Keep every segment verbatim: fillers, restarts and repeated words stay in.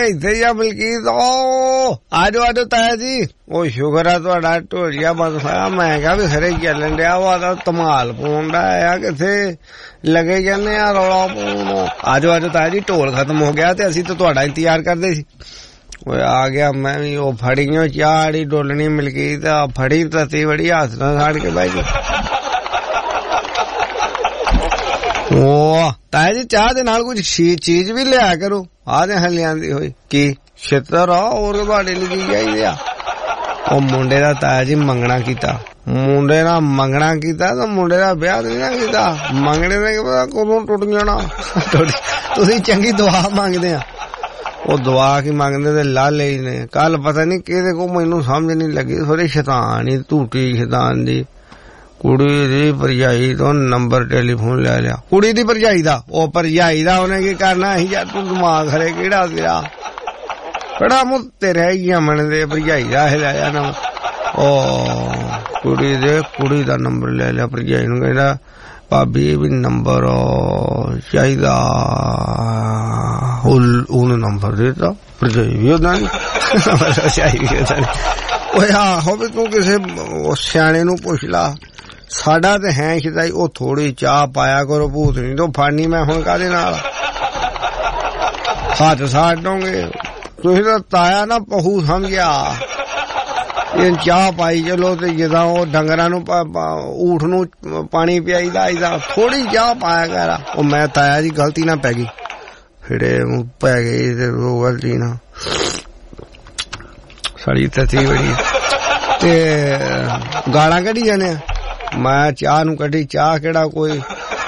ਇੱਥੇ ਹੀ ਆ ਮਲਕੀਤ। ਓ ਆਜੋ ਆਜੋ ਤਾਇਆ ਜੀ। ਉਹ ਸ਼ੁਕਰ ਆ ਤੁਹਾਡਾ ਢੋਲੀਆ ਬੰਦ ਹੋਇਆ। ਮੈਂ ਕਿਹਾ ਵੀ ਖਰੇ ਚੱਲਣ ਡਿਆ ਵਾ ਤਾਂ ਧਮਾਲ ਪਾਉਣ ਦਾ ਆ, ਕਿੱਥੇ ਲੱਗੇ ਜਾਂਦੇ ਆ ਰੌਲਾ ਪਾਉਣ। ਆਜੋ ਆਜੋ ਤਾਇਆ ਜੀ, ਢੋਲ ਖਤਮ ਹੋ ਗਿਆ ਤੇ ਅਸੀਂ ਤਾਂ ਤੁਹਾਡਾ ਇੰਤਜ਼ਾਰ ਕਰਦੇ ਸੀ। ਉਹ ਆ ਗਿਆ ਮੈਂ ਵੀ। ਉਹ ਫੜੀਓ ਚਾੜੀ ਡੋਲਣੀ ਮਲਕੀਤ, ਆ ਫੜੀ ਤਤੀ ਬੜੀ ਹੱਥ ਨਾਲ ਸਾੜ ਕੇ ਬਹਿ ਗਈ। ਉਹ ਤਾਇਆ ਜੀ ਚਾਹ ਦੇ ਨਾਲ ਕੁਝ ਚੀਜ਼ ਵੀ ਲਿਆ ਕਰੋ। ਆ ਦੇ ਲਿਆਂਦੀ ਹੋਈ ਕੀ ਛਿੱਤਰ ਆ ਹੋਰ ਤੁਹਾਡੇ ਲਈ ਕੀ ਚਾਹੀਦੇ ਆ। ਉਹ ਮੁੰਡੇ ਦਾ ਤਾਇਆ ਜੀ ਮੰਗਣਾ ਕੀਤਾ, ਮੁੰਡੇ ਨਾਲ ਮੰਗਣਾ ਕੀਤਾ ਤਾਂ ਮੁੰਡੇ ਦਾ ਵਿਆਹ ਨਹੀਂ ਨਾ ਕੀਤਾ। ਮੰਗਣੇ ਦਾ ਕੀ ਪਤਾ ਕਦੋਂ ਟੁੱਟ ਜਾਣਾ। ਤੁਸੀਂ ਚੰਗੀ ਦੁਆ ਮੰਗਦੇ ਆ। ਉਹ ਦੁਆ ਕੀ ਮੰਗਦੇ ਤੇ ਲਾਲੇ ਹੀ ਨੇ। ਕੱਲ ਪਤਾ ਨੀ ਕਿਹਦੇ ਕੋ ਮੈਨੂੰ ਸਮਝ ਨੀ ਲੱਗੀ, ਥੋੜੀ ਸ਼ੈਤਾਨ ਹੀ ਝੂਠੀ ਸ਼ੈਤਾਨ ਦੀ ਕੁੜੀ ਦੀ ਭਰਜਾਈ ਤੋਂ ਨੰਬਰ ਟੈਲੀਫੋਨ ਲੈ ਲਿਆ। ਕੁੜੀ ਦੀ ਭਰਜਾਈ ਦਾ, ਉਹ ਭਰਜਾਈ ਦਾ ਉਹਨੇ ਕੀ ਕਰਨਾ ਸੀ ਯਾਰ। ਤੂੰ ਦਿਮਾਗ ਖਰੇ ਕਿਹੜਾ ਤੇਰਾ ਬੜਾ ਮੁੱਤੇ ਰਹਿ ਗਿਆ ਮਨ ਦੇ। ਭਰਜਾਈ ਦਾ ਇਹ ਲਿਆ ਨਾ। ਉਹ ਕੁੜੀ ਦੇ ਕੁੜੀ ਦਾ ਨੰਬਰ ਲੈ ਲਿਆ। ਭਰਜਾਈ ਨੂੰ ਕਹਿੰਦਾ ਭਾਬੀ ਵੀ ਨੰਬਰ ਚਾਹੀਦਾ। ਉਹਨੇ ਨੰਬਰ ਦੇਤਾ। ਭਰਜਾਈ ਵੀ ਉਹਦਾ ਨੀ ਓਏ ਆਹੋ ਵੀ ਤੂੰ ਕਿਸੇ ਸਿਆਣੇ ਨੂੰ ਪੁੱਛ ਲਾ। ਸਾਡਾ ਤੇ ਹੈ ਸ਼ਦਾਈ। ਉਹ ਥੋੜੀ ਚਾਹ ਪਾਇਆ ਕਰੋ ਭੂਤਨੀ ਤੋਂ ਫੜਨੀ ਮੈਂ ਹੁਣ ਕਾਹਦੇ ਨਾਲ ਹੱਥ ਸਾੜ ਦੋਗੇ ਤੁਸੀਂ ਤਾਂ। ਤਾਇਆ ਨਾ ਪਹੂ ਸਮਝਿਆ। ਇਹ ਚਾਹ ਪਾਈ ਚਲੋ ਤੇ ਜਿੱਦਾਂ ਉਹ ਡੰਗਰਾਂ ਨੂੰ ਊਠ ਨੂੰ ਪਾਣੀ ਪਿਆਈਦਾ ਆਈਦਾ ਥੋੜੀ ਚਾਹ ਪਾਇਆ ਕਰ। ਉਹ ਮੈਂ ਤਾਇਆ ਜੀ ਗਲਤੀ ਨਾ ਪੈ ਗਈ, ਫਿਰੇ ਪੈ ਗਈ ਤੇ ਉਹ ਗਲਤੀ ਨਾ ਸੜੀ ਤਤੀ ਬੜੀ ਤੇ ਗਾਲਾਂ ਕੱਢੀ ਜਾਂਦੇ ਆ। ਮੈਂ ਚਾਹ ਨੂੰ ਕੱਢੀ। ਚਾਹ ਕਿਹੜਾ ਕੋਈ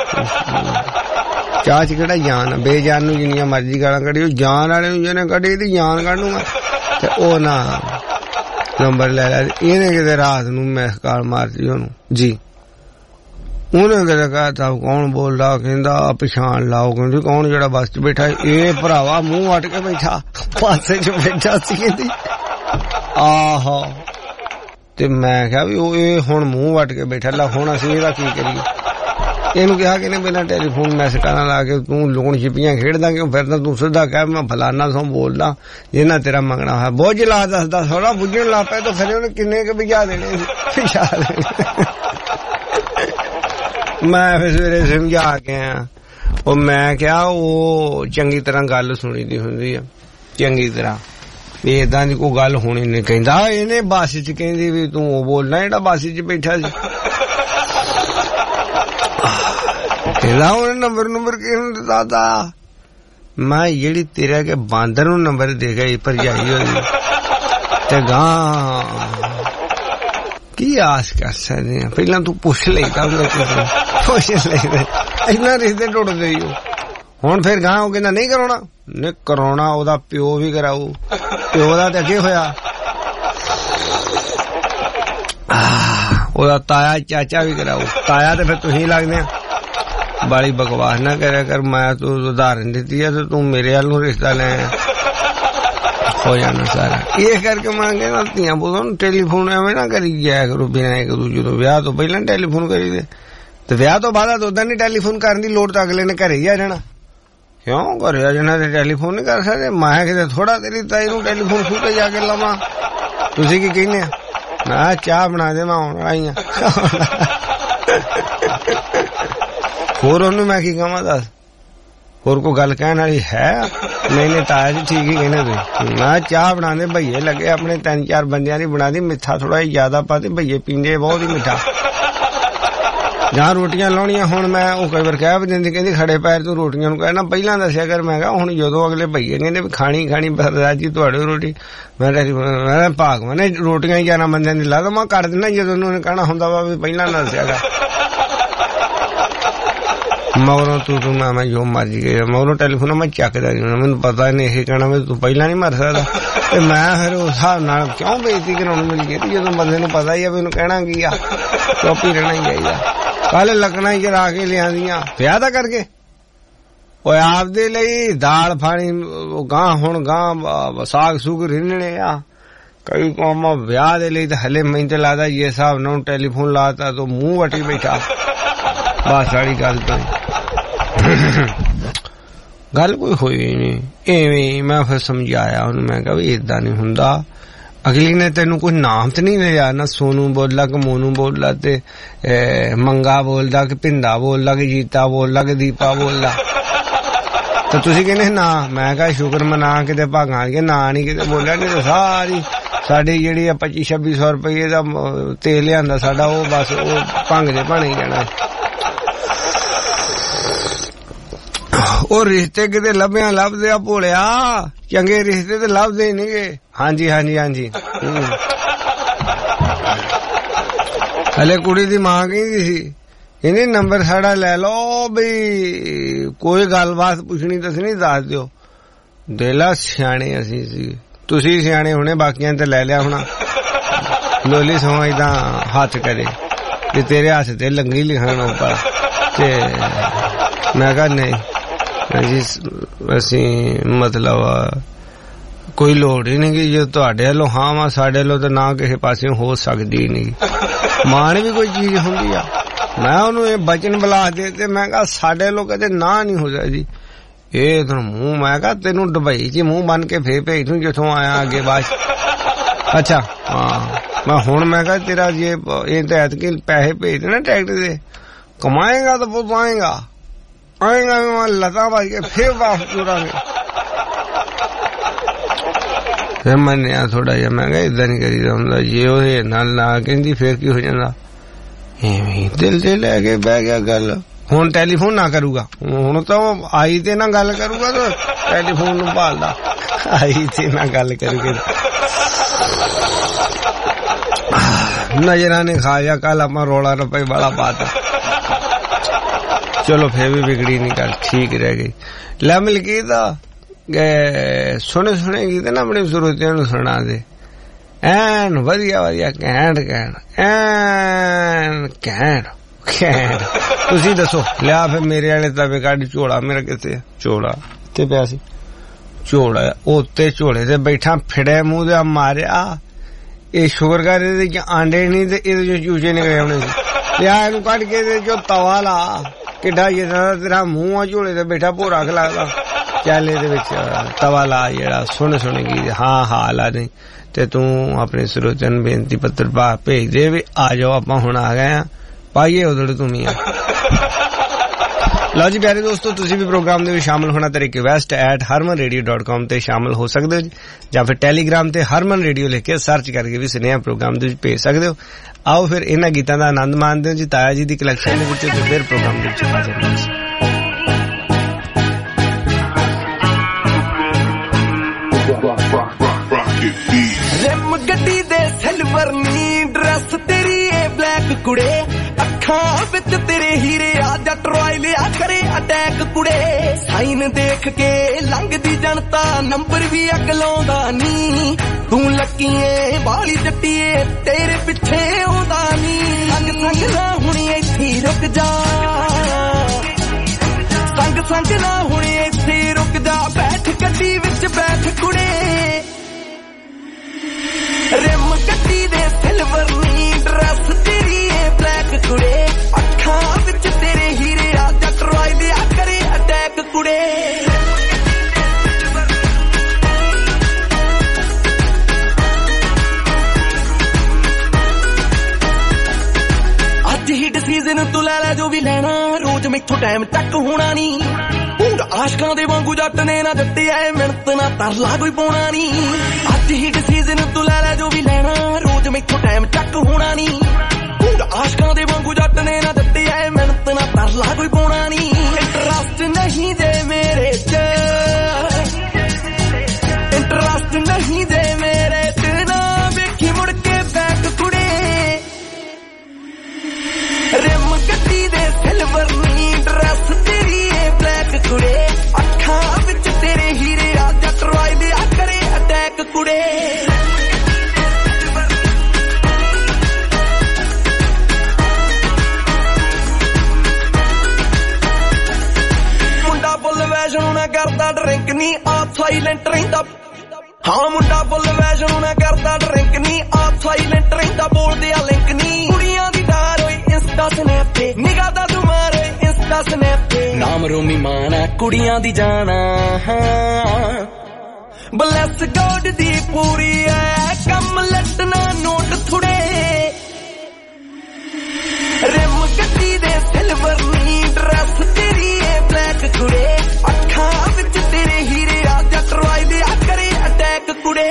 ਚਾਹ ਚ ਕਿਹੜਾ ਜਾਨ, ਬੇਜਾਨ ਨੂੰ ਜਿੰਨੀਆਂ ਮਰਜ਼ੀ ਗਾਲਾਂ ਕੱਢੀ। ਉਹ ਜਾਨ ਵਾਲੇ ਨੂੰ ਜਿਹਨੇ ਕੱਢੀ ਇਹਦੀ ਜਾਨ ਕੱਢੂਗਾ। ਤੇ ਉਹ ਨਾ ਨੰਬਰ ਲੈ ਲਿਆ। ਇਹਨੇ ਕਿਤੇ ਰਾਤ ਨੂੰ ਮੈਂ ਕਾਲ ਮਾਰਤੀ ਉਹਨੂੰ ਜੀ। ਉਹਨੇ ਕਿਤੇ ਕਹਤਾ ਕੌਣ ਬੋਲਦਾ, ਕਹਿੰਦਾ ਪਛਾਣ ਲਾਓ। ਕਹਿੰਦੀ ਕੌਣ ਜਿਹੜਾ ਬੱਸ ਚ ਬੈਠਾ। ਇਹ ਭਰਾਵਾ ਮੂੰਹ ਵੱਟ ਕੇ ਬੈਠਾ ਪਾਸੇ ਚ ਬੈਠਾ ਸੀ ਕਹਿੰਦੀ। ਆਹੋ ਤੇ ਮੈਂ ਕਿਹਾ ਵੀ ਉਹ ਇਹ ਹੁਣ ਮੂੰਹ ਵੱਟ ਕੇ ਬੈਠਾ ਲਾ, ਹੁਣ ਅਸੀਂ ਇਹਦਾ ਕੀ ਕਰੀਏ। ਇਹਨੂੰ ਕਿਹਾ ਕਿ ਇਹਨੇ ਬਿਨਾਂ ਟੈਲੀਫੋਨ ਮੈਸੇਜਾਂ ਲਾ ਕੇ ਤੂੰ ਲੂਣ ਛਿਪੀਆਂ ਖੇਡਦਾ ਕਿਉਂ ਫਿਰਦਾ। ਤੂੰ ਸਿੱਧਾ ਕਹਿ ਮੈਂ ਫਲਾਨਾ ਸੋ ਬੋਲਦਾ ਜਿਹਨਾ ਤੇਰਾ ਮੰਗਣਾ ਹੋਇਆ। ਬਹੁਤ ਜਲਾ ਦੱਸਦਾ ਥੋੜਾ ਬੁੱਝਣ ਲੱਗ ਪਿਆ ਤਾਂ ਫਿਰ ਉਹਨੇ ਕਿੰਨੇ ਕੁ ਭਜਾ ਦੇਣੇ ਸੀ। ਭਜਾ ਦੇਣੇ ਮੈਂ ਫਿਰ ਸਵੇਰੇ ਸਮਝਾ ਕੇ ਆਇਆ। ਉਹ ਮੈਂ ਕਿਹਾ ਉਹ ਚੰਗੀ ਤਰ੍ਹਾਂ ਗੱਲ ਸੁਣੀ ਦੀ ਹੁੰਦੀ ਆ, ਚੰਗੀ ਤਰ੍ਹਾਂ ਵੀ ਏਦਾਂ ਦੀ ਕੋਈ ਗੱਲ ਹੋਣੀ ਨਹੀਂ। ਕਹਿੰਦਾ ਇਹਨੇ ਬੱਸ ਚ ਕਹਿੰਦੀ ਵੀ ਤੂੰ ਉਹ ਬੋਲਣਾ ਜਿਹੜਾ ਬੱਸ ਚ ਬੈਠਾ ਸੀ। ਕਹਿੰਦਾ ਉਹਨੇ ਨੰਬਰ ਨੰਬਰ ਕਿਹਨੂੰ ਦਿੱਤਾ। ਮੈਂ ਜਿਹੜੀ ਤੇਰਾ ਕੇ ਬਾਂਦਰ ਨੂੰ ਨੰਬਰ ਦੇ ਗਈ ਭਰਜਾਈ ਹੋਈ ਤੇ ਗਾਂ ਕੀ ਆਸ ਕਰ ਸਕਦੇ ਆ। ਪਹਿਲਾਂ ਤੂੰ ਪੁੱਛ ਲਈ ਤਾਂ ਕਿਸੇ ਪੁੱਛ ਲਈ ਇੰਨਾ ਰਿਸ਼ਤੇ ਟੁੱਟਦੇ ਹੀ। ਹੁਣ ਫਿਰ ਗਾਂ ਉਹ ਕਹਿੰਦਾ ਨਹੀਂ ਕਰਾਉਣਾ। ਨਹੀਂ ਕਰਾਉਣਾ ਉਹਦਾ ਪਿਓ ਵੀ ਕਰਾਊ, ਪਿਓ ਦਾ ਤੇ ਅੱਗੇ ਹੋਇਆ। ਉਹਦਾ ਤਾਇਆ ਚਾਚਾ ਵੀ ਕਰਾਊ। ਤਾਇਆ ਤੇ ਫਿਰ ਤੁਸੀਂ ਲੱਗਦੇ ਆ। ਬਾਲੀ ਬਕਵਾਸ ਨਾ ਕਰਿਆ ਕਰ। ਮੈਂ ਤੂੰ ਉਦਾਹਰਨ ਦਿੱਤੀ ਆ ਤੇ ਤੂੰ ਮੇਰੇ ਵੱਲ ਨੂੰ ਰਿਸ਼ਤਾ ਲੈ ਹੋ ਜਾਣਾ ਸਾਰਾ। ਇਹ ਕਰਕੇ ਮੈਂ ਕਹਿੰਦਾ ਧੀਆਂ ਪੁੱਤਾਂ ਨੂੰ ਟੈਲੀਫੋਨ ਐਵੇਂ ਨਾ ਕਰੀ ਜਾਇਆ ਕਰੋ ਬਿਨਾਂ ਇੱਕ ਦੂਜੇ ਤੋਂ। ਵਿਆਹ ਤੋਂ ਪਹਿਲਾਂ ਟੈਲੀਫੋਨ ਕਰੀ ਦੇ ਤੇ ਵਿਆਹ ਤੋਂ ਬਾਅਦ ਉਦਾਂ ਨਹੀਂ ਟੈਲੀਫੋਨ ਕਰਨ ਦੀ ਲੋੜ ਤਾਂ ਅਗਲੇ ਨੇ ਘਰੇ ਹੀ ਆ ਜਾਣਾ। ਕਿਉਂ ਘਰੇ ਆ ਜਾਣਾ ਤੇ ਟੈਲੀਫੋਨ ਨਹੀਂ ਕਰ ਸਕਦੇ। ਮੈਂ ਕਿਤੇ ਥੋੜਾ ਤੇਰੀ ਤਾਈ ਨੂੰ ਟੈਲੀਫੋਨ ਖੂਹ ਤੇ ਜਾ ਕੇ ਲਵਾਂ। ਤੁਸੀਂ ਕੀ ਕਹਿੰਦੇ ਆ। ਮੈਂ ਚਾਹ ਬਣਾ ਦੇ ਮੈਂ ਆਉਣ ਆਈ ਆ। ਹੋਰ ਉਹਨੂੰ ਮੈਂ ਕੀ ਕਹਾਂ ਦੱਸ। ਹੋਰ ਕੋਈ ਗੱਲ ਕਹਿਣ ਵਾਲੀ ਹੈ। ਨਹੀਂ ਨਹੀਂ ਤਾਇਆ ਜੀ ਠੀਕ ਹੀ ਕਹਿੰਦੇ ਤੁਸੀਂ। ਮੈਂ ਚਾਹ ਬਣਾਉਂਦੇ ਭਈਏ ਲੱਗੇ ਆਪਣੇ ਤਿੰਨ ਚਾਰ ਬੰਦਿਆਂ ਦੀ ਬਣਾ ਦੀ। ਮਿੱਠਾ ਥੋੜਾ ਜਿਹਾ ਜ਼ਿਆਦਾ ਪਾ ਤੇ ਭਈਏ ਪੀਂਦੇ ਬਹੁਤ ਹੀ ਮਿੱਠਾ। ਜਾਂ ਰੋਟੀਆਂ ਲਾਉਣੀਆਂ ਹੁਣ ਮੈਂ ਉਹ ਕਈ ਵਾਰ ਕਹਿ ਵੀ ਦਿੰਦੀ ਕਹਿੰਦੀ ਖੜੇ ਪੈਰ ਤੂੰ ਰੋਟੀਆਂ ਨੂੰ ਕਹਿਣਾ ਪਹਿਲਾਂ ਦੱਸਿਆ ਕਰ। ਮੈਂ ਕਿਹਾ ਹੁਣ ਜਦੋਂ ਅਗਲੇ ਭਈਏ ਕਹਿੰਦੇ ਵੀ ਖਾਣੀ ਖਾਣੀ ਰਾਜੀ ਤੁਹਾਡੀ ਰੋਟੀ ਮੈਂ ਮੈਂ ਭਾਗ ਮੈਂ ਰੋਟੀਆਂ ਹੀ ਗਿਆਰਾਂ ਬੰਦਿਆਂ ਦੀ ਲਾ ਦੋ ਮੈਂ ਕਰ ਦਿੰਦਾ ਜਦੋਂ ਉਹਨੇ ਕਹਿਣਾ ਹੁੰਦਾ ਵਾ ਵੀ ਪਹਿਲਾਂ ਨਾ ਦੱਸਿਆ ਕਰ। ਮਗਰੋਂ ਤੂੰ ਤੂੰ ਮੈਂ ਜੋ ਮਰਜੀ ਗਿਆ ਮਗਰੋਂ ਟੈਲੀਫੋਨ ਮੈਂ ਚੱਕਦਾ ਨਹੀਂ। ਮੈਨੂੰ ਪਤਾ ਨਹੀਂ ਇਹ ਕਹਿਣਾ ਵੀ ਤੂੰ ਪਹਿਲਾਂ ਨਹੀਂ ਮਰ ਸਕਦਾ। ਤੇ ਮੈਂ ਫਿਰ ਉਸ ਹਿਸਾਬ ਨਾਲ ਕਿਉਂ ਬੇਇੱਜ਼ਤੀ ਕਰਾਉਣ ਮਿਲ ਗਈ। ਤੇ ਜਦੋਂ ਬੰਦੇ ਨੂੰ ਪਤਾ ਹੀ ਆ ਵੀ ਇਹਨੂੰ ਕਹਿਣਾ ਕੀ ਆ ਚੁੱਪ ਹੀ ਰਹਿਣਾ ਹੀ ਚਾਹੀਦਾ। ਕੱਲ ਲੱਗਣਾ ਹੀ ਚਰਾ ਕੇ ਲਿਆਂਦੀਆਂ ਵਿਆਹ ਦਾ ਕਰਕੇ। ਉਹ ਆਪਦੇ ਲਈ ਦਾਲ ਫਾਣੀ ਗਾਂ ਹੁਣ ਗਾਂ ਸਾਗ ਸੂਗ ਰਿੰਨਣੇ ਆ ਕਈ ਕੰਮ ਵਿਆਹ ਦੇ ਲਈ ਤਾਂ ਹਲੇ ਮੈਨੂੰ ਤਾਂ ਲੱਗਦਾ ਇਹ ਹਿਸਾਬ ਨਾਲ ਟੈਲੀਫੋਨ ਲਾਤਾ ਤਾਂ ਮੂੰਹ ਵਟੀ ਬੈਠਾ। ਬਸ ਵਾਲੀ ਗੱਲ ਤਾਂ ਗੱਲ ਕੋਈ ਹੋਈ ਨਹੀਂ। ਐਵੇਂ ਮੈਂ ਫਿਰ ਸਮਝਾਇਆ ਉਹਨੂੰ, ਮੈਂ ਕਿਹਾ ਵੀ ਏਦਾਂ ਨਹੀਂ ਹੁੰਦਾ। ਅਗਲੀ ਨੇ ਤੈਨੂੰ ਕੋਈ ਨਾਮ ਤੇ ਨਹੀਂ ਲਿਆ ਨਾ, ਸੋਨੂ ਬੋਲਦਾ ਕਿ ਮੋਨੂ ਬੋਲਦਾ ਤੇ ਮੰਗਾ ਬੋਲਦਾ ਕਿ ਭਿੰਦਾ ਬੋਲਦਾ ਕਿ ਜੀਤਾ ਬੋਲਦਾ ਕਿ ਦੀਪਾ ਬੋਲਦਾ, ਤੇ ਤੁਸੀਂ ਕਹਿੰਦੇ ਨਾ। ਮੈਂ ਕਿਹਾ ਸ਼ੁਕਰ ਮਨਾ ਕਿਤੇ ਭਾਗਾਂ ਕੇ ਨਾ ਨਹੀਂ ਕਿਤੇ ਬੋਲਿਆ, ਨਹੀਂ ਤੇ ਸਾਰੀ ਸਾਡੀ ਜਿਹੜੀ ਆ ਪੱਚੀ ਛੱਬੀ ਸੌ ਰੁਪਏ ਦਾ ਤੇਲ ਲਿਆਂਦਾ ਸਾਡਾ, ਉਹ ਬਸ ਉਹ ਭੰਗ ਦੇ ਭਾਣੇ ਜਾਣਾ। ਉਹ ਰਿਸ਼ਤੇ ਕਿਤੇ ਲੱਭਿਆ ਲੱਭਦੇ ਆ ਭੋਲਿਆ, ਚੰਗੇ ਰਿਸ਼ਤੇ ਤੇ ਲੱਭਦੇ ਨਹੀਂਗੇ। ਹਾਂਜੀ ਹਾਂਜੀ ਹਾਂਜੀ। ਹਲੇ ਕੁੜੀ ਦੀ ਮਾਂ ਕਹਿੰਦੀ ਸੀ ਇਹਨੇ ਨੰਬਰ ਸਾਡਾ ਲੈ ਲਓ ਬਈ ਕੋਈ ਗੱਲਬਾਤ ਪੁੱਛਣੀ ਦੱਸਣੀ ਦੱਸ ਦਿਓ। ਦੇਲਾ ਸਿਆਣੇ ਅਸੀਂ ਸੀ, ਤੁਸੀਂ ਸਿਆਣੇ ਹੋਣੇ, ਬਾਕੀਆਂ ਤੇ ਲੈ ਲਿਆ ਹੋਣਾ। ਲੋਲੀ ਸਮਾਂ ਏਦਾਂ ਹੱਥ ਕਰੇ ਤੇ ਤੇਰੇ ਹੱਥ ਤੇ ਲੰਗੀ ਲਿਖਣ ਉੱਪਰ, ਤੇ ਮੈਂ ਕਿਹਾ ਨਹੀਂ ਜੀ ਅਸੀਂ ਮਤਲਬ ਕੋਈ ਲੋੜ ਹੀ ਨਹੀਂ ਕਿ ਜੇ ਤੁਹਾਡੇ ਵੱਲੋਂ ਹਾਂ ਵਾ, ਸਾਡੇ ਵੱਲੋਂ ਤਾਂ ਨਾ ਕਿਸੇ ਪਾਸੇ ਹੋ ਸਕਦੀ ਨਹੀਂ। ਮਾਣ ਵੀ ਕੋਈ ਚੀਜ਼ ਹੁੰਦੀ ਆ। ਮੈਂ ਉਹਨੂੰ ਇਹ ਬਚਨ ਬੁਲਾ ਦੇ ਤੇ ਮੈਂ ਕਿਹਾ ਸਾਡੇ ਵੱਲੋਂ ਕਦੇ ਨਾ ਨਹੀਂ ਹੋ ਸਕਦੀ। ਇਹ ਤਾਂ ਮੂੰਹ, ਮੈਂ ਕਿਹਾ ਤੈਨੂੰ ਦੁਬਈ ਚ ਮੂੰਹ ਬਣ ਕੇ ਫੇਰ ਭੇਜ ਦੂੰ ਜਿੱਥੋਂ ਆਇਆ ਅੱਗੇ ਬਾਅਦ। ਅੱਛਾ ਹਾਂ, ਮੈਂ ਹੁਣ ਮੈਂ ਕਿਹਾ ਤੇਰਾ ਜੇ ਇਹ ਤਾਂ ਐਤਕੀ ਪੈਸੇ ਭੇਜ ਦੇਣਾ ਟਿਕਟ ਦੇ, ਕਮਾਏਗਾ ਤਾਂ ਬਹੁਤ ਆਏਗਾ ਆਏਗਾ ਮੈਂ ਲਤਾ ਭਾਜ ਕੇ ਫੇਰ ਵਾਪਸ ਤੁਰਾਂਗੇ। ਫਿਰ ਮੰਨਿਆ ਥੋੜਾ ਜਿਹਾ। ਮੈਂ ਕਿਹਾ ਏਦਾਂ ਨੀ ਕਰੀਦਾ ਹੁੰਦਾ, ਜੇ ਉਹ ਨਾਲ ਨਾ ਕਹਿੰਦੀ ਫੇਰ ਕੀ ਹੋ ਜਾਂਦਾ। ਐਵੇਂ ਦਿਲ ਤੇ ਲੈ ਕੇ ਬਹਿ ਗਿਆ ਗੱਲ। ਹੁਣ ਟੈਲੀਫੋਨ ਨਾ ਕਰੂਗਾ, ਹੁਣ ਤਾਂ ਆਈ ਤੇ ਨਾ ਗੱਲ ਕਰੂਗਾ ਤਾਂ ਟੈਲੀਫੋਨ ਨੂੰ ਭਾਲਦਾ, ਆਈ ਤੇ ਨਾ ਗੱਲ ਕਰੂਗੇ। ਨਜ਼ਰਾਂ ਨੇ ਖਾਇਆ ਕੱਲ ਆਪਾਂ ਰੌਲਾ ਰੁਪਏ ਵਾਲਾ ਪਾਤਾ। ਚਲੋ ਫੇਰ ਵੀ ਵਿਗੜੀ ਨਹੀਂ ਗੱਲ, ਠੀਕ ਰਹਿ ਗਈ। ਲੈ ਮਲਕੀਤ ਸੁਣੇ ਸੁਣੇ ਗੀਤ ਨਾ ਆਪਣੇ ਸਰੋਤਿਆਂ ਨੂੰ ਸੁਣਾ ਦੇ, ਐਨ ਵਧੀਆ ਵਧੀਆ ਘੈਂਟ ਘੈਂਟ ਐਨ ਘੈਂਟ ਘੈਂਟ। ਤੁਸੀਂ ਦੱਸੋ। ਲਿਆ ਫਿਰ ਮੇਰੇ ਵਾਲੇ ਤਵੇ ਕੱਢ, ਝੋਲਾ ਮੇਰਾ ਕਿੱਥੇ, ਝੋਲਾ ਤੇ ਪਿਆ ਸੀ, ਝੋਲਾ ਉੱਤੇ ਝੋਲੇ ਤੇ ਬੈਠਾ ਫਿੜਿਆ ਮੂੰਹ ਦੇ ਮਾਰਿਆ। ਇਹ ਸ਼ੁਕਰ ਕਰ ਇਹਦੇ ਚ ਆਂਡੇ ਨਹੀਂ ਤੇ ਇਹਦੇ ਚ ਚੂਚੇ ਨਿਕਲੇ ਆਉਣੇ ਸੀ। ਲਿਆ ਇਹਨੂੰ ਕੱਢ ਕੇ ਇਹਦੇ ਚੋਂ ਤਵਾ ਲਾ, ਕਿੱਡਾ ਜਿਹੜਾ ਤੇਰਾ ਮੂੰਹ ਆ ਝੋਲੇ ਤੇ ਬੈਠਾ ਭੋਰਾ ਖ ਲੱਗਦਾ। ਚੱਲ ਇਹਦੇ ਵਿੱਚ ਤਵਾ ਲਾ ਜਿਹੜਾ ਸੁਣ ਸੁਣ ਗਈ। ਹਾਂ ਹਾਂ ਲਾ ਨਹੀਂ ਤੇ ਤੂੰ ਆਪਣੇ ਸਰੋਤਿਆਂ ਨੂੰ ਬੇਨਤੀ ਪੱਤਰ ਪਾ ਭੇਜ ਦੇ ਵੀ ਆ ਜਾਓ, ਆਪਾਂ ਹੁਣ ਆ ਗਏ ਆ, ਪਾਈਏ ਉਧੜ ਤੁਮੀ ਆ। ਲਓ ਜੀ ਪਿਆਰੇ ਦੋਸਤੋ, ਤੁਸੀਂ ਵੀ ਪ੍ਰੋਗਰਾਮ ਦੇ ਵਿੱਚ ਸ਼ਾਮਲ ਹੋਣਾ ਤੇ request at Harman radio dot com ਤੇ ਸ਼ਾਮਲ ਹੋ ਸਕਦੇ ਹੋ ਜੀ, ਜਾਂ ਫਿਰ ਟੈਲੀਗ੍ਰਾਮ ਤੇ ਹਰਮਨ ਰੇਡੀਓ ਲਿਖ ਕੇ ਸਰਚ ਕਰਕੇ ਵੀ ਸੁਨੇਹਾ ਪ੍ਰੋਗਰਾਮ ਦੇ ਵਿੱਚ ਭੇਜ ਸਕਦੇ ਹੋ। ਆਓ ਫਿਰ ਇਹਨਾਂ ਗੀਤਾਂ ਦਾ ਆਨੰਦ ਮਾਣਦੇ ਹੋ ਜੀ ਤਾਇਆ ਜੀ ਦੀ ਕਲੈਕਸ਼ਨ ਦੇ ਵਿੱਚ, ਤੇ ਫਿਰ ਪ੍ਰੋਗਰਾਮ ਦੇ ਵਿੱਚ ਹਾਜ਼ਰ ਹਾਂ। ਰਿਮ ਗੱਡੀ ਦੇ ਸਿਲਵਰ ਨੀ ਡਰੈਸ ਤੇਰੀ ਏ ਬਲੈਕ ਕੁੜੇ, ਅੱਖਾਂ ਵਿੱਚ ਤੇਰੇ ਹੀਰੇ ਆ ਜੱਟ ਰੋਇ ਲਿਆ ਕਰੇ ਅਟੈਕ ਕੁੜੇ। ਸਾਈਨ ਦੇਖ ਕੇ ਲੰਘਦੀ ਜਨਤਾ ਨੰਬਰ ਵੀ ਅਕਲਾਉਂਦਾ ਨੀ, ਤੂੰ ਲੱਕੀਏ ਬਾਲੀ ਜੱਟੀਏ ਤੇਰੇ ਪਿੱਛੇ ਆਉਂਦਾ ਨੀ। ਸੰਗ ਸੰਗ ਨਾ ਹੁਣੀ ਇੱਥੇ ਰੁਕ ਜਾ, ਸੰਗ ਸੰਗ ਨਾ ਹੁਣੀ ਇੱਥੇ ਰੁਕ ਜਾ, ਬੈਠ ਗੱਡੀ ਵਿੱਚ ਬੈਠ ਕੁੜੇ। ਰਿਮ ਗੱਡੀ ਦੇ ਸਿਲਵਰ ਨੀ ਡਰੈਸ ਤੇਰੀ ਏ ਬਲੈਕ ਕੁੜੇ, ਅੱਖਾਂ ਵਿੱਚ ਤੇਰੇ ਹੀਰੇ ਆ ਜੱਟ ਰੋਇ ਲਿਆ ਕਰੇ ਅਟੈਕ ਕੁੜੇ। ਅੱਜ ਹੀ ਡਿਸੀਜ਼ਨ ਤੂੰ ਲੈ ਲੈ ਜੋ ਵੀ ਲੈਣਾ, ਰੋਜ਼ ਮੈਥੋਂ ਟਾਈਮ ਚੱਕ ਹੋਣਾ ਨੀ। ਊਂਡ ਆਸ਼ਕਾਂ ਦੇ ਵਾਂਗੂ ਜੱਟ ਨੇ ਨਾ ਦਿੱਤੀ ਐ ਮਿਹਨਤ ਨਾ ਤਰਲਾ ਕੋਈ ਪਾਉਣਾ ਨੀ। ਅੱਜ ਹੀ ਡਿਸੀਜ਼ਨ ਤੂੰ ਲੈ ਲੈ ਜੋ ਵੀ ਲੈਣਾ, ਰੋਜ਼ ਮੈਥੋਂ ਟਾਈਮ ਚੱਕ ਹੋਣਾ ਨੀ। ਊਂਡ ਆਸ਼ਕਾਂ ਦੇ ਵਾਂਗੂ ਜੱਟ ਨੇ ਨਾ ਦਿੱਤੀ ਐ ਮਿਹਨਤ ਨਾ ਤਰਲਾ ਕੋਈ ਪਾਉਣਾ ਨੀ। ਇੰਟਰਸਟ ਨਹੀਂ ਦੇ ਮੇਰੇ ਚ, ਇੰਟਰਸਟ ਨਹੀਂ ਦੇ ਮੇਰੇ ਚ, ਨਾ ਵੇਖੀ ਮੁੜ ਕੇ ਬੈਕ ਕੁੜੇ। ਰਿਮ ਗੱਡੀ ਦੇ ਸਿਲਵਰ ਨੀ ਡਰੈਸ ਤੇਰੀ ਏ ਬਲੈਕ ਕੁੜੇ, ਅੱਖਾਂ ਵਿੱਚ ਤੇਰੇ ਹੀਰੇ ਆ ਜੱਟ ਰੋਇ ਲਿਆ ਕਰੇ ਅਟੈਕ ਕੁੜੇ। ਮੁੰਡਾ ਬੁੱਲ ਵੈਸ਼ਨੂ ਨਾ ਕਰਦਾ ਡਰਿੰਕ ਨੀ, ਆਪ ਸਾਈਲੈਂਟ ਰਹਿੰਦਾ। ਹਾਂ ਮੁੰਡਾ ਬੁੱਲ ਵੈਸ਼ਨੂ ਨਾ ਕਰਦਾ ਡਰਿੰਕ ਨੀ, ਆਪ ਸਾਈਲੈਂਟ ਰਹਿੰਦਾ, ਬੋਲਦੇ ਆ ਲਿੰਕ ਨੀ। ਕੁੜੀਆਂ ਦੀ ਡਾਰ ਹੋਈ ਇੰਸਟਾ ਸਨੈਪ ਤੇ ਨਿਗਾਹ ਦਾ ਤੁਮਾਰ ਹੋਏ ਇੰਸਟਾ करदा स्नैपे नाम रोमी माना कुड़ियां दी जाना ब्लैस गॉड दी पूरी है कम लटना नोट थोड़े रिम गड्डी दे सिल्वर नी ड्रेस तेरी है ब्लैक कुड़े अखां विच तेरे हीरे आ जट रॉय लिया करे अटैक कुड़े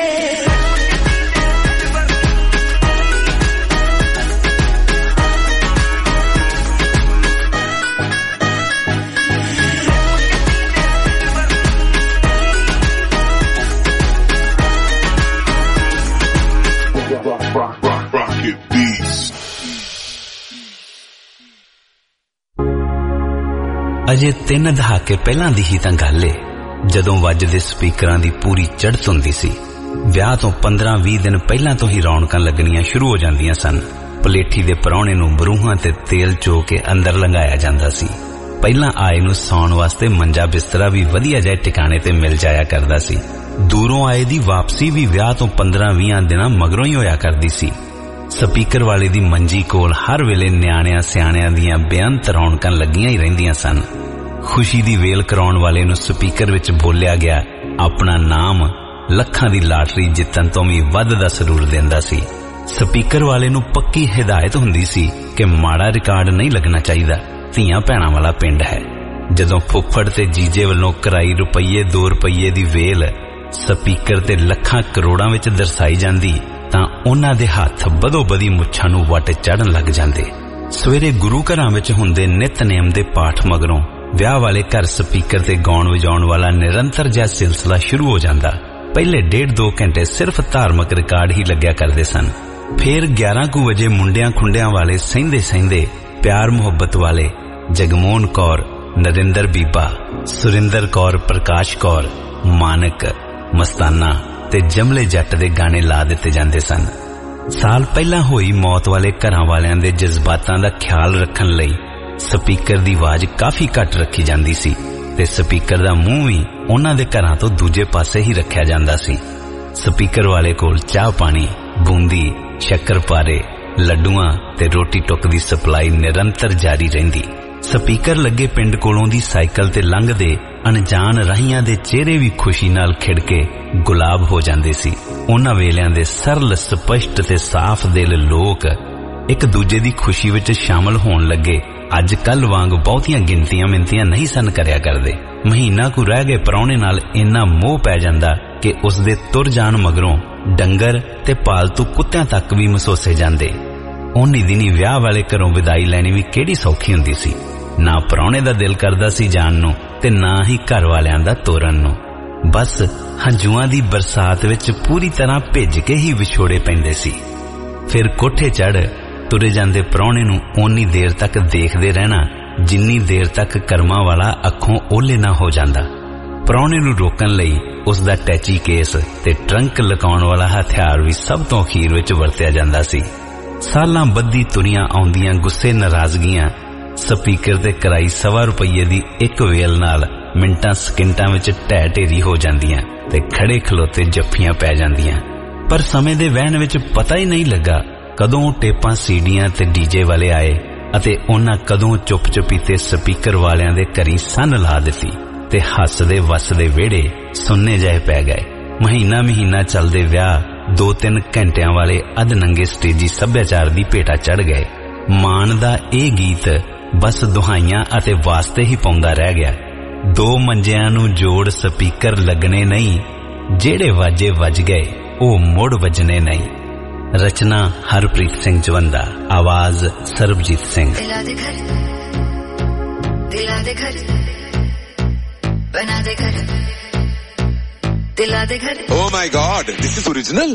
ਅਜੇ ਤਿੰਨ ਦਹਾਕੇ ਪਹਿਲਾਂ ਦੀ ਹੀ ਤਾਂ ਗੱਲ ਏ ਜਦੋਂ ਵੱਜਦੇ ਸਪੀਕਰਾਂ ਦੀ ਪੂਰੀ ਚੜ੍ਹਤ ਹੁੰਦੀ ਸੀ। ਵਿਆਹ ਤੋਂ ਪੰਦਰਾਂ ਵੀਹ ਦਿਨ ਪਹਿਲਾਂ ਤੋਂ ਹੀ ਰੌਣਕਾਂ ਲੱਗਣੀਆਂ ਸ਼ੁਰੂ ਹੋ ਜਾਂਦੀਆਂ ਸਨ। ਪਲੇਠੀ ਦੇ ਪਰੌਣੇ ਨੂੰ ਬਰੂਹਾਂ ਤੇ ਤੇਲ ਚੋ ਕੇ ਅੰਦਰ ਲੰਘਾਇਆ ਜਾਂਦਾ ਸੀ। ਪਹਿਲਾਂ ਆਏ ਨੂੰ ਸੌਣ ਵਾਸਤੇ ਮੰਜਾ ਬਿਸਤਰਾ ਵੀ ਵਧੀਆ ਜਿਹੇ ਟਿਕਾਣੇ ਤੇ ਮਿਲ ਜਾਇਆ ਕਰਦਾ ਸੀ। ਦੂਰੋਂ ਆਏ ਦੀ ਵਾਪਸੀ ਵੀ ਵਿਆਹ ਤੋਂ ਪੰਦਰਾਂ ਵੀਹ ਦਿਨਾਂ ਮਗਰੋਂ ਹੀ ਹੋਇਆ ਕਰਦੀ ਸੀ। ਸਪੀਕਰ ਵਾਲੇ ਦੀ ਮੰਜੀ ਕੋਲ ਹਰ ਵੇਲੇ ਨਿਆਣਿਆਂ ਸਿਆਣਿਆਂ ਦੀਆਂ ਬੇਅੰਤ ਰੌਣਕਾਂ ਲੱਗੀਆਂ ਹੀ ਰਹਿੰਦੀਆਂ ਸਨ। ਖੁਸ਼ੀ ਦੀ ਵੇਲ ਕਰਾਉਣ ਵਾਲੇ ਨੂੰ ਸਪੀਕਰ ਵਿੱਚ ਬੋਲਿਆ ਗਿਆ ਆਪਣਾ ਨਾਮ ਲੱਖਾਂ ਦੀ ਲਾਟਰੀ ਜਿੱਤਣ ਤੋਂ ਵੀ ਵੱਧ ਦਾ ਸਰੂਰ ਦਿੰਦਾ ਸੀ। ਸਪੀਕਰ ਵਾਲੇ ਨੂੰ ਪੱਕੀ ਹਿਦਾਇਤ ਹੁੰਦੀ ਸੀ ਕਿ ਮਾੜਾ ਰਿਕਾਰਡ ਨਹੀਂ ਲੱਗਣਾ ਚਾਹੀਦਾ, ਧੀਆਂ ਭੈਣਾਂ ਵਾਲਾ ਪਿੰਡ ਹੈ। ਜਦੋਂ ਫੁੱਫੜ ਤੇ ਜੀਜੇ ਵੱਲੋਂ ਕਰਾਈ ਰੁਪਈਏ ਦੋ ਰੁਪਈਏ ਦੀ ਵੇਲ ਸਪੀਕਰ ਤੇ ਲੱਖਾਂ ਕਰੋੜਾਂ ਵਿੱਚ ਦਰਸਾਈ ਜਾਂਦੀ ਤਾਂ ਉਹਨਾਂ ਦੇ ਹੱਥ ਬਦੋ ਬਦੀ ਮੁੱਛਾਂ ਨੂੰ ਵੱਟ ਚੜਨ ਲੱਗ ਜਾਂਦੇ। ਸਵੇਰੇ ਗੁਰੂ ਘਰਾਂ ਵਿੱਚ ਹੁੰਦੇ ਨਿਤਨੇਮ ਦੇ ਪਾਠ ਮਗਰੋਂ ਵਿਆਹ ਵਾਲੇ ਘਰ ਸਪੀਕਰ ਤੇ ਗਾਉਣ ਵਜਾਉਣ ਵਾਲਾ ਨਿਰੰਤਰ ਜਿਹਾ ਸਿਲਸਿਲਾ ਸ਼ੁਰੂ ਹੋ ਜਾਂਦਾ। ਪਹਿਲੇ ਡੇਢ ਦੋ ਘੰਟੇ ਸਿਰਫ ਧਾਰਮਿਕ ਰਿਕਾਰਡ ਹੀ ਲੱਗਿਆ ਕਰਦੇ ਸਨ। ਫਿਰ ਗਿਆਰਾਂ ਕੁ ਵਜੇ ਮੁੰਡਿਆਂ ਖੁੰਡਿਆਂ ਵਾਲੇ ਸਹਿੰਦੇ ਸਹਿੰਦੇ ਪਿਆਰ ਮੁਹੱਬਤ ਵਾਲੇ ਜਗਮੋਹਨ ਕੌਰ, ਨਰਿੰਦਰ ਬੀਬਾ, ਸੁਰਿੰਦਰ ਕੌਰ, ਪ੍ਰਕਾਸ਼ ਕੌਰ, ਮਾਨਕ, ਮਸਤਾਨਾ ਤੇ ਜਮਲੇ ਜੱਟ ਦੇ ਗਾਣੇ ਲਾ ਦਿੱਤੇ ਜਾਂਦੇ ਸਨ। ਸਾਲ ਪਹਿਲਾਂ ਹੋਈ ਮੌਤ ਵਾਲੇ ਘਰਾਂ ਵਾਲਿਆਂ ਦੇ ਜਜ਼ਬਾਤਾਂ ਦਾ ਖਿਆਲ ਰੱਖਣ ਲਈ ਸਪੀਕਰ ਦੀ ਆਵਾਜ਼ ਕਾਫੀ ਘੱਟ ਰੱਖੀ ਜਾਂਦੀ ਸੀ ਤੇ ਸਪੀਕਰ ਦਾ ਮੂੰਹ ਵੀ ਉਹਨਾਂ ਦੇ ਘਰਾਂ ਤੋਂ ਦੂਜੇ ਪਾਸੇ ਹੀ ਰੱਖਿਆ ਜਾਂਦਾ ਸੀ। ਸਪੀਕਰ ਵਾਲੇ ਕੋਲ ਚਾਹ ਪਾਣੀ, ਬੂੰਦੀ, ਸ਼ੱਕਰਪਾਰੇ, ਲੱਡੂਆਂ ਤੇ ਰੋਟੀ ਟੁੱਕ ਦੀ ਸਪਲਾਈ ਨਿਰੰਤਰ ਜਾਰੀ ਰਹਿੰਦੀ। ਸਪੀਕਰ ਲੱਗੇ ਪਿੰਡ ਕੋਲੋਂ ਦੀ ਸਾਈਕਲ ਤੇ ਲੰਘਦੇ ਅਣਜਾਣ ਰਾਹੀਆਂ ਦੇ ਚਿਹਰੇ ਵੀ ਖੁਸ਼ੀ ਨਾਲ ਖਿੜ ਕੇ ਗੁਲਾਬ ਹੋ ਜਾਂਦੇ ਸੀ। ਉਹਨਾਂ ਵੇਲਿਆਂ ਦੇ ਸਰਲ, ਸਪਸ਼ਟ ਤੇ ਸਾਫ਼ ਦਿਲ ਲੋਕ ਇੱਕ ਦੂਜੇ ਦੀ ਖੁਸ਼ੀ ਵਿੱਚ ਸ਼ਾਮਲ ਹੋਣ ਲੱਗੇ ਅੱਜ ਕੱਲ ਵਾਂਗ ਬਹੁਤੀਆਂ ਗਿਣਤੀਆਂ ਮਿੰਤੀਆਂ ਨਹੀਂ ਸਨ ਕਰਿਆ ਕਰਦੇ। ਮਹੀਨਾ ਕੁ ਰਹਿ ਗਏ ਪ੍ਰਾਹੁਣੇ ਨਾਲ ਇੰਨਾ ਮੋਹ ਪੈ ਜਾਂਦਾ ਕਿ ਉਸਦੇ ਤੁਰ ਜਾਣ ਮਗਰੋਂ ਡੰਗਰ ਤੇ ਪਾਲਤੂ ਕੁੱਤਿਆਂ ਤੱਕ ਵੀ ਮਸੋਸੇ ਜਾਂਦੇ। ਉਨੀ ਦਿਨੀ ਵਿਆਹ ਵਾਲੇ ਘਰੋਂ ਵਿਦਾਈ ਲੈਣੀ ਵੀ ਕਿਹੜੀ ਸੌਖੀ ਹੁੰਦੀ ਸੀ। ਨਾ ਪ੍ਰਾਹੁਣੇ ਦਾ ਦਿਲ ਕਰਦਾ ਸੀ ਜਾਣ ਨੂੰ ਤੇ ਨਾ ਹੀ ਘਰ ਵਾਲਿਆਂ ਦਾ ਤੋਰਨ ਨੂੰ। ਬਸ ਹੰਝੂਆਂ ਦੀ ਬਰਸਾਤ ਵਿੱਚ ਪੂਰੀ ਤਰ੍ਹਾਂ ਭਿੱਜ ਕੇ ਹੀ ਵਿਛੋੜੇ ਪੈਂਦੇ ਸੀ। ਫਿਰ ਕੋਠੇ ਚੜ੍ਹ ਤੁਰੇ ਜਾਂਦੇ ਪ੍ਰਾਹੁਣੇ ਨੂੰ ਓਨੀ ਦੇਰ ਤੱਕ ਦੇਖਦੇ ਰਹਿਣਾ ਜਿੰਨੀ ਦੇਰ ਤੱਕ ਕਰਮਾਂ ਵਾਲਾ ਅੱਖੋਂ ਓਲੇ ਨਾ ਹੋ ਜਾਂਦਾ। ਪ੍ਰਾਹੁਣੇ ਨੂੰ ਰੋਕਣ ਲਈ ਉਸ ਦਾ ਟੈਚੀ ਕੇਸ ਤੇ ਟਰੰਕ ਲਗਾਉਣ ਵਾਲਾ ਹਥਿਆਰ ਵੀ ਸਭ ਤੋਂ ਅਖੀਰ ਵਿੱਚ ਵਰਤਿਆ ਜਾਂਦਾ ਸੀ। ਸਾਲਾਂ ਬੱਧੀ ਤੁਰੀਆਂ ਆਉਂਦੀਆਂ ਗੁੱਸੇ ਨਾਰਾਜ਼ਗੀਆਂ ਸਪੀਕਰ ਤੇ ਕਰਾਈ ਸਵਾ ਰੁਪਈਏ ਦੀ ਇੱਕ ਵੇਲ ਨਾਲ ਮਿੰਟਾਂ ਸਕਿੰਟਾਂ ਵਿੱਚ ਢਹਿ ਢੇਰੀ ਹੋ ਜਾਂਦੀਆਂ ਤੇ ਖੜੇ ਖਲੋਤੇ ਜੱਫੀਆਂ ਪੈ ਜਾਂਦੀਆਂ। ਪਰ ਸਮੇਂ ਦੇ ਵਹਿਣ ਵਿੱਚ ਪਤਾ ਹੀ ਨਹੀਂ ਲੱਗਾ ਕਦੋਂ ਟੇਪਾਂ ਸੀਡੀਆਂ ਤੇ ਡੀਜੇ ਵਾਲੇ ਆਏ ਅਤੇ ਉਹਨਾਂ ਕਦੋਂ ਚੁੱਪ ਚੁਪੀਤੇ ਸਪੀਕਰ ਵਾਲਿਆਂ ਦੇ ਘਰੀ ਸੰਨ ਲਾ ਦਿੱਤੀ ਤੇ ਹੱਸਦੇ ਵੱਸਦੇ ਵਿਹੜੇ ਸੁੰਨੇ ਜਿਹੇ ਪੈ ਗਏ। ਮਹੀਨਾ ਮਹੀਨਾ ਚੱਲਦੇ ਵਿਆਹ ਦੋ ਤਿੰਨ ਘੰਟਿਆਂ ਵਾਲੇ ਅਧ ਨੰਗੇ ਸਟੇਜੀ ਸੱਭਿਆਚਾਰ ਦੀ ਭੇਟਾ ਚੜ ਗਏ। ਮਾਣ ਦਾ ਇਹ ਗੀਤ ਬਸ ਦੁਹਾਈਆਂ ਅਤੇ ਵਾਸਤੇ ਹੀ ਪਾਉਂਦਾ ਰਹਿ ਗਿਆ। ਦੋ ਮੰਜਿਆਂ ਨੂੰ ਜੋੜ ਸਪੀਕਰ ਲੱਗਣੇ ਨਹੀਂ, ਜਿਹੜੇ ਵਾਜੇ ਵੱਜ ਗਏ ਉਹ ਮੁੜ ਵੱਜਣੇ ਨਹੀਂ। ਰਚਨਾ ਹਰਪ੍ਰੀਤ ਸਿੰਘ ਜਵੰਦਾ, ਆਵਾਜ਼ ਸਰਬਜੀਤ ਸਿੰਘ। ਦਿਲਾਂ ਦੇ ਘਰ, ਦਿਲਾਂ ਦੇ ਘਰ ਬਣਾ ਦੇ ਘਰ, ਦਿਲਾਂ ਦੇ ਘਰ। Oh my God, this is original.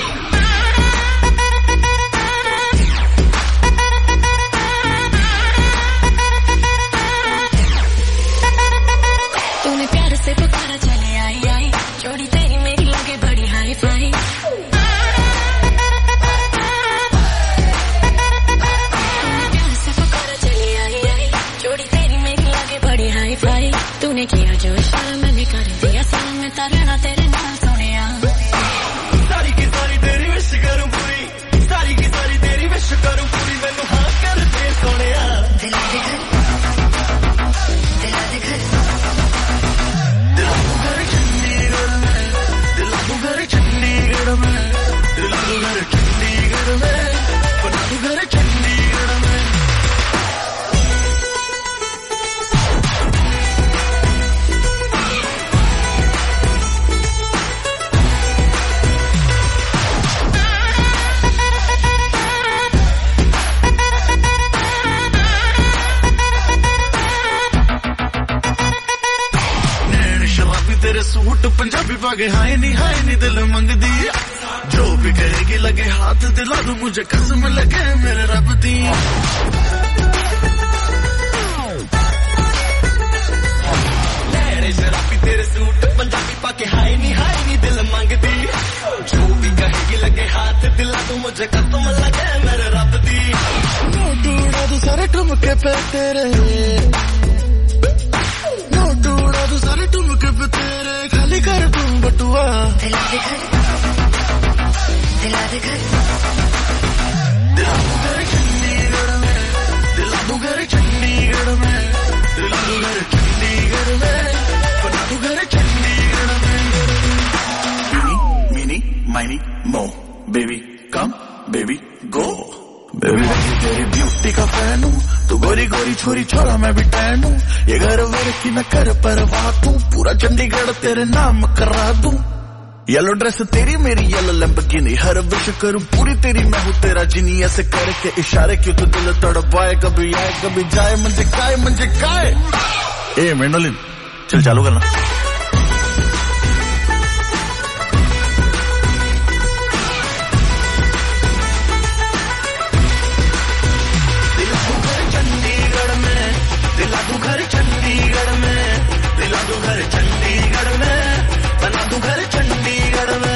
तूने प्यार से पुकारा चले आई आई, जोड़ी तेरी मेरी लगे बड़ी हाई फाई। तूने किया जो इशारा मैंने कर दिया, सामने रहना तेरे नाल सोनिया। सारी की सारी तेरी पागे हाय नहीं हाय नहीं दिल मंगदी जो भी कहेगी लगे हाथ दिला दूं मुझे कसम लगे मेरे रब दी लहरे शराबी तेरे सूट पंजाबी पाके हाय नहीं हाय नहीं दिल मंगदी जो भी कहेगी लगे हाथ दिला दूं मुझे कसम लगे मेरे रब दी नोट उड़ा दूं सारे ठुमके पे तेरे नोट उड़ा दूं सारे ठुमके पे तेरे खाली कर दूं बटुआ दिला दे घर दिला दे घर दिला दूं घर चंडीगढ़ में दिला दूं घर चंडीगढ़ में दिला दूं घर चंडीगढ़ में बना दूं घर चंडीगढ़ में mini mini miny mo baby come baby go baby तेरी ब्यूटी का फैन हूँ तू गोरी गोरी छोरी छोरा मैं भी टैन हूँ ये घर वर की न कर परवाह तू पूरा चंडीगढ़ तेरे नाम करा दूं येलो ड्रेस तेरी मेरी येलो लैम्बोर्गिनी हर विश करूं पूरी तेरी मैं हूँ तेरा जिनी ऐसे करके इशारे क्यों तो दिल तड़पाए कभी आए कभी जाए मुझे काय मुझे काय ए मेंडोलिन चल चालू करना चंडीगढ़ में दिला दूं घर चंडीगढ़ में दिला दूं घर चंडीगढ़ में बना दूं घर चंडीगढ़ में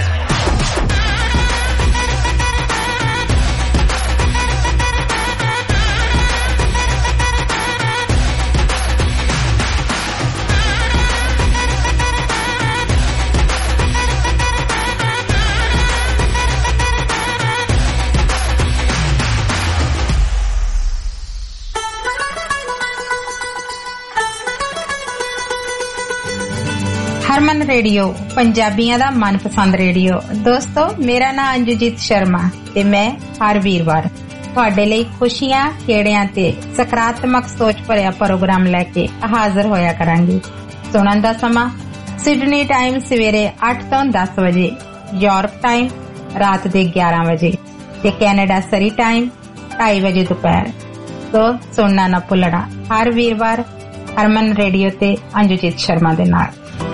ਹਰਮਨ ਰੇਡੀਓ ਪੰਜਾਬੀਆਂ ਦਾ ਮਨਪਸੰਦ ਰੇਡੀਓ ਦੋਸਤੋ ਮੇਰਾ ਨਾਮ ਅੰਜੂਜੀਤ ਸ਼ਰਮਾ ਤੇ ਮੈਂ ਹਰ ਵੀਰਵਾਰ ਤੁਹਾਡੇ ਲਈ ਖੁਸ਼ੀਆਂ ਖੇੜਿਆਂ ਤੇ ਸਕਾਰਾਤਮਕ ਸੋਚ ਭਰਿਆ ਪ੍ਰੋਗਰਾਮ ਲੈ ਕੇ ਹਾਜ਼ਰ ਹੋਇਆ ਕਰਾਂਗੀ ਸੁਣਨ ਦਾ ਸਮਾਂ ਸਿਡਨੀ ਟਾਈਮ ਸਵੇਰੇ ਅੱਠ ਤੋਂ ਦਸ ਵਜੇ ਯੂਰਪ ਟਾਈਮ ਰਾਤ ਦੇ ਗਿਆਰਾਂ ਵਜੇ ਤੇ ਕੈਨੇਡਾ ਸਰੀ ਟਾਈਮ ਢਾਈ ਵਜੇ ਦੁਪਹਿਰ ਸੋ ਸੁਣਨਾ ਨਾ ਭੁੱਲਣਾ ਹਰ ਵੀਰਵਾਰ ਹਰਮਨ ਰੇਡੀਓ ਤੇ ਅੰਜੂਜੀਤ ਸ਼ਰਮਾ ਦੇ ਨਾਲ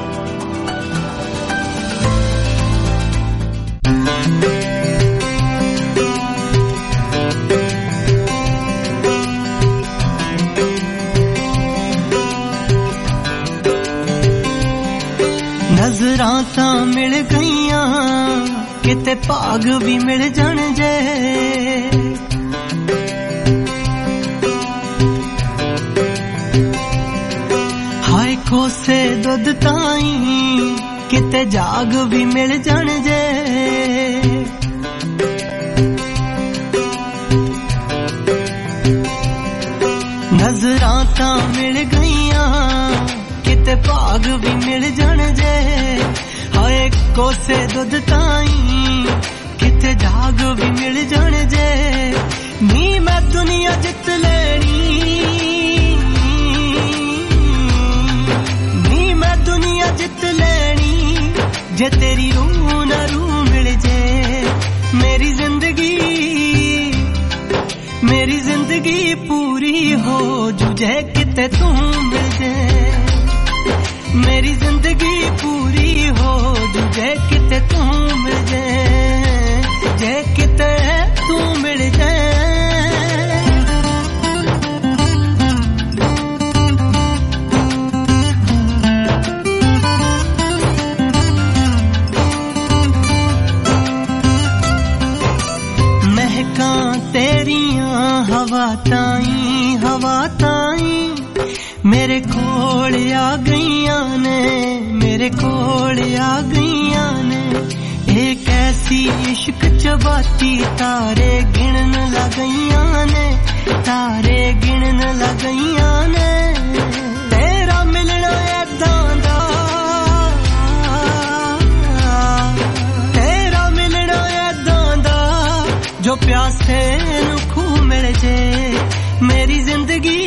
ਨਜ਼ਰਾਂ ਤਾਂ ਮਿਲ ਗਈਆਂ ਕਿਤੇ ਭਾਗ ਵੀ ਮਿਲ ਜਾਣ ਜੇ ਹਾਏ ਕੋਸੇ ਦੁੱਧ ਤਾਈ ਕਿਤੇ ਜਾਗ ਵੀ ਮਿਲ ਜਾਣ ਜੇ ਨਜ਼ਰਾਂ ਤਾਂ ਮਿਲ ਗਈਆਂ ਕਿਤੇ ਭਾਗ ਵੀ ਮਿਲ ਜਾਣ ਜੇ ਹਾਏ ਕੋਸੇ ਦੁੱਧ ਤਾਈ ਕਿਤੇ ਜਾਗ ਵੀ ਮਿਲ ਜਾਣ ਜੇ ਨੀ ਮੈਂ ਦੁਨੀਆ ਜਿੱਤ ਲੈਣੀ ਨੀ ਮੈਂ ਦੁਨੀਆ ਜਿੱਤ ਲੈਣੀ ਜੇ ਤੇਰੀ ਰੂਹ ਨਾ ਰੂਹ ਮਿਲ ਜੇ ਮੇਰੀ ਜ਼ਿੰਦਗੀ ਮੇਰੀ ਜ਼ਿੰਦਗੀ ਪੂਰੀ ਹੋ ਜੂ ਜੇ ਕਿਤੇ ਤੂੰ ਮਿਲ ਜੇ मेरी जिंदगी पूरी हो जे किते तू मिल जाए जे किते तू मिल जाए महका तेरियां हवा ताई हवा ताई मेरे कोल आ गईयां ने मेरे कोल आ गईयां ने एक ऐसी इश्क चबाती तारे गिणन लगईयां ने तारे गिणन लगईयां ने तेरा मिलना ऐदां दा तेरा मिलना ऐदां दा जो प्यासे नू खूह मिल जे मेरी जिंदगी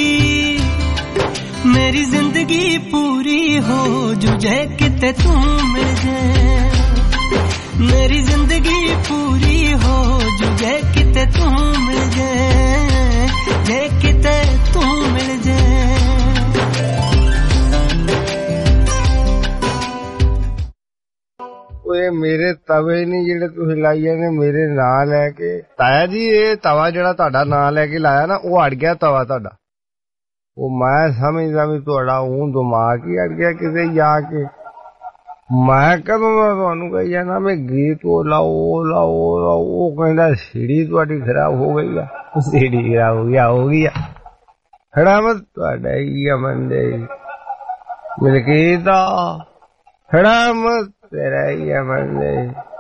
मेरी जिंदगी पूरी हो जू जे किते तू मिल जाए मेरी जिंदगी पूरी हो जू जे किते तू मिल जाए जे किते तू मिल जाए ਇਹ ਤਵੇ ਨਹੀਂ ਜਿਹੜੇ ਤੁਸੀਂ ਲਾਈ ਜਾਂਦੇ ਮੇਰੇ ਨਾਂ ਲੈ ਕੇ। ਤਾਇਆ ਜੀ ਇਹ ਤਵਾ ਜਿਹੜਾ ਤੁਹਾਡਾ ਨਾਂ ਲੈ ਕੇ ਲਾਇਆ ਨਾ ਉਹ ਅੜ ਗਿਆ ਤਵਾ ਤੁਹਾਡਾ। ਉਹ ਮੈਂ ਸਮਝਦਾ ਵੀ ਤੁਹਾਡਾ ਊਂ ਦਿਮਾਗ ਹੀ ਅੜ ਗਿਆ ਕਿਤੇ ਜਾ ਕੇ। ਮੈਂ ਕਦੋਂ ਦਾ ਤੁਹਾਨੂੰ ਕਹੀ ਜਾਣਾ ਮੈਂ ਗੀਤ ਉਹ ਲਾਓ ਉਹ ਲਾਓ ਉਹ ਲਾਓ। ਉਹ ਕਹਿੰਦਾ ਸੀੜੀ ਤੁਹਾਡੀ ਖਰਾਬ ਹੋ ਗਈ ਆ। ਸੀੜੀ ਖਰਾਬ ਹੋ ਗਿਆ ਹੋ ਗਈ ਆ ਖੜਾ ਮੈਂ ਤੁਹਾਡਾ ਹੀ ਆ ਮੰਦੇ ਮਲਕੀਤਾ ਖੜਾ ਮੈਂ ਤੇਰਾ ਹੀ ਆ ਮੰਦੇ।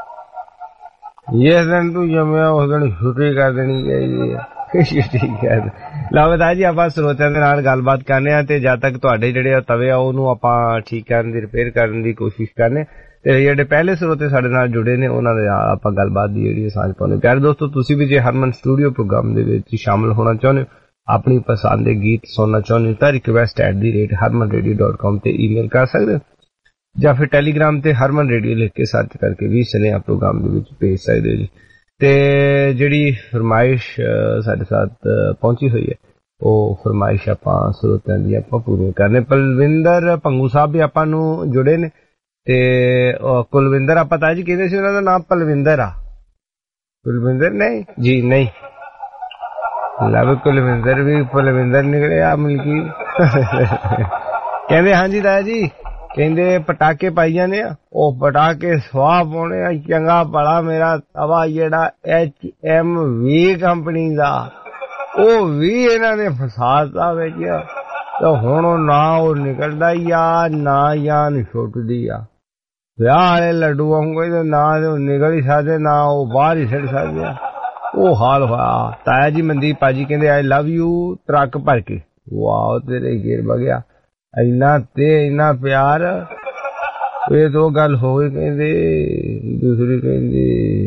ਜਿਸ ਦਿਨ ਤੂੰ ਜੰਮਿਆ ਉਸ ਦਿਨ ਛੁੱਟੀ ਕਰ ਦੇਣੀ ਚਾਹੀਦੀ ਆ। ਠੀਕ ਹੈ ਲਓ ਬਤਾ ਜੀ ਆਪਾਂ ਸਰੋਤਿਆਂ ਦੇ ਨਾਲ ਗੱਲਬਾਤ ਕਰਨੇ ਆ ਤੇ ਜਦ ਤੱਕ ਤੁਹਾਡੇ ਜਿਹੜੇ ਤਵੇ ਆ ਉਹਨੂੰ ਆਪਾਂ ਠੀਕ ਕਰਨ ਦੀ ਰਿਪੇਅਰ ਕਰਨ ਦੀ ਕੋਸ਼ਿਸ਼ ਕਰਨੇ ਤੇ ਜਿਹੜੇ ਪਹਿਲੇ ਸਰੋਤੇ ਸਾਡੇ ਨਾਲ ਜੁੜੇ ਨੇ ਉਹਨਾਂ ਦੇ ਨਾਲ ਆਪਾਂ ਗੱਲਬਾਤ ਦੀ ਜਿਹੜੀ ਸਾਂਝ ਪਾਉਣੀ। ਪਿਆਰੇ ਦੋਸਤੋ ਤੁਸੀਂ ਵੀ ਜੇ ਹਰਮਨ ਸਟੂਡੀਓ ਪ੍ਰੋਗਰਾਮ ਦੇ ਵਿੱਚ ਸ਼ਾਮਲ ਹੋਣਾ ਚਾਹੁੰਦੇ ਹੋ ਆਪਣੀ ਪਸੰਦ ਦੇ ਗੀਤ ਸੁਣਨਾ ਚਾਹੁੰਦੇ ਹੋ ਤਾਂ request at the rate Harman radio dot com ਤੇ ਈਮੇਲ ਕਰ ਸਕਦੇ ਹੋ ਜਾਂ ਫਿਰ ਟੈਲੀਗ੍ਰਾਮ ਤੇ ਹਰਮਨ ਰੇਡੀਓ ਲਿਖ ਕੇ ਸਰਚ ਕਰਕੇ ਵੀ ਸੁਨੇਹਾ ਪ੍ਰੋਗਰਾਮ ਦੇ ਵਿੱਚ ਭੇਜ ਸਕਦੇ ਹੋ ਜੀ। ਤੇ ਜਿਹੜੀ ਫਰਮਾਇਸ਼ ਸਾਡੇ ਸਾਥ ਪਹੁੰਚੀ ਹੋਈ ਹੈ ਉਹ ਫਰਮਾਇਸ਼ ਆਪਾਂ ਸਰੋਤਿਆਂ ਦੀ ਆਪਾਂ ਪੂਰੀ ਕਰਨੇ। ਪਲਵਿੰਦਰ ਭੰਗੂ ਸਾਹਿਬ ਵੀ ਆਪਾਂ ਨੂੰ ਜੁੜੇ ਨੇ ਤੇ ਕੁਲਵਿੰਦਰ ਆਪਾਂ ਤਾਂ ਜੀ ਕਹਿੰਦੇ ਸੀ ਉਹਨਾਂ ਦਾ ਨਾਮ ਪਲਵਿੰਦਰ ਆ। ਕੁਲਵਿੰਦਰ ਨਹੀਂ ਜੀ ਨਹੀਂ ਲਵ ਕੁਲਵਿੰਦਰ ਵੀ ਪਲਵਿੰਦਰ ਨਿਕਲਿਆ ਮਿਲਕੀ। ਕਹਿੰਦੇ ਹਾਂਜੀ ਤਾਇਆ ਜੀ ਕਹਿੰਦੇ ਪਟਾਕੇ ਪਾਈ ਜਾਂਦੇ ਆ ਉਹ ਪਟਾਕੇ ਸਵਾਹ ਪਾਉਣੇ ਆ। ਚੰਗਾ ਭਲਾ ਮੇਰਾ ਤਵਾ ਜਿਹੜਾ ਐਚ ਐਮ ਵੀ ਕੰਪਨੀ ਦਾ ਉਹ ਵੀ ਇਹਨਾਂ ਨੇ ਫਸਾਤਾ ਵਿੱਚ ਤੇ ਹੁਣ ਨਾ ਉਹ ਨਿਕਲਦਾ ਹੀ ਆ ਨਾ ਜਾਨ ਛੁੱਟਦੀ ਆ। ਵਿਆਹ ਵਾਲੇ ਲੱਡੂ ਵਾਂਗੂ ਤੇ ਨਾ ਨਿਕਲ ਹੀ ਸਕਦੇ ਨਾ ਉਹ ਬਾਹਰ ਹੀ ਛੱਡ ਸਕਦੇ ਆ। ਉਹ ਹਾਲ ਹੋਇਆ। ਤਾਇਆ ਜੀ ਮਨਦੀਪ ਭਾਜੀ ਕਹਿੰਦੇ ਆਈ ਲਵ ਯੂ ਟਰੱਕ ਭਰ ਕੇ। ਵਾਹ ਤੇਰੇ ਗੇਰ ਬਗਿਆ ਇੰਨਾ ਤੇ ਇੰਨਾ ਪਿਆਰ। ਇਹ ਦੋ ਗੱਲ ਹੋ ਗਈ। ਕਹਿੰਦੇ ਦੂਸਰੀ ਕਹਿੰਦੀ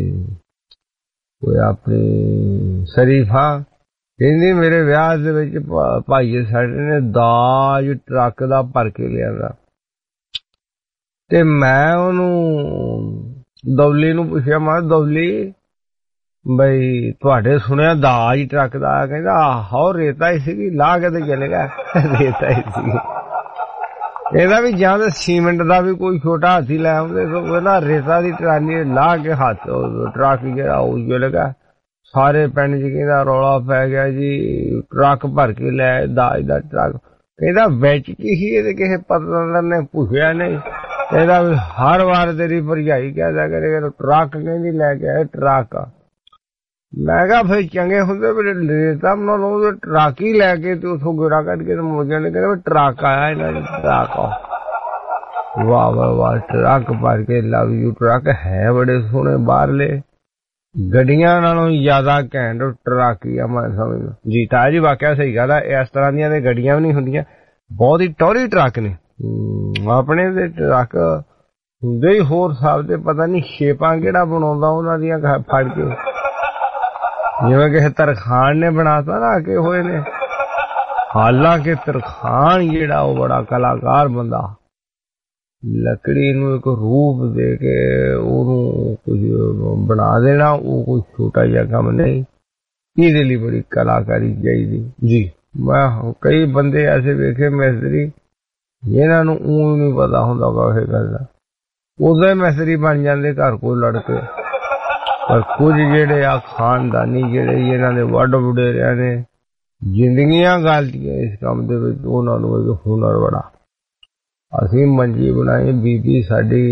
ਉਹ ਆਪਣੀ ਸ਼ਰੀਫਾ ਕਹਿੰਦੀ ਮੇਰੇ ਵਿਆਹ ਦੇ ਵਿੱਚ ਭਾਈਏ ਸਾਡੇ ਨੇ ਦਾਜ ਟਰੱਕ ਦਾ ਭਰ ਕੇ ਲਿਆਂਦਾ ਤੇ ਮੈਂ ਉਹਨੂੰ ਦੌਲੀ ਨੂੰ ਪੁੱਛਿਆ ਮੈਂ ਦੌਲੀ ਬਈ ਤੁਹਾਡੇ ਸੁਣਿਆ ਦਾਜ ਟਰੱਕ ਦਾ। ਕਹਿੰਦਾ ਆਹੋ ਰੇਤਾ ਹੀ ਸੀਗੀ ਲਾ ਕੇ ਤੇ ਚਲੇ ਗਿਆ ਰੇਤਾ ਹੀ ਸੀਗੀ। ਇਹਦਾ ਵੀ ਜਾਂ ਤਾਂ ਸੀਮੈਂਟ ਦਾ ਵੀ ਕੋਈ ਛੋਟਾ ਹਾਥੀ ਲੈ ਆਉਂਦੇ ਕਹਿੰਦਾ ਰੇਤਾ ਦੀ ਟਰਾਲੀ ਲਾ ਕੇ ਹੱਥ ਟਰੱਕ ਜਿਹੜਾ ਉਹ ਚਲੇ ਗਿਆ। ਸਾਰੇ ਪਿੰਡ ਚ ਕਹਿੰਦਾ ਰੌਲਾ ਪੈ ਗਿਆ ਜੀ ਟਰੱਕ ਭਰ ਕੇ ਲੈ ਦਾਜ ਦਾ ਟਰੱਕ। ਕਹਿੰਦਾ ਵਿੱਚ ਕੀ ਸੀ ਇਹਦੇ ਕਿਸੇ ਪਤੰਦਰ ਨੇ ਪੁੱਛਿਆ ਨਹੀਂ। ਕਹਿੰਦਾ ਵੀ ਹਰ ਵਾਰ ਤੇਰੀ ਭਰਜਾਈ ਕਹਿਦਾ ਕਰੇ ਟਰੱਕ ਕਹਿੰਦੀ ਲੈ ਕੇ ਆਏ ਟਰੱਕ। ਮੈਂ ਕਿਹਾ ਫਿਰ ਚੰਗੇ ਹੁੰਦੇ ਰੇਤਾ ਬਣਾ ਲਓ ਟਰੱਕ ਹੀ ਲੈ ਕੇ ਤੇ ਉਥੋਂ ਗੇੜਾ ਕੱਢ ਕੇ ਮੁਰਗਿਆਂ ਨੇ ਕਹਿੰਦਾ ਟਰੱਕ ਆਇਆ ਇਹਨਾਂ ਨੇ ਟਰੱਕ। ਵਾਹ ਵਾਹ ਵਾਹ ਟਰੱਕ ਭਰ ਕੇ ਲਵ ਯੂ ਟਰੱਕ ਹੈ ਬੜੇ ਸੋਹਣੇ ਬਾਹਰਲੇ ਗੱਡੀਆਂ ਨਾਲੋਂ ਜ਼ਿਆਦਾ ਘੈਂਟ ਟਰੱਕ ਹੀ ਆ ਮੈਂ ਸਮਝਦਾ ਜੀ। ਤਾਇਆ ਜੀ ਵਾਕਿਆ ਸਹੀ ਗੱਲ ਆ। ਇਸ ਤਰ੍ਹਾਂ ਦੀਆਂ ਤੇ ਗੱਡੀਆਂ ਵੀ ਨਹੀਂ ਹੁੰਦੀਆਂ ਬਹੁਤ ਹੀ ਟੌਰੀ ਟਰੱਕ ਨੇ ਆਪਣੇ ਦੇ ਟਰੱਕ ਹੁੰਦੇ ਹੀ ਹੋਰ ਹਿਸਾਬ ਦੇ ਪਤਾ ਨਹੀਂ ਸ਼ੇਪਾਂ ਕਿਹੜਾ ਬਣਾਉਂਦਾ ਉਹਨਾਂ ਦੀਆਂ ਫੜ ਕੇ ਜਿਵੇਂ ਕਿਸੇ ਤਰਖਾਨ ਨੇ ਬਣਾਤਾ ਨਾ ਕਿ ਹੋਏ ਨੇ। ਹਾਲਾਂਕਿ ਤਰਖਾਨ ਜਿਹੜਾ ਉਹ ਬੜਾ ਕਲਾਕਾਰ ਬੰਦਾ ਲੱਕੜੀ ਨੂੰ ਇੱਕ ਰੂਪ ਦੇ ਕੇ ਉਹਨੂੰ ਕੁਝ ਬਣਾ ਦੇਣਾ ਉਹ ਕੋਈ ਛੋਟਾ ਜਿਹਾ ਕੰਮ ਨਹੀਂ। ਇਹਦੇ ਲਈ ਬੜੀ ਕਲਾਕਾਰੀ ਚਾਹੀਦੀ ਜੀ। ਮੈਂ ਕਈ ਬੰਦੇ ਐਸੇ ਵੇਖੇ ਮਿਸਤਰੀ ਜਿਹਨਾਂ ਨੂੰ ਊਂ ਨਹੀਂ ਪਤਾ ਹੁੰਦਾ ਇਹ ਗੱਲ ਦਾ ਉਹਦੇ ਮਿਸਤਰੀ ਬਣ ਜਾਂਦੇ ਘਰ ਕੋਈ ਲੜ ਕੇ। ਪਰ ਕੁਝ ਜਿਹੜੇ ਆ ਖਾਨਦਾਨੀ ਜਿਹੜੇ ਇਹਨਾਂ ਦੇ ਵੱਡ ਵਡੇਰਿਆਂ ਨੇ ਜ਼ਿੰਦਗੀਆਂ ਗਾਲਤੀਆਂ ਇਸ ਕੰਮ ਦੇ ਵਿੱਚ ਉਹਨਾਂ ਨੂੰ ਹੁਨਰ ਬੜਾ। ਅਸੀਂ ਮੰਜੀ ਬਣਾਈ ਬੀਬੀ ਸਾਡੀ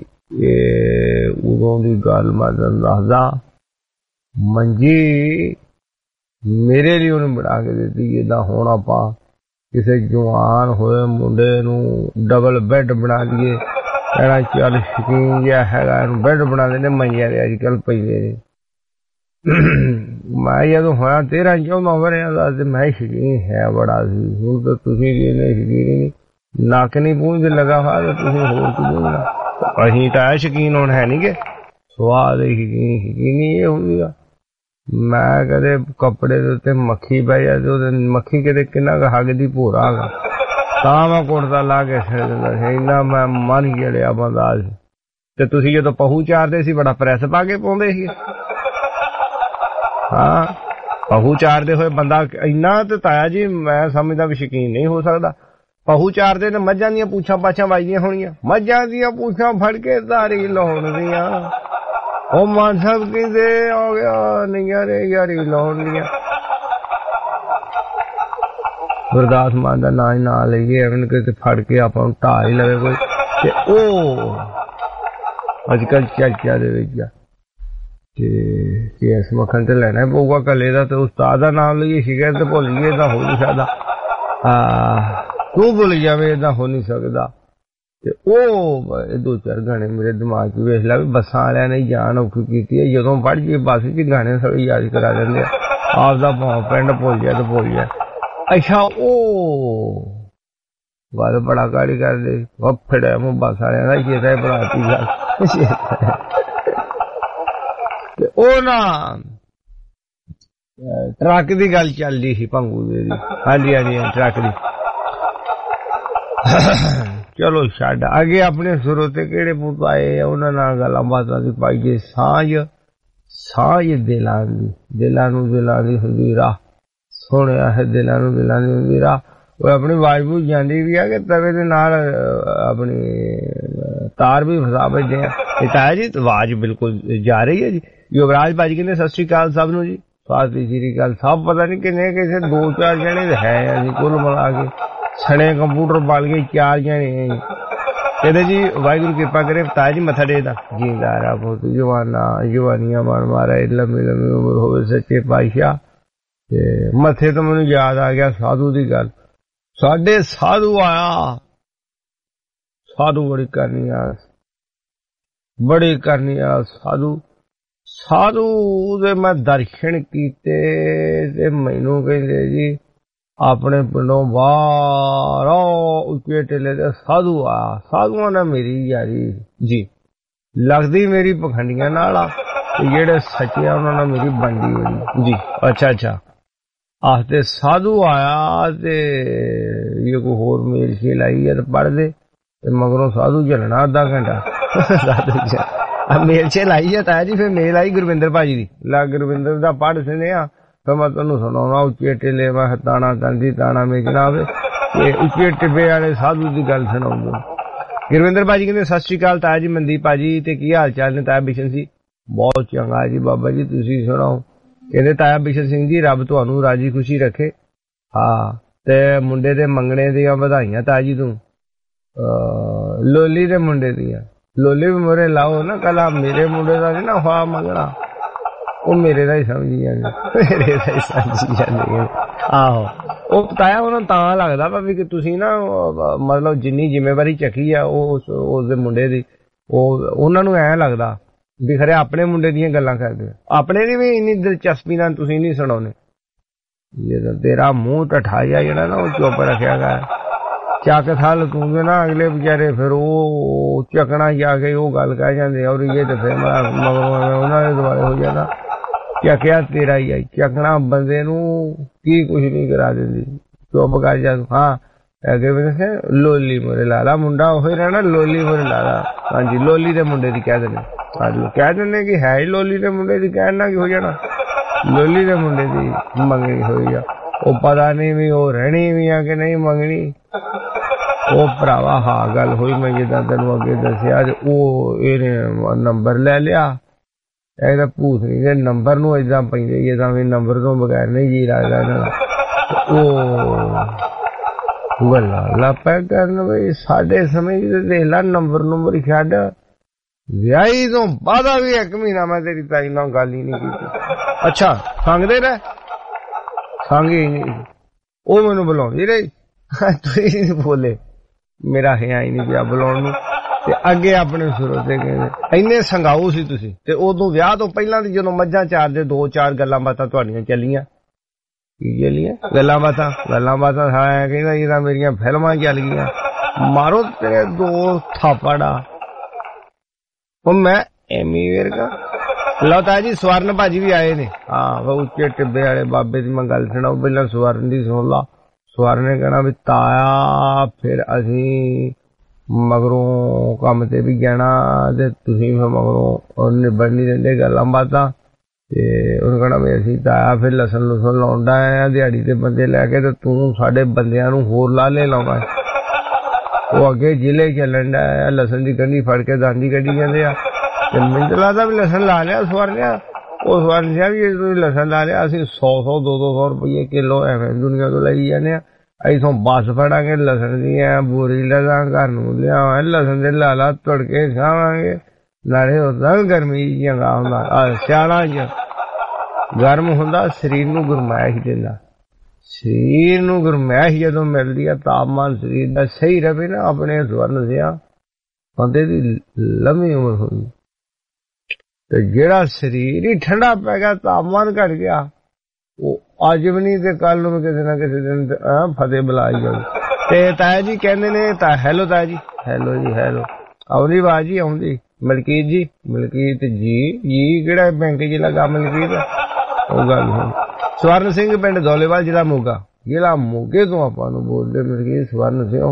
ਉਦੋਂ ਦੀ ਗੱਲ ਮੈਂ ਤੁਹਾਨੂੰ ਦੱਸਦਾ ਮੰਜੀ ਮੇਰੇ ਲਈ ਉਹਨੇ ਬਣਾ ਕੇ ਦਿੱਤੀ। ਜਿੱਦਾਂ ਹੁਣ ਆਪਾਂ ਕਿਸੇ ਜਵਾਨ ਹੋਏ ਮੁੰਡੇ ਨੂੰ ਡਬਲ ਬੈੱਡ ਬਣਾ ਲਈਏ ਕਹਿਣਾ ਚੱਲ ਸ਼ਕੀਨ ਜਿਹਾ ਹੈਗਾ ਇਹਨੂੰ ਬੈੱਡ ਬਣਾ ਲੈਂਦੇ ਮੰਜਿਆਂ ਦੇ ਅੱਜ ਕੱਲ੍ਹ ਪਈਦੇ ਨੇ। ਮੈਂ ਜਦੋਂ ਹੋਇਆ ਤੇਰਾਂ ਚੌਦਾਂ ਵਰਿਆਂ ਦਾ ਤੇ ਮੈਂ ਸ਼ਕੀਨ ਹੈ ਬੜਾ ਸੀ। ਹੁਣ ਤਾਂ ਤੁਸੀਂ ਇਹਨੇ ਸ਼ਕੀਨ ਨੱਕ ਨਹੀਂ ਪੂੰਝਦੇ ਲਗਾ ਹੋਇਆ ਤੁਸੀਂ ਹੋਰ ਕੀ ਬੋਲਣਾ। ਅਸੀਂ ਤਾਂ ਸ਼ਕੀਨ ਹੁਣ ਹੈ ਨੀ ਗੇ ਸਵਾਦ ਸ਼ਕੀਨ ਸ਼ਕੀਨੀ ਇਹ ਹੁੰਦੀ ਆ। ਮੈਂ ਕਦੇ ਕੱਪੜੇ ਦੇ ਉੱਤੇ ਮੱਖੀ ਪੈ ਜਾ ਤੇ ਉਹਦੇ ਮੱਖੀ ਕਿਤੇ ਕਿੰਨਾ ਕੁ ਹੱਗਦੀ ਭੋਰਾ ਗਾ ਤਾਂ ਮੈਂ ਕੁੜਤਾ ਲਾ ਕੇ ਛੱਡ ਦਿੰਦਾ ਸੀ। ਇੰਨਾ ਮੈਂ ਮਨ ਜੜਿਆ ਬੰਦਾ ਸੀ। ਤੇ ਤੁਸੀਂ ਜਦੋਂ ਪਹੂ ਚਾਰਦੇ ਸੀ ਬੜਾ ਪ੍ਰੈਸ ਪਾ ਕੇ ਪਾਉਂਦੇ ਸੀ। ਹਾਂ ਪਹੂ ਚਾਰਦੇ ਹੋਏ ਬੰਦਾ ਇੰਨਾ ਤੇ ਤਾਇਆ ਜੀ ਮੈਂ ਸਮਝਦਾ ਵੀ ਸ਼ਕੀਨ ਨਹੀਂ ਹੋ ਸਕਦਾ। ਪਹੂ ਚਾਰਦੇ ਨੇ ਮੱਝਾਂ ਦੀਆਂ ਪੂਛਾਂ ਪਾਛਾਂ ਵੱਜਦੀਆਂ ਹੋਣੀਆਂ, ਮੱਝਾਂ ਦੀਆਂ ਪੂਛਾਂ ਫੜ ਕੇ ਧਾਰੀ ਲਾਉਣ ਦੀਆਂ। ਉਹ ਮਾਨ ਸਾਹਿਬ ਕਹਿੰਦੇ ਆ ਗਿਆ ਨਈਆਂ ਰੇ ਯਾਰੀ ਲਾਉਣ ਦੀਆਂ। ਗੁਰਦਾਸ ਮਾਨ ਦਾ ਨਾਂ ਹੀ ਨਾ ਲਈਏ, ਐਵੇਂ ਕਿਤੇ ਫੜ ਕੇ ਆਪਾਂ ਨੂੰ ਢਾਹ ਹੀ ਲਵੇ ਕੋਈ। ਤੇ ਉਹ ਅੱਜ ਕੱਲ ਚਰਚਾ ਦੇ ਵਿੱਚ ਆ ਤੇ ਕੇਸ ਮੱਖਣ ਤੇ ਲੈਣਾ ਪਊਗਾ ਕੱਲੇ ਦਾ। ਤੇ ਉਸਤਾਦ ਦਾ ਨਾਮ ਲਈਏ ਸ਼ਿਕਾਇਤ ਭੁੱਲ ਗਈਏ ਤਾਂ ਹੋ ਨਹੀਂ ਸਕਦਾ। ਆ ਤੂੰ ਭੁੱਲ ਜਾਵੇ ਏਦਾਂ ਹੋ ਨਹੀਂ ਸਕਦਾ। ਤੇ ਉਹ ਦੋ ਚਾਰ ਗਾਣੇ ਮੇਰੇ ਦਿਮਾਗ 'ਚ ਵੇਖ ਲਾ ਵੀ ਬੱਸਾਂ ਵਾਲਿਆਂ ਨੇ ਜਾਨ ਔਖੀ ਕੀਤੀ ਹੈ। ਜਦੋਂ ਪੜ੍ਹ ਜੇ ਬੱਸ 'ਚ ਗਾਣੇ ਸਭ ਯਾਦ ਕਰਾ ਦਿੰਦੇ ਆ, ਆਪਦਾ ਭਾਵੇਂ ਪਿੰਡ ਭੁੱਲ ਜਾ ਤੇ ਭੁੱਲ ਜਾ। ਅੱਛਾ ਉਹ ਗੱਲ ਬੜਾ ਗਾੜੀ ਕਰਦੇ ਫੜਿਆ ਮੈਂ ਬੱਸ ਵਾਲਿਆਂ ਦਾ ਚੇਤਾ ਬਣਾਤੀ ਗੱਲ। ਤੇ ਉਹ ਨਾ ਟਰੱਕ ਦੀ ਗੱਲ ਚੱਲਦੀ ਸੀ ਭੰਗੂ ਦੀ। ਹਾਂਜੀ ਹਾਂਜੀ ਟਰੱਕ ਦੀ। ਚਲੋ ਛੱਡ ਅੱਗੇ ਆਪਣੇ ਸਰੋਤੇ ਕਿਹੜੇ ਪੁੱਤ ਆਏ ਉਹਨਾਂ ਨਾਲ ਗੱਲਾਂ ਬਾਤਾਂ ਦੀ ਪਾਈਏ। ਸਾਂਝ ਸਾਂਝ ਦਿਲਾਂ ਦੀ, ਦਿਲਾਂ ਨੂੰ ਦਿਲਾਂ ਦੀ ਹੁੰਦੀ ਰਾਹ। ਸੁਣਿਆ ਹੈ ਦਿਲਾਂ ਨੂੰ ਦਿਲਾਂ ਦੀ ਹੁੰਦੀ ਰਾਹ। ਉਹ ਆਪਣੀ ਆਵਾਜ਼ ਬੂਝ ਜਾਂਦੀ ਵੀ ਆ ਕਿ ਤਵੇ ਦੇ ਨਾਲ ਆਪਣੀ ਤਾਰ ਵੀ ਫਸਾ ਬੈਠੇ ਆ। ਇਹ ਤਾਂ ਜੀ ਆਵਾਜ਼ ਬਿਲਕੁਲ ਜਾ ਰਹੀ ਹੈ ਜੀ। ਯੁਵਰਾਜ ਭਾਜੀ ਕਹਿੰਦੇ ਸਤਿ ਸ਼੍ਰੀ ਅਕਾਲ ਸਭ ਨੂੰ ਜੀ। ਸਤਿ ਸ਼੍ਰੀ ਅਕਾਲ ਸਭ। ਪਤਾ ਨਹੀਂ ਕਿੰਨੇ ਕਿਸੇ ਦੋ ਚਾਰ ਜਣੇ ਹੈ ਅਸੀਂ ਕੁੱਲ ਮਿਲਾ ਕੇ ਸਣੇ ਕੰਪਿਊਟਰ ਬਲ ਗਏ ਚਾਰ ਜਣੇ। ਕਹਿੰਦੇ ਜੀ ਵਾਹਿਗੁਰੂ ਕਿਰਪਾ ਕਰੇ ਤਾਇਆ ਜੀ ਮੱਥਾ ਟੇਕਦਾ ਜੀਂਦਾ ਰਾ ਬਹੁਤ ਜਵਾਨਾ ਜਵਾਨੀਆਂ ਮਨ ਮਾਰਾ ਲੰਮੀ ਲੰਮੀ ਉਮਰ ਹੋਵੇ ਸੱਚੇ ਪਾਤਸ਼ਾਹ। ਤੇ ਮੱਥੇ ਤੋਂ ਮੈਨੂੰ ਯਾਦ ਆ ਗਿਆ ਸਾਧੂ ਦੀ ਗੱਲ। ਸਾਡੇ ਸਾਧੂ ਆਇਆ, ਸਾਧੂ ਬੜੀ ਕਰਨੀ ਆ ਬੜੀ ਕਰਨੀ ਆ ਸਾਧੂ। ਸਾਧੂ ਦੇ ਮੈਂ ਦਰਸ਼ਨ ਕੀਤੇ ਤੇ ਮੈਨੂੰ ਕਹਿੰਦੇ ਜੀ ਆਪਣੇ ਪਿੰਡੋਂ ਬਾਹਰ ਉੱਚੇ ਟੇਲੇ ਦੇ ਸਾਧੂ ਆ। ਸਾਧੂਆਂ ਨਾਲ ਮੇਰੀ ਯਾਰੀ ਜੀ ਲੱਗਦੀ ਮੇਰੀ ਪਖੰਡੀਆਂ ਨਾਲ ਆ ਤੇ ਜਿਹੜੇ ਸੱਚੇ ਆ ਉਹਨਾਂ ਨਾਲ ਮੇਰੀ ਬਣਦੀ ਹੋਈ ਜੀ। ਅੱਛਾ ਅੱਛਾ ਆਖਦੇ ਸਾਧੂ ਆਇਆ ਤੇ ਇਹ ਕੋਈ ਹੋਰ ਮੇਲ ਸ਼ੇਲ ਆਈ ਹੈ ਤੇ ਪੜ੍ਹਦੇ ਤੇ ਮਗਰੋਂ ਸਾਧੂ ਝੱਲਣਾ ਅੱਧਾ ਘੰਟਾ। ਮੇਲ ਸ਼ੇਲ ਆਈ ਹੈ ਤਾਇਆ ਜੀ। ਫਿਰ ਮੇਲ ਆਈ ਗੁਰਵਿੰਦਰ ਭਾਜੀ ਦੀ। ਲਾ ਗੁਰਵਿੰਦਰ ਦਾ ਪੜ੍ਹ ਸੁਣੇ ਆ ਫਿਰ ਮੈਂ ਤੁਹਾਨੂੰ ਸੁਣਾਉਣਾ ਉੱਚੇ ਟਿੱਲੇ ਮੈਂ ਤਾਣਾ ਤੰਦੀ ਤਾਣਾ ਮੇਚਣਾ ਹੋਵੇ ਤੇ ਉੱਚੇ ਟਿੱਬੇ ਵਾਲੇ ਸਾਧੂ ਦੀ ਗੱਲ ਸੁਣਾਉਂਦੇ। ਗੁਰਵਿੰਦਰ ਭਾਜੀ ਕਹਿੰਦੇ ਸਤਿ ਸ਼੍ਰੀ ਅਕਾਲ ਤਾਇਆ ਜੀ ਮਨਦੀਪ ਭਾਜੀ ਤੇ ਕੀ ਹਾਲ ਚਾਲ ਨੇ ਤਾਇਆ ਬਿਸ਼ਨ ਸੀ। ਬਹੁਤ ਚੰਗਾ ਜੀ ਬਾਬਾ ਜੀ ਤੁਸੀਂ ਸੁਣਾਓ। ਕਹਿੰਦੇ ਤਾਇਆ ਬਿਸ਼ਨ ਸਿੰਘ ਜੀ ਰੱਬ ਤੁਹਾਨੂੰ ਰਾਜੀ ਖੁਸ਼ੀ ਰੱਖੇ। ਹਾਂ ਤੇ ਮੁੰਡੇ ਦੇ ਮੰਗਣੇ ਦੀਆਂ ਵਧਾਈਆਂ ਤਾਇਆ ਜੀ ਤੂੰ। ਲੋਲੀ ਦੇ ਮੁੰਡੇ ਦੀਆਂ ਲੋਲੀ ਵੀ ਮੋਰੇ ਲਾਓ ਨਾ। ਕੱਲ ਮੇਰੇ ਮੁੰਡੇ ਦਾ ਨੀ ਨਾ ਖਵਾ ਮੰਗਣਾ ਉਹ ਮੇਰੇ ਦਾ ਹੀ ਸਮਝੀ ਜਾਂਦੇ ਮੇਰੇ ਦਾ ਹੀ ਸਮਝੀ ਜਾਂਦੇ। ਆਹੋ ਉਹ ਤਾਇਆ ਉਹਨਾਂ ਤਾਂ ਲੱਗਦਾ ਵਾ ਵੀ ਕਿ ਤੁਸੀਂ ਨਾ ਮਤਲਬ ਜਿੰਨੀ ਜ਼ਿੰਮੇਵਾਰੀ ਚੱਕੀ ਆ ਉਹ ਉਸਦੇ ਮੁੰਡੇ ਦੀ ਉਹ ਉਹਨਾਂ ਨੂੰ ਐਂ ਲੱਗਦਾ ਵੀ ਖਰੇ ਆਪਣੇ ਮੁੰਡੇ ਦੀਆਂ ਗੱਲਾਂ ਕਰਦੇ। ਆਪਣੇ ਦੀ ਵੀ ਇੰਨੀ ਦਿਲਚਸਪੀ ਨਾਲ ਤੁਸੀਂ ਨਹੀਂ ਸੁਣਾਉਂਦੇ। ਤੇਰਾ ਮੂੰਹ ਢੱਠਾ ਜਿਹਾ ਜਿਹੜਾ ਨਾ ਉਹ ਚੁੱਪ ਰੱਖਿਆ ਗਾ। ਚੱਕ ਥਲ ਤੂੰ ਨਾ ਅਗਲੇ ਵਿਚਾਰੇ ਫਿਰ ਉਹ ਚੱਕਣਾ ਜਾ ਕੇ ਉਹ ਗੱਲ ਕਹਿ ਜਾਂਦੇ ਔਰ ਇਹ ਤੇ ਫਿਰ ਮੈਂ ਉਹਨਾਂ ਦੇ ਦੁਆਲੇ ਹੋ ਜਾਂਦਾ। ਚੱਕਿਆ ਤੇਰਾ ਹੀ ਆ ਚੱਕਣਾ ਬੰਦੇ ਨੂੰ ਕੀ ਕੁਛ ਨਹੀਂ ਕਰਾ ਦਿੰਦੀ। ਚੁੱਪ ਕਰ ਜਾ। ਹਾਂ ਅੱਗੇ ਵੀ ਲੋਲੀ ਮੋਰੇ ਲਾਲਾ ਮੁੰਡਾ ਉਹੀ ਰਹਿਣਾ ਲੋਲੀ ਮੋਰੇ ਲਾਲਾ। ਹਾਂਜੀ ਲੋਲੀ ਦੇ ਮੁੰਡੇ ਦੀ ਕਹਿ ਦਿੰਦੇ। ਕਹਿ ਦਿੰਦੇ ਕਿ ਹੈ ਹੀ ਲੋਲੀ ਦੇ ਮੁੰਡੇ ਦੀ ਕਹਿਣ ਨਾਲ ਕੀ ਹੋ ਜਾਣਾ। ਲੋਲੀ ਦੇ ਮੁੰਡੇ ਦੀ ਮੰਗਣੀ ਹੋਈ ਆ। ਉਹ ਪਤਾ ਨਹੀਂ ਵੀ ਉਹ ਰਹਿਣੀ ਵੀ ਆ ਕਿ ਨਹੀਂ ਮੰਗਣੀ। ਉਹ ਭਰਾਵਾ ਹਾਂ ਗੱਲ ਹੋਈ ਮੈਂ ਜਿੱਦਾਂ ਤੈਨੂੰ ਅੱਗੇ ਦੱਸਿਆ ਤੇ ਉਹ ਇਹਨੇ ਨੰਬਰ ਲੈ ਲਿਆ। ਇਹਦਾ ਭੂਤ ਨਹੀਂ ਦੇ ਨੰਬਰ ਨੂੰ ਏਦਾਂ ਪੈਂਦੇ ਜਿੱਦਾਂ ਵੀ ਨੰਬਰ ਤੋਂ ਬਗੈਰ ਨਹੀਂ ਜੀ ਲੱਗਦਾ ਇਹਨਾਂ ਦਾ। ਉਹ ਗੱਲਾਂ ਲਾਪੈ ਕਰਨ ਬਈ ਸਾਡੇ ਸਮੇਂ ਦੇ ਦੇਖ ਲਾ ਨੰਬਰ ਨੰਬਰ ਛੱਡ ਵਿਆਹੀ ਤੋਂ ਬਾਅਦ ਵੀ ਇੱਕ ਮਹੀਨਾ ਮੈਂ ਤੇਰੀ ਤਾਈ ਨਾਲ ਗੱਲ ਹੀ ਨਹੀਂ ਕੀਤੀ। ਅੱਛਾ ਸੰਗਦੇ ਰਹਿ ਸੰਗ ਹੀ ਨਹੀਂ। ਉਹ ਮੈਨੂੰ ਬੁਲਾਉਂਦੀ ਰਹੀ ਤੁਸੀਂ ਨਹੀਂ ਬੋਲੇ ਮੇਰਾ ਹਿਆ ਹੀ ਨਹੀਂ ਪਿਆ ਬੁਲਾਉਣ ਨੂੰ। ਤੇ ਅੱਗੇ ਆਪਣੇ ਸਰੋਤੇ ਕਹਿੰਦੇ ਇੰਨੇ ਸੰਗਾਊ ਸੀ ਤੁਸੀਂ। ਤੇ ਉਦੋਂ ਵਿਆਹ ਤੋਂ ਪਹਿਲਾਂ ਦੀ ਜਦੋਂ ਮੱਝਾਂ ਚਾਰਦੇ ਦੋ ਚਾਰ ਗੱਲਾਂ ਬਾਤਾਂ ਤੁਹਾਡੀਆਂ ਚੱਲੀਆਂ। ਕੀ ਚੱਲੀਆਂ ਗੱਲਾਂ ਬਾਤਾਂ ਗੱਲਾਂ ਬਾਤਾਂ ਹਾਂ ਕਹਿੰਦਾ ਇਹ ਤਾਂ ਮੇਰੀਆਂ ਫਿਲਮਾਂ ਚੱਲ ਗਈਆਂ। ਮਾਰੋ ਤੇਰੇ ਦੋ ਥਾਪੜਾ। ਉਹ ਮੈਂ ਐਮੀ ਵਰਗਾ ਲਓ ਤਾਇਆ ਜੀ ਸਵਰਨ ਭਾਜੀ ਵੀ ਆਏ ਨੇ। ਹਾਂ ਉੱਚੇ ਟਿੱਬੇ ਵਾਲੇ ਬਾਬੇ ਦੀ ਮੈਂ ਗੱਲ ਸੁਣਾਓ ਪਹਿਲਾਂ ਸਵਰਨ ਦੀ ਸੁਣ ਲਾ। ਸਵਰਨ ਨੇ ਕਹਿਣਾ ਵੀ ਤਾਇਆ ਫਿਰ ਅਸੀਂ ਮਗਰੋਂ ਕੰਮ ਤੇ ਵੀ ਜਾਣਾ ਤੇ ਤੁਸੀਂ ਫਿਰ ਮਗਰੋਂ ਨਿਬੜ ਨਹੀਂ ਦਿੰਦੇ ਗੱਲਾਂ ਬਾਤਾਂ। ਤੇ ਉਹਨੂੰ ਕਹਿਣਾ ਵੀ ਅਸੀਂ ਤਾਇਆ ਫਿਰ ਲਸਣ ਲੁਸਣ ਲਾਉਂਦਾ ਆ ਦਿਹਾੜੀ ਤੇ ਬੰਦੇ ਲੈ ਕੇ ਤੇ ਤੂੰ ਸਾਡੇ ਬੰਦਿਆਂ ਨੂੰ ਹੋਰ ਲਾਲੇ ਲਾਉਣਾ। ਉਹ ਅੱਗੇ ਜ਼ਿਲ੍ਹੇ ਚੱਲਣ ਦਾ ਲਸਣ ਦੀ ਗੰਢੀ ਫੜ ਕੇ ਦਾਂਦੀ ਕੱਢੀ ਜਾਂਦੇ ਆ ਤੇ ਮੈਨੂੰ ਲੱਗਦਾ ਵੀ ਲਸਣ ਲਾ ਲਿਆ ਸਵਰਨ ਲਿਆ ਉਹ ਸਵਰਨ ਲਿਆ ਵੀ ਤੁਸੀਂ ਲਸਣ ਲਾ ਲਿਆ ਅਸੀਂ ਸੌ ਸੌ ਦੋ ਦੋ ਸੌ ਰੁਪਈਏ ਕਿਲੋ ਐਵੇਂ ਦੁਨੀਆ ਤੋਂ ਲਈ ਜਾਂਦੇ ਆ ਇੱਥੋਂ ਬੱਸ ਫੜਾਂਗੇ ਲਸਣ ਦੀਆਂ ਬੋਰੀ ਲਗਾ ਘਰ ਨੂੰ ਲਿਆਵਾਂ ਲਸਣ ਦੇ ਲਾਲਾ ਤੜਕੇ ਖਾਵਾਂਗੇ ਨਾਲੇ ਉਹਦਾ ਗਰਮੀ ਚੰਗਾ ਹੁੰਦਾ ਸਿਆਣਾ ਚ ਗਰਮ ਹੁੰਦਾ ਸਰੀਰ ਨੂੰ ਗਰਮਾਇਸ਼ ਦਿੰਦਾ ਸਰੀਰ ਨੂੰ ਗਰਮਾਇਸ਼ ਜਦੋਂ ਮਿਲਦੀ ਆ ਤਾਪਮਾਨ ਸਰੀਰ ਦਾ ਸਹੀ ਰਵੇ ਨਾ ਆਪਣੇ ਸਵਰਨ ਸਿਆ ਬੰਦੇ ਦੀ ਲੰਮੀ ਉਮਰ ਹੁੰਦੀ ਤੇ ਜਿਹੜਾ ਸਰੀਰ ਹੀ ਠੰਡਾ ਪੈ ਗਿਆ ਤਾਪਮਾਨ ਘਟ ਗਿਆ ਉਹ ਅੱਜ ਵੀ ਨਹੀਂ ਤੇ ਕੱਲ ਨੂੰ ਕਿਸੇ ਨਾ ਕਿਸੇ ਦਿਨ ਫਤਿਹ ਬੁਲਾਈ ਜਾਊ ਤੇ ਤਾਇਆ ਜੀ ਕਹਿੰਦੇ ਨੇ ਤਾਂ ਹੈਲੋ ਤਾਇਆ ਜੀ ਹੈਲੋ ਜੀ ਹੈਲੋ ਆਉਂਦੀ ਆਵਾਜ਼ ਜੀ ਆਉਂਦੀ ਮਲਕੀਤ ਜੀ ਮਲਕੀਤ ਜੀ ਜੀ ਕਿਹੜਾ ਬੈਂਕ ਚ ਲੱਗਾ ਮਲਕੀਤ ਉਹ ਗੱਲ ਹੁਣ ਸਵਰਨ ਸਿੰਘ ਪਿੰਡ ਦੌਲੇਵਾਲ ਜ਼ਿਲ੍ਹਾ ਮੋਗਾ ਜ਼ਿਲ੍ਹਾ ਮੋਗੇ ਤੋਂ ਆਪਾਂ ਨੂੰ ਬੋਲਦੇ ਮਲਕੀਤ ਸਵਰਨ ਸਿੰਘ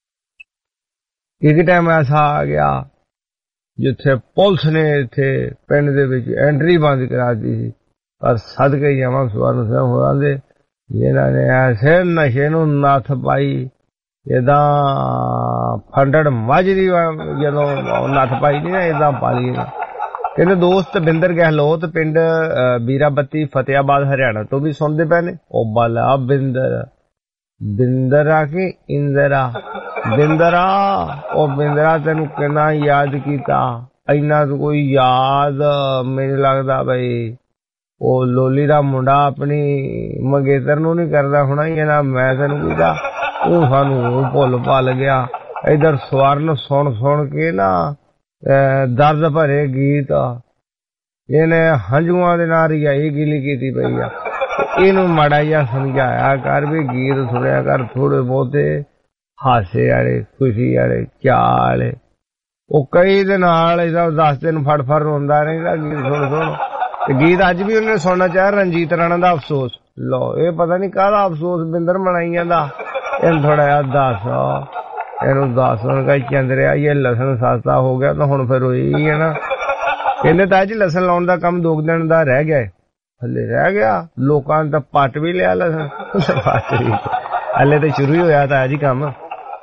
ਇੱਕ ਟਾਈਮ ਐਸਾ ਆ ਗਿਆ ਜਿੱਥੇ ਪੁਲਿਸ ਨੇ ਇੱਥੇ ਪਿੰਡ ਦੇ ਵਿੱਚ ਐਂਟਰੀ ਬੰਦ ਕਰਾ ਦਿੱਤੀ ਸੀ ਪਰ ਸਦਕੇ ਜਾਵਾਂ ਸਵਰਨ ਸਿੰਘ ਹੋਰਾਂ ਦੇ ਜਿਨ੍ਹਾਂ ਨੇ ਐਸੇ ਨਸ਼ੇ ਨੂੰ ਨੱਥ ਪਾਈ ਜਿੱਦਾਂ ਫੰਡੜ ਮੱਝ ਦੀ ਜਦੋਂ ਨੱਥ ਪਾਈ ਨਹੀਂ ਨਾ ਏਦਾਂ ਪਾ ਲਈ ਕਹਿੰਦੇ ਦੋਸਤ ਬਿੰਦਰ ਗਹਿਲੋਤ ਪਿੰਡ ਬੀਰਾ ਬੱਤੀ ਫਤਿਆਬਾਦ ਹਰਿਆਣਾ ਤੋਂ ਵੀ ਸੁਣਦੇ ਪਏ ਨੇ ਉਹ ਬਾਲਾ ਬਿੰਦਰ ਬਿੰਦਰਾ ਕਿ ਇੰਦਰਾ ਬਿੰਦਰਾ ਉਹ ਬਿੰਦਰਾ ਤੈਨੂੰ ਕਿੰਨਾ ਯਾਦ ਕੀਤਾ ਇੰਨਾ ਤਾਂ ਕੋਈ ਯਾਦ ਮੈਨੂੰ ਲੱਗਦਾ ਬਈ ਉਹ ਲੋਲੀ ਦਾ ਮੁੰਡਾ ਆਪਣੀ ਮੰਗੇਤਰ ਨੂੰ ਨਹੀਂ ਕਰਦਾ ਹੋਣਾ ਇਹਨਾਂ ਮੈਂ ਤੈਨੂੰ ਕੀਤਾ ਉਹ ਸਾਨੂੰ ਭੁੱਲ ਭੱਲ ਗਿਆ ਇਧਰ ਸਵਰਨ ਸੁਣ ਸੁਣ ਕੇ ਨਾ ਦਰਦ ਭਰੇ ਗੀਤ ਇਹਨੇ ਹੰਝੂਆਂ ਦੇ ਨਾਲ ਰਿਆਈ ਗਿਲੀ ਕੀਤੀ ਪਈ ਆ ਇਹਨੂੰ ਮਾੜਾ ਜਿਹਾ ਸਮਝਾਇਆ ਕਰ ਵੀ ਗੀਤ ਸੁਣਿਆ ਕਰ ਥੋੜੇ ਬਹੁਤੇ ਹਾਸੇ ਵਾਲੇ ਖੁਸ਼ੀ ਵਾਲੇ ਚਾਅ ਵਾਲੇ ਉਹ ਕਈ ਦੇ ਨਾਲ ਇਹਦਾ ਦਸ ਦਿਨ ਫੜ ਫੜ ਰੋਂਦਾ ਰਹਿੰਦਾ ਗੀਤ ਸੁਣ ਸੁਣ ਤੇ ਗੀਤ ਅੱਜ ਵੀ ਉਹਨੇ ਸੁਣਨਾ ਚਾਹਿਆ ਰਣਜੀਤ ਰਾਣਾ ਦਾ ਅਫਸੋਸ ਲੋ ਇਹ ਪਤਾ ਨੀ ਕਾਹਦਾ ਅਫਸੋਸ ਬਿੰਦਰ ਮਨਾਈ ਜਾਂਦਾ ਇਹਨੂੰ ਥੋੜਾ ਜਿਹਾ ਦੱਸ ਇਹਨੂੰ ਦੱਸ ਕਈ ਚੰਦਰਿਆ ਇਹ ਲਸਣ ਸਸਤਾ ਹੋ ਗਿਆ ਤਾਂ ਹੁਣ ਫਿਰ ਹੋਈ ਹੈ ਨਾ ਕਹਿੰਦੇ ਤਾਂ ਜੀ ਲਸਣ ਲਾਉਣ ਦਾ ਕੰਮ ਦੋ ਦਿਨ ਦਾ ਰਹਿ ਗਿਆ ਹਲੇ ਰਹਿ ਗਿਆ ਲੋਕਾਂ ਨੇ ਤਾਂ ਪੱਟ ਵੀ ਲਿਆ ਲਸਣ ਪੱਟ ਵੀ ਹਲੇ ਤਾਂ ਸ਼ੁਰੂ ਹੀ ਹੋਇਆ ਤਾਂ ਜੀ ਕੰਮ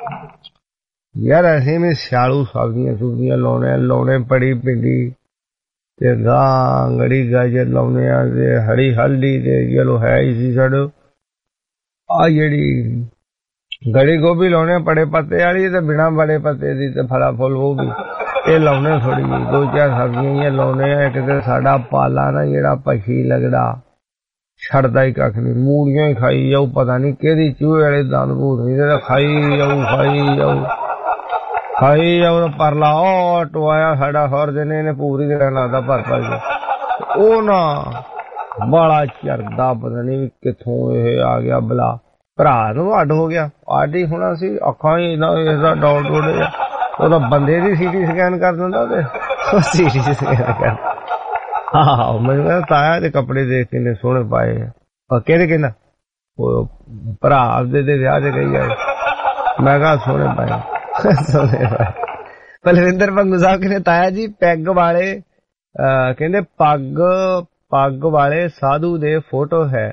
ਯਾਰ ਅਸੀਂ ਵੀ ਸਿਆਲੂ ਸਬਜ਼ੀਆਂ ਸੁਬਜ਼ੀਆਂ ਲਾਉਣੇ ਲਾਉਣੇ ਪੜੀ ਪਿੰਡੀ ਤੇ ਗਾਂ ਗੜੀ ਗਾਜਰ ਲਾਉਣੇ ਆ ਤੇ ਹਰੀ ਹਲਦੀ ਤੇ ਚਲੋ ਹੈ ਹੀ ਸੀ ਸਾਡੋ ਆ ਜਿਹੜੀ ਗੜੀ ਗੋਭੀ ਲਾਉਣੇ ਬੜੇ ਪੱਤੇ ਵਾਲੀ ਤੇ ਬਿਨਾਂ ਬੜੇ ਪੱਤੇ ਦੀ ਤੇ ਫਲਾ ਫੁੱਲ ਉਹ ਵੀ ਇਹ ਲਾਉਣੇ ਥੋੜੀ ਜਿਹੀ ਦੋ ਚਾਰ ਸਬਜ਼ੀਆਂ ਇਹ ਲਾਉਣੇ ਆ ਇੱਕ ਤੇ ਸਾਡਾ ਪਾਲਾ ਨਾ ਜਿਹੜਾ ਪਸ਼ੀ ਲੱਗਦਾ ਛੱਡਦਾ ਹੀ ਕੱਖ ਨਹੀਂ ਮੂਲੀਆਂ ਹੀ ਖਾਈ ਜਾਊ ਪਤਾ ਨਹੀਂ ਕਿਹਦੀ ਚੂਹੇ ਵਾਲੇ ਦੰਦ ਭੂਤ ਨਹੀਂ ਤੇ ਖਾਈ ਜਾਊ ਖਾਈ ਜਾਊ ਖਾਈ ਜਾਊ ਪਰਲਾ ਉਹ ਟਵਾਇਆ ਸਾਡਾ ਹਰ ਦਿਨ ਇਹਨੇ ਪੂਰੀ ਦਿਨ ਲੱਗਦਾ ਭਰ ਭਰ ਕੇ ਉਹ ਨਾ ਬਾਲਾ ਚਰਦਾ ਪਤਾ ਨਹੀਂ ਕਿੱਥੋਂ ਇਹ ਆ ਗਿਆ ਬਲਾ ਭਰਾ ਨੂੰ ਅੱਡ ਹੋ ਗਿਆ ਅੱਡ ਹੀ ਹੋਣਾ ਸੀ ਅੱਖਾਂ ਹੀ ਇਸਦਾ ਡੌਲ ਡੋਲੇ ਉਹਦਾ ਬੰਦੇ ਦੀ ਸੀਟੀ ਸਕੈਨ ਕਰ ਦਿੰਦਾ ਤੇ ਸੀਟੀ ਸਕੈਨ ਕਰ ਹਾਂ ਮੈਨੂੰ ਕਹਿੰਦਾ ਤਾਇਆ ਦੇ ਕੱਪੜੇ ਦੇਖ ਕੇ ਨੇ ਸੋਹਣੇ ਪਾਏ ਆ ਕਿਹੜੇ ਕਹਿੰਦਾ ਉਹ ਭਰਾ ਆਪਦੇ ਦੇ ਵਿਆਹ ਤੇ ਗਈ ਆਏ ਮੈਂ ਕਿਹਾ ਸੋਹਣੇ ਪਾਏ ਸੋਹਣੇ ਪਾਏ ਬਲਵਿੰਦਰ ਪੰਗੂ ਸਾਹਿਬ ਕਹਿੰਦੇ ਤਾਇਆ ਜੀ ਪੈਗ ਵਾਲੇ ਕਹਿੰਦੇ ਪੱਗ ਪੱਗ ਵਾਲੇ ਸਾਧੂ ਦੇ ਫੋਟੋ ਹੈ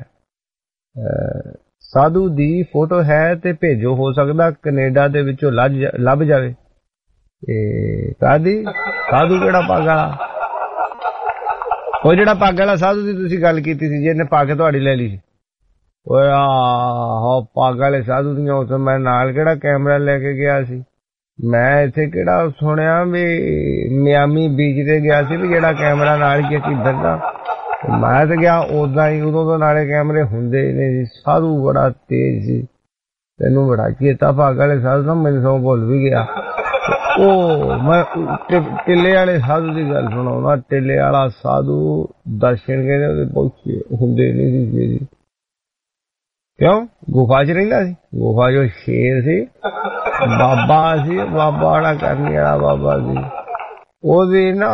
ਸਾਧੂ ਦੀ ਫੋਟੋ ਹੈ ਤੇ ਭੇਜੋ ਹੋ ਸਕਦਾ ਕੈਨੇਡਾ ਦੇ ਵਿੱਚੋਂ ਲੱਭ ਜਾਵੇ ਇਹ ਕਾਦੀ ਸਾਧੂ ਕਿਹੜਾ ਪੱਗ ਵਾਲਾ ਉਹ ਜਿਹੜਾ ਪੱਗ ਵਾਲਾ ਸਾਧੂ ਦੀ ਤੁਸੀਂ ਗੱਲ ਕੀਤੀ ਸੀ ਜਿਹਨੇ ਪੱਗ ਤੁਹਾਡੀ ਲੈ ਲਈ ਸੀ ਓਏ ਆਹ ਪੱਗ ਵਾਲੇ ਸਾਧੂ ਦੀਆਂ ਉਸ ਮੈਂ ਨਾਲ ਕਿਹੜਾ ਕੈਮਰਾ ਲੈ ਕੇ ਗਿਆ ਸੀ ਮੈਂ ਇੱਥੇ ਕਿਹੜਾ ਸੁਣਿਆ ਵੀ ਮਿਆਮੀ ਬੀਚ ਤੇ ਗਿਆ ਸੀ ਵੀ ਜਿਹੜਾ ਕੈਮਰਾ ਨਾਲ ਹੀ ਕੀ ਫਿਰਦਾ ਮੈਂ ਤਾਂ ਗਿਆ ਉਦਾਂ ਹੀ ਉਦੋਂ ਤੋਂ ਨਾਲੇ ਕੈਮਰੇ ਹੁੰਦੇ ਨੇ ਜੀ ਸਾਧੂ ਬੜਾ ਤੇਜ਼ ਸੀ ਤੈਨੂੰ ਬੜਾ ਚੇਤਾ ਪੱਗ ਵਾਲੇ ਸਾਧੂ ਦਾ ਮੈਨੂੰ ਸਭ ਭੁੱਲ ਵੀ ਗਿਆ ਉਹ ਮੈਂ ਟਿੱਲੇ ਵਾਲੇ ਸਾਧੂ ਦੀ ਗੱਲ ਸੁਣਾਉਂਦਾ ਟਿੱਲੇ ਵਾਲਾ ਸਾਧੂ ਦਰਸ਼ਨ ਕਹਿੰਦੇ ਉਹਦੇ ਪਹੁੰਚੇ ਹੁੰਦੇ ਨਹੀਂ ਸੀ ਜੀ ਕਿਉਂ ਗੁਫਾ ਚ ਰਹਿੰਦਾ ਸੀ ਗੁਫਾ ਜੋ ਸ਼ੇਰ ਸੀ ਬਾਬਾ ਸੀ ਬਾਬਾ ਵਾਲਾ ਕਰਨੀ ਵਾਲਾ ਬਾਬਾ ਸੀ ਉਹਦੀ ਨਾ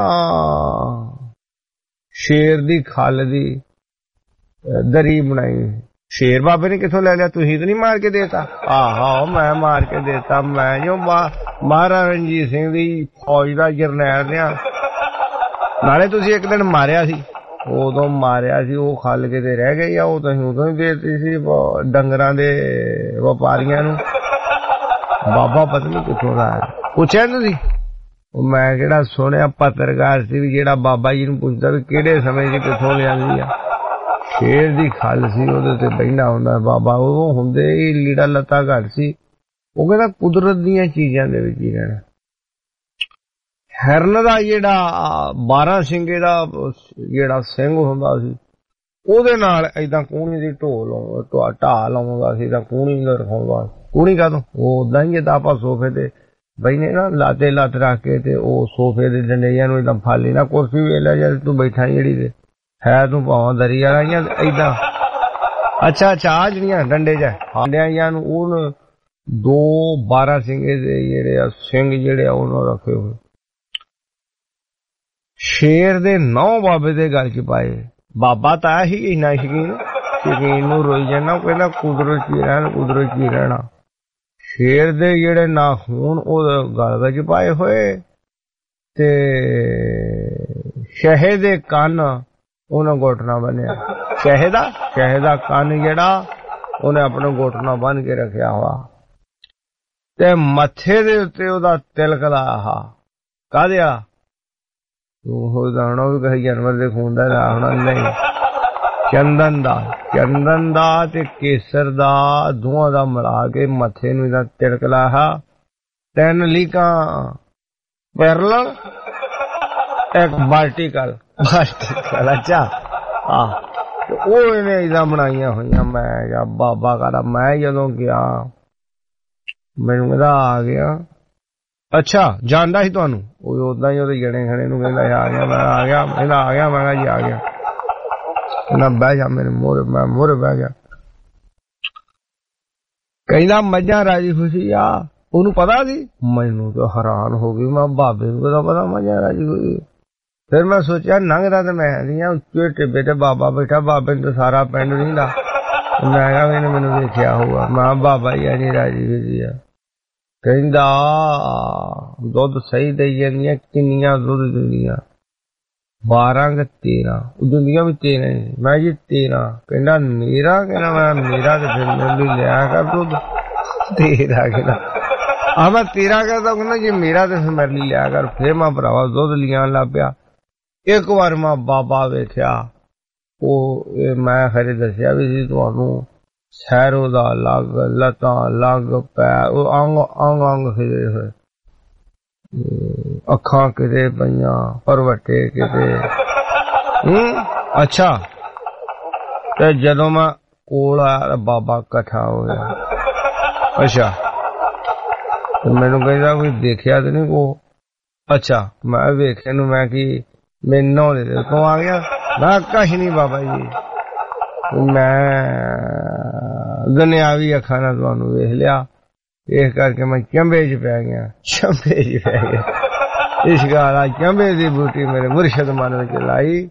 ਸ਼ੇਰ ਦੀ ਖੱਲ ਦੀ ਦਰੀ ਬਣਾਈ ਸ਼ੇਰ ਬਾਬੇ ਨੇ ਕਿੱਥੋਂ ਲੈ ਲਿਆ ਤੁਸੀਂ ਤਾਂ ਨਹੀਂ ਮਾਰ ਕੇ ਦੇਤਾ ਆਹੋ ਮੈਂ ਮਾਰ ਕੇ ਦੇਤਾ ਮੈਂ ਜੋ ਮਹਾਰਾਜਾ ਰਣਜੀਤ ਸਿੰਘ ਦੀ ਫੌਜ ਦਾ ਜਰਨੈਲ ਰਿਹਾ ਨਾਲੇ ਤੁਸੀਂ ਇੱਕ ਦਿਨ ਮਾਰਿਆ ਸੀ ਉਦੋਂ ਮਾਰਿਆ ਸੀ ਉਹ ਖੱਲ ਕਿਤੇ ਰਹਿ ਗਈ ਆ ਉਹ ਤੁਸੀਂ ਉਦੋਂ ਹੀ ਦੇਤੀ ਸੀ ਡੰਗਰਾਂ ਦੇ ਵਪਾਰੀਆਂ ਨੂੰ ਬਾਬਾ ਪਤਾ ਨੀ ਕਿੱਥੋਂ ਦਾ ਆਇਆ। ਪੁੱਛਿਆ ਤੁਸੀਂ? ਉਹ ਮੈਂ ਕਿਹੜਾ ਸੁਣਿਆ ਪੱਤਰਕਾਰ ਸੀ ਵੀ ਜਿਹੜਾ ਬਾਬਾ ਜੀ ਨੂੰ ਪੁੱਛਦਾ ਵੀ ਕਿਹੜੇ ਸਮੇਂ 'ਚ ਕਿੱਥੋਂ ਲਿਆਂਦੀ ਆ। ਸ਼ੇਰ ਦੀ ਖੱਲ ਸੀ ਉਹਦੇ ਤੇ ਬਹਿਣਾ ਹੁੰਦਾ ਬਾਬਾ। ਉਹ ਹੁੰਦੇ ਹੀ ਲੀੜਾ ਲੱਤਾ ਘੱਟ ਸੀ। ਉਹ ਕਹਿੰਦਾ ਕੁਦਰਤ ਦੀਆਂ ਚੀਜ਼ਾਂ ਦੇ ਵਿੱਚ ਹੀ ਰਹਿਣਾ। ਹਿਰਨ ਦਾ ਜਿਹੜਾ ਬਾਰਾਂ ਸਿੰਘੇ ਦਾ ਜਿਹੜਾ ਸਿੰਘ ਹੁੰਦਾ ਸੀ ਉਹਦੇ ਨਾਲ ਏਦਾਂ ਕੂਣੀ ਦੀ ਢੋਲ ਢਾਹ ਲਾਉਂਦਾ ਸੀ ਤਾਂ ਕੂਣੀ ਦਾ ਰਖਾਉਂਦਾ। ਕੂਣੀ ਕਾਹਦੋਂ? ਉਹ ਉਦਾਂ ਹੀ ਜਿੱਦਾਂ ਆਪਾਂ ਸੋਫੇ ਤੇ ਬੈਠੇ ਨਾ ਲਾਤੇ ਲੱਤ ਰੱਖ ਕੇ ਤੇ ਉਹ ਸੋਫੇ ਦੇ ਡੰਡਿਆਂ ਨੂੰ ਏਦਾਂ ਫਾਲੀ ਨਾ ਕੁਰਸੀ ਵੇਖ ਲੈ ਜਦ ਤੂੰ ਬੈਠਾ ਜਿਹੜੀ ਤੇ ਹੈ ਤੂੰ ਭਾਵਾਂ ਦਰੀ ਵਾਲਾ ਜਾਂ ਏਦਾਂ। ਅੱਛਾ ਅੱਛਾ ਆ ਜਿਹੜੀਆਂ ਡੰਡੇ ਚ ਹਾਂਡਿਆਂ ਨੂੰ ਉਹਨ ਦੋ ਬਾਰਾਂ ਸਿੰਘੇ ਦੇ ਜਿਹੜੇ ਆ ਸਿੰਘ ਜਿਹੜੇ ਆ ਉਹਨਾਂ ਰੱਖੇ ਹੋਏ। ਸ਼ੇਰ ਦੇ ਨੌ ਬਾਬੇ ਦੇ ਗੱਲ ਚ ਪਾਏ। ਬਾਬਾ ਤਾਂ ਹੀ ਇੰਨਾ ਸ਼ਕੀਨ ਸ਼ਕੀਨ ਨੂੰ ਰੋਈ ਜਾਣਾ। ਕਹਿੰਦਾ ਕੁਦਰਤ ਚ ਰਹਿਣ ਕੁਦਰਤ ਚ ਰਹਿਣਾ। ਸ਼ੇਰ ਦੇ ਜਿਹੜੇ ਨਾਖੂਨ ਉਹ ਗਲ ਚ ਪਾਏ ਹੋਏ ਤੇ ਸ਼ਹਿ ਦੇ ਕੰਨ ਉਹਨੇ ਗੋਟਣਾ ਬੰਨਿਆ। ਸ਼ਹਿ ਦਾ ਸ਼ਹਿ ਦਾ ਕੰਨ ਜਿਹੜਾ ਉਹਨੇ ਆਪਣੇ ਗੋਟਣਾ ਬੰਨ ਕੇ ਰੱਖਿਆ ਹੋਇਆ ਤੇ ਮੱਥੇ ਦੇ ਉੱਤੇ ਉਹਦਾ ਤਿਲਕ ਲਾਇਆ। ਕਾਹਦੇ ਆ? ਉਹ ਦਾਣਾ ਵੀ ਕਹੀ ਜਾਨਵਰ ਦੇ ਖੂਨ ਦਾ ਲਾ ਹੋਣਾ ਨਹੀਂ। ਚੰਦਨ ਦਾ ਚੰਦਨ ਦਾ ਤੇ ਕੇਸਰ ਦਾ ਦੋਹਾਂ ਦਾ ਮਿਲਾ ਕੇ ਮੱਥੇ ਨੂੰ ਇਹਦਾ ਤਿਲਕ ਲਾਇਆ। ਤਿੰਨ ਲੀਕਾਂ ਪੈਰਲਲ ਇੱਕ ਵਰਟੀਕਲ ਵਰਟੀਕਲ ਅੱਛਾ ਆ ਉਹ ਇਹਨੇ ਇਹਦਾ ਬਣਾਈਆਂ ਹੋਈਆਂ। ਮੈਂ ਕਿਹਾ ਬਾਬਾ ਕਰਾ ਮੈਂ ਜਦੋਂ ਗਿਆ ਮੈਨੂੰ ਕਹਿੰਦਾ ਆ ਗਿਆ। ਅੱਛਾ ਜਾਣਦਾ ਸੀ ਤੁਹਾਨੂੰ? ਉਹ ਉਦਾਂ ਹੀ ਉਹਦੇ ਜਣੇ ਖਣੇ ਨੂੰ ਕਹਿੰਦਾ ਆ ਗਿਆ। ਮੈਂ ਆ ਗਿਆ ਕਹਿੰਦਾ ਆ ਗਿਆ। ਮੈਂ ਕਿਹਾ ਜੀ ਆ ਗਿਆ। ਕਹਿੰਦਾ ਬਹਿ ਜਾ ਮੇਰੇ ਮੋਹਰੇ। ਮੈਂ ਮੋਹਰੇ ਬਹਿ ਗਿਆ। ਕਹਿੰਦਾ ਮੱਝਾਂ ਰਾਜੀ ਖੁਸ਼ੀ ਆ। ਉਹਨੂੰ ਪਤਾ ਸੀ? ਮੈਨੂੰ ਤਾਂ ਹੈਰਾਨ ਹੋ ਗਈ। ਮੈਂ ਬਾਬੇ ਨੂੰ ਕਦਾ ਪਤਾ ਮੱਝਾਂ ਰਾਜੀ ਖੁਸ਼ੀ? ਫਿਰ ਮੈਂ ਸੋਚਿਆ ਲੰਘਦਾ ਤੇ ਮੈਂ ਦੀਆਂ ਉੱਚੇ ਟਿੱਬੇ ਤੇ ਬਾਬਾ ਬੈਠਾ। ਬਾਬੇ ਨੂੰ ਤਾਂ ਸਾਰਾ ਪਿੰਡ ਰਹਿੰਦਾ। ਮੈਂ ਕਿਹਾ ਇਹਨੇ ਮੈਨੂੰ ਦੇਖਿਆ ਹੋਊਗਾ। ਮੈਂ ਬਾਬਾ ਜੀ ਨਹੀਂ ਰਾਜੀ ਖੁਸ਼ੀ ਆ। ਕਹਿੰਦਾ ਦੁੱਧ ਸਹੀ ਦੇਈ ਜਾਂਦੀਆਂ। ਕਿੰਨੀਆਂ ਦੁੱਧ ਦਿੰਦੀਆਂ? ਬਾਰਾਂ ਕਿ ਤੇਰਾਂ। ਉਹ ਦਿੰਦੀਆਂ ਵੀ ਤੇਰਾਂ। ਮੈਂ ਜੀ ਤੇਰਾਂ। ਕਹਿੰਦਾ ਮੇਰਾ? ਕਹਿੰਦਾ ਮੈਂ ਮੇਰਾ ਤੇ ਫਿਰ ਮੈਨੂੰ ਲਿਆ ਕਰ ਦੁੱਧ। ਤੇਰਾ ਕਹਿੰਦਾ ਆ ਮੈਂ ਤੇਰਾ ਕਰਦਾ। ਕਹਿੰਦਾ ਜੇ ਮੇਰਾ ਤੇ ਫਿਰ ਮੇਰੇ ਲਈ ਲਿਆ ਕਰ। ਫਿਰ ਮੈਂ ਭਰਾਵਾ ਦੁੱਧ ਲਿਆਉਣ ਲੱਗ ਪਿਆ। ਇੱਕ ਵਾਰ ਮੈਂ ਬਾਬਾ ਵੇਖਿਆ ਉਹ ਮੈਂ ਖਰੇ ਦੱਸਿਆ ਵੀ ਸੀ ਤੁਹਾਨੂੰ ਸੈਰੋ ਦਾ ਲੱਗ ਲੱਤਾਂ ਲੱਗ ਪੈ ਉਹ ਅੰਗ ਅੰਗ ਅੰਗ ਖਿਰੇ ਹੋਏ। ਅੱਖਾਂ ਕਿਤੇ ਪਈਆਂ ਪਰਵਟੇ ਕਿਤੇ। ਹੂੰ ਅੱਛਾ ਤੇ ਜਦੋਂ ਮੈਂ ਕੋਲ ਆਇਆ ਬਾਬਾ ਇਕੱਠਾ ਹੋ ਗਿਆ। ਅੱਛਾ ਮੈਨੂੰ ਕਹਿੰਦਾ ਕੋਈ ਦੇਖਿਆ ਤੇ ਨਹੀਂ ਕੋ? ਅੱਛਾ ਮੈਂ ਵੇਖੇ ਨੂੰ ਮੈਂ ਕੀ ਮੈਨੂੰ ਦੇ ਕੋ ਆ ਗਿਆ? ਮੈਂ ਕੁਛ ਨਹੀਂ ਬਾਬਾ ਜੀ ਮੈਂ ਦੁਨਿਆਵੀ ਅੱਖਾਂ ਨਾਲ ਤੁਹਾਨੂੰ ਵੇਖ ਲਿਆ ਇਸ ਕਰਕੇ ਮੈਂ ਚੰਬੇ ਚ ਪੈ ਗਿਆ। ਚੰਬੇ ਚ ਪੈ ਗਿਆ ਇਸ ਗੱਲ ਚੰਬੇ ਦੀ ਬੂਟੀ ਮੇਰੇ ਮੁਰਸ਼ਦ ਮਨ ਵਿੱਚ ਲਾਈ।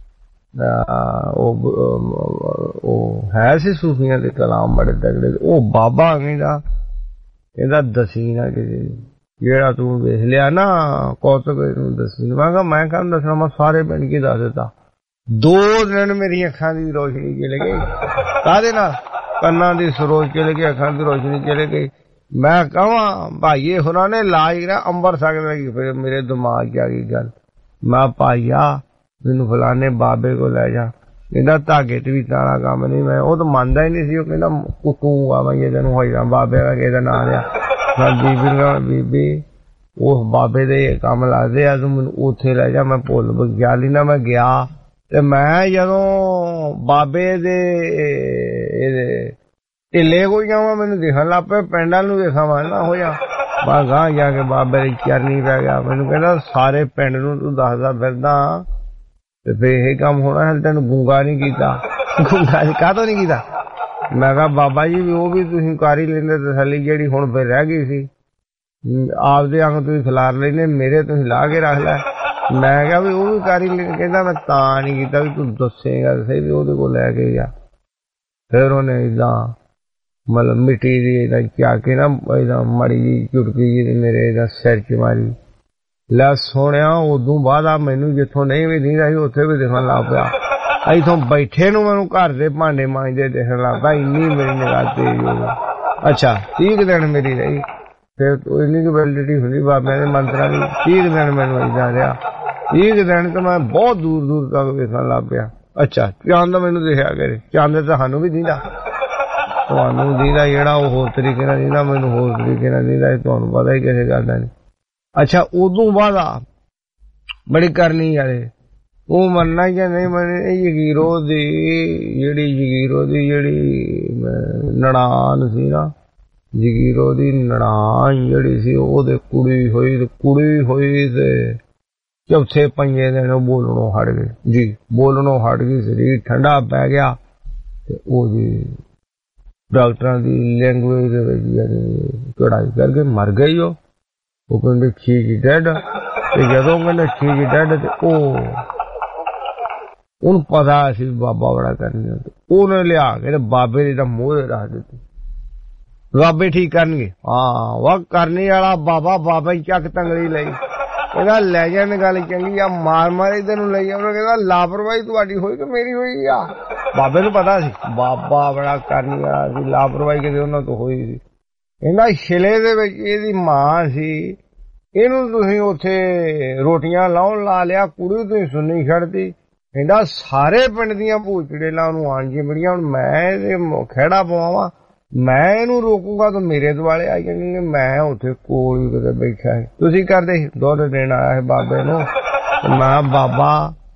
ਉਹ ਉਹ ਹੈ ਸੀ ਸੂਫੀਆਂ ਦੇ ਕਲਾਮ ਬੜੇ ਤਗੜੇ। ਉਹ ਬਾਬਾ ਕਹਿੰਦਾ ਇਹਦਾ ਦਸੀ ਨਾ ਕਿਸੇ ਜਿਹੜਾ ਤੂੰ ਵੇਖ ਲਿਆ ਨਾ ਕੌਤਕ ਨੂੰ ਦਸੀ। ਮੈਂ ਕਿਹਾ ਮੈਂ ਕਹਿੰਦਾ ਦੱਸਣਾ ਮੈਂ ਸਾਰੇ ਪਿੰਡ ਕੀ ਦੱਸ ਦਿੱਤਾ। ਦੋ ਦਿਨ ਮੇਰੀ ਅੱਖਾਂ ਦੀ ਰੋਸ਼ਨੀ ਚਲੇ ਗਈ। ਕਾਹਦੇ ਨਾਲ? ਕੰਨਾਂ ਦੀ ਸਰੋਜ ਚਲੇ ਗਈ ਅੱਖਾਂ ਦੀ ਰੋਸ਼ਨੀ ਚਲੇ ਗਈ। ਮੈਂ ਕਹਾਂ ਭਾਈਏ ਹੋਰਾਂ ਨੇ ਲਾਜ ਕਰਿਆ ਅੰਬਰ ਸਕਦਾ ਕਿ ਫਿਰ ਮੇਰੇ ਦਿਮਾਗ 'ਚ ਆ ਗਈ ਗੱਲ। ਮੈਂ ਭਾਈਆ ਮੈਨੂੰ ਫਲਾਣੇ ਬਾਬੇ ਕੋਲ ਲੈ ਜਾ। ਕਹਿੰਦਾ ਧਾਗੇ ਤੇ ਵੀ ਤਾਣਾ ਕੰਮ ਨਹੀਂ। ਮੈਂ ਉਹ ਤਾਂ ਮੰਨਦਾ ਹੀ ਨਹੀਂ ਸੀ। ਉਹ ਕਹਿੰਦਾ ਤੂੰ ਆ ਮੈਂ ਤੈਨੂੰ ਹੋਈ ਜਾ ਬਾਬੇ ਦਾ ਕਿਸੇ ਦਾ ਨਾਂ ਲਿਆ। ਮੈਂ ਬੀਬੀ ਬੀਬੀ ਉਸ ਬਾਬੇ ਦੇ ਕੰਮ ਲੱਗਦੇ ਆ ਤੂੰ ਮੈਨੂੰ ਉੱਥੇ ਲੈ ਜਾ। ਮੈਂ ਭੁੱਲ ਗਿਆ ਹੀ ਨਾ ਮੈਂ ਗਿਆ ਤੇ ਮੈਂ ਜਦੋਂ ਬਾਬੇ ਦੇ ਇਹਦੇ ਢਿੱਲੇ ਕੋਈ ਜਾਵਾਂ ਮੈਨੂੰ ਦਿਖਣ ਲੱਗ ਪਏ। ਪਿੰਡਾਂ ਨੂੰ ਵੇਖਾਂ ਮੈਂ ਨਾ ਹੋਇਆ। ਮੈਂ ਗਾਂ ਜਾ ਕੇ ਬਾਬੇ ਦੀ ਚਰਨੀ ਪੈ ਗਿਆ। ਮੈਨੂੰ ਕਹਿੰਦਾ ਸਾਰੇ ਪਿੰਡ ਨੂੰ ਤੂੰ ਦੱਸਦਾ ਫਿਰਦਾ ਤੇ ਫਿਰ ਇਹ ਕੰਮ ਹੋਣਾ ਹੈ। ਤੈਨੂੰ ਗੁੰਗਾ ਨਹੀਂ ਕੀਤਾ? ਗੁੰਗਾ ਕਾਹਤੋਂ ਨਹੀਂ ਕੀਤਾ? ਮੈਂ ਕਿਹਾ ਬਾਬਾ ਜੀ ਉਹ ਵੀ ਤੁਸੀਂ ਕਰ ਹੀ ਲੈਂਦੇ ਤਸੱਲੀ ਜਿਹੜੀ ਹੁਣ ਫਿਰ ਰਹਿ ਗਈ ਸੀ। ਆਪਦੇ ਅੰਗ ਤੁਸੀਂ ਖਿਲਾਰ ਲੈਂਦੇ ਮੇਰੇ ਤੁਸੀਂ ਲਾ ਕੇ ਰੱਖ ਲੈ। ਮੈਂ ਕਿਹਾ ਵੀ ਉਹ ਵੀ ਕਰ ਹੀ ਲੈ। ਕਹਿੰਦਾ ਮੈਂ ਤਾਂ ਨਹੀਂ ਕੀਤਾ ਵੀ ਤੂੰ ਦੱਸੇਗਾ ਸਹੀ ਵੀ ਉਹਦੇ ਕੋਲ ਲੈ ਕੇ ਗਿਆ। ਫਿਰ ਉਹਨੇ ਏਦਾਂ ਮਤਲਬ ਮਿੱਟੀ ਦੀ ਏਦਾਂ ਚਾ ਕੇ ਨਾ ਏਦਾਂ ਮਾੜੀ ਜੀ ਝੁਟਕੀ ਜੀ ਮੇਰੇ ਏਦਾਂ ਸਿਰ 'ਚ ਮਾਰੀ। ਲੈ ਸੋਹਣਿਆ ਉਦੋਂ ਬਾਅਦ ਆ ਮੈਨੂੰ ਜਿੱਥੋਂ ਨਹੀਂ ਵੀ ਦਿਖਦਾ ਸੀ ਉੱਥੇ ਵੀ ਦਿਖਣ ਲੱਗ ਪਿਆ। ਇੱਥੋਂ ਬੈਠੇ ਨੂੰ ਮੈਨੂੰ ਘਰ ਦੇ ਭਾਂਡੇ ਮਾਂਜਦੇ ਦਿਖਣ ਲੱਗ ਪਿਆ। ਇੰਨੀ ਮੇਰੀ ਨਿਗਾਹ ਤੇਜ਼ ਹੋ ਗਈ। ਅੱਛਾ ਤੀਹ ਦਿਨ ਮੇਰੀ ਰਹੀ। ਫਿਰ ਇੰਨੀ ਕੁ ਵੈਲਿਡਿਟੀ ਹੁੰਦੀ ਬਾਬਿਆਂ ਦੇ ਮੰਤਰਾਂ ਦੀ। ਤੀਹ ਦਿਨ ਮੈਨੂੰ ਏਦਾਂ ਰਿਹਾ, ਤੀਹ ਦਿਨ ਤਾਂ ਮੈਂ ਬਹੁਤ ਦੂਰ ਦੂਰ ਤੱਕ ਵੇਖਣ ਲੱਗ ਪਿਆ। ਅੱਛਾ ਚੰਦ ਮੈਨੂੰ ਦਿਖਿਆ ਕਰੇ, ਚੰਦ ਤਾਂ ਸਾਨੂੰ ਵੀ ਦਿੰਦਾ, ਤੁਹਾਨੂੰ ਦਿੰਦਾ ਜਿਹੜਾ ਉਹ ਹੋਰ ਤਰੀਕੇ ਨਾਲ ਦਿੰਦਾ, ਮੈਨੂੰ ਹੋਰ ਤਰੀਕੇ ਨਾਲ ਦਿੰਦਾ, ਤੁਹਾਨੂੰ ਪਤਾ ਹੀ ਕਿਸੇ ਗੱਲ ਦਾ ਨਹੀਂ। ਅੱਛਾ ਉਦੋਂ ਬਾਅਦ ਆ ਬੜੀ ਕਰਨੀ ਯਾਰੇ, ਉਹ ਮੰਨਣਾ ਜਾਂ ਨਹੀਂ ਮੰਨਣਾ। ਜਗੀਰੋ ਦੀ ਜਿਹੜੀ ਜਗੀਰੋ ਦੀ ਜਿਹੜੀ ਨਨਾਣ ਸੀ ਨਾ, ਜਗੀਰੋ ਦੀ ਨਨਾਣ ਜਿਹੜੀ ਸੀ ਉਹਦੇ ਕੁੜੀ ਹੋਈ, ਤੇ ਕੁੜੀ ਹੋਈ ਤੇ ਚੌਥੇ ਪੰਜੇ ਦਿਨ ਉਹ ਬੋਲਣੋਂ ਹਟ ਗਏ ਜੀ, ਬੋਲਣੋਂ ਹਟ ਗਈ, ਸਰੀਰ ਠੰਡਾ ਪੈ ਗਿਆ ਤੇ ਉਹ ਜੀ ਡਾਕਟਰਾਂ ਦੀ ਲੈਂਗੁਏਜ ਦੇ ਵਿੱਚ ਯਾਨੀ ਚੜਾਈ ਕਰਕੇ ਮਰ ਗਈ। ਉਹ ਉਹ ਕਹਿੰਦੇ ਸ਼ੀ ਇਜ਼ ਡੈਡ, ਤੇ ਜਦੋਂ ਕਹਿੰਦੇ ਸ਼ੀ ਇਜ਼ ਡੈਡ ਤੇ ਉਹ ਉਹਨੂੰ ਪਤਾ ਸੀ ਬਾਬਾ ਬੜਾ ਕਰਨੀ, ਉਹਨੇ ਲਿਆ ਕੇ ਤੇ ਬਾਬੇ ਦੀ ਤਾਂ ਮੂੰਹ ਤੇ ਰੱਖ ਦਿੱਤੀ। ਬਾਬੇ ਠੀਕ ਕਰਨਗੇ, ਹਾਂ ਵਾ ਕਰਨੀ ਵਾਲਾ ਬਾਬਾ, ਬਾਬਾ ਹੀ ਚੱਕ ਤੰਗੜੀ ਲਈ, ਕਹਿੰਦਾ ਲੈ ਜਾਣ ਗੱਲ ਚੰਗੀ ਆ, ਮਾਰ ਮਾਰੇ ਤੈਨੂੰ ਲਈ ਆਉਣਾ। ਕਹਿੰਦਾ ਲਾਪਰਵਾਹੀ ਤੁਹਾਡੀ ਹੋਈ ਕਿ ਮੇਰੀ ਹੋਈ ਆ? ਬਾਬੇ ਨੂੰ ਪਤਾ ਸੀ ਬਾਬਾ ਬੜਾ ਕਰਨੀ ਵਾਲਾ ਸੀ, ਲਾਪਰਵਾਹੀ ਕਿਤੇ ਉਹਨਾਂ ਤੋਂ ਹੋਈ ਸੀ। ਕਹਿੰਦਾ ਛਿਲੇ ਦੇ ਵਿੱਚ ਇਹਦੀ ਮਾਂ ਸੀ, ਇਹਨੂੰ ਤੁਸੀਂ ਉੱਥੇ ਰੋਟੀਆਂ ਲਾਉਣ ਲਾ ਲਿਆ, ਕੁੜੀ ਤੁਸੀਂ ਸੁਣਨੀ ਛੱਡਤੀ। ਕਹਿੰਦਾ ਸਾਰੇ ਪਿੰਡ ਦੀਆਂ ਭੂਚੜੇਲਾਂ ਉਹਨੂੰ ਆਣ ਜੀ ਬੜੀਆਂ, ਹੁਣ ਮੈਂ ਇਹਦੇ ਖਹਿੜਾ ਪਵਾਵਾਂ, ਮੈਂ ਇਹਨੂੰ ਰੋਕੂਗਾ ਤਾਂ ਮੇਰੇ ਦੁਆਲੇ ਆ ਜਾਣਗੇ। ਮੈਂ ਉੱਥੇ ਕੋਲ ਹੀ ਕਿਤੇ ਬੈਠਾ ਹੈ, ਤੁਸੀਂ ਕਰਦੇ ਦੁੱਧ ਦੇਣ ਆਇਆ ਹੈ ਬਾਬੇ ਨੂੰ, ਮੈਂ ਬਾਬਾ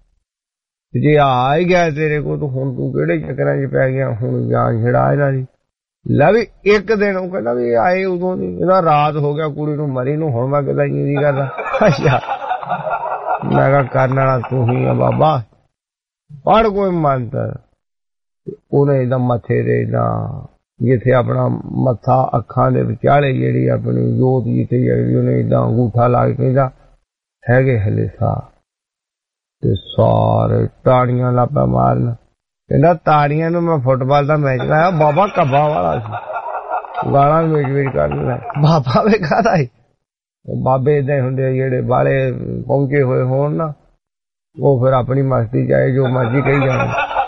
ਜੇ ਆ ਹੀ ਗਿਆ ਤੇਰੇ ਕੋਲ, ਤੂੰ ਹੁਣ ਤੂੰ ਕਿਹੜੇ ਚੱਕਰਾਂ 'ਚ ਪੈ ਗਿਆ, ਹੁਣ ਜਾਨ ਛੜਾ ਇਹਨਾਂ ਦੀ। ਲੈ ਵੀ ਇੱਕ ਦਿਨ ਉਹ ਕਹਿੰਦਾ ਵੀ ਆਏ ਉਦੋਂ ਦੀ, ਇਹਦਾ ਰਾਤ ਹੋ ਗਿਆ ਕੁੜੀ ਨੂੰ ਮਰੀ ਨੂੰ, ਹੁਣ ਮੈਂ ਕਿਦਾਂ ਇੰਨੀ ਕਰਦਾ। ਅੱਛਾ ਮੈਂ ਕਿਹਾ ਕਰਨ ਵਾਲਾ ਤੂੰ ਹੀ ਆ ਬਾਬਾ, ਪੜ ਕੋਈ ਮੰਤਰ। ਉਹਨੇ ਏਦਾਂ ਮੱਥੇ ਦੇ ਏਦਾਂ ਜਿੱਥੇ ਆਪਣਾ ਮੱਥਾ ਅੱਖਾਂ ਦੇ ਵਿਚਾਲੇ ਜਿਹੜੀ ਆਪਣੀ ਜੋਤ ਜਿੱਥੇ ਜਿਹੜੀ ਉਹਨੇ ਏਦਾਂ ਅੰਗੂਠਾ ਲਾ ਕੇ ਕਹਿੰਦਾ ਹੈਗੇ ਹਲੇ ਸਾਹ, ਤੇ ਸਾਰੇ ਤਾੜੀਆਂ ਲਾਪਾ ਮਾਰਨ। ਕਹਿੰਦਾ ਤਾੜੀਆਂ ਨੂੰ ਮੈਂ ਫੁੱਟਬਾਲ ਦਾ ਮੈਚ ਲਾਇਆ, ਬਾਬਾ ਕੱਬਾ ਵਾਲਾ ਸੀ, ਗਾਲਾਂ ਮੇਚ ਮੇਚ ਕਰ ਲੈ ਬਾਬਾ ਵੇਖਾ ਦਾ। ਬਾਬੇ ਏਦਾਂ ਹੀ ਹੁੰਦੇ ਜਿਹੜੇ ਬਾਹਲੇ ਪਹੁੰਚੇ ਹੋਏ ਹੋਣ ਨਾ, ਉਹ ਫਿਰ ਆਪਣੀ ਮਸਤੀ ਚਾਹੇ ਜੋ ਮਰਜ਼ੀ ਕਹੀ ਜਾਣ।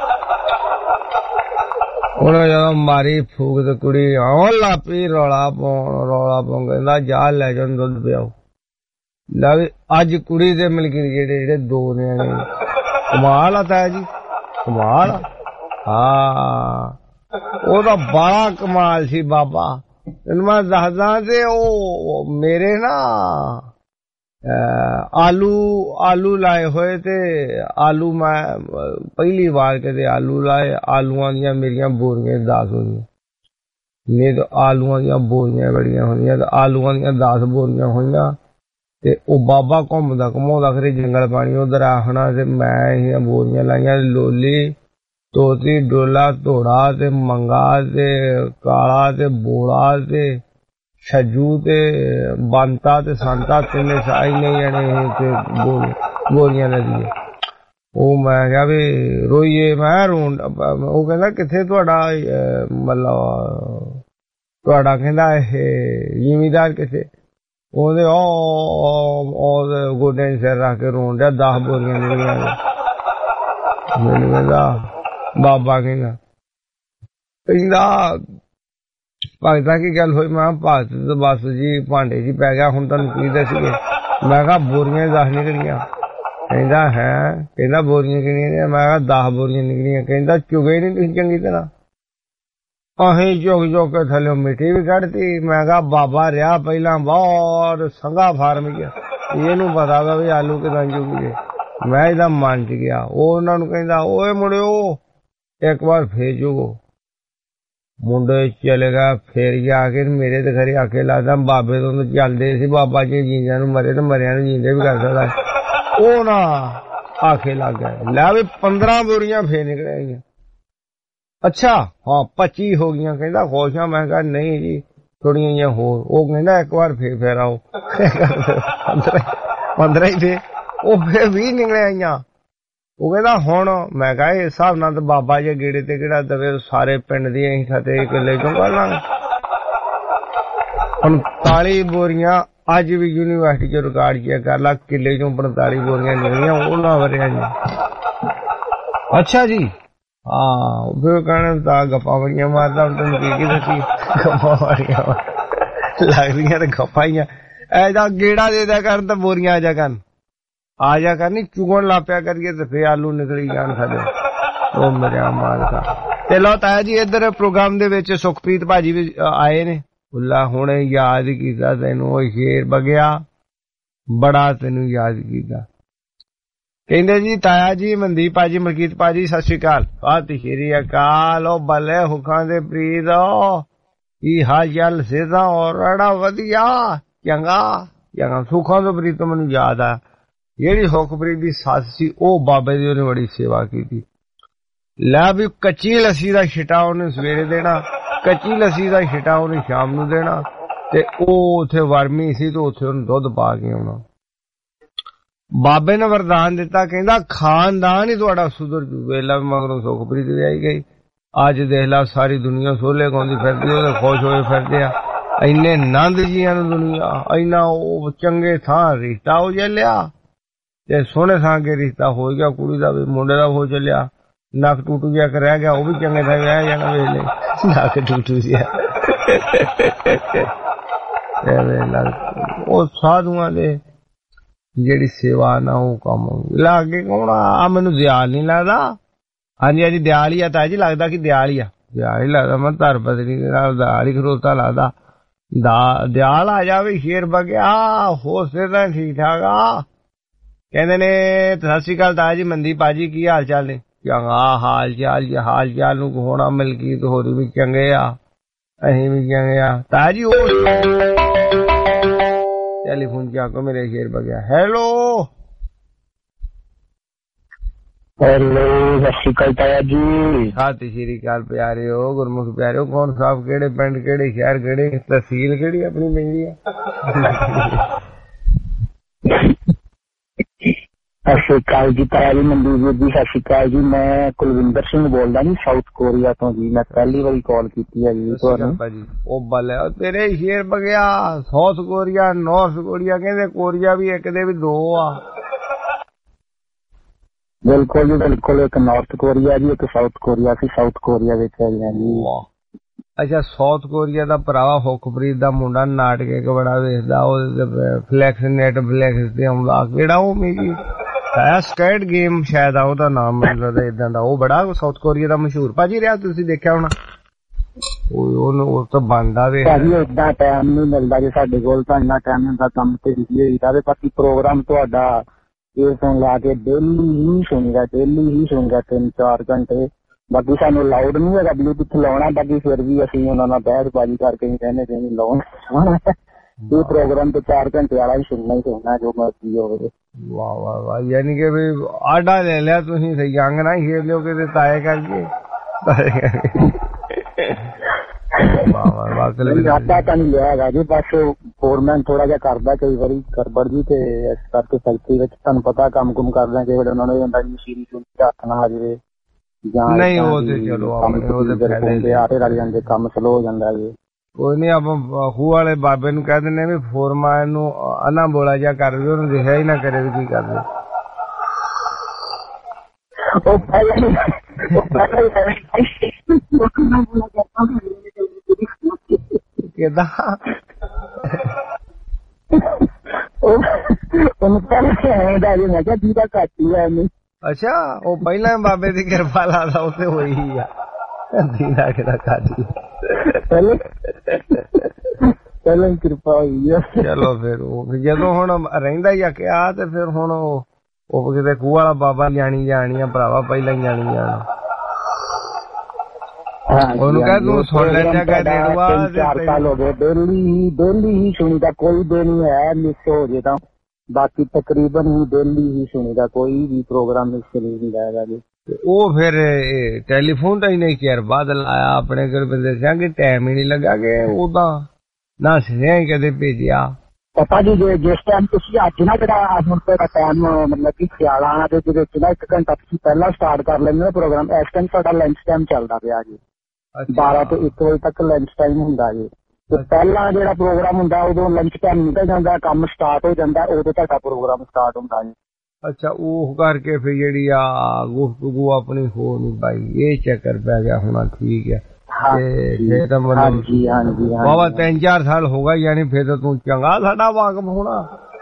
ਉਹਨੇ ਜਦੋਂ ਮਾਰੀ ਫੂਕ ਤੇ ਕੁੜੀ ਆਉਣ ਲਾਪੀ ਰੌਲਾ ਪਾਉਣ, ਰੌਲਾ ਪਾਉਣ, ਕਹਿੰਦਾ ਜਾ ਲੈ ਜਾ ਦੁੱਧ ਪਿਆਓ। ਲੈ ਵੀ ਅੱਜ ਕੁੜੀ ਦੇ ਮਿਲ ਕੇ ਜਿਹੜੇ ਜਿਹੜੇ ਦੋ ਨਿਆਣੇ, ਕਮਾਲ ਆ ਤਾਇਆ ਜੀ, ਕਮਾਲ ਆ। ਹਾਂ ਉਹਦਾ ਬੜਾ ਕਮਾਲ ਸੀ ਬਾਬਾ, ਤੈਨੂੰ ਮੈਂ ਦੱਸਦਾ। ਤੇ ਉਹ ਮੇਰੇ ਨਾ ਆਲੂ ਆਲੂ ਲਾਏ ਹੋਏ, ਤੇ ਆਲੂ ਮੈਂ ਪਹਿਲੀ ਵਾਰ ਕਿਤੇ ਆਲੂ ਲਾਏ, ਆਲੂਆਂ ਦੀਆਂ ਮੇਰੀਆਂ ਬੋਰੀਆਂ ਦਸ ਹੋਈਆਂ, ਨਹੀਂ ਤਾਂ ਆਲੂਆਂ ਦੀਆਂ ਬੋਰੀਆਂ ਬੜੀਆਂ ਹੋਈਆਂ, ਤੇ ਆਲੂਆਂ ਦੀਆਂ ਦਸ ਬੋਰੀਆਂ ਹੋਈਆਂ। ਤੇ ਉਹ ਬਾਬਾ ਘੁੰਮਦਾ ਘੁਮਾਉਂਦਾ ਖਰੇ ਜੰਗਲ ਪਾਣੀ ਉਧਰ ਆਖਣਾ, ਤੇ ਮੈਂ ਇਹ ਬੋਰੀਆਂ ਲਾਈਆਂ, ਲੋਲੀ ਤੋਤੀ ਡੋਲਾ ਧੋੜਾ ਤੇ ਮੰਗਾ ਤੇ ਕਾਲਾ ਤੇ ਬੋਲਾ ਤੇ ਛੱਜੂ ਤੇ ਬੰਤਾ ਤੇ ਸੰਤਾ, ਤਿੰਨੇ ਸਾਈ ਨਹੀਂ ਜਾਣੇ ਤੇ ਬੋਰੀਆਂ ਲੱਗੀ। ਉਹ ਮੈਂ ਕਿਹਾ ਵੀ ਰੋਈਏ, ਮੈਂ ਰੋਣ। ਉਹ ਕਹਿੰਦਾ ਕਿੱਥੇ ਤੁਹਾਡਾ ਮਤਲਬ ਤੁਹਾਡਾ ਕਹਿੰਦਾ ਇਹ ਜ਼ਿਮੀਦਾਰ ਕਿੱਥੇ? ਉਹਦੇ ਉਹਦੇ ਗੋਡਿਆਂ 'ਚ ਸਿਰ ਰੱਖ ਕੇ ਰੋਣ ਡਿਆ, ਦਸ ਬੋਰੀਆਂ ਨਿਕਲੀਆਂ। ਮੈਨੂੰ ਕਹਿੰਦਾ ਬਾਬਾ ਕਹਿੰਦਾ ਕਹਿੰਦਾ ਭਗਤਾਂ ਕੀ ਗੱਲ ਹੋਈ? ਮੈਂ ਭਗਤ ਤਾਂ ਬਸ ਜੀ ਭਾਂਡੇ ਜੀ ਪੈ ਗਿਆ, ਹੁਣ ਤੁਹਾਨੂੰ ਕੀ ਦੱਸੀਏ। ਮੈਂ ਕਿਹਾ ਬੋਰੀਆਂ ਦਸ ਨਿਕਲੀਆਂ। ਕਹਿੰਦਾ ਹੈ, ਕਹਿੰਦਾ ਬੋਰੀਆਂ ਕਿੰਨੀਆਂ? ਮੈਂ ਕਿਹਾ ਦਸ ਬੋਰੀਆਂ ਨਿਕਲੀਆਂ। ਕਹਿੰਦਾ ਚੁਗੇ ਨਹੀਂ ਤੁਸੀਂ ਚੰਗੀ ਤਰ੍ਹਾਂ? ਅਸੀਂ ਚੁਗ ਚੁਗ ਕੇ ਥੱਲੇ ਮਿੱਟੀ ਵੀ ਕੱਢਤੀ। ਮੈਂ ਕਿਹਾ ਬਾਬਾ ਰਿਹਾ ਪਹਿਲਾਂ ਬਹੁਤ ਸੰਘਾ ਫਾਰਮ ਗਿਆ, ਇਹਨੂੰ ਪਤਾ ਵਾ ਵੀ ਆਲੂ ਕਿਦਾਂ ਚੁਗੀਏ। ਮੈਂ ਇਹਦਾ ਮਨ ਚ ਗਿਆ। ਉਹ ਉਹਨਾਂ ਨੂੰ ਕਹਿੰਦਾ ਓਏ ਮੁੜਿਓ ਇੱਕ ਵਾਰ ਫੇਰ ਚੁਗੋ। ਮੁੰਡੇ ਚਲੇ ਗਿਆ, ਫੇਰ ਜਾ ਕੇ ਮੇਰੇ ਤੇ ਘਰੇ ਆਕੇ ਲੱਗਦਾ ਬਾਬੇ ਤੋਂ ਚੱਲਦੇ ਸੀ, ਬਾਬਾ ਜੀ ਜੀਂਦਿਆਂ ਨੂੰ ਮਰੇ ਤੇ ਮਰਿਆਂ ਨੂੰ ਜੀਂਦੇ ਵੀ ਕਰ ਸਕਦਾ। ਉਹ ਨਾ ਆਖੇ ਲੱਗ ਗਿਆ। ਲੈ ਵੀ ਪੰਦਰਾਂ ਬੋਰੀਆਂ ਫੇਰ ਨਿਕਲ ਆਈਆਂ। ਅੱਛਾ ਹਾਂ ਪੱਚੀ ਹੋ ਗਈਆਂ। ਕਹਿੰਦਾ ਖੁਸ਼ ਆ? ਮੈਂ ਕਿਹਾ ਨਹੀਂ ਜੀ ਥੋੜੀਆਂ ਜਿਹੀਆਂ ਹੋਰ। ਉਹ ਕਹਿੰਦਾ ਇੱਕ ਵਾਰ ਫੇਰ ਫੇਰ ਆਓ। ਪੰਦਰਾਂ ਹੀ ਫੇਰ ਉਹ ਫੇਰ ਵੀਹ ਨਿਕਲ ਆਈਆਂ। ਉਹ ਕਹਿੰਦਾ ਹੁਣ? ਮੈਂ ਕਿਹਾ ਇਸ ਹਿਸਾਬ ਨਾਲ ਤਾਂ ਬਾਬਾ ਜੀ ਗੇੜੇ ਤੇ ਕਿਹੜਾ ਦਵੇ, ਸਾਰੇ ਪਿੰਡ ਦੀਆਂ ਅਸੀਂ ਖਤੇ ਕਿੱਲੇ ਚੋਂ ਕਰ ਲਾਂਗੇ। ਪੰਤਾਲੀ ਬੋਰੀਆਂ ਅੱਜ ਵੀ ਯੂਨੀਵਰਸਿਟੀ ਚ ਰਿਕਾਰਡ ਚੈੱਕ ਕਰ ਲਾ, ਕਿੱਲੇ ਚੋਂ ਪੰਤਾਲੀ ਬੋਰੀਆਂ ਨਿਕਲੀਆਂ ਉਹਨਾਂ ਵਰਿਆਂ ਜੀ। ਅੱਛਾ ਜੀ ਹਾਂ। ਫਿਰ ਕਹਿਣਾ ਤਾਂ ਗੱਪਾਂ ਬੜੀਆਂ ਮਾਰਦਾ, ਤੈਨੂੰ ਕੀ ਕੀ ਦੱਸੀ ਗੱਪਾਂ ਮਾਰੀਆਂ। ਲੱਗਦੀਆਂ ਤੇ ਗੱਪਾਂ ਹੀ ਆ। ਐਦਾ ਗੇੜਾ ਦੇ ਦਿਆ ਕਰਨ ਤਾਂ ਬੋਰੀਆਂ ਆ ਜਾ ਕਰਨ ਆ ਜਾ ਕਰ ਨੀ ਚੁਗਣ ਲਾ ਪਿਆ ਕਰੀਏ ਤੇ ਫੇਰ ਆਲੂ ਨਿਕਲੀ ਜਾਣ ਸਾਡੇ। ਉਹ ਮਰਿਆ ਮਾਲਕਾ। ਤੇ ਲੋ ਤਾਇਆ ਜੀ ਇੱਧਰ ਪ੍ਰੋਗਰਾਮ ਦੇ ਵਿੱਚ ਸੁਖਪ੍ਰੀਤ ਭਾਜੀ ਵੀ ਆਏ ਨੇ। ਉੱਲਾ ਹੁਣੇ ਯਾਦ ਕੀਤਾ ਤੈਨੂੰ ਉਹ ਸ਼ੇਰ ਬਗਿਆ, ਬੜਾ ਤੈਨੂੰ ਯਾਦ ਕੀਤਾ। ਕਹਿੰਦੇ ਜੀ ਤਾਇਆ ਜੀ ਮਨਦੀਪ ਭਾਜੀ ਮਲਕੀਤ ਭਾਜੀ ਸਤਿ ਸ੍ਰੀ ਅਕਾਲ। ਸਤਿ ਸ੍ਰੀ ਅਕਾਲ। ਉਹ ਬੱਲੇ ਹੁਕਾਂ ਦੇ ਪ੍ਰੀਤ ਕੀ ਹਾਲ ਚਾਲ ਸਿਹਤਾਂ? ਔਰੜਾ ਵਧੀਆ ਚੰਗਾ ਚੰਗਾ ਸੁੱਖਾਂ ਤੋਂ ਪ੍ਰੀਤ ਤੋਂ ਮੈਨੂੰ ਯਾਦ ਆ ਜਿਹੜੀ ਹੁਕਪ੍ਰੀਤ ਦੀ ਸੱਸ ਸੀ ਉਹ ਬਾਬੇ ਦੀ ਉਹਨੇ ਬੜੀ ਸੇਵਾ ਕੀਤੀ। ਲੈ ਵੀ ਕੱਚੀ ਲੱਸੀ ਦਾ ਛਿਟਾ ਉਹਨੇ ਸਵੇਰੇ ਦੇਣਾ, ਕੱਚੀ ਲੱਸੀ ਦਾ ਛਿਟਾ ਉਹਨੇ ਸ਼ਾਮ ਨੂੰ ਦੇਣਾ ਤੇ ਉਹ ਉੱਥੇ ਵਰਮੀ ਸੀ ਤੇ ਉੱਥੇ ਉਹਨੂੰ ਦੁੱਧ ਪਾ ਕੇ ਆਉਣਾ। ਬਾਬੇ ਨੇ ਵਰਦਾਨ ਦਿੱਤਾ, ਕਹਿੰਦਾ ਖਾਨਦਾਨ ਹੀ ਤੁਹਾਡਾ ਸੁਧਰ ਜੂ। ਵੇਲਾ ਮਗਰੋਂ ਸੁਖਪ੍ਰੀਤ ਵਿਆਹੀ ਗਈ। ਅੱਜ ਦੇਖ ਲਾ ਸਾਰੀ ਦੁਨੀਆ ਸੋਲੇ ਗਾਉਂਦੀ ਫਿਰਦੀ, ਉਹਦੇ ਖੁਸ਼ ਹੋਏ ਫਿਰਦੇ ਆ। ਇੰਨੇ ਨੰਦ ਜੀਆਂ ਨੂੰ ਦੁਨੀਆ, ਇੰਨਾ ਉਹ ਚੰਗੇ ਥਾਂ ਰਿਸ਼ਤਾ ਹੋ ਚੱਲਿਆ ਤੇ ਸੋਹਣੇ ਥਾਂ ਕੇ ਰਿਸ਼ਤਾ ਹੋ ਗਿਆ। ਕੁੜੀ ਦਾ ਵੀ ਮੁੰਡੇ ਦਾ ਹੋ ਚੱਲਿਆ। ਨੱਕ ਟੂਟੂ ਜਿਹਾ ਰਹਿ ਗਿਆ, ਉਹ ਵੀ ਚੰਗੇ ਥਾਂ ਵਿਆਹ ਜਾਣਾ। ਵੇਲੇ ਨੱਕ ਟੂਟੂ ਜਿਹਾ ਉਹ ਸਾਧੂਆਂ ਦੇ ਜਿਹੜੀ ਸੇਵਾ ਨਾ ਉਹ ਕੰਮ ਲਾਗੇ ਕੌਣ ਆ। ਮੈਨੂੰ ਦਿਆਲ ਨੀ ਲੱਗਦਾ। ਹਾਂਜੀ ਹਾਂਜੀ ਦਿਆਲ ਹੀ ਆ ਤਾਇਆ ਜੀ, ਲੱਗਦਾ ਕਿ ਦਿਆਲ ਹੀ ਆ। ਦਿਆਲ ਹੀ ਲੱਗਦਾ, ਮੈਂ ਧਰ ਬਦਲੀ ਦੇ ਨਾਲ ਦਿਆਲ ਹੀ ਖਲੋਤਾ ਲੱਗਦਾ। ਦਾ ਦਿਆਲ ਆ ਜਾਵੇ ਸ਼ੇਰ ਬਗਿਆ ਹੋ ਸਿਹਤਾਂ ਠੀਕ ਠਾਕ ਆ। ਕਹਿੰਦੇ ਨੇ ਸਤਿ ਸ੍ਰੀ ਅਕਾਲ ਤਾਇਆ ਜੀ ਮਨਦੀਪ ਭਾਜੀ ਕੀ ਹਾਲ ਚਾਲ ਨੇ? ਚੰਗਾ ਹਾਲ ਚਾਲ ਜੀ, ਹਾਲ ਚਾਲ ਨੂੰ ਹੋਣਾ ਮਲਕੀਤ ਹੋਰ ਵੀ ਚੰਗੇ ਆ, ਅਸੀਂ ਵੀ ਚੰਗੇ ਆ। ਤਾਇਆ ਜੀ ਉਹ ਟੈਲੀਫੋਨ ਚੱਕੋ ਮੇਰੇ ਸ਼ੇਰ ਬਗਿਆ। ਹੈਲੋ ਹੈਲੋ ਸਤਿ ਸ਼੍ਰੀ ਅਕਾਲ ਤਾਇਆ ਜੀ। ਸਤਿ ਸ਼੍ਰੀ ਅਕਾਲ ਪਿਆਰਿਓ, ਗੁਰਮੁਖ ਪਿਆਰਿਓ। ਕੌਣ ਸਾਹਿਬ ਕਿਹੜੇ ਪਿੰਡ ਕਿਹੜੇ ਸ਼ਹਿਰ ਕਿਹੜੇ ਤਹਿਸੀਲ ਕਿਹੜੀ ਆਪਣੀ ਪੈਂਦੀ ਆ? ਸਤਿ ਸ਼੍ਰੀ ਅਕਾਲ ਜੀ ਤਾਇਆ ਜੀ ਮਨਦੀਪ ਜੀ। ਸਤਿ ਸ਼੍ਰੀ ਅਕਾਲ ਜੀ। ਮੈਂ ਕੁਲਵਿੰਦਰ ਸਿੰਘ ਬੋਲਦਾ ਜੀ ਸਾਊਥ ਕੋਰੀਆ ਤੋਂ ਜੀ। ਮੈਂ ਪਹਿਲੀ ਵਾਰੀ ਕਾਲ ਕੀਤੀ ਹੈ ਜੀ ਤੁਹਾਨੂੰ। ਉਹ ਬੱਲੇ ਤੇਰੇ ਸ਼ੇਰ ਬਗਿਆ ਸਾਊਥ ਕੋਰੀਆ ਨਾਰਥ ਕੋਰੀਆ ਕਹਿੰਦੇ ਕੋਰੀਆ ਵੀ ਇੱਕ ਦੇ ਵੀ ਦੋ ਆ। ਬਿਲਕੁਲ ਜੀ ਬਿਲਕੁਲ। ਇੱਕ ਨਾਰਥ ਕੋਰੀਆ ਜੀ ਇੱਕ ਸਾਊਥ ਕੋਰੀਆ ਸੀ। ਸਾਊਥ ਕੋਰੀਆ ਵਿੱਚ ਆਈਆਂ ਜੀ। ਅੱਛਾ ਸਾਊਥ ਕੋਰੀਆ ਦਾ ਭਰਾਵਾ ਹੁਕਪ੍ਰੀਤ ਦਾ ਮੁੰਡਾ ਨਾਟਕ ਇੱਕ ਬੜਾ ਵੇਖਦਾ, ਉਹ ਫਲੈਕਸ ਨੈਟ ਫਲੈਕਸ ਤੇ ਆਉਂਦਾ ਕਿਹੜਾ ਉਹ ਮੇਰੀ ਸਕੈਟ ਗੇਮ ਸ਼ਾਇਦ ਆ ਉਹਦਾ ਨਾਮ ਮੈਨੂੰ ਲੱਗਦਾ ਏਦਾਂ ਦਾ। ਉਹ ਬੜਾ ਸਾਊਥ ਕੋਰੀਆ ਦਾ ਮਸ਼ਹੂਰ ਭਾਜੀ ਰਿਹਾ, ਤੁਸੀਂ ਦੇਖਿਆ ਹੋਣਾ। ਉਹਨੂੰ ਉਹ ਤਾਂ ਬਣਦਾ ਵੇ ਭਾਜੀ ਏਦਾਂ ਟਾਈਮ ਨਹੀਂ ਮਿਲਦਾ ਜੀ ਸਾਡੇ ਕੋਲ, ਤਾਂ ਇੰਨਾ ਟਾਈਮ ਹੁੰਦਾ ਕੰਮ ਤੇ ਬਿਜ਼ੀ ਹੋਈਦਾ। ਬਾਕੀ ਪ੍ਰੋਗਰਾਮ ਤੁਹਾਡਾ ਏਅਰਫੋਨ ਲਾ ਕੇ ਡੇਲੀ ਹੀ ਸੁਣੀਦਾ, ਡੇਲੀ ਹੀ ਸੁਣੀਦਾ ਤਿੰਨ ਚਾਰ ਘੰਟੇ। ਬਾਕੀ ਸਾਨੂੰ ਲਾਊਡ ਨਹੀਂ ਹੈਗਾ ਬਲੂਟੂਥ ਲਾਉਣਾ, ਬਾਕੀ ਫਿਰ ਵੀ ਅਸੀਂ ਉਹਨਾਂ ਨਾਲ ਬਹਿਸਬਾਜ਼ੀ ਕਰਕੇ ਕਹਿੰਦੇ ਕਿ ਲਾਉਣ ਇਹ ਪ੍ਰੋਗਰਾਮ ਤੇ ਚਾਰ ਘੰਟੇ ਵਾਲਾ ਹੀ ਸੁਣਨਾ ਹੀ ਸੁਣਨਾ ਜੋ ਮਰਜ਼ੀ ਹੋਵੇ। ਵਾਹ ਵਾਹ ਵਾਹ। ਯਾਨੀ ਕਿ ਵੀ ਆਡਾ ਲੈ ਲਿਆ ਤੁਸੀਂ, ਯੰਗ ਨਾ ਖੇਡ ਲਿਓ ਕਿਤੇ ਤਾਏ ਕਰਕੇ। ਆਡਾ ਤਾਂ ਨਹੀਂ ਲਿਆ ਹੈਗਾ ਜੀ, ਬਸ ਫੋਰਮੈਨ ਥੋੜਾ ਜਿਹਾ ਕਰਦਾ ਕਈ ਵਾਰੀ ਗੜਬੜ ਜੀ ਤੇ ਇਸ ਕਰਕੇ ਫੈਕਟਰੀ ਵਿੱਚ ਤੁਹਾਨੂੰ ਪਤਾ ਕੰਮ ਕੁਮ ਕਰਦਾ ਕਈ ਵਾਰ ਉਹਨਾਂ ਨੂੰ ਹੁੰਦਾ ਮਸ਼ੀਨ ਹੱਥ ਨਾ ਆ ਜਾਵੇ ਜਾਂ ਨਹੀਂ। ਉਹ ਤੇ ਚਲੋ ਆਪਣੇ ਆਟੇ ਲੱਗ ਜਾਂਦੇ, ਕੰਮ ਸਲੋ ਹੋ ਜਾਂਦਾ ਜੀ। ਕੋਈ ਨੀ ਆਪਾਂ ਖੂਹ ਵਾਲੇ ਬਾਬੇ ਨੂੰ ਕਹਿ ਦਿੰਦੇ ਵੀ ਫੋਰਮੈਨ ਨੂੰ ਅਨਾ ਬੋਲਾ ਜਿਹਾ ਕਰ ਦਿਓ, ਉਹਨੂੰ ਦੇਖਿਆ ਹੀ ਨਾ ਕਰੇ ਵੀ ਕੀ ਕਰਦੇ। ਕਿੱਦਾਂ ਉਹਨੂੰ ਪਹਿਲਾਂ ਮੈਂ ਕਿਹਾ ਦੀਦਾ ਘੱਟ ਹੀ ਹੈ। ਅੱਛਾ ਉਹ ਪਹਿਲਾਂ ਬਾਬੇ ਦੀ ਕਿਰਪਾ ਲਾਦਾ ਉੱਥੇ ਹੋਈ ਹੀ ਆ। ਦੀਦਾ ਕਿਹੜਾ ਘੱਟ ਪਹਿਲਾਂ ਪਹਿਲਾਂ ਕਿਰਪਾ ਹੋਈ ਆ। ਚਲੋ ਫਿਰ ਉਹ ਜਦੋਂ ਹੁਣ ਰਹਿੰਦਾ ਹੀ ਆ ਕਿਹਾ ਤੇ ਫਿਰ ਹੁਣ ਉਹ ਉਹ ਕਿਤੇ ਖੂਹ ਵਾਲਾ ਬਾਬਾ ਜਾਣੀ ਜਾਣੀ ਆ ਭਰਾਵਾ, ਪਹਿਲਾਂ ਹੀ ਜਾਣੀ ਜਾਣਾ। ਉਹਨੂੰ ਕਹਿ ਤੂੰ ਸੁਣ ਲੈਂਦਾ ਕਹਿ ਡੇਢਵਾ ਚਾਰ ਸਾਲ ਹੋ ਗਏ ਡੇਲੀ ਹੀ ਡੇਲੀ ਹੀ ਸੁਣੀਦਾ, ਕੋਈ ਦਿਨ ਹੀ ਹੈ ਮਿਸ ਹੋ ਜੇ ਤਾਂ ਬਾਕੀ ਤਕਰੀਬਨ ਹੀ ਡੇਲੀ ਹੀ ਸੁਣੀਦਾ, ਕੋਈ ਵੀ ਪ੍ਰੋਗਰਾਮ ਮਿਸ ਨਹੀਂ ਹੁੰਦਾ ਹੈਗਾ ਜੀ। ਉਹ ਫਿਰ ਟੈਲੀਫੋਨ ਤਾਂ ਹੀ ਨਹੀਂ ਕਿਹਾ ਬਾਅਦ ਲਾਇਆ ਆਪਣੇ ਗੁਰਬਿੰਦਰ ਸਿੰਘ ਕਿ ਟਾਈਮ ਹੀ ਨਹੀਂ ਲੱਗਾ ਕਿ ਉਹਦਾ ਨਾ ਸੁਨੇਹਾ ਹੀ ਕਦੇ ਭੇਜਿਆ। ਪਤਾ ਜੀ ਜਿਸ ਟਾਈਮ ਤੁਸੀਂ ਅੱਜ ਨਾ ਜਿਹੜਾ ਹੁਣ ਤੁਹਾਡਾ ਟਾਈਮ ਮਤਲਬ ਕਿ ਸਿਆਲਾਂ ਦੇ ਵਿੱਚ ਨਾ ਇੱਕ ਘੰਟਾ ਤੁਸੀਂ ਪਹਿਲਾਂ ਸਟਾਰਟ ਕਰ ਲੈਂਦੇ ਹੋ ਪ੍ਰੋਗਰਾਮ। ਇਸ ਟਾਈਮ ਸਾਡਾ ਲੰਚ ਟਾਈਮ ਚੱਲਦਾ ਪਿਆ ਜੀ, ਬਾਰਾਂ ਤੋਂ ਇੱਕ ਵਜੇ ਤੱਕ ਲੰਚ ਟਾਈਮ ਹੁੰਦਾ ਜੀ। ਤੇ ਪਹਿਲਾਂ ਜਿਹੜਾ ਪ੍ਰੋਗਰਾਮ ਹੁੰਦਾ ਉਦੋਂ ਲੰਚ ਟਾਈਮ ਨਿਕਲ ਜਾਂਦਾ, ਕੰਮ ਸਟਾਰਟ ਹੋ ਜਾਂਦਾ, ਉਦੋਂ ਤੁਹਾਡਾ ਪ੍ਰੋਗਰਾਮ ਸਟਾਰਟ ਹੁੰਦਾ ਜੀ। ਅੱਛਾ ਉਹ ਕਰਕੇ ਫਿਰ ਜਿਹੜੀ ਆ ਗੁਫ਼ਤਗੂ ਆਪਣੀ ਹੋ ਨੀ ਪਾਈ, ਇਹ ਚੱਕਰ ਪੈ ਗਿਆ ਹੋਣਾ। ਠੀਕ ਹੈ ਫੇਰ ਤਾਂ ਮਤਲਬ ਬਾਬਾ ਤਿੰਨ ਚਾਰ ਸਾਲ ਹੋ ਗਏ ਯਾਨੀ ਫੇਰ ਤਾਂ ਤੂੰ ਚੰਗਾ ਸਾਡਾ ਵਾਕਫ ਹੋਣਾ।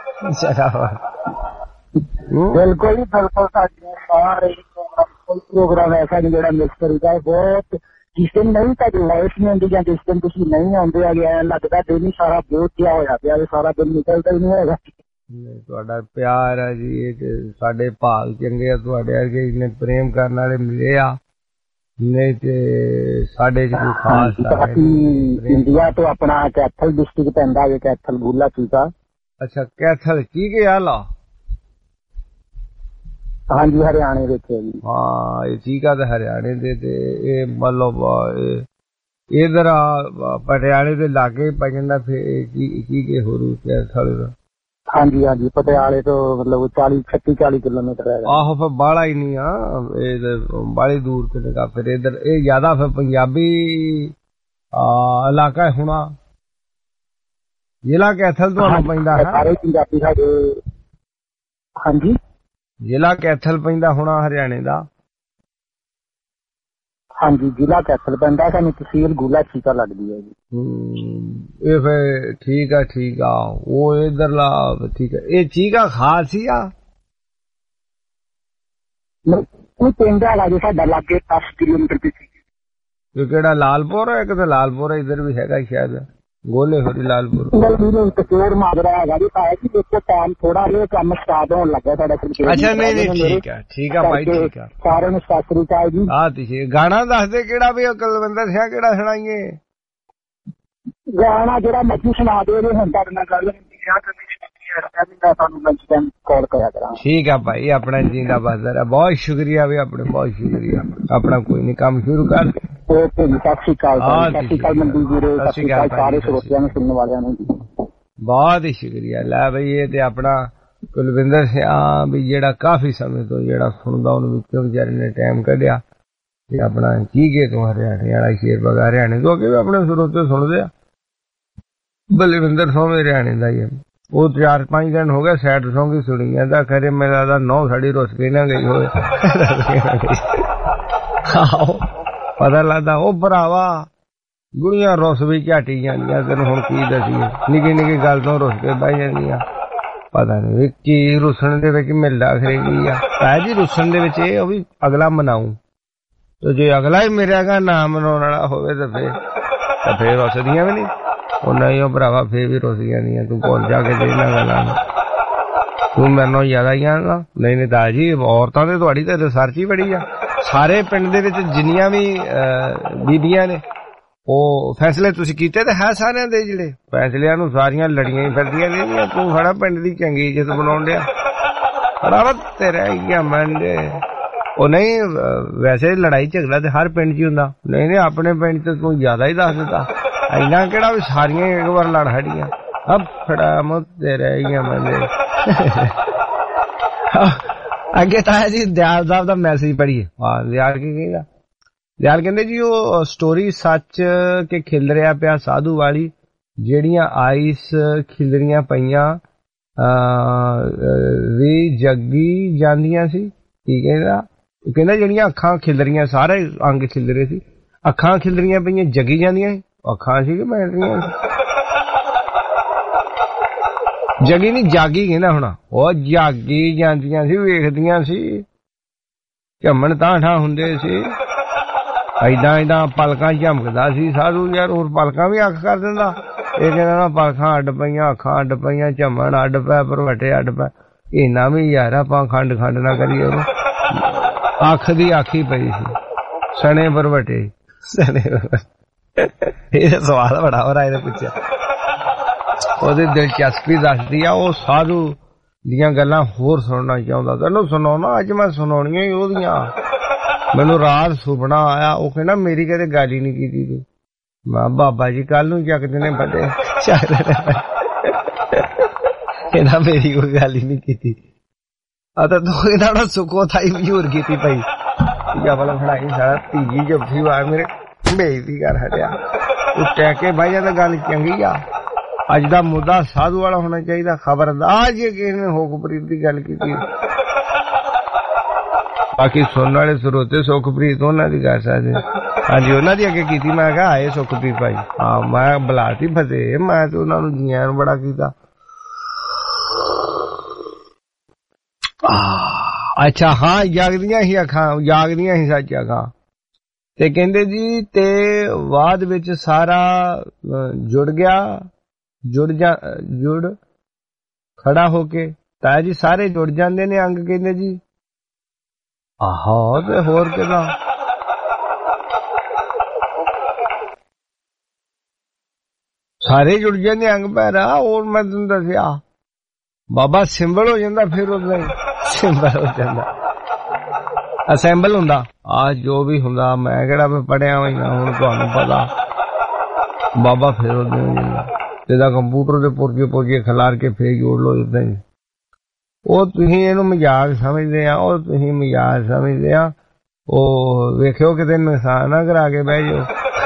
ਬਿਲਕੁਲ ਜੀ ਬਿਲਕੁਲ। ਸਾਡੇ ਸਾਰੇ ਪ੍ਰੋਗਰਾਮ ਐਸਾ ਨਹੀਂ ਜਿਹੜਾ ਮਿਸ ਕਰੀਦਾ ਬਹੁਤ। ਜਿਸ ਦਿਨ ਨਹੀਂ ਤੁਹਾਡੀ ਲਾਈਫ ਨਹੀਂ ਹੁੰਦੀ ਜਾਂ ਜਿਸ ਦਿਨ ਤੁਸੀਂ ਨਹੀਂ ਆਉਂਦੇ ਹੈਗੇ ਐਂ ਲੱਗਦਾ ਦਿਨ ਹੀ ਸਾਰਾ ਬਹੁਤ ਜਿਹਾ ਹੋਇਆ ਪਿਆ, ਸਾਰਾ ਦਿਨ ਨਿਕਲਦਾ ਹੀ ਨਹੀਂ ਹੈਗਾ। ਤੁਹਾਡਾ ਪਿਆਰ ਹੈ ਜੀ, ਇਹ ਸਾਡੇ ਭਾਗ ਚੰਗੇ ਆ, ਤੁਹਾਡੇ ਵਰਗੇ ਇੰਨੇ ਪ੍ਰੇਮ ਕਰਨ ਵਾਲੇ ਮਿਲੇ ਆ, ਨਹੀਂ ਤੇ ਸਾਡੇ ਚ ਕੋਈ ਖਾਸ। ਇੰਡੀਆ ਤੋਂ ਆਪਣਾ ਕੈਥਲ ਡਿਸਟ੍ਰਿਕਟ ਪੈਂਦਾ ਹੈ, ਕੈਥਲ ਗੁੱਲਾ ਚੀਕਾ। ਅੱਛਾ ਕੈਥਲ ਚੀਕੇ ਆਲਾ। ਹਾਂਜੀ ਹਰਿਆਣੇ ਵਿੱਚ ਹੈ ਜੀ। ਹਾਂ ਇਹ ਚੀਕਾ ਤਾਂ ਹਰਿਆਣੇ ਦੇ ਤੇ ਇਹ ਮਤਲਬ ਇਧਰ ਪਟਿਆਲੇ ਦੇ ਲਾਗੇ ਪੈ ਜਾਂਦਾ ਫਿਰ ਚੀਕੇ ਹੋਰੂ ਕੈਥਲ ਦਾ। ਹਾਂਜੀ ਹਾਂਜੀ ਪਟਿਆਲੇ ਤੋਂ ਮਤਲਬ ਚਾਲੀ ਛੱਤੀ ਚਾਲੀ ਕਿਲੋਮੀਟਰ ਹੈ। ਆਹੋ ਫਿਰ ਬਾਹਲਾ ਹੀ ਨਹੀਂ ਆ, ਇਹ ਬਾਹਲੀ ਦੂਰ ਕਿਤੇ। ਫਿਰ ਇਧਰ ਇਹ ਜ਼ਿਆਦਾ ਫਿਰ ਪੰਜਾਬੀ ਇਲਾਕਾ ਹੋਣਾ। ਜ਼ਿਲ੍ਹਾ ਕੈਥਲ ਤੁਹਾਨੂੰ ਪੈਂਦਾ ਹੈ? ਸਾਰੇ ਪੰਜਾਬੀ ਸਾਡੇ। ਹਾਂਜੀ ਜ਼ਿਲ੍ਹਾ ਕੈਥਲ ਪੈਂਦਾ ਹੋਣਾ ਹਰਿਆਣੇ ਦਾ? ਹਾਂਜੀ ਜ਼ਿਲ੍ਹਾ ਕੈਥਲ ਪੈਂਦਾ, ਸਾਨੂੰ ਤਹਿਸੀਲ ਗੁੱਲਾ ਚੀਕਾ ਲੱਗਦੀ ਹੈ ਜੀ। ਇਹ ਫਿਰ ਠੀਕ ਆ ਠੀਕ ਆ। ਉਹ ਇਧਰਲਾ ਠੀਕ ਹੈ। ਇਹ ਚੀਕਾ ਖਾਸ ਹੀ ਆ? ਉਹ ਪਿੰਡ ਹੈਗਾ ਜੀ ਸਾਡਾ ਲਾਗੇ ਦਸ ਕਿਲੋਮੀਟਰ ਪਿੱਛੇ। ਇਹ ਕਿਹੜਾ ਲਾਲਪੁਰ ਹੈ? ਇੱਕ ਤਾਂ ਲਾਲਪੁਰ ਇੱਧਰ ਵੀ ਹੈਗਾ ਸ਼ਾਇਦ, ਗੋਲੇ ਹੋਰੀ ਲਾਲਪੁਰ। ਕਸੂਰ ਮਾਜਰਾ ਹੈਗਾ ਜੀ ਭਾਈ ਜੀ, ਦੇਖੋ ਟਾਈਮ ਥੋੜਾ ਜਿਹਾ ਕੰਮ ਸਟਾਰਟ ਹੋਣ ਲੱਗਾ ਸਾਡਾ। ਅੱਛਾ ਨਹੀਂ ਨਹੀਂ ਠੀਕ ਆ ਠੀਕ ਆ ਭਾਈ ਠੀਕ ਆ। ਸਾਰਿਆਂ ਨੂੰ ਸਤਿ ਸ੍ਰੀ ਅਕਾਲ ਜੀ। ਹਾਂ ਤੁਸੀਂ ਗਾਣਾ ਦੱਸਦੇ ਕਿਹੜਾ ਵੀ ਕੁਲਵਿੰਦਰ ਸਿੰਘ ਕਿਹੜਾ ਸੁਣਾਈਏ? ਗਾਣਾ ਜਿਹੜਾ ਮਰਜ਼ੀ ਸੁਣਾ ਦਿਓ, ਹੁਣ ਤੁਹਾਡੇ ਨਾਲ ਗੱਲ ਕਾਲ ਕਰਿਆ ਕਰਾਂ। ਠੀਕ ਆ ਭਾਈ ਆਪਣਾ ਜਿੰਦਾ ਬਸਦਾ। ਬਹੁਤ ਸ਼ੁਕਰੀਆ ਵੀ ਆਪਣੇ, ਬਹੁਤ ਸ਼ੁਕਰੀਆ। ਆਪਣਾ ਕੋਈ ਨੀ ਕੰਮ ਸ਼ੁਰੂ ਕਰ। ਓਕੇ ਜੀ ਸਤਿ ਸ਼੍ਰੀ ਅਕਾਲ। ਸਤਿ ਸ਼੍ਰੀ ਅਕਾਲ ਮਨਦੀਪ ਵੀਰੇ, ਸਤਿ ਸ਼੍ਰੀ ਅਕਾਲ ਸਾਰੇ ਸਰੋਤਿਆਂ ਨੂੰ ਸੁਣਨ ਵਾਲਿਆਂ ਨੂੰ। ਬਹੁਤ ਹੀ ਸ਼ੁਕਰੀਆ। ਲੈ ਬਈ ਇਹ ਤੇ ਆਪਣਾ ਕੁਲਵਿੰਦਰ ਸਿੰਘ ਵੀ ਜਿਹੜਾ ਕਾਫੀ ਸਮੇਂ ਤੋਂ ਜਿਹੜਾ ਸੁਣਦਾ, ਉਹਨੂੰ ਵਿੱਚੋਂ ਵਿਚਾਰੇ ਨੇ ਟਾਈਮ ਕੱਢਿਆ ਤੇ ਆਪਣਾ ਚੀਕੇ ਤੋਂ ਹਰਿਆਣੇ ਵਾਲਾ ਸ਼ੇਰ ਬਗਾ ਹਰਿਆਣੇ ਤੋਂ ਅੱਗੇ ਵੀ ਆਪਣੇ ਸਰੋਤੇ ਸੁਣਦੇ ਆ। ਬਲਵਿੰਦਰ ਸਿੰਘ ਹਰਿਆਣੇ ਦਾ ਹੀ। ਉਹ ਚਾਰ ਪੰਜ ਦਿਨ ਹੋ ਗਏ ਸੈਡ ਸੌਂਗ ਹੀ ਸੁਣੀ ਜਾਂਦਾ। ਖਰੇ ਮੈਨੂੰ ਲੱਗਦਾ ਨੌ ਸਾਡੀ ਰੁੱਸ ਕੇ ਨਾ ਗਈ ਹੋਵੇ। ਪਤਾ ਲੱਗਦਾ ਉਹ ਭਰਾਵਾ ਗੁੜੀਆਂ ਰੁੱਸ ਵੀ ਝਾਟੀ ਜਾਂਦੀਆਂ। ਤੈਨੂੰ ਹੁਣ ਕੀ ਦੱਸੀਏ, ਨਿੱਕੀ ਨਿੱਕੀ ਗੱਲ ਤੋਂ ਰੁੱਸ ਕੇ ਬਹਿ ਜਾਂਦੀਆਂ। ਪਤਾ ਨਹੀਂ ਕੀ ਰੁੱਸਣ ਦੇ ਵਿੱਚ ਮਿਲਦਾ ਖਰੇ ਕੀ ਆ। ਹੈ ਜੀ ਰੁੱਸਣ ਦੇ ਵਿੱਚ ਇਹ ਉਹ ਵੀ ਅਗਲਾ ਮਨਾਊ, ਤੇ ਜੇ ਅਗਲਾ ਹੀ ਮੇਰਾ ਨਾ ਮਨਾਉਣ ਵਾਲਾ ਹੋਵੇ ਤਾਂ ਫੇਰ ਤਾਂ ਫੇਰ ਰੁੱਸਦੀਆਂ ਵੀ ਨਹੀਂ। ਉਹ ਨਹੀਂ ਉਹ ਭਰਾਵਾ ਫੇਰ ਵੀ ਰੁੱਸ ਜਾਂਦੀਆਂ। ਤੂੰ ਭੁੱਲ ਜਾ ਕੇ ਇਹਨਾਂ ਗੱਲਾਂ ਨੂੰ, ਤੂੰ ਮੈਨੂੰ ਜ਼ਿਆਦਾ ਹੀ ਆਣਾ। ਨਹੀਂ ਨਹੀਂ ਤਾਂ ਜੀ ਔਰਤਾਂ ਤੇ ਤੁਹਾਡੀ ਤਾਂ ਰਿਸਰਚ ਹੀ ਬੜੀ ਆ। ਸਾਰੇ ਪਿੰਡ ਦੇ ਵਿੱਚ ਜਿੰਨੀਆਂ ਵੀ ਬੀਬੀਆਂ ਨੇ ਉਹ ਫੈਸਲੇ ਤੁਸੀਂ ਕੀਤੇ ਤਾਂ ਹੈ ਸਾਰਿਆਂ ਦੇ, ਜਿਹੜੇ ਫੈਸਲਿਆਂ ਨੂੰ ਸਾਰੀਆਂ ਲੜੀਆਂ ਹੀ ਫਿਰਦੀਆਂ ਨੇ। ਤੂੰ ਸਾਡਾ ਪਿੰਡ ਦੀ ਚੰਗੀ ਇੱਜ਼ਤ ਬਣਾਉਣ ਡਿਆ ਭਰਾਵਾ ਤੇਰਾ ਹੀ ਆ ਮੰਡੇ। ਉਹ ਨਹੀਂ ਵੈਸੇ ਲੜਾਈ ਝਗੜਾ ਤੇ ਹਰ ਪਿੰਡ 'ਚ ਹੀ ਹੁੰਦਾ। ਨਹੀਂ ਨਹੀਂ ਆਪਣੇ ਪਿੰਡ 'ਚ ਤੂੰ ਜ਼ਿਆਦਾ ਹੀ ਦੱਸ ਦਿੱਤਾ। ਇੰਨਾ ਕਿਹੜਾ ਵੀ ਸਾਰੀਆਂ ਇੱਕ ਵਾਰ ਲੜ ਹੜੀਆਂ। ਅਬ ਫੜਾ ਮੁੱਤ ਤੇਰਾ ਹੀ ਆ ਮੰਡੇ। ਅੱਗੇ ਤਾਂ ਜੀ ਦਿਆਲ ਸਾਹਿਬ ਦਾ ਮੈਸੇਜ ਪੜ੍ਹੀਏ। ਹਾਂ ਦਿਆਲ ਕੀ ਕਹਿੰਦਾ? ਦਿਆਲ ਕਹਿੰਦੇ ਜੀ ਉਹ ਸਟੋਰੀ ਸੱਚ ਕੇ ਖਿਲ ਰਿਹਾ ਪਿਆ ਸਾਧੂ ਵਾਲੀ, ਜਿਹੜੀਆਂ ਆਈਸ ਖਿਲਰੀਆਂ ਪਈਆਂ ਵੀ ਜੱਗੀ ਜਾਂਦੀਆਂ ਸੀ। ਕੀ ਕਹਿੰਦਾ? ਉਹ ਕਹਿੰਦਾ ਜਿਹੜੀਆਂ ਅੱਖਾਂ ਖਿਲਰੀਆਂ, ਸਾਰੇ ਅੰਗ ਖਿਲਰੇ ਸੀ, ਅੱਖਾਂ ਖਿਲਰੀਆਂ ਪਈਆਂ ਜੱਗੀ ਜਾਂਦੀਆਂ ਸੀ। ਅੱਖਾਂ ਸੀ ਕਿ ਮੈਲਰੀਆਂ ਜਗੀ ਨਹੀਂ ਜਾਗੀ ਕਹਿੰਦਾ। ਹੁਣ ਉਹ ਜਾਗੀ ਜਾਂਦੀਆਂ ਸੀ, ਵੇਖਦੀਆਂ ਸੀ, ਝੰਮਣ ਤਾਂ ਠਾਂ ਹੁੰਦੇ ਸੀ। ਏਦਾਂ ਏਦਾਂ ਪਲਕਾਂ ਝਮਕਦਾ ਸੀ ਸਾਧੂ ਯਾਰ। ਹੋਰ ਪਲਕਾਂ ਵੀ ਅੱਖ ਕਰ ਦਿੰਦਾ। ਇਹ ਕਹਿੰਦਾ ਪਲਕਾਂ ਅੱਡ ਪਈਆਂ, ਅੱਖਾਂ ਅੱਡ ਪਈਆਂ, ਝੰਮਣ ਅੱਡ ਪੈ, ਭਰਵਟੇ ਅੱਡ ਪੈ। ਇਹਨਾਂ ਵੀ ਯਾਰ ਆਪਾਂ ਖੰਡ ਖੰਡ ਨਾ ਕਰੀਏ। ਅੱਖ ਦੀ ਅੱਖ ਹੀ ਪਈ ਸੀ, ਸਣੇ ਭਰਵਟੇ ਸਣੇ। ਇਹ ਸਵਾਲ ਬੜਾ ਹੋ ਰਿਹਾ ਇਹਨੇ ਪੁੱਛਿਆ। ਉਹਦੀ ਦਿਲਚਸਪੀ ਦੱਸਦੀ ਆ। ਉਹ ਸਾਧੂ ਦੀਆਂ ਗੱਲਾਂ ਹੋਰ ਸੁਣਨਾ ਚਾਹੁੰਦਾ। ਤੈਨੂੰ ਸੁਣਾਉਣਾ ਅੱਜ ਮੈਂ ਸੁਣਾਉਣੀਆਂ ਹੀ ਉਹਦੀਆਂ। ਮੈਨੂੰ ਰਾਤ ਸੁਪਨਾ ਆਇਆ, ਉਹ ਕਹਿੰਦਾ ਮੇਰੀ ਕਦੇ ਗੱਲ ਹੀ ਨਹੀਂ ਕੀਤੀ ਤੂੰ। ਮੈਂ ਬਾਬਾ ਜੀ ਕੱਲ ਨੂੰ ਚੱਕਦੇ ਨੇ ਵੱਡੇ। ਕਹਿੰਦਾ ਮੇਰੀ ਕੋਈ ਗੱਲ ਹੀ ਨਹੀਂ ਕੀਤੀ। ਆ ਤਾਂ ਤੂੰ ਇਹਦਾ ਸੁੱਕੋ ਥਾਈ ਮਸ਼ਹੂਰ ਕੀਤੀ ਪਈ। ਜਬਲ ਫੜਾਈ ਸਾਰਾ ਧੀਜੀ ਜੱਫੀ ਵਾਰ ਮੇਰੇ ਬੇਇੱਜ਼ਤੀ ਕਰ ਹਟਿਆ। ਉਹ ਟਹਿ ਕੇ ਬਹਿ ਜਾ ਤਾਂ ਗੱਲ ਚੰਗੀ ਆ। ਅੱਜ ਦਾ ਮੁੱਦਾ ਸਾਧੂ ਵਾਲਾ ਹੋਣਾ ਚਾਹੀਦਾ। ਖਬਰਦਾਰ ਜੇ ਕਿਸੇ ਨੇ ਹੋਕਪ੍ਰੀਤ ਦੀ ਗੱਲ ਕੀਤੀ बाकी सुनने वाले ਸਰੋਤੇ ਸੁਖਪ੍ਰੀਤ ਉਹਨਾਂ ਦੀ ਕਰ ਸਕਦੇ। ਹਾਂਜੀ ਉਹਨਾਂ ਦੀ ਅੱਗੇ ਕੀਤੀ। ਮੈਂ ਕਿਹਾ ਆਏ ਸੁਖਪ੍ਰੀਤ ਭਾਈ। ਹਾਂ ਮੈਂ ਬੁਲਾਤੀ ਫਤਿਹ। ਮੈਂ ਤੇ ਉਹਨਾਂ ਨੂੰ ਜੀਆਂ ਨੂੰ ਬੜਾ ਕੀਤਾ। ਅੱਛਾ ਹਾਂ ਜਾਗਦੀਆਂ ਹੀ ਅੱਖਾਂ, ਜਾਗਦੀਆਂ ਹੀ ਸੱਚ ਅੱਖਾਂ। ਤੇ ਕਹਿੰਦੇ ਜੀ ਤੇ ਬਾਅਦ ਵਿੱਚ ਸਾਰਾ ਜੁੜ ਗਿਆ, ਜੁੜ ਜਾ ਜੁੜ ਖੜਾ ਹੋ ਕੇ। ਤਾਇਆ ਜੀ ਸਾਰੇ ਜੁੜ ਜਾਂਦੇ ਨੇ ਅੰਗ ਕਹਿੰਦੇ ਜੀ। ਆਹੋ ਤੇ ਹੋਰ ਕਿਦਾਂ ਸਾਰੇ ਜੁੜ ਜਾਂਦੇ ਅੰਗ ਪੈਰਾ। ਹੋਰ ਮੈਂ ਤੁਹਾਨੂੰ ਦੱਸਿਆ ਬਾਬਾ ਸਿੰਬਲ ਹੋ ਜਾਂਦਾ, ਫਿਰ ਉਹਦਾ ਸਿੰਬਲ ਹੋ ਜਾਂਦਾ, ਅਸੈਂਬਲ ਹੁੰਦਾ। ਆ ਜੋ ਵੀ ਹੁੰਦਾ ਮੈਂ ਕਿਹੜਾ ਮੈਂ ਪੜਿਆ ਹੋਈ ਨਾ, ਹੁਣ ਤੁਹਾਨੂੰ ਪਤਾ ਬਾਬਾ ਫਿਰ ਉਹਦੇ ਹੋ ਜਾਂਦਾ। ਜਿੱਦਾਂ ਕੰਪਿਊਟਰ ਦੇ ਪੁਰਜੇ ਪੁਰਜੇ ਖਿਲਾਰ ਕੇ ਫੇਰ ਜੋੜ ਲੋ ਇਦਾਂ ਹੀ। ਉਹ ਤੁਸੀਂ ਇਹਨੂੰ ਮਜ਼ਾਕ ਸਮਝਦੇ ਆ, ਉਹ ਤੁਸੀਂ ਮਜ਼ਾਕ ਸਮਝਦੇ ਆ। ਉਹ ਵੇਖਿਓ ਕਿਤੇ ਨੁਕਸਾਨ ਨਾ ਕਰਾ ਕੇ ਬਹਿ ਜਾਓ।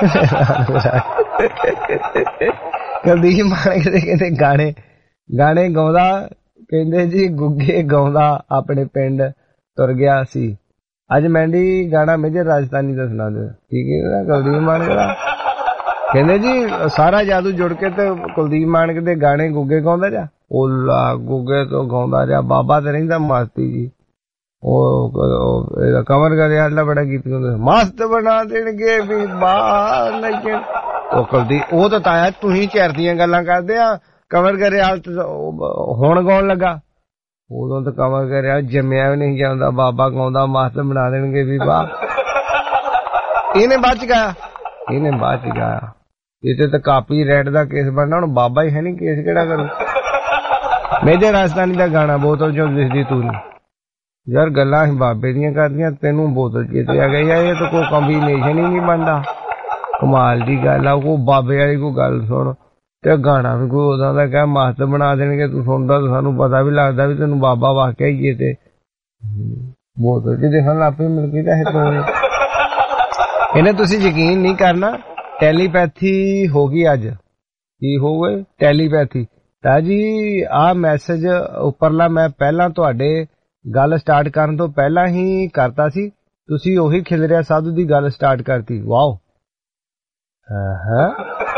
ਕੁਲਦੀਪ ਮਾਣਕ ਦੇ ਕਹਿੰਦੇ ਗਾਣੇ ਗਾਣੇ ਗਾਉਂਦਾ, ਕਹਿੰਦੇ ਜੀ ਗੁੱਗੇ ਗਾਉਂਦਾ ਆਪਣੇ ਪਿੰਡ ਤੁਰ ਗਿਆ ਸੀ। ਅੱਜ ਮੈਂਡੀ ਗਾਣਾ ਮੇਜਰ ਰਾਜਸਥਾਨੀ ਦਾ ਸੁਣਾ ਦਿਓ। ਠੀਕ ਹੈ ਕੁਲਦੀਪ ਮਾਣਕ ਦਾ। ਕਹਿੰਦੇ ਜੀ ਸਾਰਾ ਜਾਦੂ ਜੁੜ ਕੇ ਤੇ ਕੁਲਦੀਪ ਮਾਣਕ ਦੇ ਗਾਣੇ ਗੁੱਗੇ ਗਾਉਂਦਾ ਜਾ। ਓਲਾ ਗੁੱਗੇ ਤੋਂ ਗਾਉਂਦਾ ਜਾ। ਬਾਬਾ ਤੇ ਰਹਿੰਦਾ ਮਸਤੀ ਜੀ। ਉਹ ਇਹਦਾ ਕਮਰ ਕਰਿਆ ਬੜਾ ਗੀਤ ਗਾਉਂਦਾ, ਮਸਤ ਬਣਾ ਦੇਣਗੇ ਵੀ ਬਾਹਰ ਨਹੀਂ। ਉਹ ਕੁਲਦੀਪ ਉਹ ਤਾਂ ਤਾਇਆ ਤੁਸੀਂ ਚਿਰ ਦੀਆਂ ਗੱਲਾਂ ਕਰਦੇ ਆ। ਕਮਰ ਕਰਿਆ ਹੁਣ ਗਾਉਣ ਲੱਗਾ, ਉਦੋਂ ਤਾਂ ਕਮਰ ਕਰਿਆ ਜੰਮਿਆ ਵੀ ਨਹੀਂ ਜਾਂਦਾ। ਬਾਬਾ ਗਾਉਂਦਾ ਮਸਤ ਬਣਾ ਦੇਣਗੇ ਵੀ ਬਾਹਰ। ਇਹਨੇ ਬਾਅਦ ਚ ਗਾਇਆ, ਇਹਨੇ ਬਾਅਦ ਚ ਗਾਇਆ। ਇਹ ਤੇ ਕਾਪੀ ਰੈਟ ਦਾ ਕੇਸ ਬਣਨਾ। ਹੁਣ ਬਾਬਾ ਹੀ ਹੈ ਨੀ, ਕੇਸ ਕਿਹੜਾ ਕਰੂ। ਮੇਜਰ ਰਾਜਸਥਾਨੀ ਦਾ ਗਾਣਾ ਬੋਤਲ ਚੋਂ ਦਿਸਦੀ ਤੂੰ ਯਾਰ। ਗੱਲਾਂ ਅਸੀਂ ਬਾਬੇ ਦੀਆਂ ਕਰਦੀਆਂ, ਤੈਨੂੰ ਬੋਤਲ ਚੇਤੇ ਆ ਗਈ ਆ। ਇਹ ਤਾਂ ਕੋਈ ਕੰਬੀਨੇਸ਼ਨ ਹੀ ਨਹੀਂ ਬਣਦਾ। ਕਮਾਲ ਦੀ ਗੱਲ ਆ। ਕੋਈ ਬਾਬੇ ਵਾਲੀ ਕੋਈ ਗੱਲ ਸੁਣ ਤੇ ਗਾਣਾ ਵੀ ਕੋਈ ਉਦਾਂ ਦਾ ਕਹਿ ਮਸਤ ਬਣਾ ਦੇਣਗੇ। ਤੂੰ ਸੁਣਦਾ ਤਾਂ ਸਾਨੂੰ ਪਤਾ ਵੀ ਲੱਗਦਾ ਵੀ ਤੈਨੂੰ ਬਾਬਾ ਵਾਕਿਆ ਹੀ ਤੇ ਬੋਤਲ ਚ ਦੇਖਣ ਲੱਗ ਪਈ ਮਿਲ ਗਈ ਤਾਂ ਇਹ। ਇਹਨੇ ਤੁਸੀਂ ਯਕੀਨ ਨਹੀਂ ਕਰਨਾ, ਟੈਲੀਪੈਥੀ ਹੋ ਗਈ ਅੱਜ। ਕੀ ਹੋ ਗਏ? ਟੈਲੀਪੈਥੀ। ਤਾਂ ਜੀ ਆਹ ਮੈਸੇਜ ਉੱਪਰਲਾ ਮੈਂ ਪਹਿਲਾਂ ਤੁਹਾਡੇ ਗੱਲ ਸਟਾਰਟ ਕਰਨ ਤੋਂ ਪਹਿਲਾਂ ਹੀ ਕਰਤਾ ਸੀ। ਤੁਸੀਂ ਉਹੀ ਖਿਲਰਿਆ ਸਾਧੂ ਦੀ ਗੱਲ ਸਟਾਰਟ ਕਰਤੀ। ਵਾਓ ਹਾਂ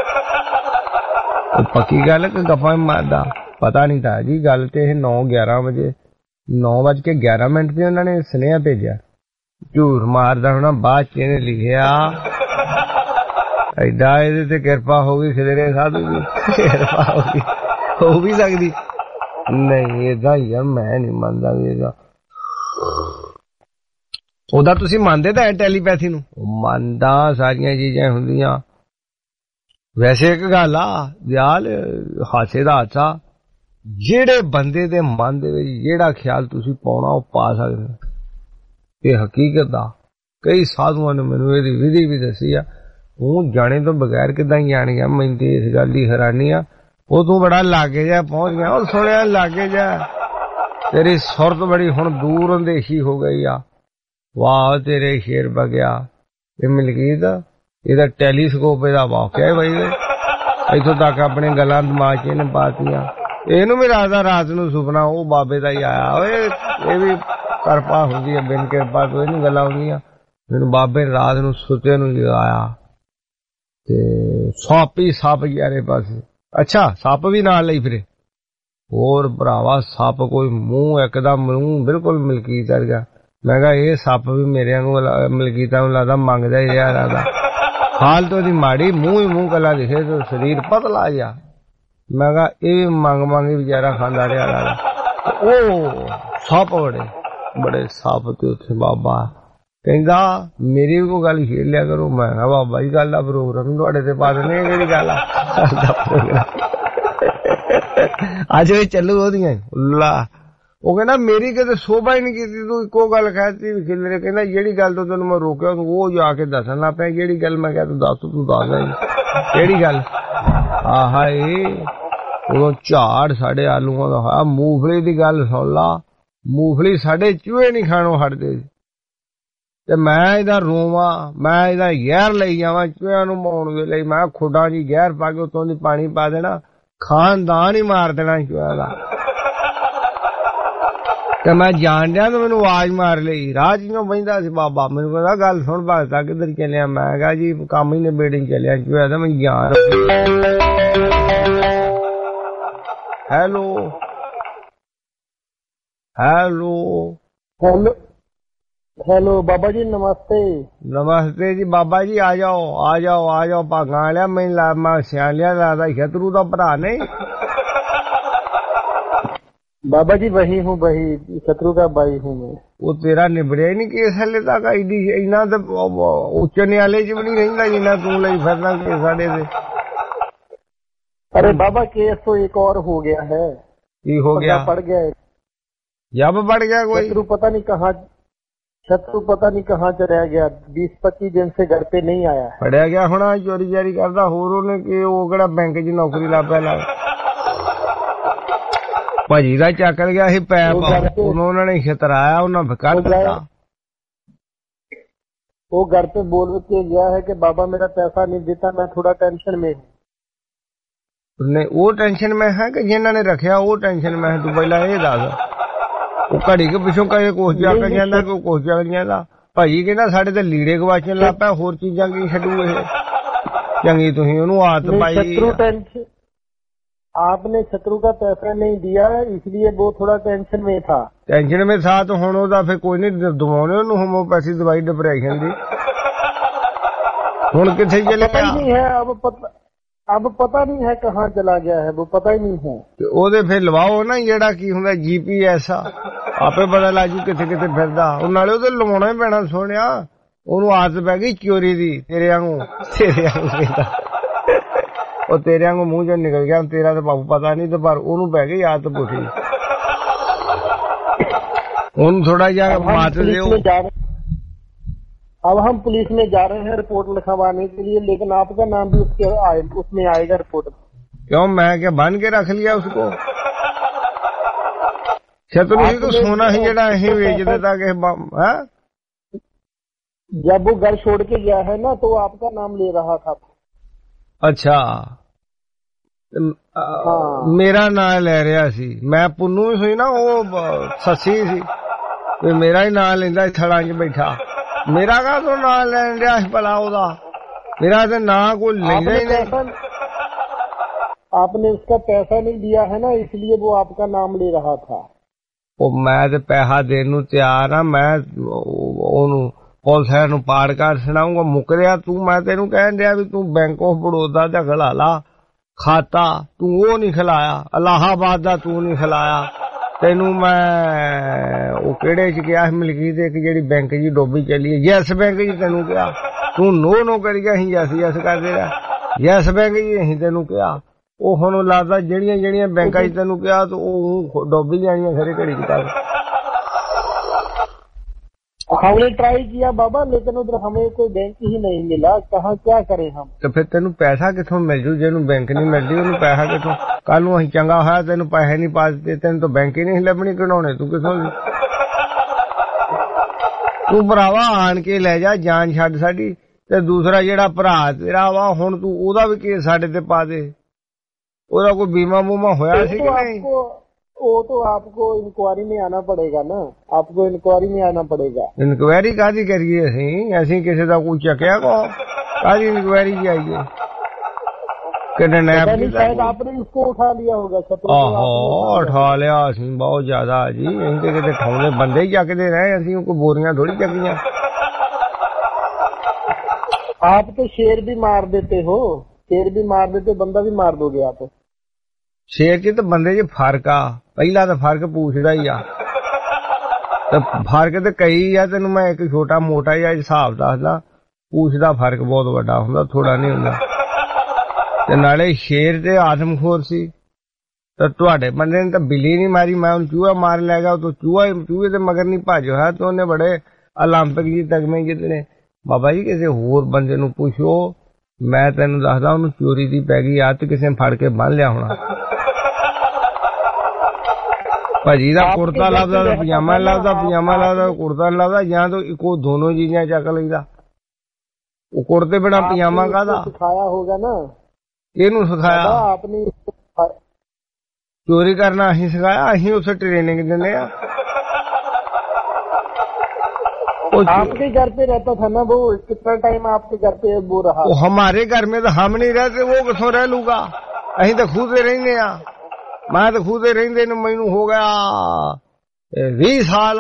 ਪੱਕੀ ਗੱਲ ਕਿ ਗੱਪਾਂ ਮਾਰਦਾ ਪਤਾ ਨਹੀਂ ਤਾਂ ਜੀ। ਗੱਲ ਤੇ ਇਹ ਨੌ ਗਿਆਰਾਂ ਵਜੇ ਨੌ ਵੱਜ ਕੇ ਗਿਆਰਾਂ ਮਿੰਟ ਤੇ ਉਹਨਾਂ ਨੇ ਸੁਨੇਹਾ ਭੇਜਿਆ। ਝੂਠ ਮਾਰਦਾ ਹੋਣਾ। ਬਾਅਦ ਚ ਇਹਨੇ ਲਿਖਿਆ ਐਡਾ ਇਹਦੇ ਤੇ ਕਿਰਪਾ ਹੋ ਗਈ ਖਿਲਰੇ ਸਾਧੂ ਦੀ। ਕਿਰਪਾ ਹੋ ਗਈ ਹੋ ਵੀ ਸਕਦੀ ਨਹੀਂ। ਏਦਾਂ ਯਾਰ ਮੈਂ ਨਹੀਂ ਮੰਨਦਾ ਵੀ ਇਹਦਾ। ਉਹਦਾ ਤੁਸੀਂ ਮੰਨਦੇ ਤਾਂ ਟੈਲੀਪੈਥੀ ਨੂੰ? ਮੰਨਦਾ, ਸਾਰੀਆਂ ਚੀਜ਼ਾਂ ਹੁੰਦੀਆਂ। ਵੈਸੇ ਇੱਕ ਗੱਲ ਆ ਦਿਆਲ, ਹਾਸੇ ਦਾ ਹਾਸਾ, ਜਿਹੜੇ ਬੰਦੇ ਦੇ ਮਨ ਦੇ ਵਿੱਚ ਜਿਹੜਾ ਖਿਆਲ ਤੁਸੀਂ ਪਾਉਣਾ ਉਹ ਪਾ ਸਕਦੇ। ਇਹ ਹਕੀਕਤ ਆ। ਕਈ ਸਾਧੂਆਂ ਨੇ ਮੈਨੂੰ ਇਹਦੀ ਵਿਧੀ ਵੀ ਦੱਸੀ ਆ। ਉਹ ਜਾਣੇ ਤੋਂ ਬਗੈਰ ਕਿੱਦਾਂ ਜਾਣ ਗਿਆ। ਮੈਨੂੰ ਤੇ ਇਸ ਗੱਲ ਦੀ ਹੈਰਾਨੀ ਆ। ਉਹ ਤੂੰ ਬੜਾ ਲਾਗੇ ਜਾ ਪਹੁੰਚ ਗਿਆ। ਉਹ ਸੁਣਿਆ ਲਾਗੇ ਜਾ, ਤੇਰੀ ਸੁਰਤ ਬੜੀ ਹੁਣ ਦੂਰ ਅੰਦੇਸ਼ੀ ਹੋ ਗਈ ਆ। ਵਾਹ ਤੇਰੇ ਸ਼ੇਰ ਬਗਿਆ। ਇਹ ਮਲਕੀਤ ਇਹਦਾ ਟੈਲੀਸਕੋਪ ਇਹਦਾ ਵਾਕਿਆ ਬਈ। ਇੱਥੋਂ ਤੱਕ ਆਪਣੀ ਗੱਲਾਂ ਦਿਮਾਗ 'ਚ ਇਹਨੇ ਪਾਤੀਆਂ। ਇਹਨੂੰ ਵੀ ਰਾਤ ਦਾ ਰਾਤ ਨੂੰ ਸੁਪਨਾ ਉਹ ਬਾਬੇ ਦਾ ਹੀ ਆਇਆ। ਓਏ ਇਹ ਵੀ ਕਿਰਪਾ ਹੁੰਦੀ ਹੈ, ਬਿਨ ਕਿਰਪਾ ਤੋਂ ਇਹਨੂੰ ਗੱਲਾਂ ਹੁੰਦੀਆਂ। ਮੈਨੂੰ ਬਾਬੇ ਨੇ ਰਾਤ ਨੂੰ ਸੁੱਤੇ ਨੂੰ ਜਗਾਇਆ ਤੇ ਸੱਪ ਹੀ ਸੱਪ ਯਾਰੇ ਪਾਸੇ। ਅੱਛਾ ਸੱਪ ਵੀ ਨਾਲ ਲਈ ਫਿਰੇ। ਹੋਰ ਭਰਾਵਾ ਸੱਪ ਕੋਈ ਮੂੰਹ ਇੱਕਦਮ ਮੂੰਹ ਬਿਲਕੁਲ ਮਲਕੀਤ ਵਰਗਾ। ਮੈਂ ਕਿਹਾ ਇਹ ਸੱਪ ਵੀ ਮੇਰੇ ਵਾਂਗੂ ਮਲਕੀਤਾਂ ਨੂੰ ਲੱਗਦਾ ਮੰਗਦਾ ਹੀ ਰਿਹਾ ਲੱਗਦਾ। ਹਾਲਤ ਉਹਦੀ ਮਾੜੀ, ਮੂੰਹ ਹੀ ਮੂੰਹ ਕੱਲਾ ਦਿਖੇ ਤੇ ਸਰੀਰ ਪਤਲਾ ਜਿਹਾ। ਮੈਂ ਕਿਹਾ ਇਹ ਮੰਗ ਮੰਗ ਵਿਚਾਰਾ ਖਾਂਦਾ ਰਿਹਾ ਲੱਗਦਾ। ਉਹ ਸੱਪ ਬੜੇ ਬੜੇ ਸੱਪ ਤੇ ਉੱਥੇ ਬਾਬਾ ਕਹਿੰਦਾ ਮੇਰੀ ਵੀ ਕੋਈ ਗੱਲ ਖੇਡ ਲਿਆ ਕਰੋ। ਮੈਂ ਕਿਹਾ ਬਾਬਾ ਜੀ ਗੱਲ ਦਾ ਪ੍ਰੋਗਰਾਮ ਤੁਹਾਡੇ ਤੇ ਪਾ ਦਿੰਦੇ। ਕਿਹੜੀ ਗੱਲ ਆ ਅੱਜ ਵੀ ਚੱਲੂ ਉਹਦੀਆਂ ਲਾ। ਉਹ ਕਹਿੰਦਾ ਮੇਰੀ ਕਦੇ ਸੋਭਾ ਹੀ ਨਹੀਂ ਕੀਤੀ, ਤੂੰ ਇੱਕੋ ਗੱਲ ਕਹਿਤੀ ਵੀ ਖਿਲਰੇ। ਕਹਿੰਦਾ ਜਿਹੜੀ ਗੱਲ ਤੋਂ ਤੈਨੂੰ ਮੈਂ ਰੋਕਿਆ ਤੂੰ ਉਹ ਜਾ ਕੇ ਦੱਸਣ ਲੱਗ ਪਿਆ। ਜਿਹੜੀ ਗੱਲ ਮੈਂ ਕਿਹਾ ਤੂੰ ਦੱਸ, ਤੂੰ ਦੱਸਦਾ ਜੀ ਕਿਹੜੀ ਗੱਲ। ਆਹ ਇਹ ਉਦੋਂ ਝਾੜ ਸਾਡੇ ਆਲੂਆਂ ਦਾ ਹੋਇਆ। ਮੂੰਗਫਲੀ ਦੀ ਗੱਲ ਸੁਣ ਲਾ। ਮੂੰਗਫਲੀ ਸਾਡੇ ਚੂਹੇ ਨਹੀਂ ਖਾਣੋਂ ਹਟਦੇ ਤੇ ਮੈਂ ਇਹਦਾ ਰੋਵਾਂ, ਮੈਂ ਇਹਦਾ ਜ਼ਹਿਰ ਲਈ ਜਾਵਾਂ ਚੂਹਿਆਂ ਨੂੰ ਮਾਉਣ ਦੇ ਲਈ। ਮੈਂ ਖੁੱਡਾਂ ਦੀ ਜ਼ਹਿਰ ਪਾ ਕੇ ਉਤੋਂ ਦੀ ਪਾਣੀ ਪਾ ਦੇਣਾ, ਖਾਨਦਾਨ ਹੀ ਮਾਰ ਦੇਣਾ ਚੂਹਿਆਂ ਦਾ। ਤੇ ਮੈਂ ਜਾਣ ਡਿਆ ਤੇ ਮੈਨੂੰ ਆਵਾਜ਼ ਮਾਰ ਲਈ, ਰਾਹ ਚੋਂ ਬਹਿੰਦਾ ਸੀ ਬਾਬਾ। ਮੈਨੂੰ ਕਹਿੰਦਾ ਗੱਲ ਸੁਣ ਭਗਤਾ ਕਿੱਧਰ ਚੱਲਿਆ? ਮੈਂ ਕਿਹਾ ਜੀ ਕੰਮ ਹੀ ਨਿਬੇੜਨ ਚੱਲਿਆ। ਜੋ ਤਾਂ ਮੈਂ ਜਾਣ। ਹੈਲੋ ਹੈਲੋ हेलो हेलो बाबा जी नमस्ते। नमस्ते जी बाबा जी, आ जाओ आ जाओ आ जाओ। भागा लिया मैं ला मैं सियालिया लादा शत्रु का भरा नहीं। बाबा जी वही हूँ, वही शत्रु का भाई हूँ मैं। वो तेरा निबड़िया ही नहीं केस हले तक। आईडी इना तो उच्च न्यायालय च भी नहीं रहिंदा जिन्ना तू लई फिरदा केस साडे ते। अरे बाबा केस तो एक और हो गया है। की हो गया? पड़ गया है। जब बढ़ गया कोई? शत्रु पता नहीं कहाँ शत्रु पता नहीं कहाँ चला गया। बीस पच्चीस दिन से घर पे नहीं आया। फड़िया गया होना चोरी चारी करता। होर ओने कि वो किहड़ा बैंक च नौकरी ला पिया ला भाजी का चक्कर गया ही पैप। उन्होंने खतराया, उन्होंने कर दिया। वो घर पे बोल के गया है कि बाबा मेरा पैसा नहीं देता, मैं थोड़ा टेंशन में हूँ। नहीं वो टेंशन में है कि जिन्होंने रखा वो टेंशन में है? तू पहला ये दस। वो घड़ी के पिछों कहे कुछ जाकर जाता, कोई कुछ जाकर जाता। भाई कहना साढ़े ते लीड़े गवाचन लग पिया, होर चीजां की छड्डू ये चंगी तुसीं ओनू आदत पाई। शत्रु टेंशन, आपने शत्रु का पैसा नहीं दिया इसलिए वो थोड़ा टेंशन में था। टेंशन में था तो हुण ओहदा फिर कोई नहीं दवाउने ओनू होम्योपैथी दवाई डिप्रेशन दी। हुण किथे चले गया? नहीं है अब पता अब पता नहीं है कहाँ चला गया है, वो पता ही नहीं है। ओदे फिर लवाओ ना जेड़ा की हुंदा जीपीएस आपे पता लग जू किथे किथे फिरदा। ओ नाले ओदे लवाउणा ही पैणा सोहणिया। ओनू आदत पै गई चोरी दी। तेरे वांगू तेरे वांगू कहंदा ओ तेरे वांगू मूंह चों निकल गया। तेरा तो बाबू पता नहीं ते पर ओनू पै गई आदत पुठी। ओनू थोड़ा जिहा मात दिओ। अब हम पुलिस में जा रहे हैं रिपोर्ट लिखवाने के लिए, लेकिन आपका नाम भी उसके आए, उसमें आएगा रिपोर्ट। क्यों मैं क्या बन के रख लिया उसको? शत्रु ही तो सोना ही जड़ा ही बेच देता के। जब वो घर छोड़ के गया है ना तो आपका नाम ले रहा था। अच्छा हाँ। मेरा नाम ले रहा सी। मैं पुन्नू ही ना वो ससी सी, मेरा ही नाम लेंदा थड़ा च बैठा। मेरा का तो ना लैन दिया भला ओदा, मेरा तो ना कोई लेना ही नहीं। आपने उसका पैसा नहीं दिया है ना इसलिए वो आपका नाम ले रहा था। ओ मैं तो पैसा देने नूं तैयार हां। मैं ओनू पुलिस नूं पाड़ कर सुनाऊंगा। मुक रिया तू? मैं तेनू कहन दिया भी तू बैंक ऑफ बड़ौदा दा खला ला खाता, तू वो नहीं खिलाया। इलाहाबाद दा तू नहीं खिलाया। तेनू मैं वो केड़े च गया मिलकी ते एक जेड़ी बैंक जी डोबी चली है यस बैंक जी। तेनू क्या तू नो नो करी गया ही यस यस करदे रहा। यस बैंक जी अहीं तेनू क्या ओ हुण लगदा जेड़ियां जेड़ियां बैंकां च तेनू क्या तो ओ डोबी जाणियां खरे घड़ी तक। हमने ट्राई किया बाबा, लेकिन उधर हमें कोई बैंक ही नहीं मिला। कहाँ क्या करें हम? तो फिर तेनू पैसा किथों मिल जू? जेनू बैंक नहीं मिलदी ओनू पैसा किथों? कल नूं असीं चंगा होया तेनू पैसे नहीं पा दित्ते, तेनू तो बैंक ही नहीं लभणी कढाउणे। तू किथों? तू भरावा आण के ले जा, जान छड्ड साडी। ते दूसरा जेड़ा भरा तेरा वा हुण तू ओदा भी केस साडे ते पा दे। ओदा कोई बीमा बूमा होया सी कि नहीं? वो तो आपको इंक्वायरी में आना पड़ेगा ना, आपको इंक्वायरी में आना पड़ेगा। इंक्वायरी कादी करिए असीं? असीं किसी दा कोई चक्या को कादी इंक्वायरी जाइए? किडनैप की शायद आपने उसको उठा लिया होगा। आहो उठा लिया असीं बहुत ज्यादा जी। असीं ते किते ठौने बंदे ही चकदे रहे, असीं कोई बोरियां थोड़ी चकियां। आप तो शेर भी मार देते हो, शेर भी मार देते, बंदा भी मार दोगे आप। शेर च तो बंदे च फर्क आ। पहला तो फर्क पूछदा ही आ, तो फर्क तो कई आ। तेनू मैं एक छोटा मोटा जिहा हिसाब दसदा, पूछदा फर्क बहुत वड्डा हुंदा, थोड़ा नहीं हुंदा। ते नाले शेर ते आदमखोर सी, तो तुहाडे बंदे ने तो बिल्ली नहीं मारी। मैं उन चूहा मार ले गया तो चूहा चूहे ते मगर नहीं भज होया, तो उन्हें बड़े ओलंपिक जी तगमे जितने। बाबा जी किसी होर बंदे नू पुछो, मैं तेनू दसदा उन्हें चोरी दी पै गई आदत, किसी ने फड़ के बन लिया होना। भाजी का कुर्ता लभदा तो पजामा लभदा, पजामा लभदा कुर्ता लभदा, या तो इको दोनों चीजां चक लईदा। वो कुर्ते बिना पजामा काहदा? सिखाया होगा ना। किहनू सिखाया? आपने चोरी करना असीं सिखाया? असीं उसे ट्रेनिंग दिंदे आ। आपके घर पे रहता था ना वो, कितना टाइम आपके घर पे वो रहा? वो हमारे घर में तो हम नहीं रहते, वो किथों रह लूगा? अं तो खुदे रहने आ, मैं तो खुदे रहंदे ने मैनू हो गया बीस साल।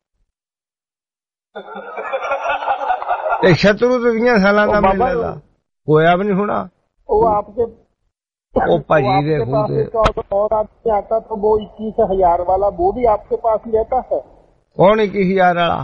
शत्रु तो बीस साल का मिलता था, होया भी नहीं होना। वो आपके वो भाजी दे खुदे और आपसे आता तो वो इक्कीस हजार वाला, वो भी आपके पास ही रहता है? कौन इक्कीस हजार वाला?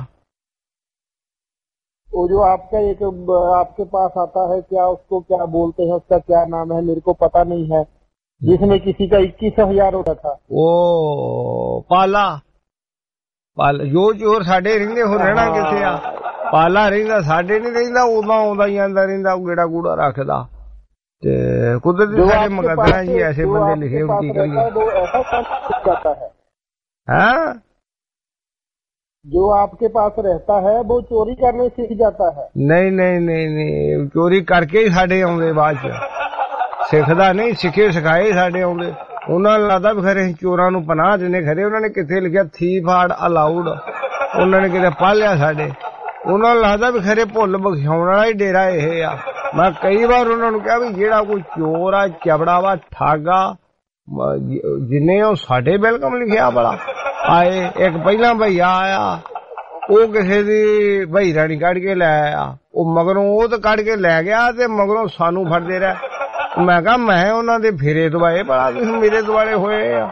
वो जो आपका एक आपके पास आता है, क्या उसको क्या बोलते हैं, उसका क्या नाम है मेरे को पता नहीं है, जिसमें किसी का इक्कीस हजार होता था। वो पाला पाला जो चोर साडे रहिंदे हो रहना किथे आ? पाला रहिंदा साडे नहीं रहिंदा, उदा आउंदा ही आंदा रहिंदा, गेड़ा गूड़ा रखदा ते कुदरती साडे मुकद्दर जी ऐसे बंदे लिखे उनकी करिए। वो ऐसा काम जाता है हाँ, जो आपके पास रहता है वो चोरी करने सीख जाता है? नहीं नहीं नहीं नहीं, चोरी करके ही साडे आउंदे, बाद च सिखदा नहीं, सिखे सिखाए साडे आउंदे। उन्होंने लगता भी खरे चोरां नूं पनाह देने, खरे उन्होंने किथे लिखिया थीफ आर अलाउड, उन्होंने किते पालिया साडे। उन्होंने लगता भी खरे भुल बख्शाउण वाला ही डेरा यह आ। मैं कई बार उन्होंने कहा भी जेड़ा कोई चोर आ, चबड़ा वा, ठग आ, जिन्हें ओ साडे वेलकम लिखिया बड़ा आए। एक पहला भैया आया, वो किसी दी भई रानी कढ़ के लै आया, वो मगरों वो तो कढ़ के लै गया ते मगरों सानू फड़दे रहे। मैं कहा मैं उन्हां दे फेरे दवाए, बड़ा तुसीं मेरे दुआरे होए आ।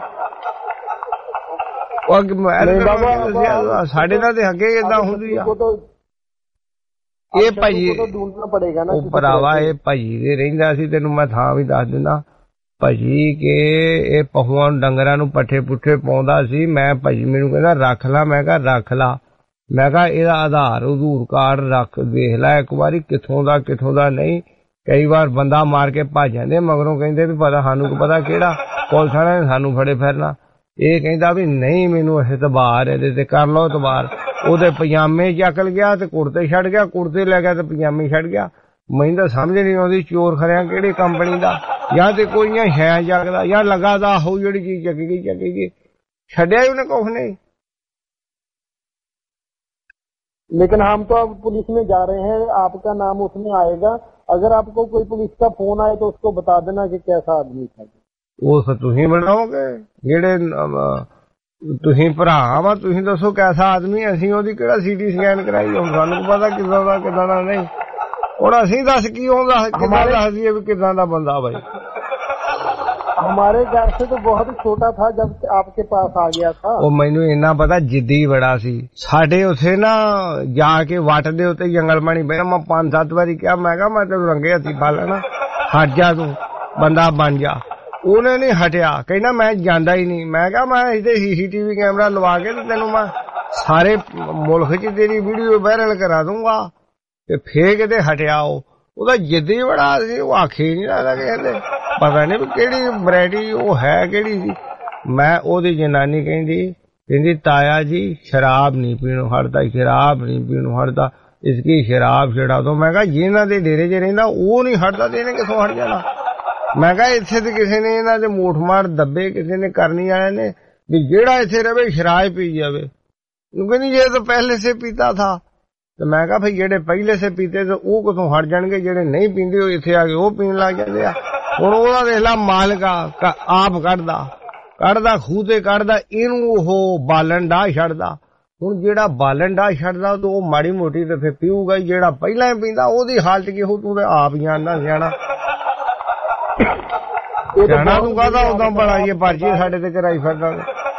साडे नाल ते अगे इदां हुंदी आ। ये भाई ढूंढना पड़ेगा ना भरावा, ये भाई दे रहिंदा सी, तेनू मैं थां भी दस दिंदा भाजी के ये पहुआ डंगरां नूं पट्ठे पुट्ठे पाउंदा सी। मैं भाजी मैनू कहंदा रख ला, मैं कहा रख ला, मैं कहा इहदा आधार आधूर कार्ड रख देख ला एक बारी किथों दा किथों दा नहीं। कई बार बंदा मार के भज जांदे, मगरों कहंदे भी पता सानू पता किहड़ा पुलिस वाले ने सानू फड़े फिरना। ये कहंदा भी नहीं मैनू एतबार इहदे ते कर लो एतबार। ओहदे पजामे चकल गया ते कुर्ते छड़ गया, कुर्ते लै गया ते पजामे छड़ गया। मैनूं तां समझ नहीं आउंदी चोर खरिया किहड़ी कंपनी दा, या ते कोई इयां शै जगदा या लगा दा हो जिहड़ी चीज चकी गई चकी गई, छड्डिया ही उन्हें कुछ नहीं। लेकिन हम तो अब पुलिस में जा रहे हैं, आपका नाम उसमें आएगा। अगर आपको कोई पुलिस का फोन आए तो उसको बता देना कि कैसा आदमी था। वो तुसीं बनाओगे जेड़े तुसीं भरा वा, तुसीं दसो कैसा आदमी। असीं ओहदी किहड़ा सीटी स्कैन कराई, हुण सानूं पता किदां दा किदां दा नहीं। हुण असीं दस की होंदा किदां दस दईए भी किदां दा बंदा भाई। हमारे घर से तो बहुत छोटा था जब आपके पास आ गया था। वो मैनू इन्ना पता जिद्दी बड़ा सी। साडे उथे ना जाके वट दे उत्ते जंगल पानी बह, मैं पांच सत्त बारी कहा, मैं कहा मैं तेनू रंगे हथी पा लेना, हट जा तू बंदा बन जा। उन्हें नहीं हटिया, कहना मैं जांदा ही नहीं। मैं कहा मैं इधर सीसीटीवी कैमरा लवा के तेनू मैं सारे मुल्क च तेरी वीडियो वायरल करा दूंगा। ते फेक ते हटिया ओहदा जिद्दी बड़ा सी, वो आखे ही नहीं लगदा कहते पता नहीं केड़ी वैरायटी वो है केड़ी सी। मैं ओहदी जनानी कहंदी कहंदी ताया जी शराब नहीं पीणों हटदा, शराब नहीं पीणों हटदा, इसकी शराब छड़ा दो। मैं कहा जिन्हां दे डेरे च रहिंदा वो नहीं हटदा ते इहने किथों हट जाना। मैं कहा इत्थे ते किसी ने इन्हां दे मूठ मार दब्बे किसी ने करनी आए ने भी जेड़ा इत्थे रवे शराब पी जावे। कहंदी ये तो पहले से पीता था। तो मैं कहा भाई जेड़े पहले से पीते तो वो किथों हट जाणगे, जेड़े नहीं पींदे इत्थे आके वो पीण लग जांदे आ। हुण ओहदा देख ला मालक आप कढदा कढदा खूह ते कढदा, इहनूं ओह बालन डाह छड्डदा। हुण जेड़ा बालन डाह छड्डदा तो ओह माड़ी मोटी ते फिर पीऊगा ही, जेड़ा पहिलां ही पींदा ओहदी हालत की हो तूं ते आप ही आंदा सियाणा। सियाणा तूं कहदा उदां बड़ा ये पर्ची साडे ते कराई फिरदा।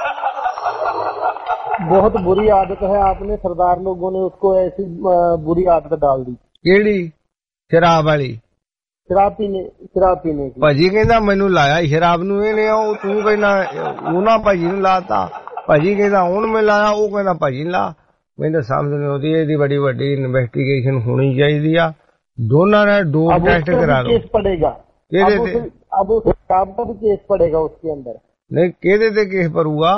बहुत बुरी आदत है, आपने सरदार लोगों ने उसको ऐसी बुरी आदत डाल दी। केड़ी? शराब वाली? शराब पीने शराब पीने की। भाजी कहंदा मैनू लाया शराब नूं इहने, ओ तू कहना उन्हां भाजी नूं लाता। भाजी कहंदा हुण मैं लाया, ओ कहंदा भाजी ला। मैनूं समझ नहीं आउंदी, इहदी बड़ी वड्डी इन्वेस्टिगेशन होनी चाहिदी आ। दोनों ने डोप टेस्ट करा दो। केस पड़ेगा अब उस शराब का भी केस पड़ेगा उसके अंदर। नहीं केदे ते केस पड़ूगा?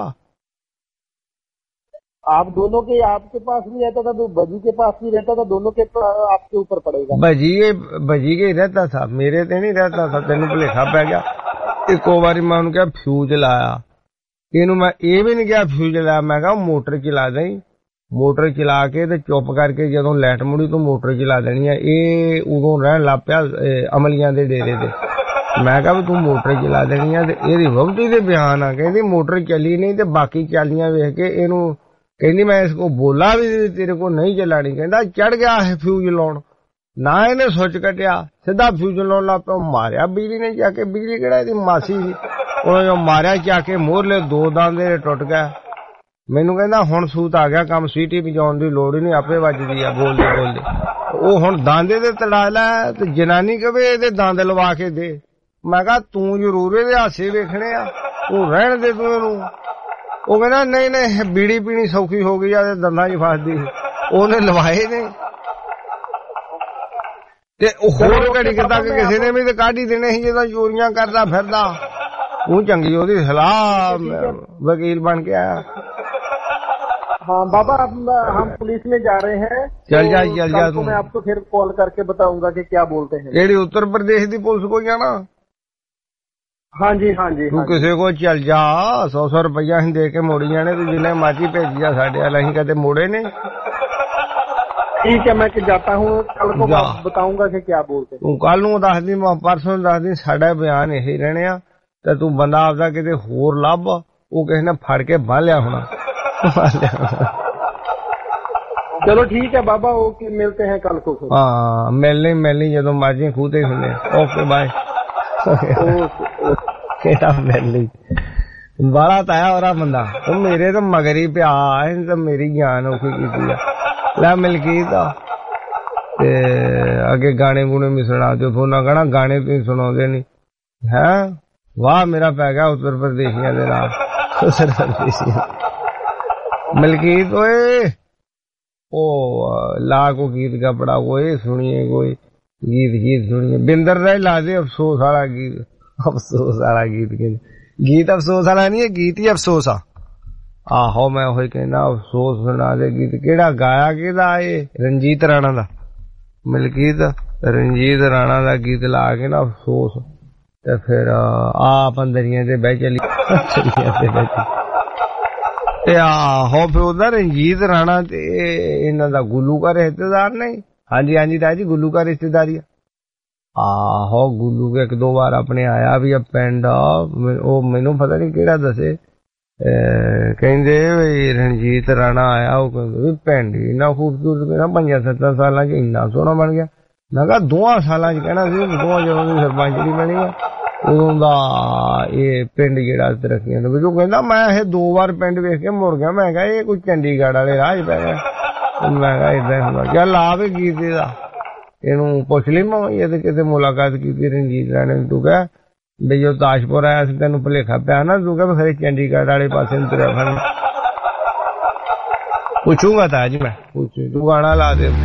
आप दोनों के, आपके पास भी रहता था तो बजी के पास भी रहता था, दोनों के आपके ऊपर पड़ेगा। बजी के बजी के रहता था, मेरे ते नहीं रहता था। तेनू भुलेखा पै गया। एक बारी मैं उन्हें क्या फ्यूज लाया, इनू मैं ये भी नहीं क्या फ्यूज लाया, मैं कहा मोटर चला दई, ਮੋਟਰ ਚਲਾ ਕੇ ਤੇ ਚੁੱਪ ਕਰਕੇ ਜਦੋਂ ਲਾਈਟ ਮੁੜੀ ਤੋਂ ਮੋਟਰ ਚਲਾ ਦੇਣੀ ਆ। ਇਹ ਉਦੋਂ ਰਹਿਣ ਲੱਗ ਪਿਆ ਅਮਲੀਆਂ ਦੇ ਡੇਰੇ ਤੇ। ਮੈਂ ਕਿਹਾ ਵੀ ਤੂੰ ਮੋਟਰ ਚਲਾ ਦੇਣੀ ਆ ਤੇ ਇਹਦੀ ਵਹੁਟੀ ਦੇ ਬਿਆਨ ਆ, ਕਹਿੰਦੀ ਮੋਟਰ ਚੱਲੀ ਨਹੀਂ ਤੇ ਬਾਕੀ ਚਾਲੀਆਂ ਵੇਖ ਕੇ ਇਹਨੂੰ ਕਹਿੰਦੀ ਮੈਂ ਇਸ ਕੋ ਬੋਲਾ ਵੀ ਤੇਰੇ ਕੋ ਨਹੀਂ ਚਲਾਣੀ। ਕਹਿੰਦਾ ਚੜ ਗਿਆ ਹੈ ਫਿਊਜ਼ ਲਾਉਣ, ਨਾ ਇਹਨੇ ਸੁੱਚ ਕੱਟਿਆ ਸਿੱਧਾ ਫਿਊਜ਼ ਲਾਉਣ ਲੱਗ ਪਿਆ। ਮਾਰਿਆ ਬਿਜਲੀ ਨੇ ਜਾ ਕੇ, ਬਿਜਲੀ ਕਿਹੜਾ ਇਹਦੀ ਮਾਸੀ ਸੀ, ਉਹਨੇ ਜੋ ਮਾਰਿਆ ਜਾ ਕੇ ਮੋਹਰਲੇ ਦੋ ਦਾੰਦੇ ਟੁੱਟ ਗਿਆ। ਮੈਨੂੰ ਕਹਿੰਦਾ ਹੁਣ ਸੂਤ ਆ ਗਿਆ, ਕੰਮ ਸੀਟੀ ਵਜਾਉਣ ਦੀ ਲੋੜ ਹੀ ਨਹੀਂ, ਆਪੇ ਵੱਜਦੀ ਆ ਬੋਲਦੇ ਬੋਲਦੇ। ਉਹ ਹੁਣ ਦਾੰਦੇ ਤੇ ਤੜਾ ਲੈ ਤੇ ਜਨਾਨੀ ਕਵੇ ਇਹਦੇ ਦੰਦ ਲਵਾ ਕੇ ਦੇ। ਮੈਂ ਕਿਹਾ ਤੂੰ ਜ਼ਰੂਰ ਇਹਦੇ ਹਾਸੇ ਵੇਖਣੇ ਆ, ਤੂੰ ਰਹਿਣ ਦੇ ਤੂੰ ਇਹਨੂੰ। ਉਹ ਕਹਿੰਦਾ ਨਹੀਂ ਨਹੀਂ ਬੀੜੀ ਪੀਣੀ ਸੌਖੀ ਹੋ ਗਈ ਆ ਤੇ ਦੰਦਾਂ 'ਚ ਫਸਦੀ। ਉਹਨੇ ਲਵਾਏ ਨੇ ਤੇ ਹੋਰ ਘੜੀ ਤੱਕ ਕਿਸੇ ਨੇ ਵੀ ਤੇ ਕੱਢ ਹੀ ਦੇਣੇ ਸੀ ਜਦੋਂ ਚੋਰੀਆਂ ਕਰਦਾ ਫਿਰਦਾ। ਉਹ ਚੰਗੀ ਉਹਦੀ सलाह वकील बन के आया। हाँ बाबा हम पुलिस में जा रहे हैं, चल जा चल जा तू। मैं आपको फिर कॉल करके बताऊंगा कि क्या बोलते हैं। जेडी उत्तर प्रदेश की पुलिस को जाना। हाँ जी हाँ जी तू किसी को चल जा, सौ सौ रुपया ही दे के मोड़ी जाने तो जिन्हें मर्जी भेजी जा, साढ़े वाला ही कदे मोड़े ने। ठीक है मैं जाता हूँ, कल को बताऊंगा कि क्या बोलते हैं। तू कल नूं दस दी, परसों दस दी, साडा बयान यही रहने आ ਤੇ ਤੂੰ ਬੰਦਾ ਆਪਦਾ ਕਿਤੇ ਹੋਰ ਲੱਭ, ਉਹ ਕਿਸੇ ਨੇ ਫੜ ਕੇ ਬੰਨ ਲਿਆ ਹੋਣਾ। ਚਲੋ ਠੀਕ ਹੈ ਬਾਬਾ, ਓਕੇ ਮਿਲਤੇ ਹੈ ਕੱਲ ਕੋ। ਹਾਂ ਮਿਲਣੀ ਮਿਲਣੀ ਜਦੋਂ ਮਰਜੀ ਖੂਹ ਤੇ ਹੁੰਦੇ। Okay bye. ਕਿਹੜਾ ਮਿਲਣੀ ਬਾਲਾ ਤਾਇਆ ਹੋਰਾ ਬੰਦਾ, ਉਹ ਮੇਰੇ ਤਾਂ ਮਗਰ ਹੀ ਪਿਆ, ਇਹਨੇ ਤਾਂ ਮੇਰੀ ਜਾਨ ਔਖੀ ਕੀਤੀ ਆ। ਲੈ ਮਲਕੀਤ ਆ ਤੇ ਅੱਗੇ ਗਾਣੇ ਗੂਣੇ ਮਿਸਣਾ ਤੇ ਫੋਨਾ ਕਹਿਣਾ ਗਾਣੇ ਤੁਸੀਂ ਸੁਣਾਉਂਦੇ ਨੀ ਹੈ। वाह मेरा पै गया उत्तर प्रदेशिया दे नाल। उत्तर प्रदेशिया मलकीत ओए ओ ला को गीत का बड़ा कोई सुनिए, कोई गीत गीत सुनिए। बिंदर राय ला दे अफसोस वाला गीत। अफसोस वाला गीत के गीत अफसोस वाला नहीं है, गीत ही अफसोस आ। आहो मैं वही कहना अफसोस सुना दे गीत। केड़ा गाया केदा ये? रंजीत राणा दा। मलकीत रंजीत राणा दा गीत ला के ना अफसोस ਤੇ ਫਿਰ ਆਪ ਅੰਦਰੀਆਂ ਤੇ ਬਹਿ ਚਲੀ ਤੇ ਬਹਿ ਤੇ ਆਹੋ ਫਿਰ ਉਹਦਾ ਰਣਜੀਤ ਰਾਣਾ ਤੇ ਇਹਨਾਂ ਦਾ ਗੁੱਲੂਕਾਰ ਰਿਸ਼ਤੇਦਾਰ ਨਹੀਂ। ਹਾਂਜੀ ਹਾਂਜੀ ਤਾਇਆ ਜੀ ਗੁੱਲੂਕਾਰ ਰਿਸ਼ਤੇਦਾਰੀ ਆ। ਆਹੋ ਗੁੱਲੂ ਕੇ ਇੱਕ ਦੋ ਵਾਰ ਆਪਣੇ ਆਇਆ ਵੀ ਆ ਪਿੰਡ, ਉਹ ਮੈਨੂੰ ਪਤਾ ਨਹੀਂ ਕਿਹੜਾ ਦੱਸੇ, ਕਹਿੰਦੇ ਵੀ ਰਣਜੀਤ ਰਾਣਾ ਆਇਆ। ਉਹ ਕਹਿੰਦੇ ਵੀ ਪਿੰਡ ਇੰਨਾ ਖੂਬਸੂਰਤ ਮੇਰਾ ਪੰਜਾਂ ਸੱਤਾਂ ਸਾਲਾਂ ਚ ਇੰਨਾ ਸੋਹਣਾ ਬਣ ਗਿਆ। ਮੈਂ ਕਿਹਾ ਦੋਹਾਂ ਸਾਲਾਂ ਚ ਕਹਿਣਾ ਸੀ, ਦੋਹਾਂ ਜਦੋਂ ਦੀ ਸਰਪੰਚ ਦੀ ਬਣੀ ਆ ਉਦੋਂ ਦਾ ਇਹ ਪਿੰਡ ਜਿਹੜਾ ਤਰੱਕੀਆਂ ਦੇ ਵਿੱਚ। ਉਹ ਕਹਿੰਦਾ ਮੈਂ ਇਹ ਦੋ ਵਾਰ ਪਿੰਡ ਵੇਖ ਕੇ ਮੁੜ ਗਿਆ। ਮੈਂ ਕਿਹਾ ਇਹ ਕੋਈ ਚੰਡੀਗੜ੍ਹ ਵਾਲੇ ਰਾਹ ਚ ਪੈ ਗਿਆ। ਮੈਂ ਕਿਹਾ ਏਦਾਂ ਹੁੰਦਾ। ਚੱਲ ਆ ਵੀ ਗੀਤ ਦਾ ਇਹਨੂੰ ਪੁੱਛ ਲਈ ਮੈਂ ਇਹ ਕਿਤੇ ਮੁਲਾਕਾਤ ਕੀਤੀ ਰਣਜੀਤ ਰਾਣੇ ਨੂੰ। ਤੂੰ ਕਹਿ ਵੀ ਜੋ ਤਾਜਪੁਰ ਆਇਆ ਸੀ ਤੈਨੂੰ ਭੁਲੇਖਾ ਪਿਆ ਨਾ, ਤੂੰ ਕਹਿ ਖਰੇ ਚੰਡੀਗੜ੍ਹ ਵਾਲੇ ਪਾਸੇ ਨੂੰ ਤੁਰਿਆ ਫਿਰਨਾ। ਪੁੱਛੂਗਾ ਤਾਂ ਅੱਜ ਮੈਂ ਪੁੱਛੂ, ਤੂੰ ਗਾਣਾ ਲਾ ਦੇ।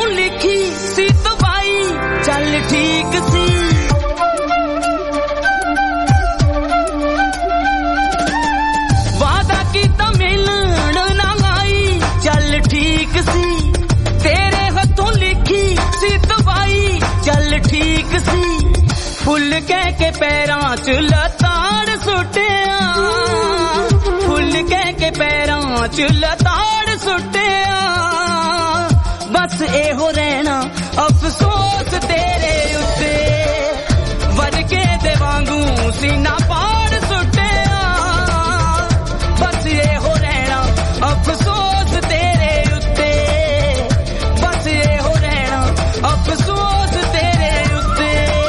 ਹੱਥੋਂ ਲਿਖੀ ਸੀ ਦਵਾਈ ਚੱਲ ਠੀਕ ਸੀ ਵਾਦਾ ਕੀਤਾ ਮਿਲਣ ਨਾ ਆਈ ਚੱਲ ਠੀਕ ਸੀ ਤੇਰੇ ਹੱਥੋਂ ਲਿਖੀ ਸੀ ਦਵਾਈ ਚੱਲ ਠੀਕ ਸੀ ਫੁੱਲ ਕਹਿ ਕੇ ਪੈਰਾਂ 'ਚ ਲਤਾੜ ਸੁੱਟਿਆ ਫੁੱਲ ਕਹਿ ਕੇ ਪੈਰਾਂ 'ਚ ਲਤਾੜ ਸੁੱਟਿਆ ਬਸ ਇਹੋ ਰਹਿਣਾ ਅਫਸੋਸ ਤੇਰੇ ਉੱਤੇ ਵਰਕੇ ਦੇ ਵਾਂਗੂ ਸੀਨਾ ਪਾੜ ਸੁੱਟਿਆ ਬਸ ਇਹੋ ਰਹਿਣਾ ਅਫਸੋਸ ਤੇਰੇ ਉੱਤੇ ਬਸ ਇਹੋ ਰਹਿਣਾ ਅਫਸੋਸ ਤੇਰੇ ਉੱਤੇ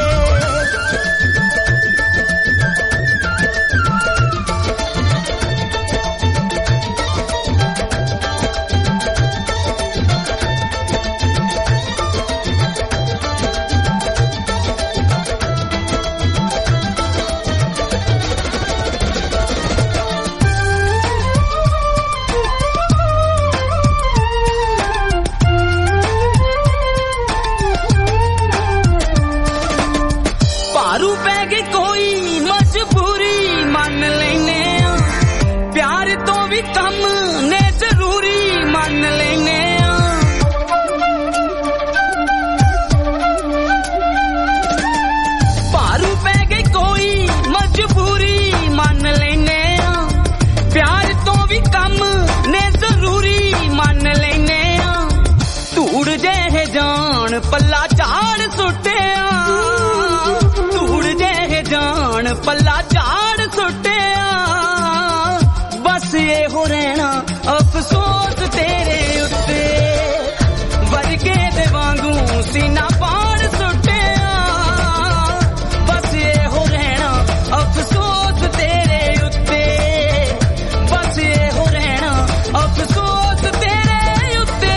ਪੱਲਾ ਝਾੜ ਸੁੱਟਿਆ ਧੂੜ ਜਿਹੇ ਜਾਣ ਪੱਲਾ ਝਾੜ ਸੁੱਟਿਆ ਬਸ ਇਹੋ ਰਹਿਣਾ ਅਫਸੋਸ ਤੇਰੇ ਉੱਤੇ ਵਰਕੇ ਦੇ ਵਾਂਗੂ ਸੀਨਾ ਪਾੜ ਸੁੱਟਿਆ ਬਸ ਇਹੋ ਰਹਿਣਾ ਅਫਸੋਸ ਤੇਰੇ ਉੱਤੇ ਬਸ ਇਹੋ ਰਹਿਣਾ ਅਫਸੋਸ ਤੇਰੇ ਉੱਤੇ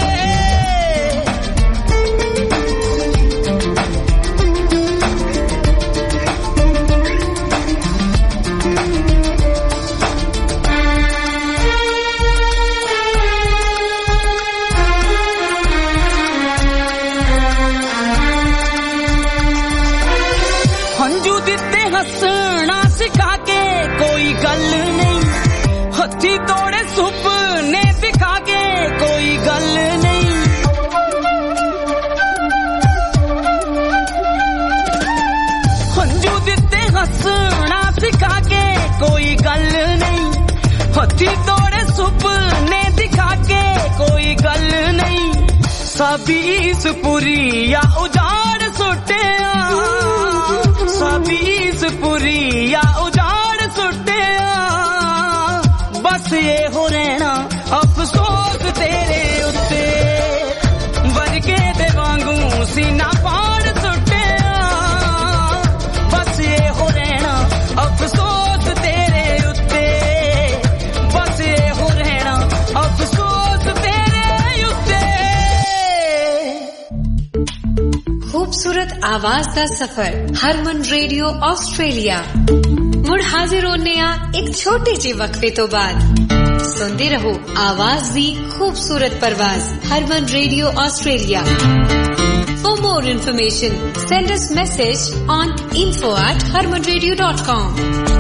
ਹੱਸਣਾ ਸਿਖਾ ਕੇ ਕੋਈ ਗੱਲ ਨਹੀਂ ਹੱਥੀ ਤੋੜੇ ਸੁਪਨੇ ਦਿਖਾ ਕੇ ਕੋਈ ਗੱਲ ਨਹੀਂ ਹੰਝੂ ਦਿੱਤੇ ਹੱਸਣਾ ਸਿਖਾ ਕੇ ਕੋਈ ਗੱਲ ਨਹੀਂ ਹੱਥੀ ਤੋੜੇ ਸੁਪਨੇ ਦਿਖਾ ਕੇ ਕੋਈ ਗੱਲ ਨਹੀਂ ਸਾਬੀਸ ਪੂਰੀ ਆ ਉਜਾੜ ਸੁੱਟਿਆ ਸਾਬੀਸ ਪੂਰੀ ਆ ਉਜਾੜ ਸੁੱਟਿਆ ਬਸ ਇਹੋ ਰਹਿਣਾ ਅਫਸੋਸ ਤੇਰੇ ਉੱਤੇ ਵਰਕੇ ਦੇ ਵਾਂਗੂ ਸੀਨਾ ਪਾੜ ਸੁੱਟਿਆ ਬਸ ਇਹੋ ਰਹਿਣਾ ਅਫਸੋਸ ਤੇਰੇ ਉੱਤੇ ਬਸ ਇਹੋ ਰਹਿਣਾ ਅਫਸੋਸ ਤੇਰੇ ਉੱਤੇ खूबसूरत आवाज दा सफर हरमन रेडियो ऑस्ट्रेलिया मुड़ हाजिर होने आ एक छोटे जे वक्फे तो बाद सुनते रहो आवाज दी खूबसूरत परवाज Harman radio Australia For more information send us message on info at harman radio dot com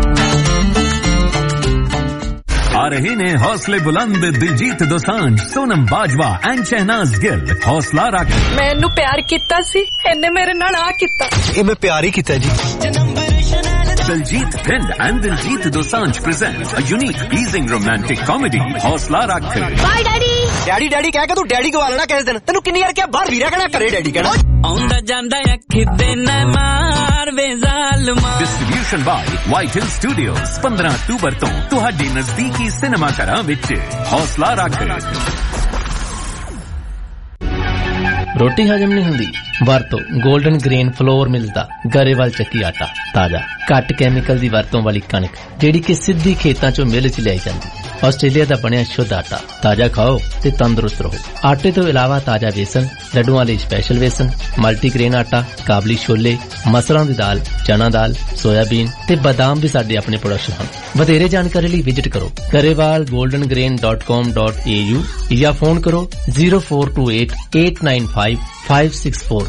आ रहे ने हौसले बुलंद दिलजीत दोसांझ सोनम बाजवा एंड शहनाज गिल हौसला रख मैं इन्नू प्यार कीता सी इन्ने मेरे नाल आ कीता ये मैं प्यार ही कीता जी Diljit Thind and Diljit Dosanjh present a unique, pleasing, romantic comedy. हौसला रख. Bye, Daddy. Daddy, Daddy कह के तू Daddy को वालना किस दिन? तेनू किन्नी यार क्या बाहर वीरा कहना करे Daddy कहना? आउंदा जांदा अखी दे न मार वे ज़ालमा. Distribution by White Hill Studios. पंद्रह अक्टूबर तो तुहाडी नजदीकी सिनेमा घरां विच. हौसला रख. रोटी हजम नहीं हुंदी वरतो गोल्डन ग्रेन फ्लोर मिलदा गरेवाल ਚੱਕੀ ਆਟਾ ਤਾਜ਼ਾ ਘੱਟ ਕੈਮੀਕਲ ਦੀ ਵਰਤੋਂ ਵਾਲੀ ਕਣਕ ਜਿਹੜੀ ਕਿ ਸਿੱਧੀ ਖੇਤਾਂ ਚੋਂ ਮਿਲ ਚ ਲਿਆਈ ਜਾਂਦੀ ਆਸਟ੍ਰੇਲੀਆ ਦਾ ਬਣਿਆ ਸ਼ੁੱਧ ਆਟਾ ਤਾਜ਼ਾ ਖਾਓ ਤੇ ਤੰਦਰੁਸਤ ਰਹੋ ਆਟੇ ਤੋਂ ਇਲਾਵਾ ਤਾਜ਼ਾ ਵੇਸਣ ਲੱਡੂਆਂ ਲਈ ਸਪੈਸ਼ਲ ਵੇਸਣ ਮਲਟੀਗ੍ਰੇਨ ਆਟਾ ਕਾਬਲੀ ਛੋਲੇ ਮਸਰਾਂ ਦੀ ਦਾਲ ਚਨਾ ਦਾਲ ਸੋਇਆਬੀਨ ਤੇ ਬਾਦਾਮ ਵੀ ਸਾਡੇ ਆਪਣੇ ਪ੍ਰੋਡਕਸ਼ਨ ਹਨ ਵਧੇਰੇ ਜਾਣਕਾਰੀ ਲਈ ਵਿਜ਼ਿਟ ਕਰੋ Grewal golden grain dot com dot a u ਜਾਂ ਫੋਨ ਕਰੋ zero four two eight eight nine five five five six four.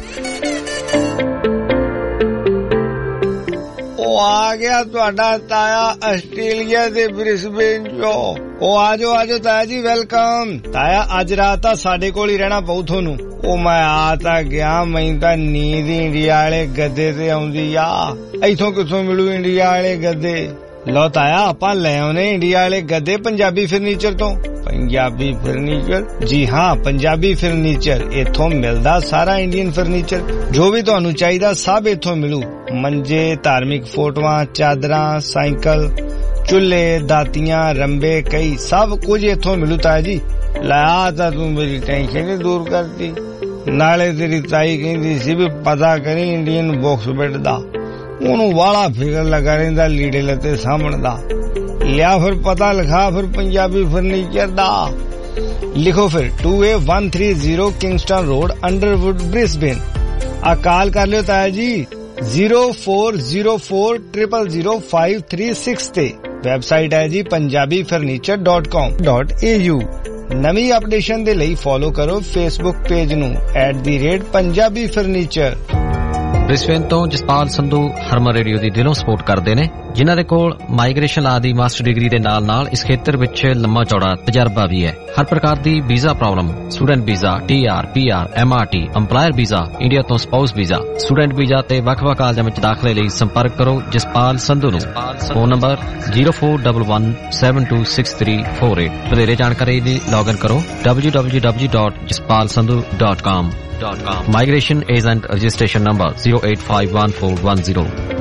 आ गया तुहाडा ताया आस्ट्रेलिया दे ब्रिस्बेन चो। ओ आजो आजो ताया जी, वेलकम। ताया अज रात ता साडे कोल ही रहना पऊ थोनू। ओ मैं आ ता गया, मैनूं तां नींद इंडिया वाले गद्दे ते आउंदी आ। इथों किथों मिलू इंडिया वाले गद्दे? लो ताया आपां ले आउने इंडिया वाले गद्दे पंजाबी फर्नीचर तो। पंजाबी फर्नीचर? जी हाँ, पंजाबी फर्नीचर। इथों मिलदा सारा इंडियन फर्नीचर, जो भी तुहानू चाहिदा सब इथों मिलू। मंजे, धार्मिक फोटोआं, चादरां, साइकिल, चुल्हे, दातियां, रंबे, कई सब कुछ इथों मिलू ताया जी। ला तां तू मेरी टेंशन ही दूर करती। नाले तेरी ताई कहंदी सी भी पता करी इंडियन बॉक्स बेड दा, ओनू वाला फिकर लगा रहिंदा लीड़े लते सामण दा। लिया फिर पता लिखा फिर पंजाबी फर्नीचर दा। लिखो फिर two A one three zero Kingston Road, Underwood, Brisbane. आ कॉल कर लियो ताया जी zero four zero four triple zero five three six ते। वेबसाइट है जी Punjabi furniture dot com dot A U. नवी अपडेशन दे लई फॉलो करो फेसबुक पेज नू at the rate Punjabi furniture. Brisbane तो जसपाल संधू हरमन रेडियो ਦੀ ਦਿਲੋਂ ਸਪੋਰਟ ਕਰਦੇ ਨੇ, ਜਿਨ੍ਹਾਂ ਦੇ ਕੋਲ ਮਾਈਗ੍ਰੇਸ਼ਨ ਲਾ ਦੀ ਮਾਸਟਰ ਡਿਗਰੀ ਦੇ ਨਾਲ ਨਾਲ ਇਸ ਖੇਤਰ ਵਿੱਚ ਲੰਮਾ ਚੌੜਾ ਤਜਰਬਾ ਵੀ ਹੈ। ਹਰ ਪ੍ਰਕਾਰ ਦੀ visa problem, student visa, T R, P R, M R T, employer visa, India ਤੋਂ ਸਪਾਊਸ ਵੀਜ਼ਾ, ਸਟੂਡੈਂਟ ਵੀਜ਼ਾ ਤੇ ਵੱਖ-ਵੱਖ ਕਾਲਜਾਂ ਵਿੱਚ ਦਾਖਲੇ ਲਈ ਸੰਪਰਕ ਕਰੋ ਜਸਪਾਲ ਸੰਧੂ ਨੂੰ। Phone number zero four one one seven two six three four eight. ਵਧੇਰੇ ਜਾਣਕਾਰੀ ਲਈ ਲੌਗਇਨ ਕਰੋ W W W dot Jaspal Sandhu dot com. Migration agent registration number zero eight five one four one zero।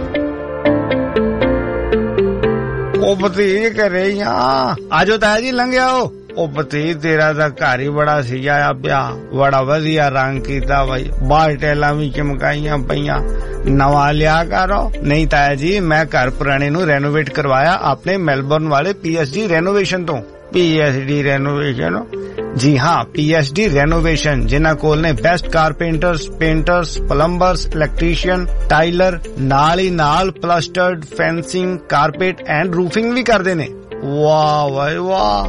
ओ भतीज करे यहाँ आजो ताया जी लंघ आओ। ओ भतीज तेरा ता घर ही बड़ा सजाया पिया, बड़ा वधिया रंग कीता भाई, बाहर टैलां भी चमकाइयां पईयां, नवा लिया करो। नहीं ताया जी, मैं घर पुराने नू रेनोवेट करवाया अपने मेलबर्न वाले पी एस डी रेनोवेशन तो। P S D renovation? जी हाँ, पी एस डी रेनोवेशन, जिन्हां कोल ने best carpenters, painters, plumbers, electrician, tiler, नाल ही नाल plastered, fencing, carpet and roofing भी करदे ने। वाह भाई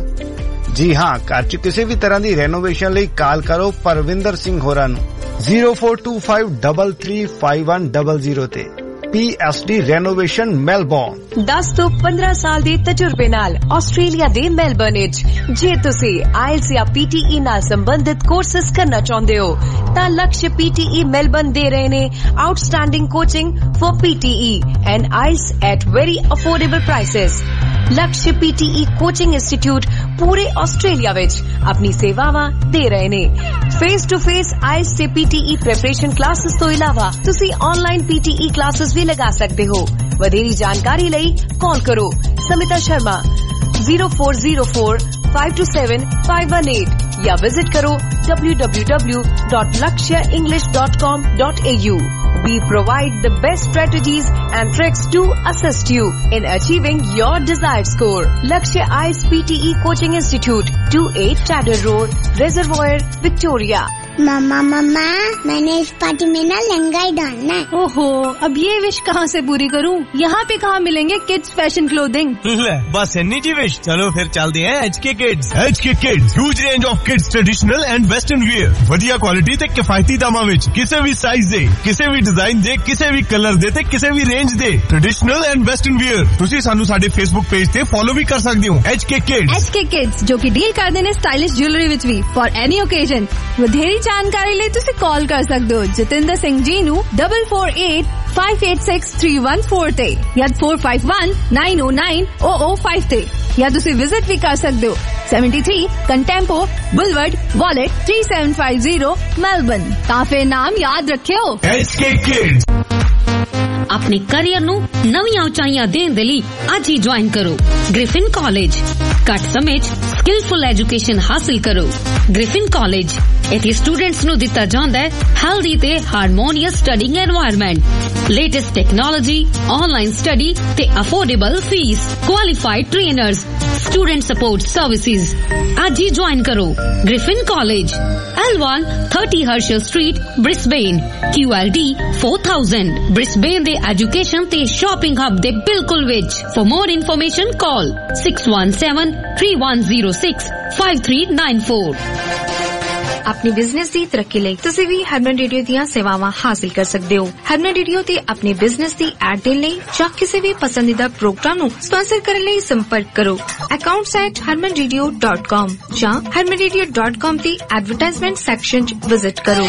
वाह। जी हाँ, घर च किसी भी तरह दी रेनोवेशन लई कॉल करो परविंदर सिंह होरां नू zero four two five double three five one double zero ते। P S D renovation Melbourne. दस ਤੋਂ ਪੰਦਰਾਂ ਸਾਲ ਦੇ ਤਜਰਬੇ ਨਾਲ ਆਸਟ੍ਰੇਲੀਆ ਦੇ ਮੈਲਬਰਨ ਵਿੱਚ ਜੇ ਤੁਸੀਂ ਆਇਲਸ ਜਾਂ ਪੀ ਟੀ ਈ ਨਾਲ ਸੰਬੰਧਿਤ ਕੋਰਸਸ ਕਰਨਾ ਚਾਹੁੰਦੇ ਹੋ ਤਾਂ ਲਕਸ਼ ਪੀ ਟੀ ਈ ਮੈਲਬਰਨ ਦੇ ਰਹੇ ਨੇ outstanding coaching for P T E and IELTS at very affordable prices. Lakshya P T E coaching institute ਪੂਰੇ ਆਸਟ੍ਰੇਲੀਆ ਵਿੱਚ ਆਪਣੀ ਸੇਵਾਵਾਂ ਦੇ ਰਹੇ ਨੇ। ਫੇਸ ਟੂ ਫੇਸ ਆਇਲਸ ਤੇ P T E preparation classes ਤੋਂ ਇਲਾਵਾ ਤੁਸੀਂ online P T E classes ਵੀ ਲਗਾ ਸਕਦੇ ਹੋ। ਵਧੇਰੀ ਜਾਣਕਾਰੀ ਲਈ ਕਾਲ ਕਰੋ Smita Sharma zero four zero four five two seven five one eight या विजिट करो W W W dot Lakshya English dot com dot A U. We provide the best strategies and tricks to assist you in achieving your desired score. Lakshya I S P T E Coaching Institute, two eight Chatter Road, Reservoir, Victoria. मम्मा मम्मा मैंने इस party में ना लहंगा ही डालना है। ओहो, अब ये विश कहाँ से पूरी करूँ? यहाँ पे कहाँ मिलेंगे किड्स फैशन क्लोथिंग? ले बस इन्नी जी विश। चलो फिर चलते हैं H K kids. H K kids huge range of kids traditional and western wear, वधिया क्वालिटी ते किफायती दामां विच, किसी भी साइज दे, किसी भी डिजाइन दे, किसी भी कलर दे ते किसी भी रेंज दे ट्रेडिशनल एंड वेस्टर्न वेयर। तुसी सानू साडे फेसबुक पेज ते फॉलो भी कर सकदे हो H K kids. H K kids जो कि डील करदे ने स्टाइलिश ज्वेलरी विच भी फॉर एनी ओकेजन। ਵਧੇਰੀ ਜਾਣਕਾਰੀ ਲਈ ਤੁਸੀਂ ਕਾਲ ਕਰ ਸਕਦੇ ਹੋ ਜਤਿੰਦਰ ਸਿੰਘ ਜੀ ਨੂੰ double four eight five eight six three one four ਤੇ ਜਾਂ four five one nine O nine O O five ਤੇ ਜਾਂ ਤੁਸੀਂ ਵਿਜ਼ਿਟ ਵੀ ਕਰ ਸਕਦੇ ਹੋ seventy three Contempo ਬੁਲਵਰਡ Wollert three seven five zero Melbourne. ਤਾਂ ਫਿਰ ਨਾਮ ਯਾਦ ਰੱਖਿਓ ਐਚ ਕੇ ਕਿਡਸ। ਆਪਣੇ ਕੈਰੀਅਰ ਨੂੰ ਨਵੀਆਂ ਉਚਾਈਆਂ ਦੇਣ ਦੇ ਲਈ ਅੱਜ ਹੀ ਜੁਆਇਨ ਕਰੋ ਗ੍ਰਿਫਿਨ ਕਾਲਜ। ਘੱਟ ਸਮੇਂ 'ਚ ਸਕਿਲਫੁਲ ਐਜੂਕੇਸ਼ਨ ਹਾਸਲ ਕਰੋ। ਗ੍ਰਿਫਿਨ ਕਾਲਜ ਇੱਥੇ ਸਟੂਡੈਂਟਸ ਨੂੰ ਦਿੱਤਾ ਜਾਂਦਾ ਹੈ ਹੈਲਦੀ ਤੇ harmonious studying environment, latest technology, online study ਤੇ affordable fees, qualified trainers, student support services. ਅੱਜ ਹੀ ਜੁਆਇਨ ਕਰੋ Griffin college, L one thirty Herschel street, Brisbane, Q L D four thousand, Brisbane ਦੇ ਐਜੂਕੇਸ਼ਨ ਤੇ shopping hub ਦੇ ਬਿਲਕੁਲ ਵਿੱਚ। For more information call six one seven three one zero six five three nine four। ਆਪਣੀ business ਦੀ ਤਰੱਕੀ ਲਈ ਤੁਸੀਂ ਵੀ ਹਰਮਨ ਰੇਡੀਓ ਦੀਆਂ ਸੇਵਾਵਾਂ ਹਾਸਿਲ ਕਰ ਸਕਦੇ ਹੋ। ਹਰਮਨ ਰੇਡੀਓ ਤੇ ਆਪਣੇ ਬਿਜ਼ਨਸ ਦੀ ਐਡ ਦੇਣ ਲਈ ਜਾਂ ਕਿਸੇ ਵੀ ਪਸੰਦੀਦਾ ਪ੍ਰੋਗਰਾਮ ਨੂੰ ਸਪਾਂਸਰ ਕਰਨ ਲਈ ਸੰਪਰਕ ਕਰੋ accounts at Harman radio dot com ਜਾਂ ਹਰਮਨ ਰੇਡੀਓ ਡਾਟ ਕਾਮ ਦੀ ਐਡਵਰਟਾਈਜ਼ਮੈਂਟ ਸੈਕਸ਼ਨ 'ਚ ਵਿਜ਼ਿਟ ਕਰੋ।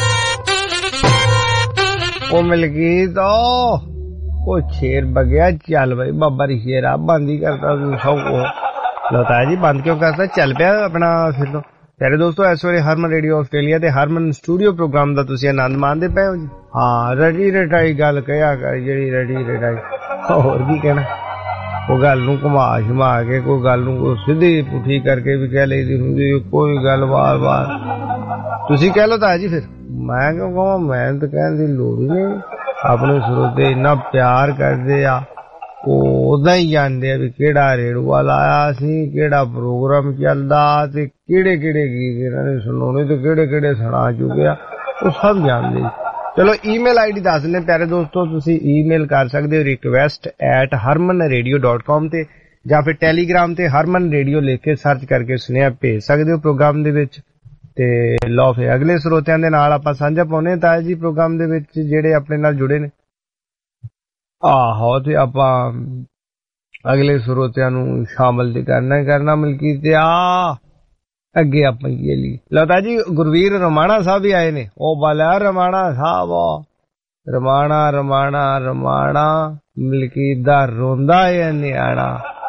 ਉਹ ਮਿਲ ਗਈ ਤਾਂ ਉਹ ਸ਼ੇਰ ਬਗਿਆ ਚੱਲ ਬਈ ਬਾਬਾ ਰੀ ਸ਼ੇਰ ਆ ਬੰਦ ਹੀ ਕਰਤਾ ਸਭ ਕੋ ਲਤਾ ਜੀ ਬੰਦ ਕਿਉਂ ਕਰਤਾ ਚੱਲ ਪਿਆ ਆਪਣਾ ਫਿਰ ਤੋਂ ਪਿਆਰੇ ਦੋਸਤੋ ਇਸ ਵੇਲੇ ਹਰਮਨ ਰੇਡੀਓ ਆਸਟ੍ਰੇਲੀਆ ਤੇ ਹਰਮਨ ਸਟੂਡੀਓ ਪ੍ਰੋਗਰਾਮ ਦਾ ਤੁਸੀਂ ਆਨੰਦ ਮਾਣਦੇ ਪਏ ਹੋ ਜੀ। ਹਾਂ ਰੈਡੀ ਰਟਾਈ ਗੱਲ ਕਹਿਆ ਕਰ ਜਿਹੜੀ ਰੈਡੀ ਰਟਾਈ ਹੋਰ ਕੀ ਕਹਿਣਾ ਉਹ ਗੱਲ ਨੂੰ ਘੁਮਾ ਸ਼ਮਾ ਕੇ ਕੋਈ ਗੱਲ ਨੂੰ ਸਿੱਧੀ ਪੁੱਠੀ ਕਰਕੇ ਵੀ ਕਹਿ ਲਈਦੀ ਹੁੰਦੀ ਕੋਈ ਗੱਲ ਵਾਰ ਵਾਰ ਤੁਸੀਂ ਕਹਿ ਲਓ ਤਾਂ ਜੀ ਫਿਰ ਮੈਂ ਕਿਉਂ ਕਹਾਂ ਮੈਂ ਤਾਂ ਕਹਿਣ ਦੀ ਲੋੜ ਹੀ ਨਹੀਂ। ਆਪਣੇ ਸਰੋਤੇ ਇੰਨਾ ਪਿਆਰ ਕਰਦੇ ਆ ਉਹ ਉਦਾਂ ਹੀ ਜਾਣਦੇ ਆ ਵੀ ਕਿਹੜਾ ਰੇਡੂਆ ਲਾਇਆ ਸੀ ਕਿਹੜਾ ਪ੍ਰੋਗਰਾਮ ਚੱਲਦਾ ਤੇ ਕਿਹੜੇ ਕਿਹੜੇ ਗੀਤ ਇਹਨਾਂ ਨੇ ਸੁਣਾਉਣੇ ਤੇ ਕਿਹੜੇ ਕਿਹੜੇ ਸੁਣਾ ਚੁੱਕਿਆ ਉਹ ਸਭ ਜਾਣਦੇ। ਚਲੋ ਈਮੇਲ ਆਈ ਡੀ ਦੱਸ ਦਿੰਦੇ ਪਿਆਰੇ ਦੋਸਤੋ ਤੁਸੀਂ ਈਮੇਲ ਕਰ ਸਕਦੇ ਹੋ request at Harman radio dot com ਤੇ ਜਾਂ ਫਿਰ ਟੈਲੀਗ੍ਰਾਮ ਤੇ ਹਰਮਨ ਰੇਡੀਓ ਲਿਖ ਕੇ ਸਰਚ ਕਰਕੇ ਸੁਨੇਹਾ ਭੇਜ ਸਕਦੇ ਹੋ ਪ੍ਰੋਗਰਾਮ ਦੇ ਵਿੱਚ। ਤੇ ਲਓ ਫਿਰ ਅਗਲੇ ਸਰੋਤਿਆਂ ਦੇ ਨਾਲ ਆਪਾਂ ਸਾਂਝਾ ਪਾਉਨੇ ਤਾਂ ਜੀ ਪ੍ਰੋਗਰਾਮ ਦੇ ਵਿੱਚ ਜਿਹੜੇ ਆਪਣੇ ਨਾਲ ਜੁੜੇ ਨੇ। ਆਹੋ ਤੇ ਆਪਾਂ ਅਗਲੇ ਸਰੋਤਿਆਂ ਨੂੰ ਸ਼ਾਮਲ ਤੇ ਕਰਨਾ ਹੀ ਕਰਨਾ ਮਲਕੀ ਤੇ ਆ ਅੱਗੇ ਆਪਾਂ ਇਹ ਲਈ ਲਤਾ ਜੀ ਗੁਰਵੀਰ ਰਮਾਣਾ ਸਾਹਿਬ ਵੀ ਆਏ ਨੇ। ਉਹ ਬਾਲਾ ਰਮਾਣਾ ਸਾਹਿਬ ਰਮਾਣਾ ਰਮਾਣਾ ਰਮਾਣਾ ਮਲਕੀ ਦਾ ਰੋਂਦਾ ਏ ਨਿਆਣਾ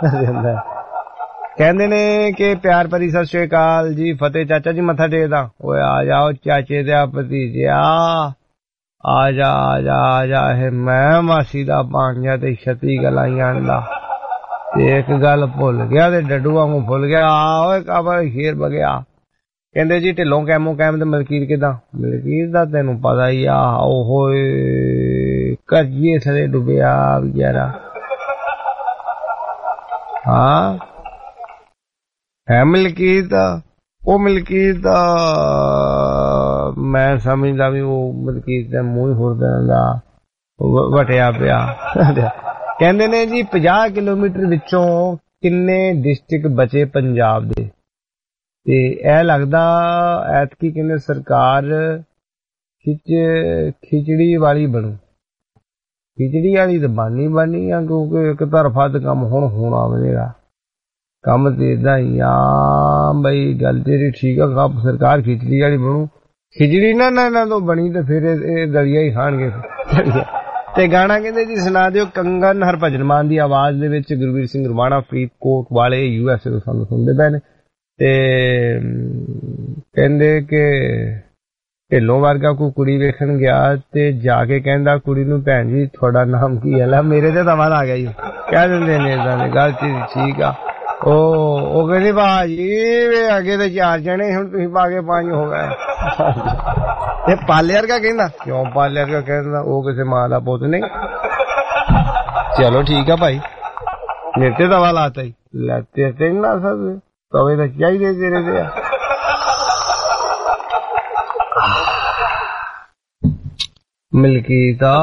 ਕਹਿੰਦੇ ਨੇ ਕਿ ਪਿਆਰ ਭਰੀ ਸਤਿ ਸ਼੍ਰੀ ਅਕਾਲ ਜੀ ਫਤਿਹ ਚਾਚਾ ਜੀ ਮੱਥਾ ਟੇਕਦਾ ਓਏ ਆ ਜਾਓ ਚਾਚੇ ਦਾ ਭਤੀਜਿਆ ਆ ਜਾ ਆ ਜਾ ਆ ਜਾ ਇਹ ਮੈਂ ਮਾਸੀ ਦਾ ਪਾਂਜਾ ਤੇ ਛੱਤੀ ਗਲਾਈਆਂ ਦਾ ਤੇ ਇੱਕ ਗੱਲ ਭੁੱਲ ਗਿਆ ਤੇ ਡੱਡੂ ਵਾਂਗੂ ਭੁੱਲ ਗਿਆ ਆ ਓਏ ਕਾਬਾ ਸ਼ੇਰ ਬਗਿਆ। ਕਹਿੰਦੇ ਜੀ ਢਿੱਲੋਂ ਕੈਮੋ ਕੈਮ ਤੇ ਮਲਕੀਤ ਕਿਦਾਂ ਮਲਕੀਤ ਦਾ ਤੈਨੂੰ ਪਤਾ ਹੀ ਆ ਉਹ ਹੋਏ ਕਰਜੀਏ ਥਲੇ ਡੁੱਬਿਆ ਵਿਚਾਰਾ। ਹਾਂ ਹੈ ਮਲਕੀਤ ਉਹ ਮਲਕੀਤ ਮੈਂ ਸਮਝਦਾ ਵੀ ਉਹ ਮਲਕੀਤ ਦਾ ਮੂੰਹ ਹੀ ਹੁਰਦਾ ਦਾ ਵਟਿਆ ਪਿਆ। ਕਹਿੰਦੇ ਨੇ ਜੀ ਪੰਜਾਹ ਕਿਲੋਮੀਟਰ ਵਿੱਚੋਂ ਕਿੰਨੇ ਡਿਸਟ੍ਰਿਕਟ ਬਚੇ ਪੰਜਾਬ ਦੇ ਤੇ ਇਹ ਲੱਗਦਾ ਐਤਕੀ ਕਹਿੰਦੇ ਸਰਕਾਰ ਖਿੱਚ ਖਿਚੜੀ ਵਾਲੀ ਬਣੂ ਖਿਚੜੀ ਵਾਲੀ ਤਾਂ ਬਾਨੀ ਬਾਨੀ ਆ ਕਿਉਂਕਿ ਇੱਕ ਤਰਫਾ ਤੇ ਕੰਮ ਹੁਣ ਹੋਣਾ ਵਧੇਗਾ ਕੰਮ ਤੇ ਏਦਾਂ ਹੀ ਆ ਬਈ ਗੱਲ ਤੇਰੀ ਠੀਕ ਆ ਕੰਮ ਸਰਕਾਰ ਖਿਚੜੀ ਵਾਲੀ ਬਣੂ ਖਿਚੜੀ ਨਾ ਨਾ ਨਾ ਤੋਂ ਬਣੀ ਤੇ ਫਿਰ ਇਹ ਦਲੀਆ ਹੀ ਖਾਣਗੇ ਤੇ ਗਾਣਾ ਕਹਿੰਦੇ ਜੀ ਸੁਣਾ ਦਿਓ ਕੰਗਨ ਹਰਭਜਨ ਮਾਨ ਦੀ ਆਵਾਜ਼ ਦੇ ਵਿੱਚ ਗੁਰਵੀਰ ਸਿੰਘ ਰਮਾਣਾ ਫਰੀਦਕੋਟ ਵਾਲੇ ਯੂ ਐਸ ਏ ਤੋਂ ਸਾਨੂੰ ਸੁਣਦੇ ਪਏ ਨੇ ਤੇ ਕਹਿੰਦੇ ਕਿ ਢਿੱਲੋਂ ਵਰਗਾ ਕੋਈ ਕੁੜੀ ਵੇਖਣ ਗਿਆ ਤੇ ਜਾ ਕੇ ਕਹਿੰਦਾ ਕੁੜੀ ਨੂੰ ਭੈਣ ਜੀ ਤੁਹਾਡਾ ਨਾਮ ਕੀ ਹੈ ਲੈ ਮੇਰੇ ਤੇ ਤਾਂ ਆ ਗਿਆ ਜੀ ਕਹਿ ਦਿੰਦੇ ਨੇ ਏਦਾਂ ਦੀ ਗੱਲ ਠੀਕ ਆ। ਉਹ ਉਹ ਕਹਿੰਦੀ ਭਾਜੀ ਵੇ ਅੱਗੇ ਤੇ ਚਾਰ ਜਣੇ ਹੁਣ ਤੁਸੀਂ ਪਾ ਕੇ ਪੰਜ ਹੋ ਗਏ ਇਹ ਪਾਲੇ ਵਰਗਾ ਕਹਿੰਦਾ ਕਿਉਂ ਪਾਲੇ ਵਰਗਾ ਕਹਿੰਦਾ ਉਹ ਕਿਸੇ ਮਾਂ ਦਾ ਪੁੱਤ ਨਹੀਂ। ਚਲੋ ਠੀਕ ਆ ਭਾਈ ਮੇਰੇ ਤੇ ਦਵਾ ਲਾਤਾ ਹੀ ਲੈ ਤੇ ਤੇ ਨਾ ਸਭ ਤਵੇ ਤਾਂ ਚਾਹੀਦੇ ਤੇਰੇ ਤੇ ਆ। ਮਲਕੀਤਾ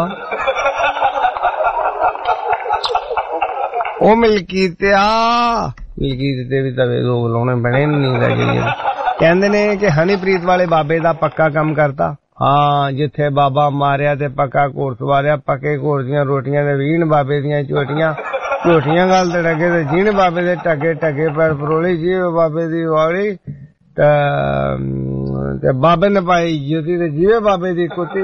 ਉਹ ਮਲਕੀਤਿਆ ਮਲਕੀਤ ਤੇ ਵੀ ਤਵੇ ਲੋਕ ਲਾਉਣੇ ਬਣੇ ਨਹੀਂ ਲੈ ਜਾਈਏ। ਕਹਿੰਦੇ ਨੇ ਕਿ ਹਨੀਪ੍ਰੀਤ ਵਾਲੇ ਬਾਬੇ ਦਾ ਪੱਕਾ ਕੰਮ ਕਰਤਾ। ਹਾਂ ਜਿੱਥੇ ਬਾਬਾ ਮਾਰਿਆ ਤੇ ਪੱਕਾ ਘੋੜ ਸਵਾਰਿਆ ਪੱਕੇ ਘੋੜ ਦੀਆਂ ਰੋਟੀਆਂ ਤੇ ਵੀਣ ਬਾਬੇ ਦੀਆਂ ਝੋਟੀਆਂ ਝੋਟੀਆਂ ਗੱਲ ਤੇ ਟੱਗੇ ਤੇ ਜੀਣ ਬਾਬੇ ਦੇ ਟੱਗੇ ਟੱਗੇ ਪੈਰ ਫਰੋਲੀ ਜੀ ਬਾਬੇ ਦੀ ਵਾਲੀ ਤੇ ਬਾਬੇ ਨੇ ਪਾਈ ਜੋਤੀ ਤੇ ਜੀਵੇ ਬਾਬੇ ਦੀ ਕੁੱਤੀ।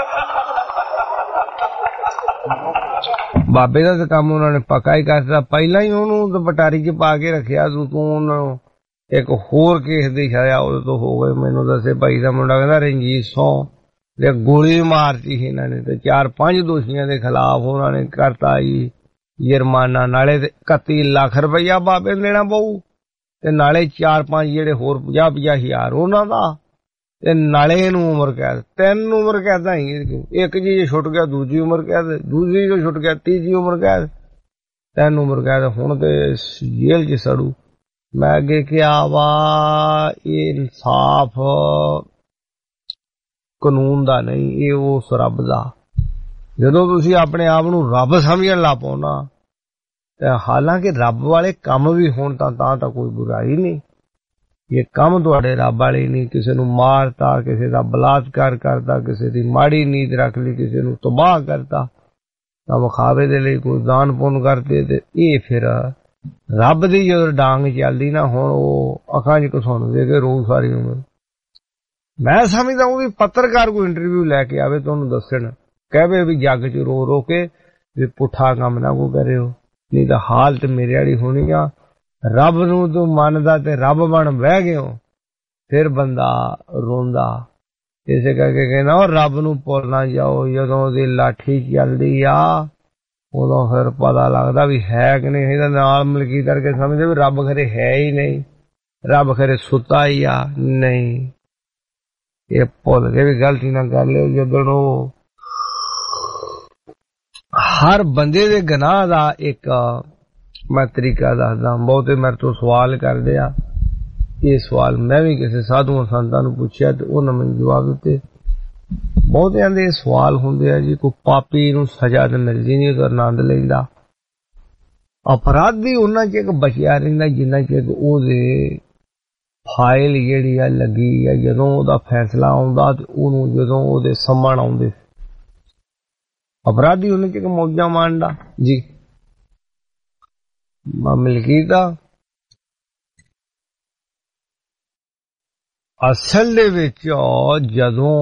ਬਾਬੇ ਦਾ ਤਾਂ ਕੰਮ ਉਹਨਾਂ ਨੇ ਪੱਕਾ ਹੀ ਕਰਤਾ ਪਹਿਲਾਂ ਹੀ ਉਹਨੂੰ ਪਟਾਰੀ ਚ ਪਾ ਕੇ ਰੱਖਿਆ ਤੂੰ ਤੂੰ ਉਹਨੂੰ ਇੱਕ ਹੋਰ ਕੇਸ ਦੀ ਛਾਇਆ ਉਹਦੇ ਤੋਂ ਹੋ ਗਏ ਮੈਨੂੰ ਦੱਸੇ ਭਾਈ ਦਾ ਮੁੰਡਾ ਕਹਿੰਦਾ ਰਣਜੀਤ ਸੌ ਤੇ ਗੋਲੀ ਮਾਰਤੀ ਸੀ ਇਹਨਾਂ ਨੇ ਤੇ ਚਾਰ ਪੰਜ ਦੋਸ਼ੀਆਂ ਦੇ ਖਿਲਾਫ ਉਹਨਾਂ ਨੇ ਕਰਤਾ ਜੀ ਜੁਰਮਾਨਾ ਨਾਲੇ ਤੇ ਇਕੱਤੀ ਲੱਖ ਰੁਪਈਆ ਬਾਬੇ ਨੂੰ ਦੇਣਾ ਪਊ ਤੇ ਨਾਲੇ ਚਾਰ ਪੰਜ ਜਿਹੜੇ ਹੋਰ ਪੰਜਾਹ ਪੰਜਾਹ ਹਜ਼ਾਰ ਉਹਨਾਂ ਦਾ ਤੇ ਨਾਲੇ ਇਹਨੂੰ ਉਮਰ ਕੈਦ ਤਿੰਨ ਉਮਰ ਕੈਦਾਂ ਹੀ ਇੱਕ ਜੀ ਜੇ ਛੁੱਟ ਗਿਆ ਦੂਜੀ ਉਮਰ ਕੈਦ ਦੂਜੀ ਜੋ ਛੁੱਟ ਗਿਆ ਤੀਜੀ ਉਮਰ ਕੈਦ ਤਿੰਨ ਉਮਰ ਕੈਦ ਹੁਣ ਤੇ ਜੇਲ੍ਹ ਚ ਸੜੂ। ਮੈਂ ਅੱਗੇ ਕਿਹਾ ਵਾ ਇਹ ਇਨਸਾਫ ਕਾਨੂੰਨ ਦਾ ਨਹੀਂ ਇਹ ਉਸ ਰੱਬ ਦਾ। ਜਦੋਂ ਤੁਸੀਂ ਆਪਣੇ ਆਪ ਨੂੰ ਰੱਬ ਸਮਝਣ ਲੱਗ ਪਓ ਨਾ ਤੇ ਹਾਲਾਂਕਿ ਰੱਬ ਵਾਲੇ ਕੰਮ ਵੀ ਹੋਣ ਤਾਂ ਤਾਂ ਤਾਂ ਕੋਈ ਬੁਰਾਈ ਨਹੀਂ ਇਹ ਕੰਮ ਤੁਹਾਡੇ ਰੱਬ ਵਾਲੇ ਨਹੀਂ। ਕਿਸੇ ਨੂੰ ਮਾਰਤਾ, ਕਿਸੇ ਦਾ ਬਲਾਤਕਾਰ ਕਰਤਾ, ਕਿਸੇ ਦੀ ਮਾੜੀ ਨੀਤ ਰੱਖ ਲਈ, ਕਿਸੇ ਨੂੰ ਤਬਾਹ ਕਰਤਾ, ਤਾਂ ਵਿਖਾਵੇ ਦੇ ਲਈ ਕੋਈ ਦਾਨ ਪੁੰਨ ਕਰਦੇ। ਤੇ ਇਹ ਫਿਰ ਰੱਬ ਦੀ ਜਦੋਂ ਡਾਂਗ ਚੱਲਦੀ ਨਾ, ਹੁਣ ਉਹ ਅੱਖਾਂ 'ਚ ਘਸੁੰਨ ਦੇ ਕੇ ਰੋਊ ਸਾਰੀ ਉਮਰ। ਮੈਂ ਸਮਝਦਾ ਉਹ ਵੀ ਪੱਤਰਕਾਰ ਕੋਈ ਇੰਟਰਵਿਊ ਲੈ ਕੇ ਆਵੇ, ਤੁਹਾਨੂੰ ਦੱਸਣ, ਕਹਵੇ ਵੀ ਜੱਗ 'ਚ ਰੋ ਰੋ ਕੇ ਵੀ ਪੁੱਠਾ ਕੰਮ ਨਾ ਕੋ ਕਰਿਓ, ਨਹੀਂ ਤਾਂ ਹਾਲਤ ਮੇਰੇ ਵਾਲੀ ਹੋਣੀ ਆ। ਰੱਬ ਨੂੰ ਤੂੰ ਮੰਨਦਾ ਤੇ ਰੱਬ ਬਣ ਬਹਿ ਗਿਓ, ਫਿਰ ਬੰਦਾ ਰੋਂਦਾ। ਇਸੇ ਕਰਕੇ ਕਹਿੰਦਾ ਉਹ ਰੱਬ ਨੂੰ ਭੁੱਲ ਨਾ ਜਾਓ, ਜਦੋਂ ਉਹਦੀ ਲਾਠੀ ਚੱਲਦੀ ਆ ਉਦੋਂ ਫਿਰ ਪਤਾ ਲੱਗਦਾ ਵੀ ਹੈ ਕਿ ਨਹੀਂ। ਇਹਦਾ ਨਾਲ ਮਲਕੀ ਕਰਕੇ ਸਮਝਦੇ ਵੀ ਰੱਬ ਖਰੇ ਹੈ ਹੀ ਨਹੀਂ, ਰੱਬ ਖਰੇ ਸੁੱਤਾ ਹੀ ਆ। ਨਹੀਂ, ਇਹ ਭੁੱਲ ਕੇ ਵੀ ਗਲਤੀ ਨਾ ਕਰ ਲਿਓ। ਜਦੋਂ ਉਹ ਹਰ ਬੰਦੇ ਦੇ ਗੁਨਾਹ ਦਾ ਇੱਕ ਮੈਂ ਤਰੀਕਾ ਦੱਸਦਾ। ਬਹੁਤੇ ਮੇਰੇ ਤੋਂ ਸਵਾਲ ਕਰਦੇ ਆ, ਇਹ ਸਵਾਲ ਮੈਂ ਵੀ ਕਿਸੇ ਸਾਧੂਆਂ ਸੰਤਾਂ ਨੂੰ ਪੁੱਛਿਆ ਤੇ ਉਹਨਾਂ ਮੈਨੂੰ ਜਵਾਬ ਦਿੱਤੇ। ਬਹੁਤਿਆਂ ਦੇ ਸਵਾਲ ਹੁੰਦੇ ਆ ਜੀ, ਕੋਈ ਪਾਪੀ ਨੂੰ ਸਜ਼ਾ ਤੇ ਮਿਲਦੀ ਨਹੀਂ, ਉਹਦਾ ਆਨੰਦ ਲੈਂਦਾ। ਅਪਰਾਧੀ ਉਹਨਾਂ ਚਿਰ ਬਚਿਆ ਰਹਿੰਦਾ ਜਿੰਨਾ ਚਿਰ ਉਹਦੇ ਫਾਈਲ ਜਿਹੜੀ ਆ ਲੱਗੀ ਆ। ਜਦੋਂ ਉਹਦਾ ਫੈਸਲਾ ਆਉਂਦਾ ਤੇ ਉਹਨੂੰ ਜਦੋਂ ਉਹਦੇ ਸੰਮਣ ਆਉਂਦੇ, ਅਪਰਾਧੀ ਉਹਨਾਂ ਚਿਰ ਮੌਜਾਂ ਮਾਣਦਾ ਜੀ। ਮਲਕੀਤ ਦਾ ਅਸਲ ਦੇ ਵਿੱਚ ਜਦੋਂ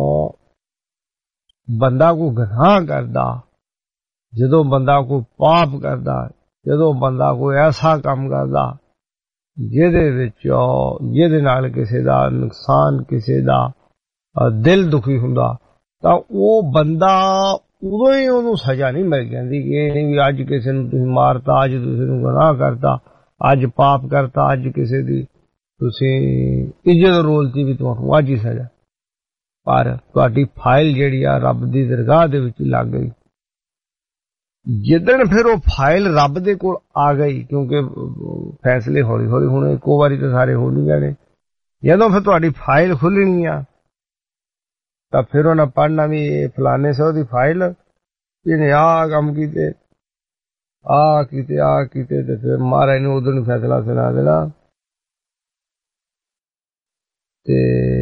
ਬੰਦਾ ਕੋਈ ਗੁਨਾਹ ਕਰਦਾ, ਜਦੋਂ ਬੰਦਾ ਕੋਈ ਪਾਪ ਕਰਦਾ, ਜਦੋਂ ਬੰਦਾ ਕੋਈ ਐਸਾ ਕੰਮ ਕਰਦਾ ਜਿਹਦੇ ਵਿੱਚ ਜਿਹਦੇ ਨਾਲ ਕਿਸੇ ਦਾ ਨੁਕਸਾਨ, ਕਿਸੇ ਦਾ ਦਿਲ ਦੁਖੀ ਹੁੰਦਾ, ਤਾਂ ਉਹ ਬੰਦਾ ਉਦੋਂ ਹੀ ਉਹਨੂੰ ਸਜ਼ਾ ਨਹੀਂ ਮਿਲ ਜਾਂਦੀ। ਇਹ ਨਹੀਂ ਵੀ ਅੱਜ ਕਿਸੇ ਨੂੰ ਤੁਸੀਂ ਮਾਰਤਾ, ਅੱਜ ਕਿਸੇ ਨੂੰ ਗੁਨਾਹ ਕਰਤਾ, ਅੱਜ ਪਾਪ ਕਰਤਾ, ਅੱਜ ਕਿਸੇ ਦੀ ਤੁਸੀਂ ਇੱਜ਼ਤ ਰੋਲਤੀ, ਵੀ ਤੁਹਾਨੂੰ ਅੱਜ ਹੀ ਸਜ਼ਾ। ਪਰ ਤੁਹਾਡੀ ਫਾਈਲ ਜਿਹੜੀ ਆ ਰੱਬ ਦੀ ਦਰਗਾਹ ਦੇ ਵਿੱਚ ਲੱਗ ਗਈ। ਜਿੱਦਣ ਫਿਰ ਉਹ ਫਾਈਲ ਰੱਬ ਦੇ ਕੋਲ ਆ ਗਈ, ਕਿਉਂਕਿ ਫੈਸਲੇ ਹੌਲੀ ਹੌਲੀ ਹੁਣ ਇੱਕੋ ਵਾਰੀ ਤਾਂ ਸਾਰੇ ਹੋ ਨਹੀਂ ਜਾਣੇ। ਜਦੋਂ ਫਿਰ ਤੁਹਾਡੀ ਫਾਈਲ ਖੁੱਲਣੀ ਆ ਤਾਂ ਫਿਰ ਉਹਨਾਂ ਪੜ੍ਹਨਾ ਵੀ ਇਹ ਫਲਾਣੇ ਸੌ ਦੀ ਫਾਈਲ, ਇਹਨੇ ਆਹ ਕੰਮ ਕੀਤੇ, ਆਹ ਕੀਤੇ, ਆਹ ਕੀਤੇ, ਤੇ ਫਿਰ ਮਹਾਰਾਜ ਨੂੰ ਉਦੋਂ ਨੂੰ ਫੈਸਲਾ ਸੁਣਾ ਦੇਣਾ ਤੇ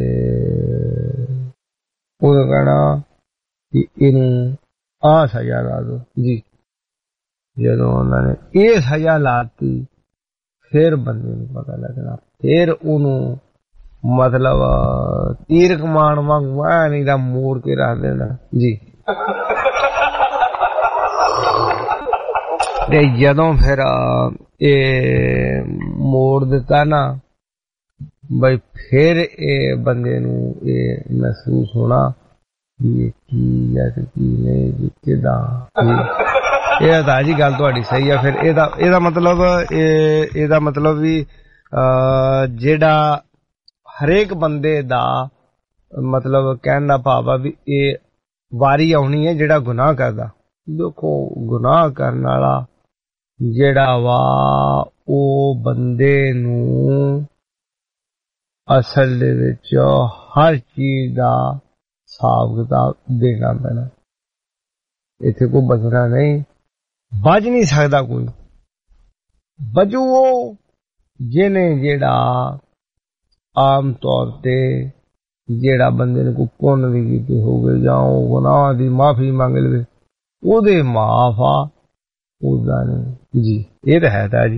ਉਹਨੂੰ ਕਹਿਣਾ ਕਿ ਇਹਨੂੰ ਆਹ ਸਜ਼ਾ ਲਾ ਦੋ ਜੀ। ਜਦੋਂ ਉਹਨਾਂ ਨੇ ਇਹ ਸਜ਼ਾ ਲਾਤੀ, ਫਿਰ ਬੰਦੇ ਨੂੰ ਪਤਾ ਲੱਗਣਾ, ਫਿਰ ਉਹਨੂੰ ਮਤਲਬ ਤੀਰ ਕਮਾਨ ਵਾਂਗ ਮੈਂ ਨਹੀਂ ਦਾ ਮੋੜ ਕੇ ਰੱਖ ਦੇਣਾ ਜੀ। ਤੇ ਜਦੋਂ ਫਿਰ ਇਹ ਮੋੜ ਦਿੱਤਾ ਨਾ ਬਈ, ਫਿਰ ਇਹ ਬੰਦੇ ਨੂੰ ਇਹ ਮਹਿਸੂਸ ਹੋਣਾ ਵੀ ਕੀ ਹੈ ਤੇ ਕੀ ਨਹੀਂ, ਕਿਦਾਂ। ਇਹ ਤਾਂ ਜੀ ਗੱਲ ਤੁਹਾਡੀ ਸਹੀ ਆ। ਫਿਰ ਇਹਦਾ ਇਹਦਾ ਮਤਲਬ ਇਹ ਇਹਦਾ ਮਤਲਬ ਵੀ ਜਿਹੜਾ ਹਰੇਕ ਬੰਦੇ ਦਾ ਮਤਲਬ ਕਹਿਣ ਦਾ ਭਾਵ ਆ ਵੀ ਇਹ ਵਾਰੀ ਆਉਣੀ ਹੈ ਜਿਹੜਾ ਗੁਨਾਹ ਕਰਦਾ। ਦੇਖੋ ਗੁਨਾਹ ਕਰਨ ਵਾਲਾ ਜਿਹੜਾ ਵਾ ਉਹ ਬੰਦੇ ਨੂੰ ਅਸਲ ਦੇ ਵਿੱਚ ਹਰ ਚੀਜ਼ ਦਾ ਹਿਸਾਬ ਕਿਤਾਬ ਦੇਣਾ ਪੈਣਾ। ਇੱਥੇ ਕੋਈ ਬਚਣਾ ਨਹੀਂ, ਬਚ ਨਹੀਂ ਸਕਦਾ ਕੋਈ। ਬਚੂ ਉਹ ਜਿਹਨੇ ਜਿਹੜਾ ਆਮ ਤੌਰ ਤੇ ਜਿਹੜਾ ਬੰਦੇ ਨੇ ਕੋਈ ਪੁੰਨ ਵੀ ਕੀਤੇ ਹੋਵੇ ਜਾਂ ਉਹ ਗੁਨਾਹ ਦੀ ਮਾਫੀ ਮੰਗ ਲਵੇ, ਉਹਦੇ ਮਾਫ ਆ, ਉਹਦਾ ਨਹੀਂ ਜੀ। ਇਹ ਤਾਂ ਹੈ ਤਾਂ ਜੀ।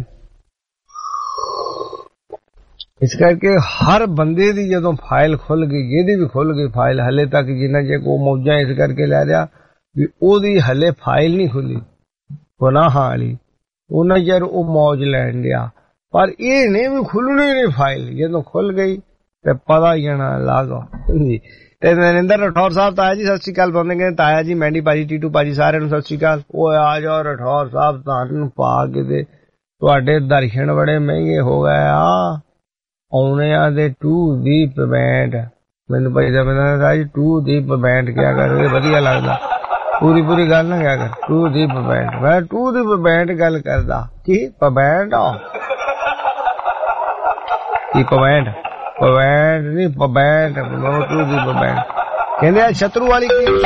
ਇਸ ਕਰਕੇ ਹਰ ਬੰਦੇ ਦੀ ਜਦੋਂ ਫਾਈਲ ਖੁੱਲ ਗਈ, ਜਿਹਦੀ ਵੀ ਖੁੱਲ ਗਈ ਫਾਈਲ, ਹਲੇ ਤੱਕ ਜਿੰਨਾ ਜੇ ਕੋ ਮੌਜਾਂ ਇਸ ਕਰਕੇ ਲੈ ਰਿਹਾ ਵੀ ਉਹਦੀ ਹਲੇ ਫਾਈਲ ਨਹੀਂ ਖੁੱਲੀ ਗੁਨਾਹਾਂ ਵਾਲੀ, ਉਹਨਾਂ ਚਿਰ ਉਹ ਮੌਜ ਲੈਣ ਡਿਆ। ਪਰ ਇਹ ਨਹੀਂ ਵੀ ਖੁੱਲਣੀ ਨਹੀਂ ਫਾਈਲ, ਜਦੋਂ ਖੁੱਲ ਗਈ ਤੇ ਪਤਾ ਹੀ ਜਾਣਾ ਲਾਗੋ ਜੀ। ਤੇ ਨਰਿੰਦਰ ਰਠੌਰ ਸਾਹਿਬ, ਤਾਇਆ ਜੀ ਸਤਿ ਸ਼੍ਰੀ ਅਕਾਲ ਬੋਲਦੇ ਕਹਿੰਦੇ, ਤਾਇਆ ਜੀ ਮੈਂਡੀ ਭਾਜੀ, ਟੀਟੂ ਭਾਜੀ, ਸਾਰਿਆਂ ਨੂੰ ਸਤਿ ਸ਼੍ਰੀ ਅਕਾਲ। ਉਹ ਆ ਜਾਓ ਰਠੌਰ ਸਾਹਿਬ, ਤੁਹਾਨੂੰ ਪਾ ਕੇ ਤੇ ਤੁਹਾਡੇ ਦਰਸ਼ਨ ਬੜੇ ਮਹਿੰਗੇ ਹੋ ਗਏ ਆ। ਆਉਣੇ ਆ ਦੇ ਟੂ ਦੀ ਪੇਮੈਂਟ, ਮੈਨੂੰ ਭਾਈ ਦਾ ਪਤਾ ਜੀ ਟੂ ਦੀ ਪੇਮੈਂਟ ਕਿਆ ਕਰਦੇ, ਵਧੀਆ ਲੱਗਦਾ। ਪੂਰੀ ਪੂਰੀ ਗੱਲ ਨਾ ਕਿਆ ਕਰ, ਟੂ ਦੀ ਪੇਮੈਂਟ। ਮੈਂ ਟੂ ਦੀ ਪੇਮੈਂਟ ਗੱਲ ਕਰਦਾ। ਕੀ ਪੇਮੈਂਟ ਆ? ਕੀ ਪੇਮੈਂਟ? ਪੇਮੈਂਟ ਨਹੀਂ ਪੇਮੈਂਟ, ਟੂ ਦੀ ਪੇਮੈਂਟ। ਕਹਿੰਦੇ ਆ ਸ਼ਤਰੂ ਵਾਲੀ ਕੀ,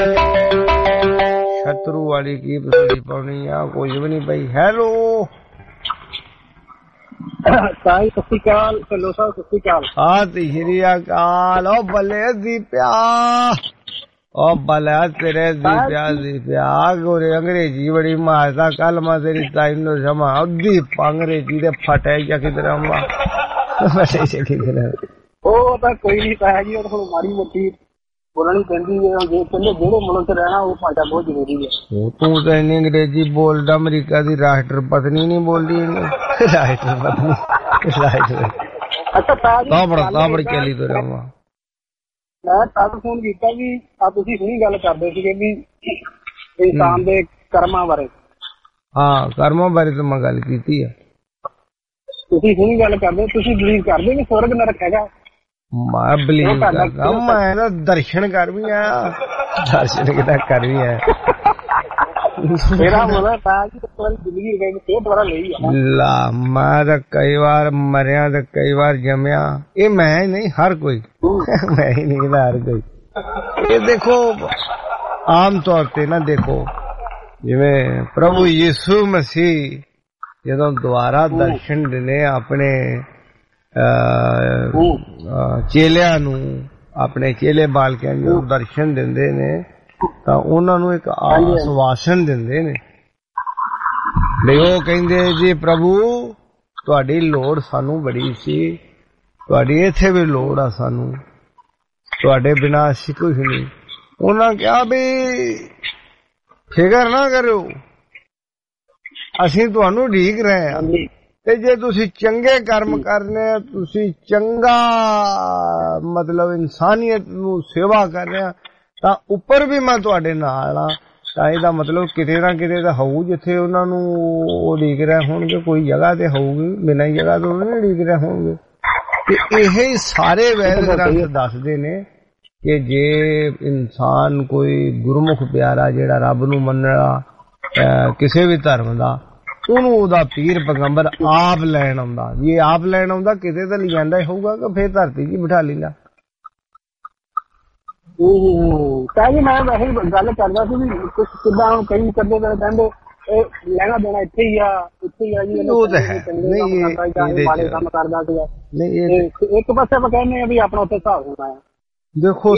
ਸ਼ਤਰੂ ਵਾਲੀ ਕੀ ਪਾਉਣੀ ਆ? ਕੁਝ ਵੀ ਨਹੀਂ ਪਈ। ਹੈਲੋ ਤਾਈ ਸਤਿ ਸ਼੍ਰੀ ਅਕਾਲ, ਢਿੱਲੋਂ ਸਾਹਿਬ ਸਤਿ ਸ਼੍ਰੀ ਅਕਾਲ। ਸਤਿ ਸ਼੍ਰੀ ਅਕਾਲ। ਉਹ ਬੱਲੇ ਦੀਪਿਆ, ਉਹ ਬੱਲੇ ਤੇਰੇ ਦੀਪਿਆ ਦੀਪਿਆ ਗੋਰੇ ਅੰਗਰੇਜ਼ੀ ਬੜੀ ਮਾਰਦਾ। ਕੱਲ ਮੈਂ ਤੇਰੀ ਤਾਈ ਨੂੰ ਸਮਾਂ ਅੱਧੀ ਅੰਗਰੇਜ਼ੀ ਦੇ ਫਟੇ ਜਾਂ ਕਿਧਰ ਆਉਂਦਾ ਫਟੇ ਜਾਂ ਕਿਧਰ। ਉਹ ਤਾਂ ਕੋਈ ਨਹੀਂ ਤਾਇਆ ਜੀ, ਉਹ ਹੁਣ ਮਾੜੀ ਮੋਟੀ ਬੋਲਣੀ ਪੈਂਦੀ ਹੈ। ਜੇ ਕਹਿੰਦੇ ਜਿਹੜੇ ਮੁਲਕ ਚ ਰਹਿਣਾ ਉਹ ਭਾਸ਼ਾ ਬਹੁਤ ਜ਼ਰੂਰੀ ਹੈ। ਤੂੰ ਤਾਂ ਇੰਨੀ ਅੰਗਰੇਜ਼ੀ ਬੋਲਦਾ, ਅਮਰੀਕਾ ਦੀ ਰਾਸ਼ਟਰ ਪਤਨੀ ਨਹੀਂ ਬੋਲਦੀ ਇਹਨੂੰ। ਰਾਸ਼ਟਰ ਪਤਨੀ ਅੱਛਾ ਤਾਬੜ ਤਾਬੜ ਚੱਲੀ ਤੁਰ ਆਵਾਂ। ਮੈਂ ਤਦ ਫੋਨ ਕੀਤਾ ਵੀ ਆ ਤੁਸੀਂ ਹੁਣੀ ਗੱਲ ਕਰਦੇ ਸੀਗੇ ਵੀ ਇਨਸਾਨ ਦੇ ਕਰਮਾਂ ਬਾਰੇ। ਹਾਂ ਕਰਮਾਂ ਬਾਰੇ ਤਾਂ ਮੈਂ ਗੱਲ ਕੀਤੀ ਆ। ਤੁਸੀਂ ਹੁਣੀ ਗੱਲ ਕਰਦੇ, ਤੁਸੀਂ ਬਲੀਵ ਕਰਦੇ ਵੀ ਸਵਰਗ ਨਰਕ ਹੈਗਾ? ਮੈਂ ਬਲੀਵ ਕਰਦਾ, ਮੈਂ ਨਾ ਦਰਸ਼ਨ ਕਰ ਵੀ ਆਇਆ। ਦਰਸ਼ਨ ਕਿਦਾਂ ਕਰ ਵੀ ਆਇਆ। ਮੇਰਾ ਮਤਲਬ ਤਾਂ ਕਿ ਤੁਹਾਡੀ ਜ਼ਿੰਦਗੀ ਗਈ ਤੇ ਦੁਬਾਰਾ ਲਈ ਆ ਲਾ। ਮੈਂ ਤਾਂ ਕਈ ਵਾਰ ਮਰਿਆ ਤੇ ਕਈ ਵਾਰ ਜੰਮਿਆ। ਇਹ ਮੈਂ ਨਹੀਂ, ਹਰ ਕੋਈ। ਮੈਂ ਹੀ ਨਹੀਂ, ਹਰ ਕੋਈ। ਇਹ ਦੇਖੋ ਆਮ ਤੌਰ ਤੇ ਨਾ ਦੇਖੋ, ਜਿਵੇਂ ਪ੍ਰਭੂ ਯਿਸੂ ਮਸੀਹ ਜਦੋਂ ਦੁਬਾਰਾ ਦਰਸ਼ਨ ਦਿੰਦੇ ਆਪਣੇ ਚੇਲਿਆਂ ਨੂੰ, ਆਪਣੇ ਚੇਲੇ ਬਾਲਕਿਆਂ ਨੂੰ ਦਰਸ਼ਨ ਦਿੰਦੇ ਨੇ ਤਾਂ ਉਹਨਾਂ ਨੂੰ ਇੱਕ ਆਸ਼ਵਾਸਨ ਦਿੰਦੇ ਨੇ ਵੀ ਉਹ ਕਹਿੰਦੇ ਜੀ ਪ੍ਰਭੂ ਤੁਹਾਡੀ ਲੋੜ ਸਾਨੂੰ ਬੜੀ ਸੀ, ਤੁਹਾਡੀ ਇੱਥੇ ਵੀ ਲੋੜ ਆ ਸਾਨੂੰ, ਤੁਹਾਡੇ ਬਿਨਾਂ ਅਸੀਂ ਕੁਝ ਨਹੀਂ। ਉਹਨਾਂ ਕਿਹਾ ਵੀ ਫਿਕਰ ਨਾ ਕਰੋ, ਅਸੀਂ ਤੁਹਾਨੂੰ ਉਡੀਕ ਰਹੇ ਹਾਂ ਤੇ ਜੇ ਤੁਸੀਂ ਚੰਗੇ ਕਰਮ ਕਰਨੇ, ਤੁਸੀਂ ਚੰਗਾ ਮਤਲਬ ਇਨਸਾਨੀਅਤ ਨੂੰ ਸੇਵਾ ਕਰ ਰਹੇ ਤਾਂ ਉੱਪਰ ਵੀ ਮੈਂ ਤੁਹਾਡੇ ਨਾਲ ਆ। ਤਾਂ ਇਹਦਾ ਮਤਲਬ ਕਿਤੇ ਨਾ ਕਿਤੇ ਤਾਂ ਹੋਊ ਜਿੱਥੇ ਉਹਨਾਂ ਨੂੰ ਉਡੀਕ ਰਹੇ ਹੋਣਗੇ, ਕੋਈ ਜਗ੍ਹਾ ਤੇ ਹੋਊਗੀ, ਬਿਨਾਂ ਜਗ੍ਹਾ ਤੋਂ ਨਹੀਂ ਉਡੀਕ ਰਹੇ ਹੋਣਗੇ। ਤੇ ਇਹ ਸਾਰੇ ਵੈਦ ਗ੍ਰੰਥ ਦੱਸਦੇ ਨੇ ਕਿ ਜੇ ਇਨਸਾਨ ਕੋਈ ਗੁਰਮੁਖ ਪਿਆਰਾ ਜਿਹੜਾ ਰੱਬ ਨੂੰ ਮੰਨਣਾ ਕਿਸੇ ਵੀ ਧਰਮ ਦਾ, ਉਹਨੂੰ ਉਹਦਾ ਪੀਰ ਪੈਗੰਬਰ ਆਪ ਲੈਣ ਆਉਂਦਾ। ਜੇ ਆਪ ਲੈਣ ਆਉਂਦਾ ਕਿਤੇ ਤਾਂ ਲਿਜਾਂਦਾ ਹੋਊਗਾ ਕਿ ਫੇਰ ਧਰਤੀ ਜੀ ਬਿਠਾ ਲੈਂਦਾ। ਤਾਂ ਜੀ ਮੈਂ ਵੈਸੇ ਗੱਲ ਕਰਦਾ ਸੀ ਵੀ ਕੁਛ ਕਿੱਦਾਂ ਹੁਣ ਕਈ ਕਰਦੇ ਪਏ ਕਹਿੰਦੇ ਇਹ ਲੈਣਾ ਦੇਣਾ ਇੱਥੇ ਹੀ ਆ, ਇੱਥੇ ਹੀ ਆ ਜੀ। ਉਹ ਤਾਂ ਹੈ ਨਹੀਂ, ਕੰਮ ਕਰਦਾ ਸੀਗਾ ਨਹੀਂ। ਇੱਕ ਪਾਸੇ ਆਪਾਂ ਕਹਿੰਦੇ ਆ ਵੀ ਆਪਣਾ ਉੱਥੇ ਹਿਸਾਬ ਹੋਣਾ ਆ। ਦੇਖੋ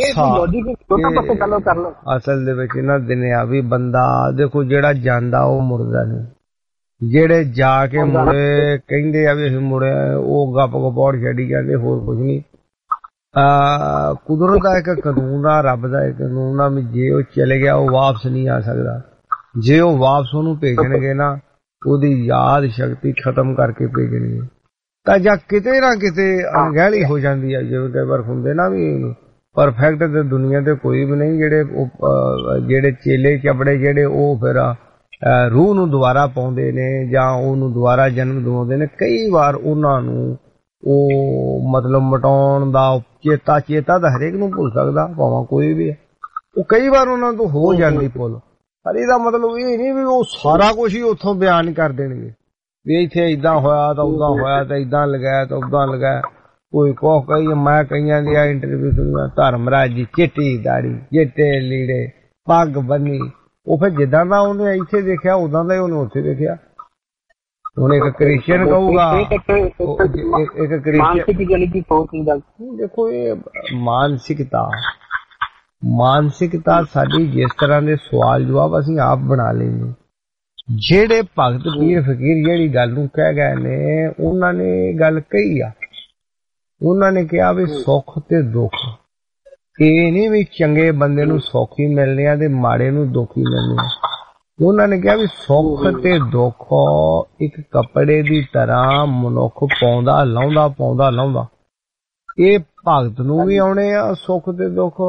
ਕਰ ਅਸਲ ਦੇ ਵਿੱਚ ਇਹਨਾਂ ਦਿਨਿਆ ਵੀ ਬੰਦਾ ਦੇਖੋ ਜਿਹੜਾ ਜਾਂਦਾ ਉਹ ਮੁੜਦਾ ਨਹੀਂ। ਜਿਹੜੇ ਜਾ ਕੇ ਮੁੜੇ ਕਹਿੰਦੇ ਆ ਵੀ ਅਸੀਂ ਮੁੜੇ, ਉਹ ਗੱਪ ਗਪੌੜ ਛੱਡੀ ਜਾਂਦੇ, ਹੋਰ ਕੁਝ ਨਹੀਂ। ਆ ਕੁਦਰਤ ਦਾ ਇੱਕ ਕਾਨੂੰਨ ਆ, ਰੱਬ ਦਾ ਇੱਕ ਕਾਨੂੰਨ ਆ ਵੀ ਜੇ ਉਹ ਚਲੇ ਗਿਆ ਉਹ ਵਾਪਸ ਨਹੀਂ ਆ ਸਕਦਾ। ਜੇ ਉਹ ਵਾਪਸ ਉਹਨੂੰ ਭੇਜਣਗੇ ਨਾ ਉਹਦੀ ਯਾਦ ਸ਼ਕਤੀ ਖਤਮ ਕਰਕੇ ਭੇਜਣਗੇ ਤਾਂ ਜਾਂ ਕਿਤੇ ਨਾ ਕਿਤੇ ਅਣਗਹਿਲੀ ਹੋ ਜਾਂਦੀ ਆ। ਜਿਵੇਂ ਕਈ ਵਾਰ ਹੁੰਦੇ ਨਾ ਵੀ ਪਰਫੈਕਟ ਤੇ ਦੁਨੀਆ ਤੇ ਕੋਈ ਵੀ ਨਹੀਂ। ਜਿਹੜੇ ਜਿਹੜੇ ਚੇਲੇ ਚਪੜੇ ਜਿਹੜੇ ਉਹ ਫਿਰ ਰੂਹ ਨੂੰ ਦੁਬਾਰਾ ਪਾਉਂਦੇ ਨੇ ਜਾਂ ਉਹਨੂੰ ਦੁਬਾਰਾ ਜਨਮ ਦਿਵਾਉਂਦੇ ਨੇ, ਕਈ ਵਾਰ ਉਹਨਾਂ ਨੂੰ ਉਹ ਮਤਲਬ ਮਟਾਉਣ ਦਾ ਚੇਤਾ ਚੇਤਾ ਤਾਂ ਹਰੇਕ ਨੂੰ ਭੁੱਲ ਸਕਦਾ, ਭਾਵੇਂ ਕੋਈ ਵੀ ਹੈ। ਉਹ ਕਈ ਵਾਰ ਉਹਨਾਂ ਤੋਂ ਹੋ ਜਾਂਦੀ ਭੁੱਲ। ਪਰ ਇਹਦਾ ਮਤਲਬ ਇਹ ਨਹੀਂ ਵੀ ਉਹ ਸਾਰਾ ਕੁਛ ਹੀ ਉੱਥੋਂ ਬਿਆਨ ਕਰ ਦੇਣਗੇ ਵੀ ਇੱਥੇ ਏਦਾਂ ਹੋਇਆ ਤਾਂ ਉਦਾਂ ਹੋਇਆ ਤਾਂ ਏਦਾਂ ਲਗਾਇਆ ਤਾਂ ਉਦਾਂ ਲਗਾਇਆ। ਕੋਈ ਕੋਹ ਕਹੀ, ਮੈਂ ਕਈਆਂ ਦੀ ਇੰਟਰਵਿਊ ਸੁਣਿਆ, ਧਰਮਰਾਜ ਜੀ ਚਿੱਟੀ ਦਾੜੀ, ਚਿੱਟੇ ਲੀੜੇ, ਪੱਗ ਬੰਨੀ। ਉਹ ਫਿਰ ਜਿੱਦਾਂ ਦਾ ਉਹਨੇ ਇੱਥੇ ਦੇਖਿਆ ਉਦਾਂ ਦਾ ਹੀ ਉਹਨੇ ਉੱਥੇ ਦੇਖਿਆ। ਹੁਣ ਇੱਕ ਕ੍ਰਿਸਚੀਅਨ ਕਹੂਗਾ, ਇੱਕ ਕ੍ਰਿਸਚੀਅਨ ਦੇਖੋ ਇਹ ਮਾਨਸਿਕਤਾ ਮਾਨਸਿਕਤਾ ਸਾਡੀ ਜਿਸ ਤਰ੍ਹਾਂ ਦੇ ਸਵਾਲ ਜਵਾਬ ਅਸੀਂ ਆਪ ਬਣਾ ਲੈਂਦੇ। ਜਿਹੜੇ ਭਗਤ ਪੀਰ ਫਕੀਰ ਜਿਹੜੀ ਗੱਲ ਨੂੰ ਕਹਿ ਗਏ ਨੇ, ਉਹਨਾਂ ਨੇ ਗੱਲ ਕਹੀ ਆ। ਉਹਨਾਂ ਨੇ ਕਿਹਾ ਵੀ ਸੁੱਖ ਤੇ ਦੁੱਖ ਇਹ ਨਹੀਂ ਵੀ ਚੰਗੇ ਬੰਦੇ ਨੂੰ ਸੁੱਖ ਹੀ ਮਿਲਣੇ ਆ ਤੇ ਮਾੜੇ ਨੂੰ ਦੁੱਖ ਹੀ ਮਿਲਣੇ ਆ। ਉਹਨਾਂ ਨੇ ਕਿਹਾ ਵੀ ਸੁੱਖ ਤੇ ਦੁੱਖ ਇੱਕ ਕੱਪੜੇ ਦੀ ਤਰ੍ਹਾਂ ਮਨੁੱਖ ਪਾਉਂਦਾ ਲਾਉਂਦਾ ਪਾਉਂਦਾ ਲਾਉਂਦਾ। ਇਹ ਭਗਤ ਨੂੰ ਵੀ ਆਉਣੇ ਆ ਸੁੱਖ ਤੇ ਦੁੱਖ,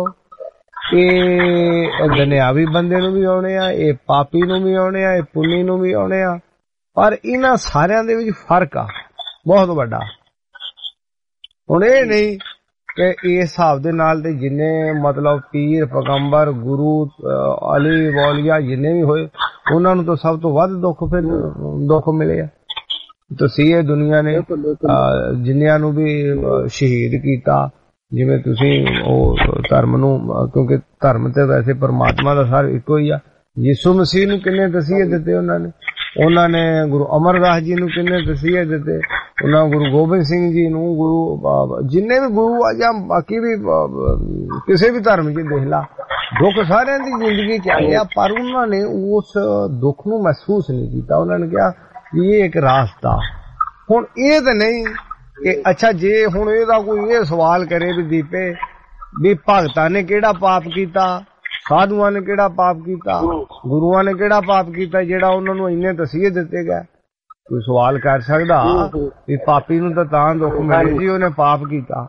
ਇਹ ਦੁਨਿਆਵੀ ਬੰਦੇ ਨੂੰ ਵੀ ਆਉਣੇ ਆ, ਇਹ ਪਾਪੀ ਨੂੰ ਵੀ ਆਉਣੇ ਆ, ਇਹ ਪੁੰਨੀ ਨੂੰ ਵੀ ਆਉਣੇ ਆ। ਪਰ ਇਹਨਾਂ ਸਾਰਿਆਂ ਦੇ ਵਿੱਚ ਫਰਕ ਆ ਬਹੁਤ ਵੱਡਾ। ਹੁਣ ਇਹ ਨਹੀਂ ਕਿ ਇਸ ਹਿਸਾਬ ਦੇ ਨਾਲ ਤੇ ਜਿੰਨੇ ਮਤਲਬ ਪੀਰ ਪੈਗੰਬਰ ਗੁਰੂ ਅਲੀ ਵਲੀਆ ਜਿੰਨੇ ਵੀ ਹੋਏ ਉਹਨਾਂ ਨੂੰ ਤਾਂ ਸਭ ਤੋਂ ਵੱਧ ਦੁੱਖ ਫਿਰ ਦੁੱਖ ਮਿਲੇ ਆ। ਤੁਸੀਂ ਇਹ ਦੁਨੀਆ ਨੇ ਜਿੰਨਿਆਂ ਨੂੰ ਵੀ ਸ਼ਹੀਦ ਕੀਤਾ, ਜਿਵੇਂ ਤੁਸੀਂ ਉਹ ਧਰਮ ਨੂੰ, ਕਿਉਂਕਿ ਧਰਮ ਤੇ ਵੈਸੇ ਪਰਮਾਤਮਾ ਦਾ ਸਾਰ ਇੱਕੋ ਹੀ ਆ। ਯਿਸੂ ਮਸੀਹ ਨੂੰ ਕਿੰਨੇ ਤਸੀਹੇ ਦਿੱਤੇ ਉਹਨਾਂ ਨੇ, ਉਹਨਾਂ ਨੇ ਗੁਰੂ ਅਮਰਦਾਸ ਜੀ ਨੂੰ ਕਿੰਨੇ ਤਸੀਹੇ ਦਿੱਤੇ, ਉਹਨਾਂ ਗੁਰੂ ਗੋਬਿੰਦ ਸਿੰਘ ਜੀ ਨੂੰ, ਗੁਰੂ ਜਿੰਨੇ ਵੀ ਗੁਰੂ ਆ ਜਾਂ ਬਾਕੀ ਵੀ ਕਿਸੇ ਵੀ ਧਰਮ 'ਚ ਦੇਖ ਲਾ, ਦੁੱਖ ਸਾਰਿਆਂ ਦੀ ਜ਼ਿੰਦਗੀ 'ਚ ਆਇਆ, ਪਰ ਉਹਨਾਂ ਨੇ ਉਸ ਦੁੱਖ ਨੂੰ ਮਹਿਸੂਸ ਨਹੀਂ ਕੀਤਾ। ਉਹਨਾਂ ਨੇ ਕਿਹਾ ਵੀ ਇਹ ਇੱਕ ਰਾਸਤਾ। ਹੁਣ ਇਹ ਤਾਂ ਨਹੀਂ ਕਿ ਅੱਛਾ ਜੇ ਹੁਣ ਇਹਦਾ ਕੋਈ ਇਹ ਸਵਾਲ ਕਰੇ ਵੀ ਦੀਪੇ ਵੀ ਭਗਤਾਂ ਨੇ ਕਿਹੜਾ ਪਾਪ ਕੀਤਾ, ਸਾਧੂਆਂ ਨੇ ਕਿਹੜਾ ਪਾਪ ਕੀਤਾ, ਗੁਰੂਆਂ ਨੇ ਕਿਹੜਾ ਪਾਪ ਕੀਤਾ ਜਿਹੜਾ ਉਹਨਾਂ ਨੂੰ ਇੰਨੇ ਤਸੀਹੇ ਦਿੱਤੇ ਗਏ, ਕੋਈ ਸਵਾਲ ਕਰ ਸਕਦਾ ਵੀ ਪਾਪੀ ਨੂੰ ਤਾਂ ਤਾਂ ਦੁੱਖ ਮਿਲੇ ਜੀ ਉਹਨੇ ਪਾਪ ਕੀਤਾ।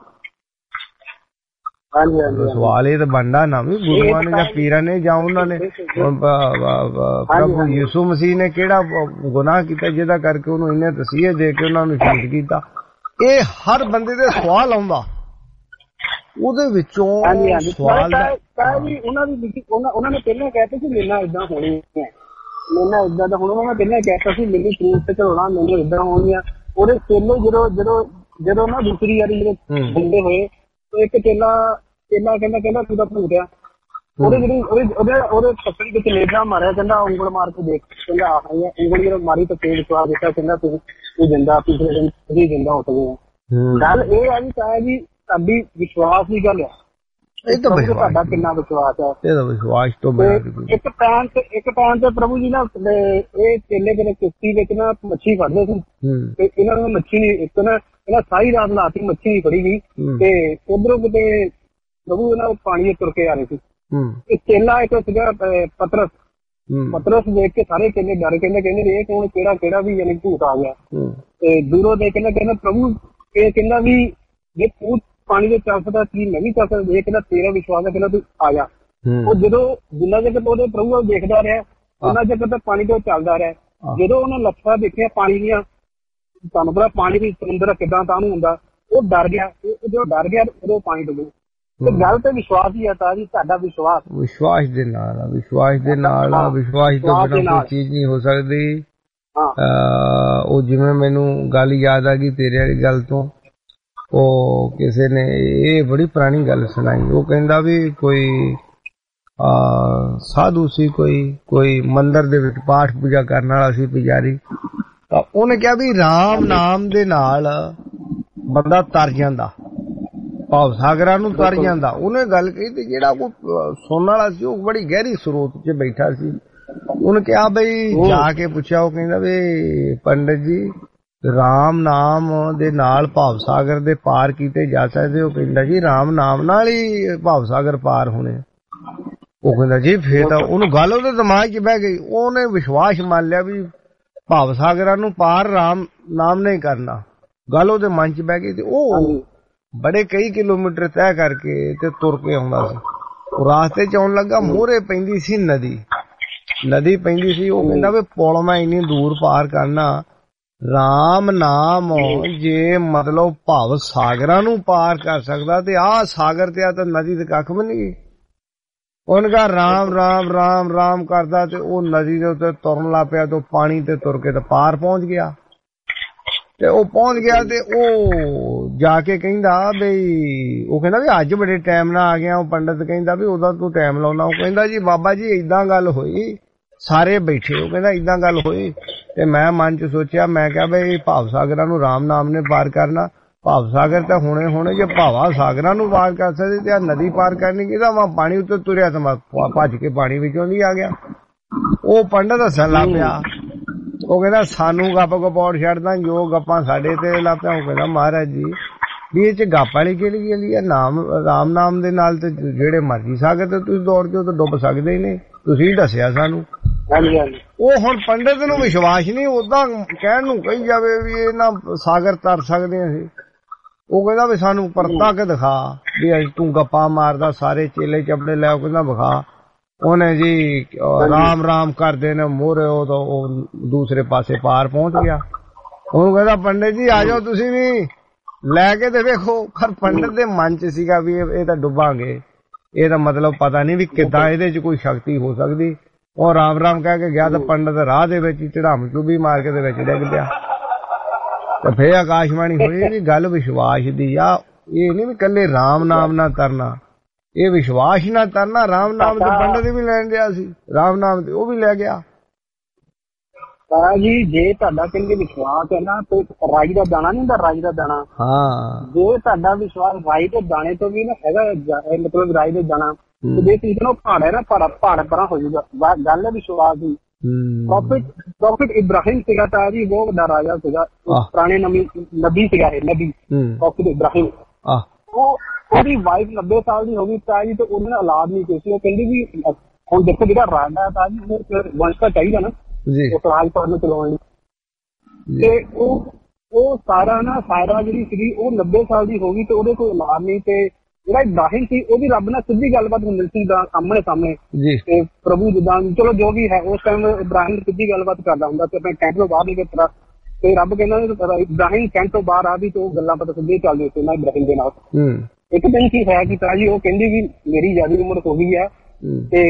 ਸਵਾਲ ਇਹ ਤਾਂ ਬਣਦਾ ਨਾ ਵੀ ਗੁਰੂਆਂ ਨੇ ਜਾਂ ਪੀਰਾਂ ਨੇ ਜਾਂ ਉਹਨਾਂ ਨੇ ਪ੍ਰਭੂ ਯਿਸੂ ਮਸੀਹ ਨੇ ਕਿਹੜਾ ਗੁਨਾਹ ਕੀਤਾ ਜਿਹਦਾ ਕਰਕੇ ਉਹਨੂੰ ਇੰਨੇ ਤਸੀਹੇ ਦੇ ਕੇ ਉਹਨਾਂ ਨੂੰ ਸ਼ਹੀਦ ਕੀਤਾ। ਇਹ ਹਰ ਬੰਦੇ ਦੇ ਸਵਾਲ ਆਉਂਦਾ, ਉਹਦੇ ਵਿੱਚੋਂ ਸਵਾਲ ਉਹਨਾਂ ਦੀ ਉਹਨਾਂ ਨੇ ਪਹਿਲਾਂ ਕਹਿਤਾ ਸੀ ਮੇਰੇ ਨਾਲ ਏਦਾਂ ਹੋਣੀ ਹੈ, ਮੇਰੇ ਨਾਲ ਏਦਾਂ ਦਾ ਹੁਣ। ਉਹਨਾਂ ਨੇ ਪਹਿਲਾਂ ਕਹਿਤਾ ਸੀ ਮੈਨੂੰ ਟ੍ਰੇਨ ਤੇ ਚੜਾਉਣਾ, ਮੈਨੂੰ ਏਦਾਂ ਹੋਣੀਆਂ। ਉਹਦੇ ਚੇਲੇ ਜਦੋਂ ਜਦੋਂ ਜਦੋਂ ਨਾ ਦੂਸਰੀ ਵਾਰੀ ਜਿਹੜੇ ਬੰਦੇ ਹੋਏ, ਇੱਕ ਚੇਲਾ ਚੇਲਾ ਕਹਿੰਦਾ ਕਹਿੰਦਾ ਤੂੰ ਤਾਂ ਭੂਤਿਆ, ਉਹਦੇ ਜਿਹੜੀ ਉਹਦੇ ਉਹਦੇ ਪੱਕੜੀ ਵਿੱਚ ਲੇਜਾ ਮਾਰਿਆ, ਕਹਿੰਦਾ ਉਂਗਲ ਮਾਰ ਕੇ ਦੇਖ, ਕਹਿੰਦਾ ਆਹ ਉਂਗਲ ਜਦੋਂ ਮਾਰੀ ਤਾਂ ਤੇਜ਼ ਸਵਾਦ ਦਿੱਤਾ, ਕਹਿੰਦਾ ਤੂੰ ਤੂੰ ਜਿੰਦਾ, ਪਿਛਲੇ ਦਿਨ ਤੁਸੀਂ ਜਿੰਦਾ ਉੱਠ ਗਏ। ਗੱਲ ਇਹ ਆ ਜੀ ਤਾਇਆ ਜੀ, ਸਾਡੀ ਵਿਸ਼ਵਾਸ ਦੀ ਗੱਲ ਆ, ਇਹ ਤਾਂ ਤੁਹਾਡਾ ਕਿੰਨਾ ਵਿਸ਼ਵਾਸ ਹੈ, ਇਹ ਤਾਂ ਵਿਸ਼ਵਾਸ ਤੋਂ ਇੱਕ ਟਾਈਮ ਤੇ ਇੱਕ ਟਾਈਮ ਤੇ ਪ੍ਰਭੂ ਜੀ ਨਾ ਇਹ ਚੇਲੇ ਕਿਤੇ ਕਿਸ਼ਤੀ ਵਿੱਚ ਨਾ ਮੱਛੀ ਫੜਦੇ ਸੀ, ਤੇ ਇਹਨਾਂ ਨੂੰ ਮੱਛੀ ਨਹੀਂ, ਇੱਕ ਨਾ ਇਹਨਾਂ ਸਾਰੀ ਰਾਤ ਲਾਤੀ ਮੱਛੀ ਨਹੀਂ ਫੜੀ ਗਈ, ਤੇ ਉਧਰੋਂ ਕਿਤੇ ਪ੍ਰਭੂ ਇਹਨਾਂ ਪਾਣੀ ਤੁਰ ਕੇ ਆ ਰਹੇ ਸੀ। ਇਹ ਚੇਲਾ ਇੱਕ ਸੀਗਾ ਪਤਰਸ, ਪਤਰਸ ਦੇਖ ਕੇ ਸਾਰੇ ਚੇਲੇ ਡਰ, ਕਹਿੰਦੇ ਕਹਿੰਦੇ ਇਹ ਕੌਣ, ਕਿਹੜਾ ਕਿਹੜਾ ਵੀ ਯਾਨੀ ਭੂਤ ਆ ਗਿਆ। ਤੇ ਦੂਰੋਂ ਦੇਖ ਕੇ ਕਹਿੰਦਾ ਪ੍ਰਭੂ ਇਹ ਕਹਿੰਦਾ ਵੀ ਜੇ ਤੂੰ ਪਾਣੀ ਦੇ ਚੱਲ ਸਕਦਾ ਕੀ ਮੈਂ ਵੀ ਚੱਲ ਸਕਦਾ, ਇਹ ਕਹਿੰਦਾ ਤੇਰਾ ਵਿਸ਼ਵਾਸ ਹੈ, ਕਹਿੰਦਾ ਤੂੰ ਆ ਜਾ। ਉਹ ਜਦੋਂ ਜਿੰਨਾ ਚਿਰ ਉਹਦੇ ਪ੍ਰਭੂ ਵੱਲ ਦੇਖਦਾ ਰਿਹਾ ਉਹਨਾਂ ਚਿਰ ਤਾਂ ਪਾਣੀ ਤੇ ਚੱਲਦਾ ਰਿਹਾ। ਜਦੋਂ ਉਹਨੇ ਲੱਛਾਂ ਦੇਖਿਆ ਪਾਣੀ ਦੀਆਂ, ਤੁਹਾਨੂੰ ਪਤਾ ਪਾਣੀ ਦੀ ਸਮੁੰਦਰ ਕਿੱਦਾਂ ਤਾਂ ਉਹਨੂੰ ਹੁੰਦਾ, ਉਹ ਡਰ ਗਿਆ। ਜਦੋਂ ਡਰ ਗਿਆ ਉਦੋਂ ਪਾਣੀ ਡੁੱਬਿਆ। ਤੇ ਗੱਲ ਤੇ ਵਿਸ਼ਵਾਸ ਹੀ ਆ ਤਾਂ ਜੀ, ਤੁਹਾਡਾ ਵਿਸ਼ਵਾਸ ਵਿਸ਼ਵਾਸ ਦੇ ਨਾਲ, ਵਿਸ਼ਵਾਸ ਦੇ ਨਾਲ, ਵਿਸ਼ਵਾਸ ਤੋਂ ਬਿਨਾਂ ਕੋਈ ਚੀਜ਼ ਨਹੀਂ ਹੋ ਸਕਦੀ। ਉਹ ਜਿਵੇਂ ਮੈਨੂੰ ਗੱਲ ਯਾਦ ਆ ਗਈ ਤੇਰੇ ਵਾਲੀ ਗੱਲ ਤੋਂ, ਉਹ ਕਿਸੇ ਨੇ ਇਹ ਬੜੀ ਪੁਰਾਣੀ ਗੱਲ ਸੁਣਾਈ। ਉਹ ਕਹਿੰਦਾ ਵੀ ਕੋਈ ਸਾਧੂ ਸੀ, ਕੋਈ ਕੋਈ ਮੰਦਿਰ ਦੇ ਵਿੱਚ ਪਾਠ ਪੂਜਾ ਕਰਨ ਵਾਲਾ ਸੀ ਪੁਜਾਰੀ, ਤਾਂ ਉਹਨੇ ਕਿਹਾ ਵੀ ਰਾਮ ਨਾਮ ਦੇ ਨਾਲ ਬੰਦਾ ਤਰ ਜਾਂਦਾ, ਭਾਵ ਸਾਗਰਾਂ ਨੂੰ ਤਰ ਜਾਂਦਾ। ਉਹਨੇ ਗੱਲ ਕਹੀ ਤੇ ਜਿਹੜਾ ਕੋਈ ਸੁਣਨ ਵਾਲਾ ਸੀ ਉਹ ਬੜੀ ਗਹਿਰੀ ਸਰੋਤ 'ਚ ਬੈਠਾ ਸੀ। ਉਹਨੇ ਕਿਹਾ ਬਈ ਜਾ ਕੇ ਪੁੱਛਿਆ, ਉਹ ਕਹਿੰਦਾ ਵੀ ਪੰਡਿਤ ਜੀ ਰਾਮ ਨਾਮ ਦੇ ਨਾਲ ਭਾਵ ਸਾਗਰ ਦੇ ਪਾਰ ਕੀਤੇ ਜਾ ਸਕਦੇ? ਉਹ ਕਹਿੰਦਾ ਜੀ ਰਾਮ ਨਾਮ ਨਾਲ ਹੀ ਭਾਵ ਸਾਗਰ ਪਾਰ ਹੋਣੇ। ਉਹ ਕਹਿੰਦਾ ਜੀ ਫੇਰ ਤਾਂ ਉਹਨੂੰ ਗੱਲ ਉਹਦੇ ਦਿਮਾਗ 'ਚ ਬਹਿ ਗਈ, ਉਹਨੇ ਵਿਸ਼ਵਾਸ ਮੰਨ ਲਿਆ ਵੀ ਭਾਵ ਸਾਗਰਾਂ ਨੂੰ ਪਾਰ ਰਾਮ ਨਾਮ ਨੇ ਕਰਨਾ। ਗੱਲ ਉਹਦੇ ਮਨ 'ਚ ਬਹਿ ਗਈ ਤੇ ਉਹ ਬੜੇ ਕਈ ਕਿਲੋਮੀਟਰ ਤੈਅ ਕਰਕੇ ਤੇ ਤੁਰ ਕੇ ਆਉਂਦਾ ਸੀ। ਉਹ ਰਾਸਤੇ 'ਚ ਆਉਣ ਲੱਗਾ, ਮੂਹਰੇ ਪੈਂਦੀ ਸੀ ਨਦੀ, ਨਦੀ ਪੈਂਦੀ ਸੀ। ਉਹ ਕਹਿੰਦਾ ਵੀ ਪੁਲ ਮੈਂ ਇੰਨੀ ਦੂਰ ਪਾਰ ਕਰਨਾ, ਰਾਮ ਨਾਮ ਜੇ ਮਤਲਬ ਭਾਵ ਸਾਗਰਾਂ ਨੂੰ ਪਾਰ ਕਰ ਸਕਦਾ ਤੇ ਆਹ ਸਾਗਰ ਤੇ ਆ ਤਾਂ ਨਦੀ ਤੇ ਕੱਖ ਵੀ ਨਹੀਂ। ਉਹਨੇ ਕਿਹਾ ਰਾਮ ਰਾਮ ਰਾਮ ਰਾਮ ਕਰਦਾ ਤੇ ਉਹ ਨਦੀ ਦੇ ਉੱਤੇ ਤੁਰਨ ਲੱਗ ਪਿਆ, ਤੇ ਪਾਣੀ ਤੇ ਤੁਰ ਕੇ ਤੇ ਪਾਰ ਪਹੁੰਚ ਗਿਆ। ਤੇ ਉਹ ਪਹੁੰਚ ਗਿਆ ਤੇ ਉਹ ਜਾ ਕੇ ਕਹਿੰਦਾ ਬਈ, ਉਹ ਕਹਿੰਦਾ ਵੀ ਅੱਜ ਬੜੇ ਟਾਈਮ ਨਾਲ ਆ ਗਿਆ। ਉਹ ਪੰਡਿਤ ਕਹਿੰਦਾ ਵੀ ਉਹਦਾ ਤੂੰ ਟਾਈਮ ਲਾਉਣਾ। ਉਹ ਕਹਿੰਦਾ ਜੀ ਬਾਬਾ ਜੀ ਏਦਾਂ ਗੱਲ ਹੋਈ, ਸਾਰੇ ਬੈਠੇ। ਉਹ ਕਹਿੰਦਾ ਏਦਾਂ ਗੱਲ ਹੋਈ ਤੇ ਮੈਂ ਮਨ 'ਚ ਸੋਚਿਆ, ਮੈਂ ਕਿਹਾ ਬਈ ਭਾਵ ਸਾਗਰਾਂ ਨੂੰ ਰਾਮ ਨਾਮ ਨੇ ਪਾਰ ਕਰਨਾ, ਭਾਵ ਸਾਗਰ ਤਾਂ ਹੁਣੇ ਹੁਣੇ ਜੇ ਭਾਵਾ ਸਾਗਰਾਂ ਨੂੰ ਪਾਰ ਕਰ ਸਕਦੇ ਤੇ ਆ ਨਦੀ ਪਾਰ ਕਰਨੀ ਕਿਹਦਾ? ਮੈਂ ਪਾਣੀ ਉੱਤੇ ਤੁਰਿਆ ਤਾਂ ਮੈਂ ਭੱਜ ਕੇ ਪਾਣੀ ਵਿੱਚੋਂ ਦੀ ਆ ਗਿਆ। ਉਹ ਪੰਡਿਤ ਹੱਸਣ ਲੱਗ ਪਿਆ। ਉਹ ਕਹਿੰਦਾ ਸਾਨੂੰ ਗੱਪ ਗਪੌੜ ਛੱਡਦਾ, ਜੋ ਗੱਪਾਂ ਸਾਡੇ ਤੇ ਲੱਗ ਪਿਆ। ਉਹ ਕਹਿੰਦਾ ਮਹਾਰਾਜ ਜੀ ਵੀ ਇਹ 'ਚ ਗੱਪ ਵਾਲੀ ਕਿਹੜੀ ਗੱਲ ਹੈ? ਨਾਮ ਰਾਮ ਨਾਮ ਦੇ ਨਾਲ ਤੇ ਜਿਹੜੇ ਮਰਜੀ ਸਾਗਰ ਤੇ ਤੁਸੀਂ ਦੌੜ ਜਾਓ ਤਾਂ ਡੁੱਬ ਸਕਦੇ ਹੀ ਨਹੀਂ, ਤੁਸੀਂ ਦੱਸਿਆ ਸਾਨੂੰ। ਉਹ ਹੁਣ ਪੰਡਿਤ ਨੂੰ ਵਿਸ਼ਵਾਸ ਨਹੀਂ, ਓਦਾਂ ਕਹਿਣ ਨੂੰ ਕਹੀ ਜਾਵੇ ਵੀ ਇਹ ਨਾ ਸਾਗਰ ਤਰ ਸਕਦੇ ਅਸੀਂ। ਉਹ ਕਹਿੰਦਾ ਵੀ ਸਾਨੂੰ ਪਰਤਾ ਕੇ ਦਿਖਾ ਵੀ ਅੱਜ ਤੂੰ ਗੱਪਾਂ ਮਾਰਦਾ, ਸਾਰੇ ਚੇਲੇ ਚੱਪੜੇ ਲੈ। ਉਹ ਕਹਿੰਦਾ ਵਿਖਾ। ਉਹਨੇ ਜੀ ਰਾਮ ਰਾਮ ਕਰਦੇ ਨੇ ਮੋਹਰੇ, ਉਹ ਤਾਂ ਉਹ ਦੂਸਰੇ ਪਾਸੇ ਪਾਰ ਪਹੁੰਚ ਗਿਆ। ਉਹਨੂੰ ਕਹਿੰਦਾ ਪੰਡਿਤ ਜੀ ਆ ਜਾਓ ਤੁਸੀਂ ਵੀ ਲੈ ਕੇ ਤੇ ਵੇਖੋ। ਪਰ ਪੰਡਿਤ ਦੇ ਮਨ 'ਚ ਸੀਗਾ ਵੀ ਇਹ ਤਾਂ ਡੁੱਬਾਂਗੇ, ਇਹ ਤਾਂ ਮਤਲਬ ਪਤਾ ਨਹੀਂ ਵੀ ਕਿੱਦਾਂ ਇਹਦੇ 'ਚ ਕੋਈ ਸ਼ਕਤੀ ਹੋ ਸਕਦੀ। ਉਹ ਰਾਮ ਰਾਮ ਕਹਿ ਕੇ ਗਿਆ ਤਾਂ ਪੰਡਿਤ ਰਾਹ ਦੇ ਵਿੱਚ ਚੜਾਮ ਚੁੱਬੀ ਮਾਰ ਕੇ ਦੇ ਵਿੱਚ ਡਿੱਗ ਪਿਆ। ਤੇ ਫੇਰ ਆਕਾਸ਼ਬਾਣੀ ਹੋਈ ਵੀ ਗੱਲ ਵਿਸ਼ਵਾਸ ਦੀ ਆ, ਇਹ ਨਹੀਂ ਵੀ ਕੱਲੇ ਰਾਮ ਨਾਮ ਨਾਲ ਤਰਨਾ, ਇਹ ਵਿਸ਼ਵਾਸ ਨਾਲ ਤਰਨਾ। ਰਾਮ ਨਾਮ ਤੇ ਪੰਡਿਤ ਵੀ ਲੈਣ ਗਿਆ ਸੀ, ਰਾਮ ਨਾਮ ਤੇ ਉਹ ਵੀ ਲੈ ਗਿਆ। ਤਾਂ ਜੀ ਜੇ ਤੁਹਾਡਾ ਕਹਿੰਦੇ ਵਿਸ਼ਵਾਸ ਹੈ ਨਾ ਤੇ ਰਾਈ ਦਾ ਦਾਣਾ ਨਹੀਂ ਹੁੰਦਾ, ਰਾਈ ਦਾ ਦਾਣਾ, ਹਾਂ, ਜੇ ਤੁਹਾਡਾ ਵਿਸ਼ਵਾਸ ਰਾਈ ਦੇ ਦਾਣੇ ਤੋਂ ਵੀ ਨਾ ਹੈਗਾ, ਮਤਲਬ ਰਾਈ ਦੇ ਦਾਣਾ, ਤੇ ਜੇ ਤੁਸੀਂ ਕਹਿੰਦੇ ਪਹਾੜ ਹੈ ਨਾ, ਪਹਾੜ ਪਹਾੜ ਪਰਾਂ ਹੋ ਜਾਊਗਾ। ਗੱਲ ਹੈ ਵਿਸ਼ਵਾਸ ਦੀ। ਪ੍ਰੋਫਿਟ ਪ੍ਰੋਫਿਟ ਇਬਰਾਹਿਮ ਸੀਗਾ ਤਾਂ ਜੀ, ਬਹੁਤ ਵੱਡਾ ਰਾਜਾ ਸੀਗਾ, ਪੁਰਾਣੇ ਨਬੀ ਨਬੀ ਸੀਗਾ ਇਹ ਨਬੀ ਪ੍ਰੋਫਿਟ ਇਬਰਾਹਿਮ। ਉਹ ਉਹਦੀ ਵਾਈਫ ਨੱਬੇ ਸਾਲ ਦੀ ਹੋ ਗਈ ਤਾਂ ਜੀ, ਤੇ ਉਹਦੇ ਨਾਲ ਔਲਾਦ ਨਹੀਂ ਸੀ। ਉਹ ਕਹਿੰਦੀ ਵੀ ਹੁਣ ਦੇਖੋ ਜਿਹੜਾ ਰਾਜਾ ਤਾਂ ਜੀ ਵੰਸ਼ ਤਾਂ ਚਾਹੀਦਾ ਨਾ ਉਸ ਰਾਜ ਪਰ ਨੂੰ ਚਲਾਉਣ ਲਈ, ਤੇ ਉਹ ਉਹ ਸਾਰਾ ਨਾ ਸਾਰਾ ਜਿਹੜੀ ਸੀਗੀ ਉਹ ਨੱਬੇ ਸਾਲ ਦੀ ਹੋ ਗਈ ਤੇ ਉਹਦੇ ਕੋਈ ਔਲਾਦ ਨਹੀਂ। ਤੇ ਜਿਹੜਾ ਇਬਰਾਹਿਮ ਸੀ ਉਹਦੀ ਰੱਬ ਨਾਲ ਸਿੱਧੀ ਗੱਲਬਾਤ ਹੁੰਦੀ ਸੀ ਸਾਹਮਣੇ ਸਾਹਮਣੇ, ਤੇ ਪ੍ਰਭੂ ਜਿੱਦਾਂ ਚਲੋ ਜੋ ਵੀ ਹੈ ਉਸ ਟਾਈਮ ਇਬਰਾਹਿਮ ਸਿੱਧੀ ਗੱਲਬਾਤ ਕਰਦਾ ਹੁੰਦਾ ਤੇ ਆਪਣੇ ਟੈਂਟ ਤੋਂ ਬਾਹਰ ਨਿਕਲ ਤਰ੍ਹਾਂ, ਤੇ ਰੱਬ ਕਹਿੰਦਾ ਇਬਰਾਹਿਮ ਟੈਂਟ ਤੋਂ ਬਾਹਰ ਆ ਵੀ ਤੇ ਉਹ ਗੱਲਾਂ ਪਤਾ ਸਿੱਧੇ ਚੱਲਦੇ ਸੀ ਨਾ ਇਬਰਾਹਿਮ ਦੇ ਨਾਲ। ਇੱਕ ਦਿਨ ਕੀ ਹੋਇਆ ਕਿ ਤਾਂ ਜੀ ਉਹ ਕਹਿੰਦੀ ਵੀ ਮੇਰੀ ਜ਼ਿਆਦਾ ਉਮਰ ਹੋ ਗਈ ਹੈ ਤੇ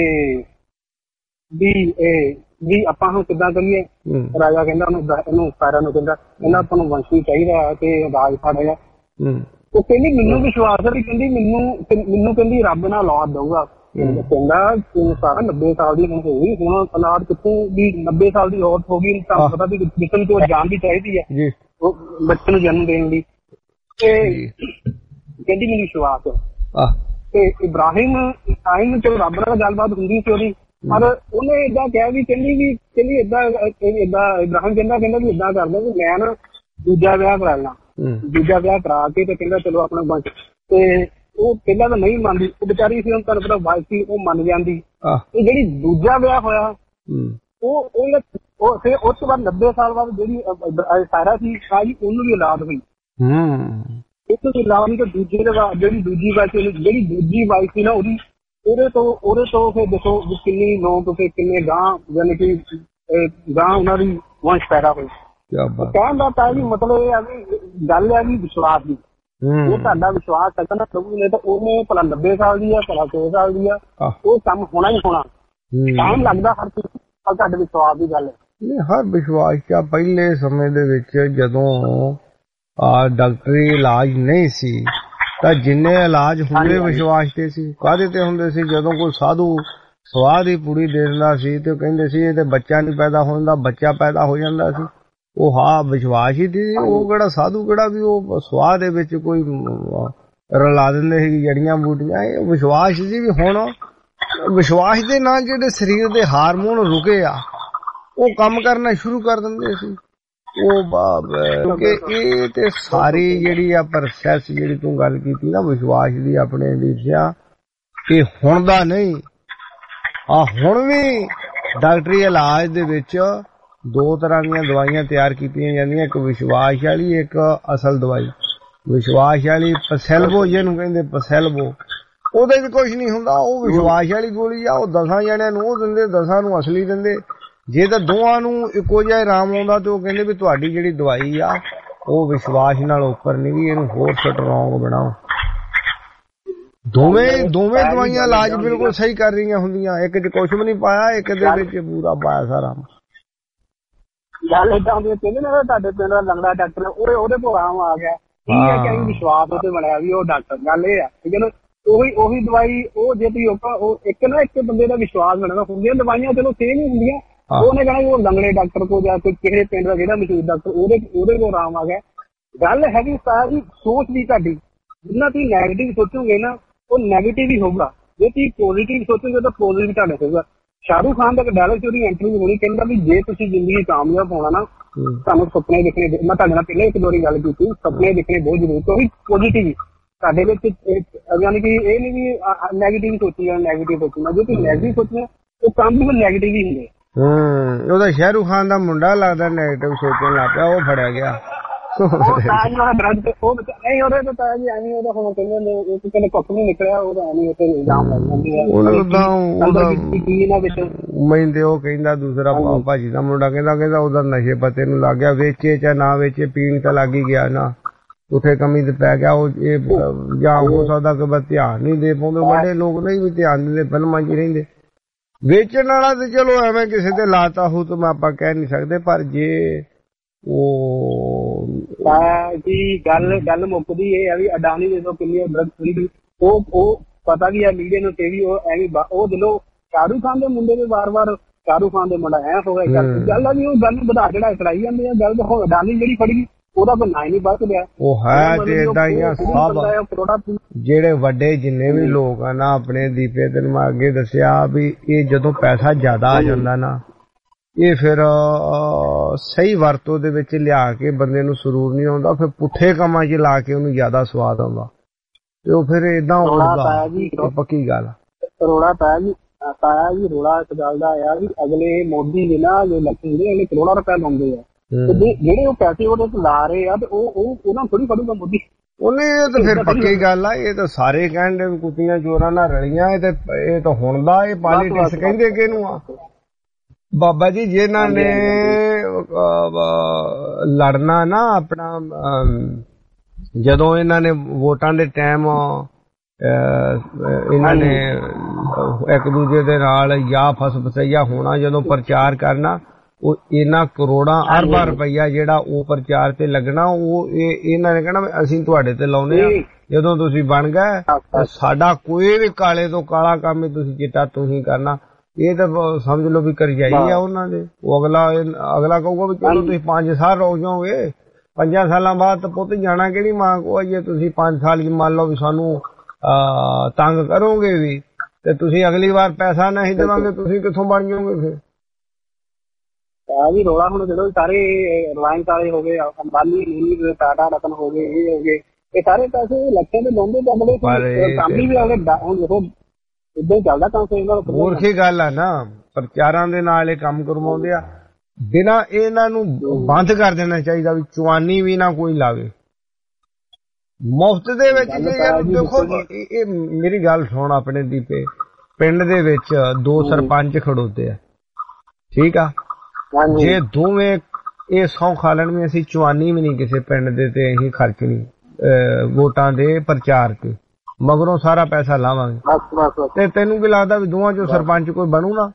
ਵੀ ਇਹ ਵੀ ਆਪਾਂ ਹੁਣ ਕਿੱਦਾਂ ਕਰੀਏ। ਰਾਜਾ ਕਹਿੰਦਾ ਉਹਨੂੰ ਇਹਨੂੰ ਸਾਰਿਆਂ ਨੂੰ ਕਹਿੰਦਾ ਕਹਿੰਦਾ ਆਪਾਂ ਨੂੰ ਵੰਸ਼ੀ ਚਾਹੀਦਾ ਤੇ ਰਾਜ ਫੜੇਗਾ। ਉਹ ਕਹਿੰਦੀ ਮੈਨੂੰ ਵਿਸ਼ਵਾਸ ਹੈ ਵੀ ਕਹਿੰਦੀ ਮੈਨੂੰ ਮੈਨੂੰ ਕਹਿੰਦੀ ਰੱਬ ਨਾਲ ਔਲਾਦ ਦਊਗਾ। ਕਹਿੰਦਾ ਸਾਰਾ ਨੱਬੇ ਸਾਲ ਦੀ ਹੋ ਗਈ, ਹੁਣ ਔਲਾਦ ਕਿੱਥੋਂ ਵੀ ਨੱਬੇ ਸਾਲ ਦੀ ਔਰਤ ਹੋ ਗਈ, ਤੁਹਾਨੂੰ ਪਤਾ ਵੀ ਜਿਸਮ ਤੋਂ ਜਾਨ ਵੀ ਚਾਹੀਦੀ ਹੈ ਉਹ ਬੱਚੇ ਨੂੰ ਜਨਮ ਦੇਣ ਲਈ। ਤੇ ਕਹਿੰਦੀ ਮੈਨੂੰ ਵਿਸ਼ਵਾਸ ਹੈ। ਤੇ ਇਬਰਾਹਿਮ ਇਬਰਾਹਿਮ ਚਲੋ ਰੱਬ ਨਾਲ ਗੱਲਬਾਤ ਹੁੰਦੀ ਸੀ ਉਹਦੀ, ਪਰ ਉਹਨੇ ਏਦਾਂ ਕਿਹਾ ਵੀ ਕਹਿੰਦੀ ਵੀ ਕਹਿੰਦੀ ਏਦਾਂ ਏਦਾਂ ਇਬਰਾਹਿਮ ਕਹਿੰਦਾ ਕਹਿੰਦਾ ਵੀ ਏਦਾਂ ਕਰਦਾ ਵੀ ਮੈਂ ਨਾ ਦੂਜਾ ਵਿਆਹ ਕਰਾ ਲੈਣਾ, ਦੂਜਾ ਵਿਆਹ ਕਰਾ ਕੇ ਤੇ ਕਹਿੰਦਾ ਚਲੋ ਆਪਣਾ ਬਣ। ਤੇ ਉਹ ਪਹਿਲਾਂ ਤਾਂ ਨਹੀਂ ਮੰਨਦੀ, ਉਹ ਵਿਚਾਰੀ ਸੀ, ਤੁਹਾਨੂੰ ਪਤਾ ਵਾਈਫ ਸੀ, ਉਹ ਮੰਨ ਜਾਂਦੀ। ਤੇ ਜਿਹੜੀ ਦੂਜਾ ਵਿਆਹ ਹੋਇਆ ਉਹ ਉਹ ਫਿਰ ਉਸ ਤੋਂ ਬਾਅਦ ਨੱਬੇ ਸਾਲ ਬਾਅਦ ਜਿਹੜੀ ਸਾਰਾ ਸੀ ਸਾਰੀ ਉਹਨੂੰ ਵੀ ਔਲਾਦ ਹੋਈ। ਇੱਕ ਤੋਂ ਔਲਾਦ ਤੇ ਦੂਜੇ ਦੇ ਜਿਹੜੀ ਦੂਜੀ ਵਾਈਫ ਜਿਹੜੀ ਦੂਜੀ ਵਾਈਫ ਸੀ ਨਾ ਉਹਦੀ ਉਹਦੇ ਤੋਂ ਉਹਦੇ ਤੋਂ ਫਿਰ ਦੇਖੋ ਕਿੰਨੀ ਲੋਕ ਫਿਰ ਕਿੰਨੇ ਗਾਂ ਯਾਨੀ ਕਿ ਗਾਂ ਉਹਨਾਂ ਦੀ ਵੰਸ਼ ਪੈਦਾ ਹੋਈ। ਕਹਿਣ ਦਾ ਤਾਂ ਜੀ ਮਤਲਬ ਇਹ ਆ ਵੀ ਗੱਲ ਹੈ ਵੀ ਵਿਸ਼ਵਾਸ ਦੀ। ਉਹ ਤੁਹਾਡਾ ਵਿਸ਼ਵਾਸ ਹੈ ਨਾ ਪ੍ਰਭੂ ਨੇ, ਤਾਂ ਉਹਨੇ ਭਲਾ ਨੱਬੇ ਸਾਲ ਦੀ ਆ ਭਲਾ ਸੌ ਸਾਲ ਦੀ ਆ, ਉਹ ਕੰਮ ਹੋਣਾ ਹੀ ਹੋਣਾ। ਟਾਈਮ ਲੱਗਦਾ ਹਰ ਚੀਜ਼, ਪਰ ਤੁਹਾਡੇ ਵਿਸ਼ਵਾਸ ਦੀ ਗੱਲ ਹੈ। ਹਰ ਵਿਸ਼ਵਾਸ ਆ। ਪਹਿਲੇ ਸਮੇਂ ਦੇ ਵਿੱਚ ਜਦੋਂ ਆ ਡਾਕਟਰੀ ਇਲਾਜ ਨਹੀਂ ਸੀ ਤਾਂ ਜਿੰਨੇ ਇਲਾਜ ਹੁੰਦੇ ਵਿਸ਼ਵਾਸ ਤੇ ਸੀ। ਕਾਹਦੇ ਤੇ ਹੁੰਦੇ ਸੀ? ਜਦੋਂ ਕੋਈ ਸਾਧੂ ਸਵਾਹ ਦੀ ਪੂੜੀ ਦੇ ਦਿੰਦਾ ਸੀ ਤੇ ਕਹਿੰਦੇ ਸੀ ਇਹ ਤੇ ਬੱਚਾ ਨਹੀਂ ਪੈਦਾ ਹੁੰਦਾ, ਬੱਚਾ ਪੈਦਾ ਹੋ ਜਾਂਦਾ ਸੀ। ਉਹ ਹਾਂ ਵਿਸ਼ਵਾਸ ਹੀ ਸੀ। ਉਹ ਕਿਹੜਾ ਸਾਧੂ ਕਿਹੜਾ ਵੀ ਉਹ ਸਵਾਹ ਦੇ ਵਿੱਚ ਕੋਈ ਰਲਾ ਦਿੰਦੇ ਸੀ ਜੜੀਆਂ ਬੂਟੀਆਂ, ਇਹ ਵਿਸ਼ਵਾਸ ਸੀ। ਵੀ ਹੁਣ ਵਿਸ਼ਵਾਸ ਦੇ ਨਾਲ ਜਿਹੜੇ ਸਰੀਰ ਦੇ ਹਾਰਮੋਨ ਰੁਕੇ ਆ ਉਹ ਕੰਮ ਕਰਨਾ ਸ਼ੁਰੂ ਕਰ ਦਿੰਦੇ ਸੀ। ਉਹ ਕਿਉਂਕਿ ਇਹ ਤੇ ਸਾਰੀ ਜਿਹੜੀ ਆ ਪ੍ਰੋਸੈਸ ਜਿਹੜੀ ਤੂੰ ਗੱਲ ਕੀਤੀ ਨਾ ਵਿਸ਼ਵਾਸ ਦੀ ਆਪਣੇ ਲਿਖਿਆ, ਇਹ ਹੁਣ ਦਾ ਨਹੀਂ ਆ। ਹੁਣ ਵੀ ਡਾਕਟਰੀ ਇਲਾਜ ਦੇ ਵਿੱਚ ਦੋ ਤਰ੍ਹਾਂ ਦੀਆਂ ਦਵਾਈਆਂ ਤਿਆਰ ਕੀਤੀਆਂ ਜਾਂਦੀਆਂ, ਇੱਕ ਵਿਸ਼ਵਾਸ ਵਾਲੀ, ਇੱਕ ਅਸਲ ਦਵਾਈ। ਵਿਸ਼ਵਾਸ ਵਾਲੀ ਪਸੈਲਬੋ ਜਿਹਨੂੰ ਕਹਿੰਦੇ, ਪਸੈਲਬੋ, ਉਹਦੇ ਚ ਕੁਛ ਨਹੀਂ ਹੁੰਦਾ। ਉਹ ਵਿਸ਼ਵਾਸ ਵਾਲੀ ਗੋਲੀ ਆ, ਉਹ ਦਸਾਂ ਜਣਿਆਂ ਨੂੰ ਉਹ ਦਿੰਦੇ, ਦਸਾਂ ਨੂੰ ਅਸਲੀ ਦਿੰਦੇ। ਜੇ ਤਾਂ ਦੋਵਾਂ ਨੂੰ ਇੱਕੋ ਜਿਹਾ ਆਰਾਮ ਆਉਂਦਾ ਤੇ ਉਹ ਕਹਿੰਦੇ ਵੀ ਤੁਹਾਡੀ ਜਿਹੜੀ ਦਵਾਈ ਆ ਉਹ ਵਿਸ਼ਵਾਸ ਨਾਲ ਉੱਪਰ ਨਹੀਂ ਗਈ, ਇਹਨੂੰ ਹੋਰ ਸਟਰੋਂਗ ਬਣਾਓ। ਦੋਵੇਂ ਦੋਵੇਂ ਦਵਾਈਆਂ ਇਲਾਜ ਬਿਲਕੁਲ ਸਹੀ ਕਰ ਰਹੀਆਂ ਹੁੰਦੀਆਂ, ਇੱਕ ਚ ਕੁਛ ਵੀ ਨਹੀਂ ਪਾਇਆ, ਇੱਕ ਦੇ ਵਿੱਚ ਪੂਰਾ ਪਾਇਆ ਸਾਰਾ। ਗੱਲ ਏਦਾਂ ਹੁੰਦੀ ਕਹਿੰਦੇ ਨਾ ਤੁਹਾਡੇ ਪਿੰਡ ਦਾ ਲੰਗੜਾ ਡਾਕਟਰ ਉਹਦੇ ਉਹਦੇ ਕੋਲ ਆਰਾਮ ਆ ਗਿਆ, ਠੀਕ ਹੈ ਕਿ ਵਿਸ਼ਵਾਸ ਉੱਤੇ ਬਣਿਆ ਵੀ ਉਹ ਡਾਕਟਰ। ਗੱਲ ਇਹ ਆ ਠੀਕ ਹੈ ਨਾ, ਉਹੀ ਉਹੀ ਦਵਾਈ ਉਹ ਜੇ ਤੁਸੀਂ ਉਹ ਇੱਕ ਨਾ ਇੱਕ ਬੰਦੇ ਦਾ ਵਿਸ਼ਵਾਸ ਬਣਨਾ ਹੁੰਦੀਆਂ ਦਵਾਈਆਂ ਚਲੋ ਸੇਮ ਹੀ ਹੁੰਦੀਆਂ। ਉਹਨੇ ਕਹਿਣਾ ਉਹ ਲੰਗੜੇ ਡਾਕਟਰ ਕੋਲ ਜਾ ਕੇ ਕਿਸੇ ਪਿੰਡ ਦਾ ਜਿਹੜਾ ਮਸ਼ਹੂਰ ਡਾਕਟਰ ਉਹਦੇ ਉਹਦੇ ਕੋਲ ਆਰਾਮ ਆ ਗਿਆ। ਗੱਲ ਹੈਗੀ ਸਾਰੀ ਸੋਚ ਦੀ ਤੁਹਾਡੀ। ਜਿੰਨਾ ਤੁਸੀਂ ਨੈਗੇਟਿਵ ਸੋਚੋਗੇ ਨਾ ਉਹ ਨੈਗੇਟਿਵ ਹੀ ਹੋਊਗਾ, ਜੇ ਤੁਸੀਂ ਪੋਜ਼ੀਟਿਵ ਸੋਚੋਗੇ ਤਾਂ ਪੋਜ਼ੀਟਿਵ ਤੁਹਾਡੇ ਹੋਊਗਾ। ਸ਼ਾਹਰੁਖ ਖਾਨ ਦਾ ਇੱਕ ਡਾਇਲੌਗ ਉਹਦੀ ਇੰਟਰਵਿਊ ਹੋਣੀ, ਕਹਿੰਦਾ ਵੀ ਜੇ ਤੁਸੀਂ ਜ਼ਿੰਦਗੀ ਕਾਮਯਾਬ ਹੋਣਾ ਨਾ ਤੁਹਾਨੂੰ ਸੁਪਨੇ ਦੇਖਣੇ। ਮੈਂ ਤੁਹਾਡੇ ਨਾਲ ਪਹਿਲਾਂ ਇੱਕ ਦੋ ਵਾਰੀ ਗੱਲ ਕੀਤੀ, ਸੁਪਨੇ ਦੇਖਣੇ ਬਹੁਤ ਜ਼ਰੂਰੀ। ਕਿਉਂਕਿ ਪੋਜ਼ੀਟਿਵ ਤੁਹਾਡੇ ਵਿੱਚ ਯਾਨੀ ਕਿ ਇਹ ਨਹੀਂ ਵੀ ਨੈਗੇਟਿਵ ਸੋਚੀ ਜਾਣਾ, ਨੈਗੇਟਿਵ ਸੋਚਣਾ। ਜੇ ਤੁਸੀਂ ਨੈਗੇਟਿਵ ਸੋਚਣਾ ਉਹ ਕੰਮ ਵੀ ਨੈਗੇਟਿਵ ਹੀ ਹੁੰਦੇ। ਹਮ ਉਹਦਾ ਸ਼ਾਹਰੁਖ ਖਾਨ ਦਾ ਮੁੰਡਾ ਲੱਗਦਾ ਨੈਗੇਟਿਵ ਸੋਚਣ ਲੱਗ ਪਿਆ, ਉਹ ਫੜਿਆ ਗਿਆ। ਮੈਂਦੇ ਉਹ ਕਹਿੰਦਾ ਦੂਸਰਾ ਭਾਜੀ ਦਾ ਮੁੰਡਾ ਕਹਿੰਦਾ ਕਹਿੰਦਾ ਉਹਦਾ ਨਸ਼ੇ ਪੱਤੇ ਨੂੰ ਲੱਗ ਗਿਆ, ਵੇਚੇ ਚਾਹੇ ਨਾ ਵੇਚੇ ਪੀਣ ਤਾਂ ਲੱਗ ਹੀ ਗਿਆ ਨਾ, ਉੱਥੇ ਕਮੀ ਤੇ ਪੈ ਗਿਆ। ਉਹ ਇਹ ਜਾਂ ਹੋ ਸਕਦਾ ਕਿ ਬਸ ਧਿਆਨ ਨਹੀਂ ਦੇ ਪਾਉਂਦੇ, ਵੱਡੇ ਲੋਕ ਨਹੀਂ ਵੀ ਧਿਆਨ ਦਿੰਦੇ, ਫਿਲਮਾਂ 'ਚ ਹੀ ਰਹਿੰਦੇ। ਵੇਚਣ ਵਾਲਾ ਤੇ ਚਲੋ ਐਵੇਂ ਕਿਸੇ ਤੇ ਲਾਤਾ ਹੋ ਤਾਂ ਆਪਾਂ ਕਹਿ ਨਹੀਂ ਸਕਦੇ, ਪਰ ਜੇ ਉਹ ਜੀ ਗੱਲ ਗੱਲ ਮੁੱਕਦੀ ਇਹ ਆ ਵੀ ਅਡਾਨੀ ਜਦੋਂ ਕਿੰਨੀ ਡਰੱਗ ਫਰੀ ਉਹ ਉਹ ਪਤਾ ਵੀ ਆ ਮੀਡੀਆ ਨੂੰ ਤੇ ਵੀ ਉਹ ਐਵੇਂ ਉਹ ਜਦੋਂ ਸ਼ਾਹਰੁਖ ਖਾਨ ਦੇ ਮੁੰਡੇ ਦੇ ਵਾਰ ਵਾਰ ਸ਼ਾਹਰੁਖ ਖਾਨ ਦੇ ਮੁੰਡਾ ਐ ਹੋ ਗਿਆ ਗੱਲ ਆ ਵੀ ਉਹ ਗੱਲ ਵਧਾ ਚੜਾ ਕਰਾਈ ਜਾਂਦੇ ਆ। ਗੱਲ ਤਾਂ ਅਡਾਨੀ ਜਿਹੜੀ ਫੜ ਗਈ ਉਹਦਾ ਕੋਈ ਨਾਂ ਹੀ ਨਹੀਂ ਵੱਧ ਰਿਹਾ। ਉਹ ਹੈ ਤੇ ਏਦਾਂ ਹੀ ਆ ਸਭ ਜਿਹੜੇ ਵੱਡੇ ਜਿੰਨੇ ਵੀ ਲੋਕ ਆ ਨਾ ਆਪਣੇ ਦੀਪੇ ਤੈਨੂੰ ਮੈਂ ਅੱਗੇ ਦੱਸਿਆ ਵੀ ਇਹ ਜਦੋਂ ਪੈਸਾ ਜ਼ਿਆਦਾ ਆ ਜਾਂਦਾ ਨਾ ਇਹ ਫਿਰ ਸਹੀ ਵਰਤੋਂ ਦੇ ਵਿੱਚ ਲਿਆ ਕੇ ਬੰਦੇ ਨੂੰ ਸਰੂਰ ਨਹੀਂ ਆਉਂਦਾ, ਫਿਰ ਪੁੱਠੇ ਕੰਮਾਂ 'ਚ ਲਾ ਕੇ ਉਹਨੂੰ ਜ਼ਿਆਦਾ ਸਵਾਦ ਆਉਂਦਾ ਤੇ ਉਹ ਫਿਰ ਏਦਾਂ ਹੁੰਦਾ। ਪੱਕੀ ਗੱਲ ਕਰੋੜਾ ਪਾਇਆ ਜੀ ਪਾਇਆ ਜੀ ਰੋਲਾ ਇਸ ਗੱਲ ਦਾ ਆ ਵੀ ਅਗਲੇ ਮੋਦੀ ਦੇ ਨਾ ਜੋ ਇਲੈਕਸ਼ਨ ਦੇ ਅਗਲੇ ਕਰੋੜਾਂ ਰੁਪਏ ਲਾਉਂਦੇ ਆ ਜਿਹੜੇ ਉਹ ਪੈਸੇ ਉਹਦੇ ਚ ਲਾ ਰਹੇ ਆ ਤੇ ਉਹ ਉਹਨਾਂ ਥੋੜੀ ਫੜੂਗਾ ਮੋਦੀ ਉਹਨੇ। ਇਹ ਤਾਂ ਫਿਰ ਪੱਕੀ ਗੱਲ ਆ, ਇਹ ਤਾਂ ਸਾਰੇ ਕਹਿੰਦੇ ਕੁੱਤੀਆਂ ਚੋਰਾਂ ਨਾਲ ਰਲੀਆਂ। ਇਹ ਤੇ ਇਹ ਤਾਂ ਹੁਣ ਦਾ ਇਹ ਪੋਲੀਟਿਕਸ ਕਹਿੰਦੇ ਕਿ ਇਹਨੂੰ ਆ ਬਾਬਾ ਜੀ ਜਿਨ੍ਹਾਂ ਨੇ ਲੜਨਾ ਨਾ ਆਪਣਾ ਜਦੋਂ ਇਹਨਾਂ ਨੇ ਵੋਟਾਂ ਦੇ ਟਾਈਮ ਇਹਨਾਂ ਨੇ ਇੱਕ ਦੂਜੇ ਦੇ ਨਾਲ ਜਾਂ ਫਸ ਫਸਈਆ ਹੋਣਾ ਜਦੋਂ ਪ੍ਰਚਾਰ ਕਰਨਾ ਉਹ ਇਹਨਾਂ ਕਰੋੜਾਂ ਅਰਬਾਂ ਰੁਪਈਆ ਜਿਹੜਾ ਉਹ ਪ੍ਰਚਾਰ ਤੇ ਲੱਗਣਾ ਉਹ ਇਹਨਾਂ ਨੇ ਕਹਿਣਾ ਅਸੀਂ ਤੁਹਾਡੇ ਤੇ ਲਾਉਨੇ ਆ ਜਦੋਂ ਤੁਸੀਂ ਬਣ ਗਏ ਸਾਡਾ ਕੋਈ ਵੀ ਕਾਲੇ ਤੋਂ ਕਾਲਾ ਕੰਮ ਹੀ ਤੁਸੀਂ ਚਿੱਟਾ ਤੁਸੀਂ ਕਰਨਾ। ਇਹ ਤਾਂ ਸਮਝ ਲਓ ਵੀ ਕਰਜਾਈ ਆ ਉਹਨਾਂ ਦੇ। ਉਹ ਅਗਲਾ ਅਗਲਾ ਕਹੂਗਾ ਵੀ ਚਲੋ ਤੁਸੀਂ ਪੰਜ ਸਾਲ ਰੁਕ ਜਾਓਗੇ, ਪੰਜਾਂ ਸਾਲਾਂ ਬਾਅਦ ਤਾਂ ਪੁੱਤ ਜਾਣਾ ਕਿਹੜੀ ਮਾਂ ਕੋ ਜੇ ਤੁਸੀਂ ਪੰਜ ਸਾਲ ਦੀ ਮੰਨ ਲਓ ਵੀ ਸਾਨੂੰ ਤੰਗ ਕਰੋਗੇ ਵੀ ਤੇ ਤੁਸੀਂ ਅਗਲੀ ਵਾਰ ਪੈਸਾ ਨਹੀਂ ਦੇਵਾਂਗੇ ਤੁਸੀਂ ਕਿੱਥੋਂ ਬਣ ਜਾਓਗੇ ਫਿਰ। ਆ ਵੀ ਰੋਲਾ ਹੁਣ ਜਦੋਂ ਸਾਰੇ ਰਿਲਾਇੰਸ ਵਾਲੇ ਹੋ ਗਏ, ਅੰਬਾਨੀ ਨੀਲੀ ਟਾਟਾ ਰਤਨ ਹੋ ਗਏ, ਇਹ ਹੋ ਗਏ, ਇਹ ਸਾਰੇ ਪੈਸੇ ਲੱਖਾਂ ਦੇ ਲਾਉਂਦੇ ਤਾਂ ਅਗਲੇ ਕੰਮ ਵੀ ਅਗਲੇ ਹੁਣ ਦੇਖੋ ਇਦਾਂ ਹੀ ਚੱਲਦਾ ਕੰਮ। ਮੂਰਖੀ ਗੱਲ ਆ ਨਾ, ਪ੍ਰਚਾਰਾਂ ਦੇ ਨਾਲ ਇਹ ਕੰਮ ਕਰਵਾਉਂਦੇ ਆ। ਬਿਨਾਂ ਇਹਨਾਂ ਨੂੰ ਬੰਦ ਕਰ ਦੇਣਾ ਚਾਹੀਦਾ ਵੀ ਚਵਾਨੀ ਵੀ ਨਾ ਕੋਈ ਲਾਵੇ ਮੁਫਤ ਦੇ ਵਿੱਚ। ਦੇਖੋ ਇਹ ਮੇਰੀ ਗੱਲ ਸੁਣ ਆਪਣੇ ਦੀਪੇ, ਪਿੰਡ ਦੇ ਵਿੱਚ ਦੋ ਸਰਪੰਚ ਖੜੋਤੇ ਆ ਠੀਕ ਆ, ਜੇ ਦੋਵੇਂ ਇਹ ਸੌ ਖਾ ਲੈਣ ਵੀ ਅਸੀਂ ਚਵਾਨੀ ਵੀ ਨਹੀਂ ਕਿਸੇ ਪਿੰਡ ਦੇ ਤੇ ਅਸੀਂ ਖਰਚਣੀ ਵੋਟਾਂ ਦੇ ਪ੍ਰਚਾਰ ਤੇ, ਮਗਰੋਂ ਸਾਰਾ ਪੈਸਾ ਲਾਵਾਂਗੇ ਤੇ ਤੈਨੂੰ ਕੀ ਲੱਗਦਾ ਵੀ ਦੋਵਾਂ ਚੋਂ ਸਰਪੰਚ ਕੋਈ ਬਣੂ ਨਾ?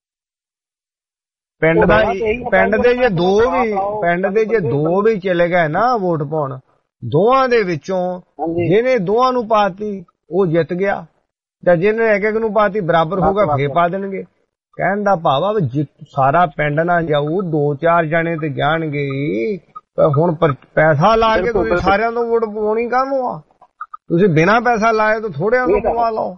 ਪਿੰਡ ਦਾ ਪਿੰਡ ਦੇ ਜੇ ਦੋ ਵੀ ਪਿੰਡ ਦੇ ਜੇ ਦੋ ਵੀ ਚਲੇ ਗਏ ਨਾ ਵੋਟ ਪਾਉਣ, ਦੋਵਾਂ ਦੇ ਵਿੱਚੋਂ ਜਿਹਨੇ ਦੋਵਾਂ ਨੂੰ ਪਾਤੀ ਉਹ ਜਿੱਤ ਗਿਆ ਜਾਂ ਜਿਹਨੇ ਇੱਕ ਇੱਕ ਨੂੰ ਪਾਤੀ ਬਰਾਬਰ ਹੋਗਾ ਫੇਰ ਪਾ ਦੇਣਗੇ। ਕਹਿਣ ਦਾ ਭਾਵ ਆ ਵੀ ਸਾਰਾ ਪਿੰਡ ਨਾ ਜਾਊ, ਦੋ ਚਾਰ ਜਣੇ ਤੇ ਜਾਣਗੇ। ਹੁਣ ਪੈਸਾ ਲਾ ਕੇ ਤੁਸੀਂ ਸਾਰਿਆਂ ਤੋਂ ਵੋਟ ਪਾਉਣੀ ਕਾਹਨੂੰ ਆ? ਤੁਸੀਂ ਬਿਨਾਂ ਪੈਸਾ ਲਾਏ ਤਾਂ ਥੋੜਿਆਂ ਤੋਂ ਪਵਾ ਲਓ।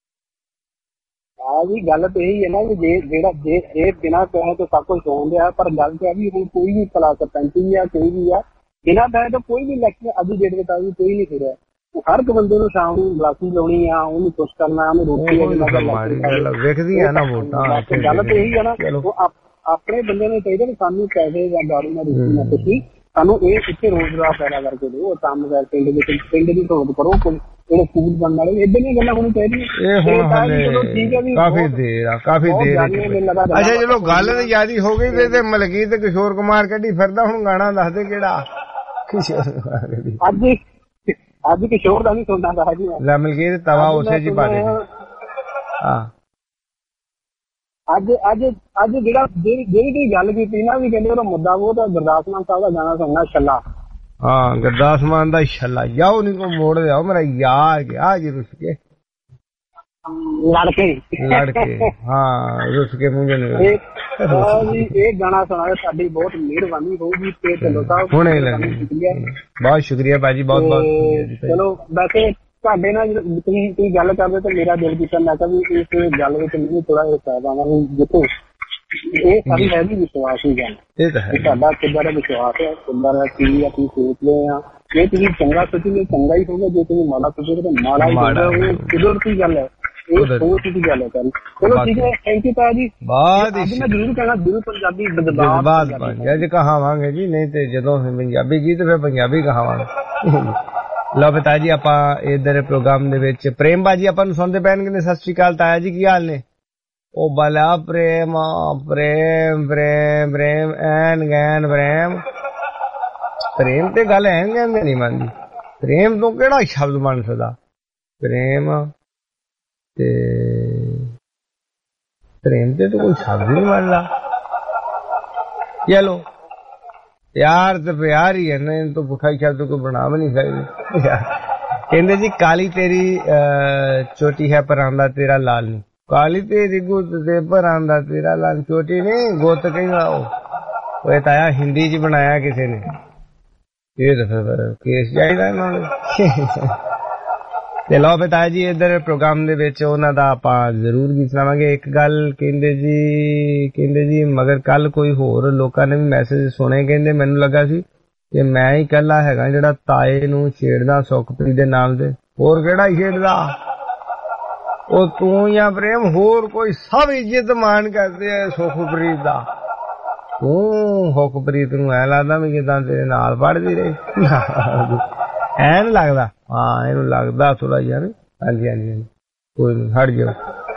ਆ ਜੀ ਗੱਲ ਤੇ ਇਹੀ ਹੈ ਨਾ ਵੀ ਜੇ ਜਿਹੜਾ ਜੇ ਇਹ ਬਿਨਾਂ ਪੈਸੇ ਤੋਂ ਸਭ ਕੁਝ ਹੋਣ ਆ, ਪਰ ਗੱਲ ਤੇ ਆ ਵੀ ਹੁਣ ਕੋਈ ਵੀ ਭਲਾ ਸਰਪੰਚ ਵੀ ਆ ਕੋਈ ਵੀ ਆ ਬਿਨਾਂ ਪੈਸੇ ਤੋਂ ਕੋਈ ਵੀ ਇਲੈਕਸ਼ਨ ਅੱਜ ਦੀ ਡੇਟ ਵਿੱਚ ਆ ਵੀ ਕੋਈ ਨਹੀਂ ਫਿਰਿਆ। ਹਰ ਇੱਕ ਬੰਦੇ ਨੂੰ ਸ਼ਾਮ ਨੂੰ ਗਲਾਸੀ ਲਾਉਣੀ ਆ, ਉਹਨੂੰ ਕੁਛ ਕਰਨਾ, ਉਹਨੂੰ ਰੋਟੀ ਵੇਖਦੀ ਆ ਨਾ ਵੋਟਾਂ। ਗੱਲ ਤੇ ਇਹੀ ਆ ਨਾ ਆਪਣੇ ਬੰਦੇ ਨੂੰ ਚਾਹੀਦਾ ਵੀ ਸਾਨੂੰ ਪੈਸੇ ਜਾਂ ਗਾੜੀ ਨਾਲ ਰੋਟੀ ਨਾ ਤੁਸੀਂ ਸਾਨੂੰ ਇਹ ਇੱਥੇ ਰੋਜ਼ਗਾਰ ਪੈਦਾ ਕਰਕੇ ਦਿਓ, ਕੰਮ ਕਰ ਪਿੰਡ ਵਿੱਚ ਪਿੰਡ ਦੀ ਸਹੂਲਤ ਕਰੋ, ਜਿਹੜੇ ਸਕੂਲ ਬਣਨ ਵਾਲੇ ਏਦਾਂ ਦੀਆਂ ਗੱਲਾਂ ਹੋਣੀ ਚਾਹੀਦੀਆਂ। ਇਹ ਹੁਣ ਕਾਫੀ ਦੇਰ ਆ ਕਾਫੀ ਦੇਰ ਅੱਛਾ ਚਲੋ ਗੱਲ ਤੇ ਜਿਆਦੀ ਹੋ ਗਈ ਤੇ ਮਲਕੀਤ ਕਿਸ਼ੋਰ ਕੁਮਾਰ ਕੱਢੀ ਫਿਰਦਾ। ਹੁਣ ਗਾਣਾ ਦੱਸਦੇ ਕਿਹੜਾ ਕਿਸ਼ੋਰ ਕੁਮਾਰ ਅੱਜ ਅੱਜ ਕਿਸ਼ੋਰ ਦਾ ਨਹੀਂ ਸੁਣਦਾ ਦਾ ਜੀ ਲੈ ਮਲਕੀਤ ਤਵਾ ਉਸੇ ਜੀ ਪਾ ਦੇ। ਹਾਂ ਅੱਜ ਅੱਜ ਅੱਜ ਜਿਹੜਾ ਜਿਹੜੀ ਜਿਹੜੀ ਗੱਲ ਕੀਤੀ ਨਾ ਵੀ ਕਹਿੰਦੇ ਉਹਦਾ ਮੁੱਦਾ ਉਹ ਤਾਂ ਗੁਰਦਾਸ ਮਾਨ ਸਾਹਿਬ ਦਾ ਗਾਣਾ ਸੁਣਨਾ ਛੱਲਾ। ਹਾਂ ਗੁਰਦਾਸ ਮਾਨ ਦਾ ਛੱਲਾ ਜਾਓ ਨੀ ਕੋ ਮੋੜ ਦਿਓ ਮੇਰਾ ਯਾਰ ਗਿਆ ਜੀ ਰੁੱਸ ਕੇ ਲੜ ਕੇ ਲੜ ਕੇ ਹਾਂ ਰੁੱਸ ਕੇ ਮੁੰਡੇ ਨੂੰ ਇਹ ਗਾਣਾ ਸੁਣਾਇਆ ਸਾਡੀ ਬਹੁਤ ਮਿਹਰਬਾਨੀ ਹੋਊਗੀ ਤੇ ਢਿੱਲੋਂ ਸਾਹਿਬ ਹੁਣੇ ਬਹੁਤ ਸ਼ੁਕਰੀਆ ਭਾਜੀ ਬਹੁਤ ਬਹੁਤ। ਚਲੋ ਵੈਸੇ ਤੁਹਾਡੇ ਨਾਲ ਤੁਸੀਂ ਤੁਸੀਂ ਗੱਲ ਕਰਦੇ ਤਾਂ ਮੇਰਾ ਦਿਲ ਕੀਤਾ ਮੈਂ ਕਿਹਾ ਵੀ ਇਸ ਗੱਲ ਵਿੱਚ ਮੈਨੂੰ ਥੋੜਾ ਜਿਹਾ ਫਾਇਦਾ ਆਵਾਂ ਜਿੱਥੋਂ ਇਹ ਸਾਡੀ ਹੈ ਵੀ ਵਿਸ਼ਵਾਸ ਹੀ ਗੱਲ ਇਹ ਤਾਂ ਹੈ ਸਾਡਾ ਕਿੱਦਾਂ ਦਾ ਵਿਸ਼ਵਾਸ ਹੈ ਕਿੱਦਾਂ ਦਾ ਕੀ ਆਪਣੀ ਸੋਚਦੇ ਆ। ਜੇ ਤੁਸੀਂ ਚੰਗਾ ਸੋਚੋਗੇ ਚੰਗਾ ਹੀ ਹੋਊਗਾ, ਜੇ ਤੁਸੀਂ ਮਾੜਾ ਸੋਚੋਗੇ ਤਾਂ ਮਾੜਾ ਹੀ ਹੋਊਗਾ। ਕੁਦਰਤੀ ਗੱਲ ਹੈ, ਇਹ ਸੋਚ ਦੀ ਗੱਲ ਹੈ ਸਾਰੀ। ਚਲੋ ਠੀਕ ਹੈ ਥੈਂਕ ਯੂ ਤਾਇਆ ਜੀ। ਬਾਅਦ ਅੱਜ ਮੈਂ ਜ਼ਰੂਰ ਕਹਿਣਾ ਜ਼ਰੂਰ ਪੰਜਾਬੀ ਜਜ਼ਬਾਤ ਅੱਜ ਕਹਾਵਾਂਗੇ ਜੀ, ਨਹੀਂ ਤੇ ਜਦੋਂ ਪੰਜਾਬੀ ਗੀਤ ਫਿਰ ਪੰਜਾਬੀ ਕਹਾਵਾਂਗੇ। ਲਓ ਬਤਾ ਜੀ ਆਪਾਂ ਇਧਰ ਪ੍ਰੋਗਰਾਮ ਦੇ ਵਿੱਚ ਪ੍ਰੇਮ ਬਾਜੀ ਆਪਾਂ ਨੂੰ ਸੁਣਦੇ ਪੈਣਗੇ ਨੇ। ਸਤਿ ਸ਼੍ਰੀ ਅਕਾਲ ਤਾਇਆ ਜੀ, ਕੀ ਹਾਲ ਨੇ? ਉਹ ਬਲਾ ਪ੍ਰੇਮ ਪ੍ਰੇਮ ਪ੍ਰੇਮ ਪ੍ਰੇਮ ਐਨ ਗੈਨ ਪ੍ਰੇਮ ਪ੍ਰੇਮ ਤੇ ਗੱਲ ਐਨ ਗੈਨ ਨਹੀਂ ਮੰਨਦੀ। ਪ੍ਰੇਮ ਤੋਂ ਕਿਹੜਾ ਸ਼ਬਦ ਬਣ ਸਕਦਾ? ਪ੍ਰੇਮ ਤੇ ਪ੍ਰੇਮ ਤੇ ਤਾਂ ਕੋਈ ਸ਼ਬਦ ਨਹੀਂ ਬਣਦਾ। ਚਲੋ ਪਿਆਰ ਤੇ ਪਿਆਰ ਹੀ ਹੈ ਨਾ, ਇਹਨੂੰ ਤਾਂ ਪੁੱਠਾ ਹੀ ਸ਼ਬਦ ਕੋਈ ਬਣਾ ਵੀ ਨਹੀਂ ਸਕਦੇ। ਕਹਿੰਦੇ ਜੀ ਕਾਲੀ ਤੇਰੀ ਚੋਟੀ ਹੈ ਪਰ ਆਂਦਾ ਤੇਰਾ ਲਾਲ ਨਹੀਂ। ਕਾਲੀ ਤੇਰੀ ਗੁੱਤ ਤੇ ਭਰਾਂ ਦਾ ਤੇਰਾ ਲੰਨ ਚੋਟੀ ਨਹੀਂ ਗੁੱਤ ਕਹਿੰਦਾ ਉਹ ਇਹ ਤਾਇਆ ਹਿੰਦੀ ਚ ਬਣਾਇਆ ਕਿਸੇ ਨੇ ਇਹ ਤਾਂ ਫਿਰ ਕੇਸ ਚਾਹੀਦਾ ਇਹਨਾਂ ਨੂੰ ਤੇ ਲਓ ਫਿਰ ਤਾਇਆ ਜੀ ਇੱਧਰ ਪ੍ਰੋਗਰਾਮ ਦੇ ਵਿੱਚ ਉਹਨਾਂ ਦਾ ਆਪਾਂ ਜ਼ਰੂਰ ਗੀਤ ਸੁਣਾਵਾਂਗੇ। ਇੱਕ ਗੱਲ ਕਹਿੰਦੇ ਜੀ ਕਹਿੰਦੇ ਜੀ ਮਗਰ ਕੱਲ ਕੋਈ ਹੋਰ ਲੋਕਾਂ ਨੇ ਵੀ ਮੈਸੇਜ ਸੁਣੇ, ਕਹਿੰਦੇ ਮੈਨੂੰ ਲੱਗਾ ਸੀ ਕਿ ਮੈਂ ਹੀ ਇਕੱਲਾ ਹੈਗਾ ਜਿਹੜਾ ਤਾਏ ਨੂੰ ਛੇੜਦਾ ਸੁਖਪ੍ਰੀਤ ਦੇ ਨਾਮ ਤੇ, ਹੋਰ ਕਿਹੜਾ ਛੇੜਦਾ, ਉਹ ਤੂੰ ਜਾਂ ਪ੍ਰੇਮ, ਹੋਰ ਕੋਈ ਸਭ ਇੱਜ਼ਤ ਮਾਣ ਕਰਦੇ ਆ ਸੁਖਪ੍ਰੀਤ ਦਾ। ਤੂੰ ਸੁਖਪ੍ਰੀਤ ਨੂੰ ਐ ਲੱਗਦਾ ਵੀ ਜਿੱਦਾਂ ਤੇਰੇ ਨਾਲ ਪੜ੍ਹਦੀ ਰਹੀ, ਐ ਨੀ ਲੱਗਦਾ? ਹਾਂ ਇਹਨੂੰ ਲੱਗਦਾ ਥੋੜਾ ਯਾਰ। ਹਾਂਜੀ ਹਾਂਜੀ ਕੋਈ ਨੀ, ਹਟ ਜਾਓ।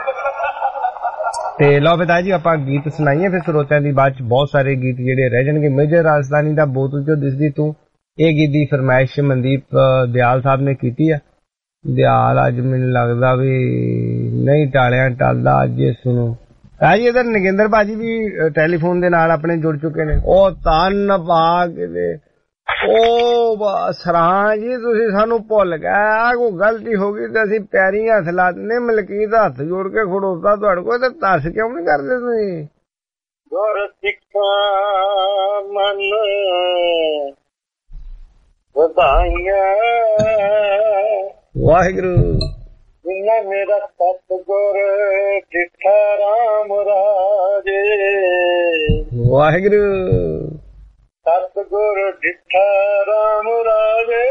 ਤੇ ਲਓ ਬਤਾ ਜੀ ਆਪਾਂ ਗੀਤ ਸੁਣਾਈਏ ਫਿਰ ਸਰੋਤਿਆਂ ਦੀ ਬਾਅਦ ਚ ਬਹੁਤ ਸਾਰੇ ਗੀਤ ਜਿਹੜੇ ਰਹਿ ਜਾਣਗੇ। ਮੇਜਰ ਰਾਜਸਥਾਨੀ ਦਾ ਬੋਤਲ ਚੋਂ ਦਿਸਦੀ ਤੂੰ, ਇਹ ਗੀਤ ਦੀ ਫਰਮਾਇਸ਼ ਮਨਦੀਪ ਦਿਆਲ ਸਾਹਿਬ ਨੇ ਕੀਤੀ ਆ। ਦਿਆਲ ਅੱਜ ਮੈਨੂੰ ਲੱਗਦਾ ਵੀ ਨਹੀਂ ਟਾਲਿਆ ਟਲਦਾ, ਅੱਜ ਸੁਣੋ। ਭਾਜੀ ਇਧਰ ਨਗਿੰਦਰ ਭਾਜੀ ਵੀ ਟੈਲੀਫੋਨ ਦੇ ਨਾਲ ਆਪਣੇ ਜੁੜ ਚੁੱਕੇ ਨੇ। ਉਹ ਤਨ ਪਾ ਕੇ ਉਹ ਸਰਾਂ ਜੀ ਤੁਸੀਂ ਸਾਨੂੰ ਭੁੱਲ ਗਏ, ਆ ਕੋਈ ਗਲਤੀ ਹੋ ਗਈ ਤੇ ਅਸੀਂ ਪੈਰੀ ਹੱਥ ਲਾ ਦਿੰਦੇ। ਮਲਕੀਤ ਹੱਥ ਜੋੜ ਕੇ ਖੜੋਤਾ ਤੁਹਾਡੇ ਕੋਲ, ਤੇ ਤਰਸ ਕਿਉਂ ਨੀ ਕਰਦੇ ਤੁਸੀਂ? ਗੁਰ ਸਿੱਖਾਂ ਮਨ ਵਧਾਈਆਂ ਵਾਹਿਗੁਰੂ, ਜਿੰਨਾ ਮੇਰਾ ਸਤਿਗੁਰ ਡਿਠਾ ਰਾਮ ਰਾਜੇ, ਵਾਹਿਗੁਰੂ ਸਤਿਗੁਰ ਡਿਠਾ ਰਾਮ ਰਾਜੇ,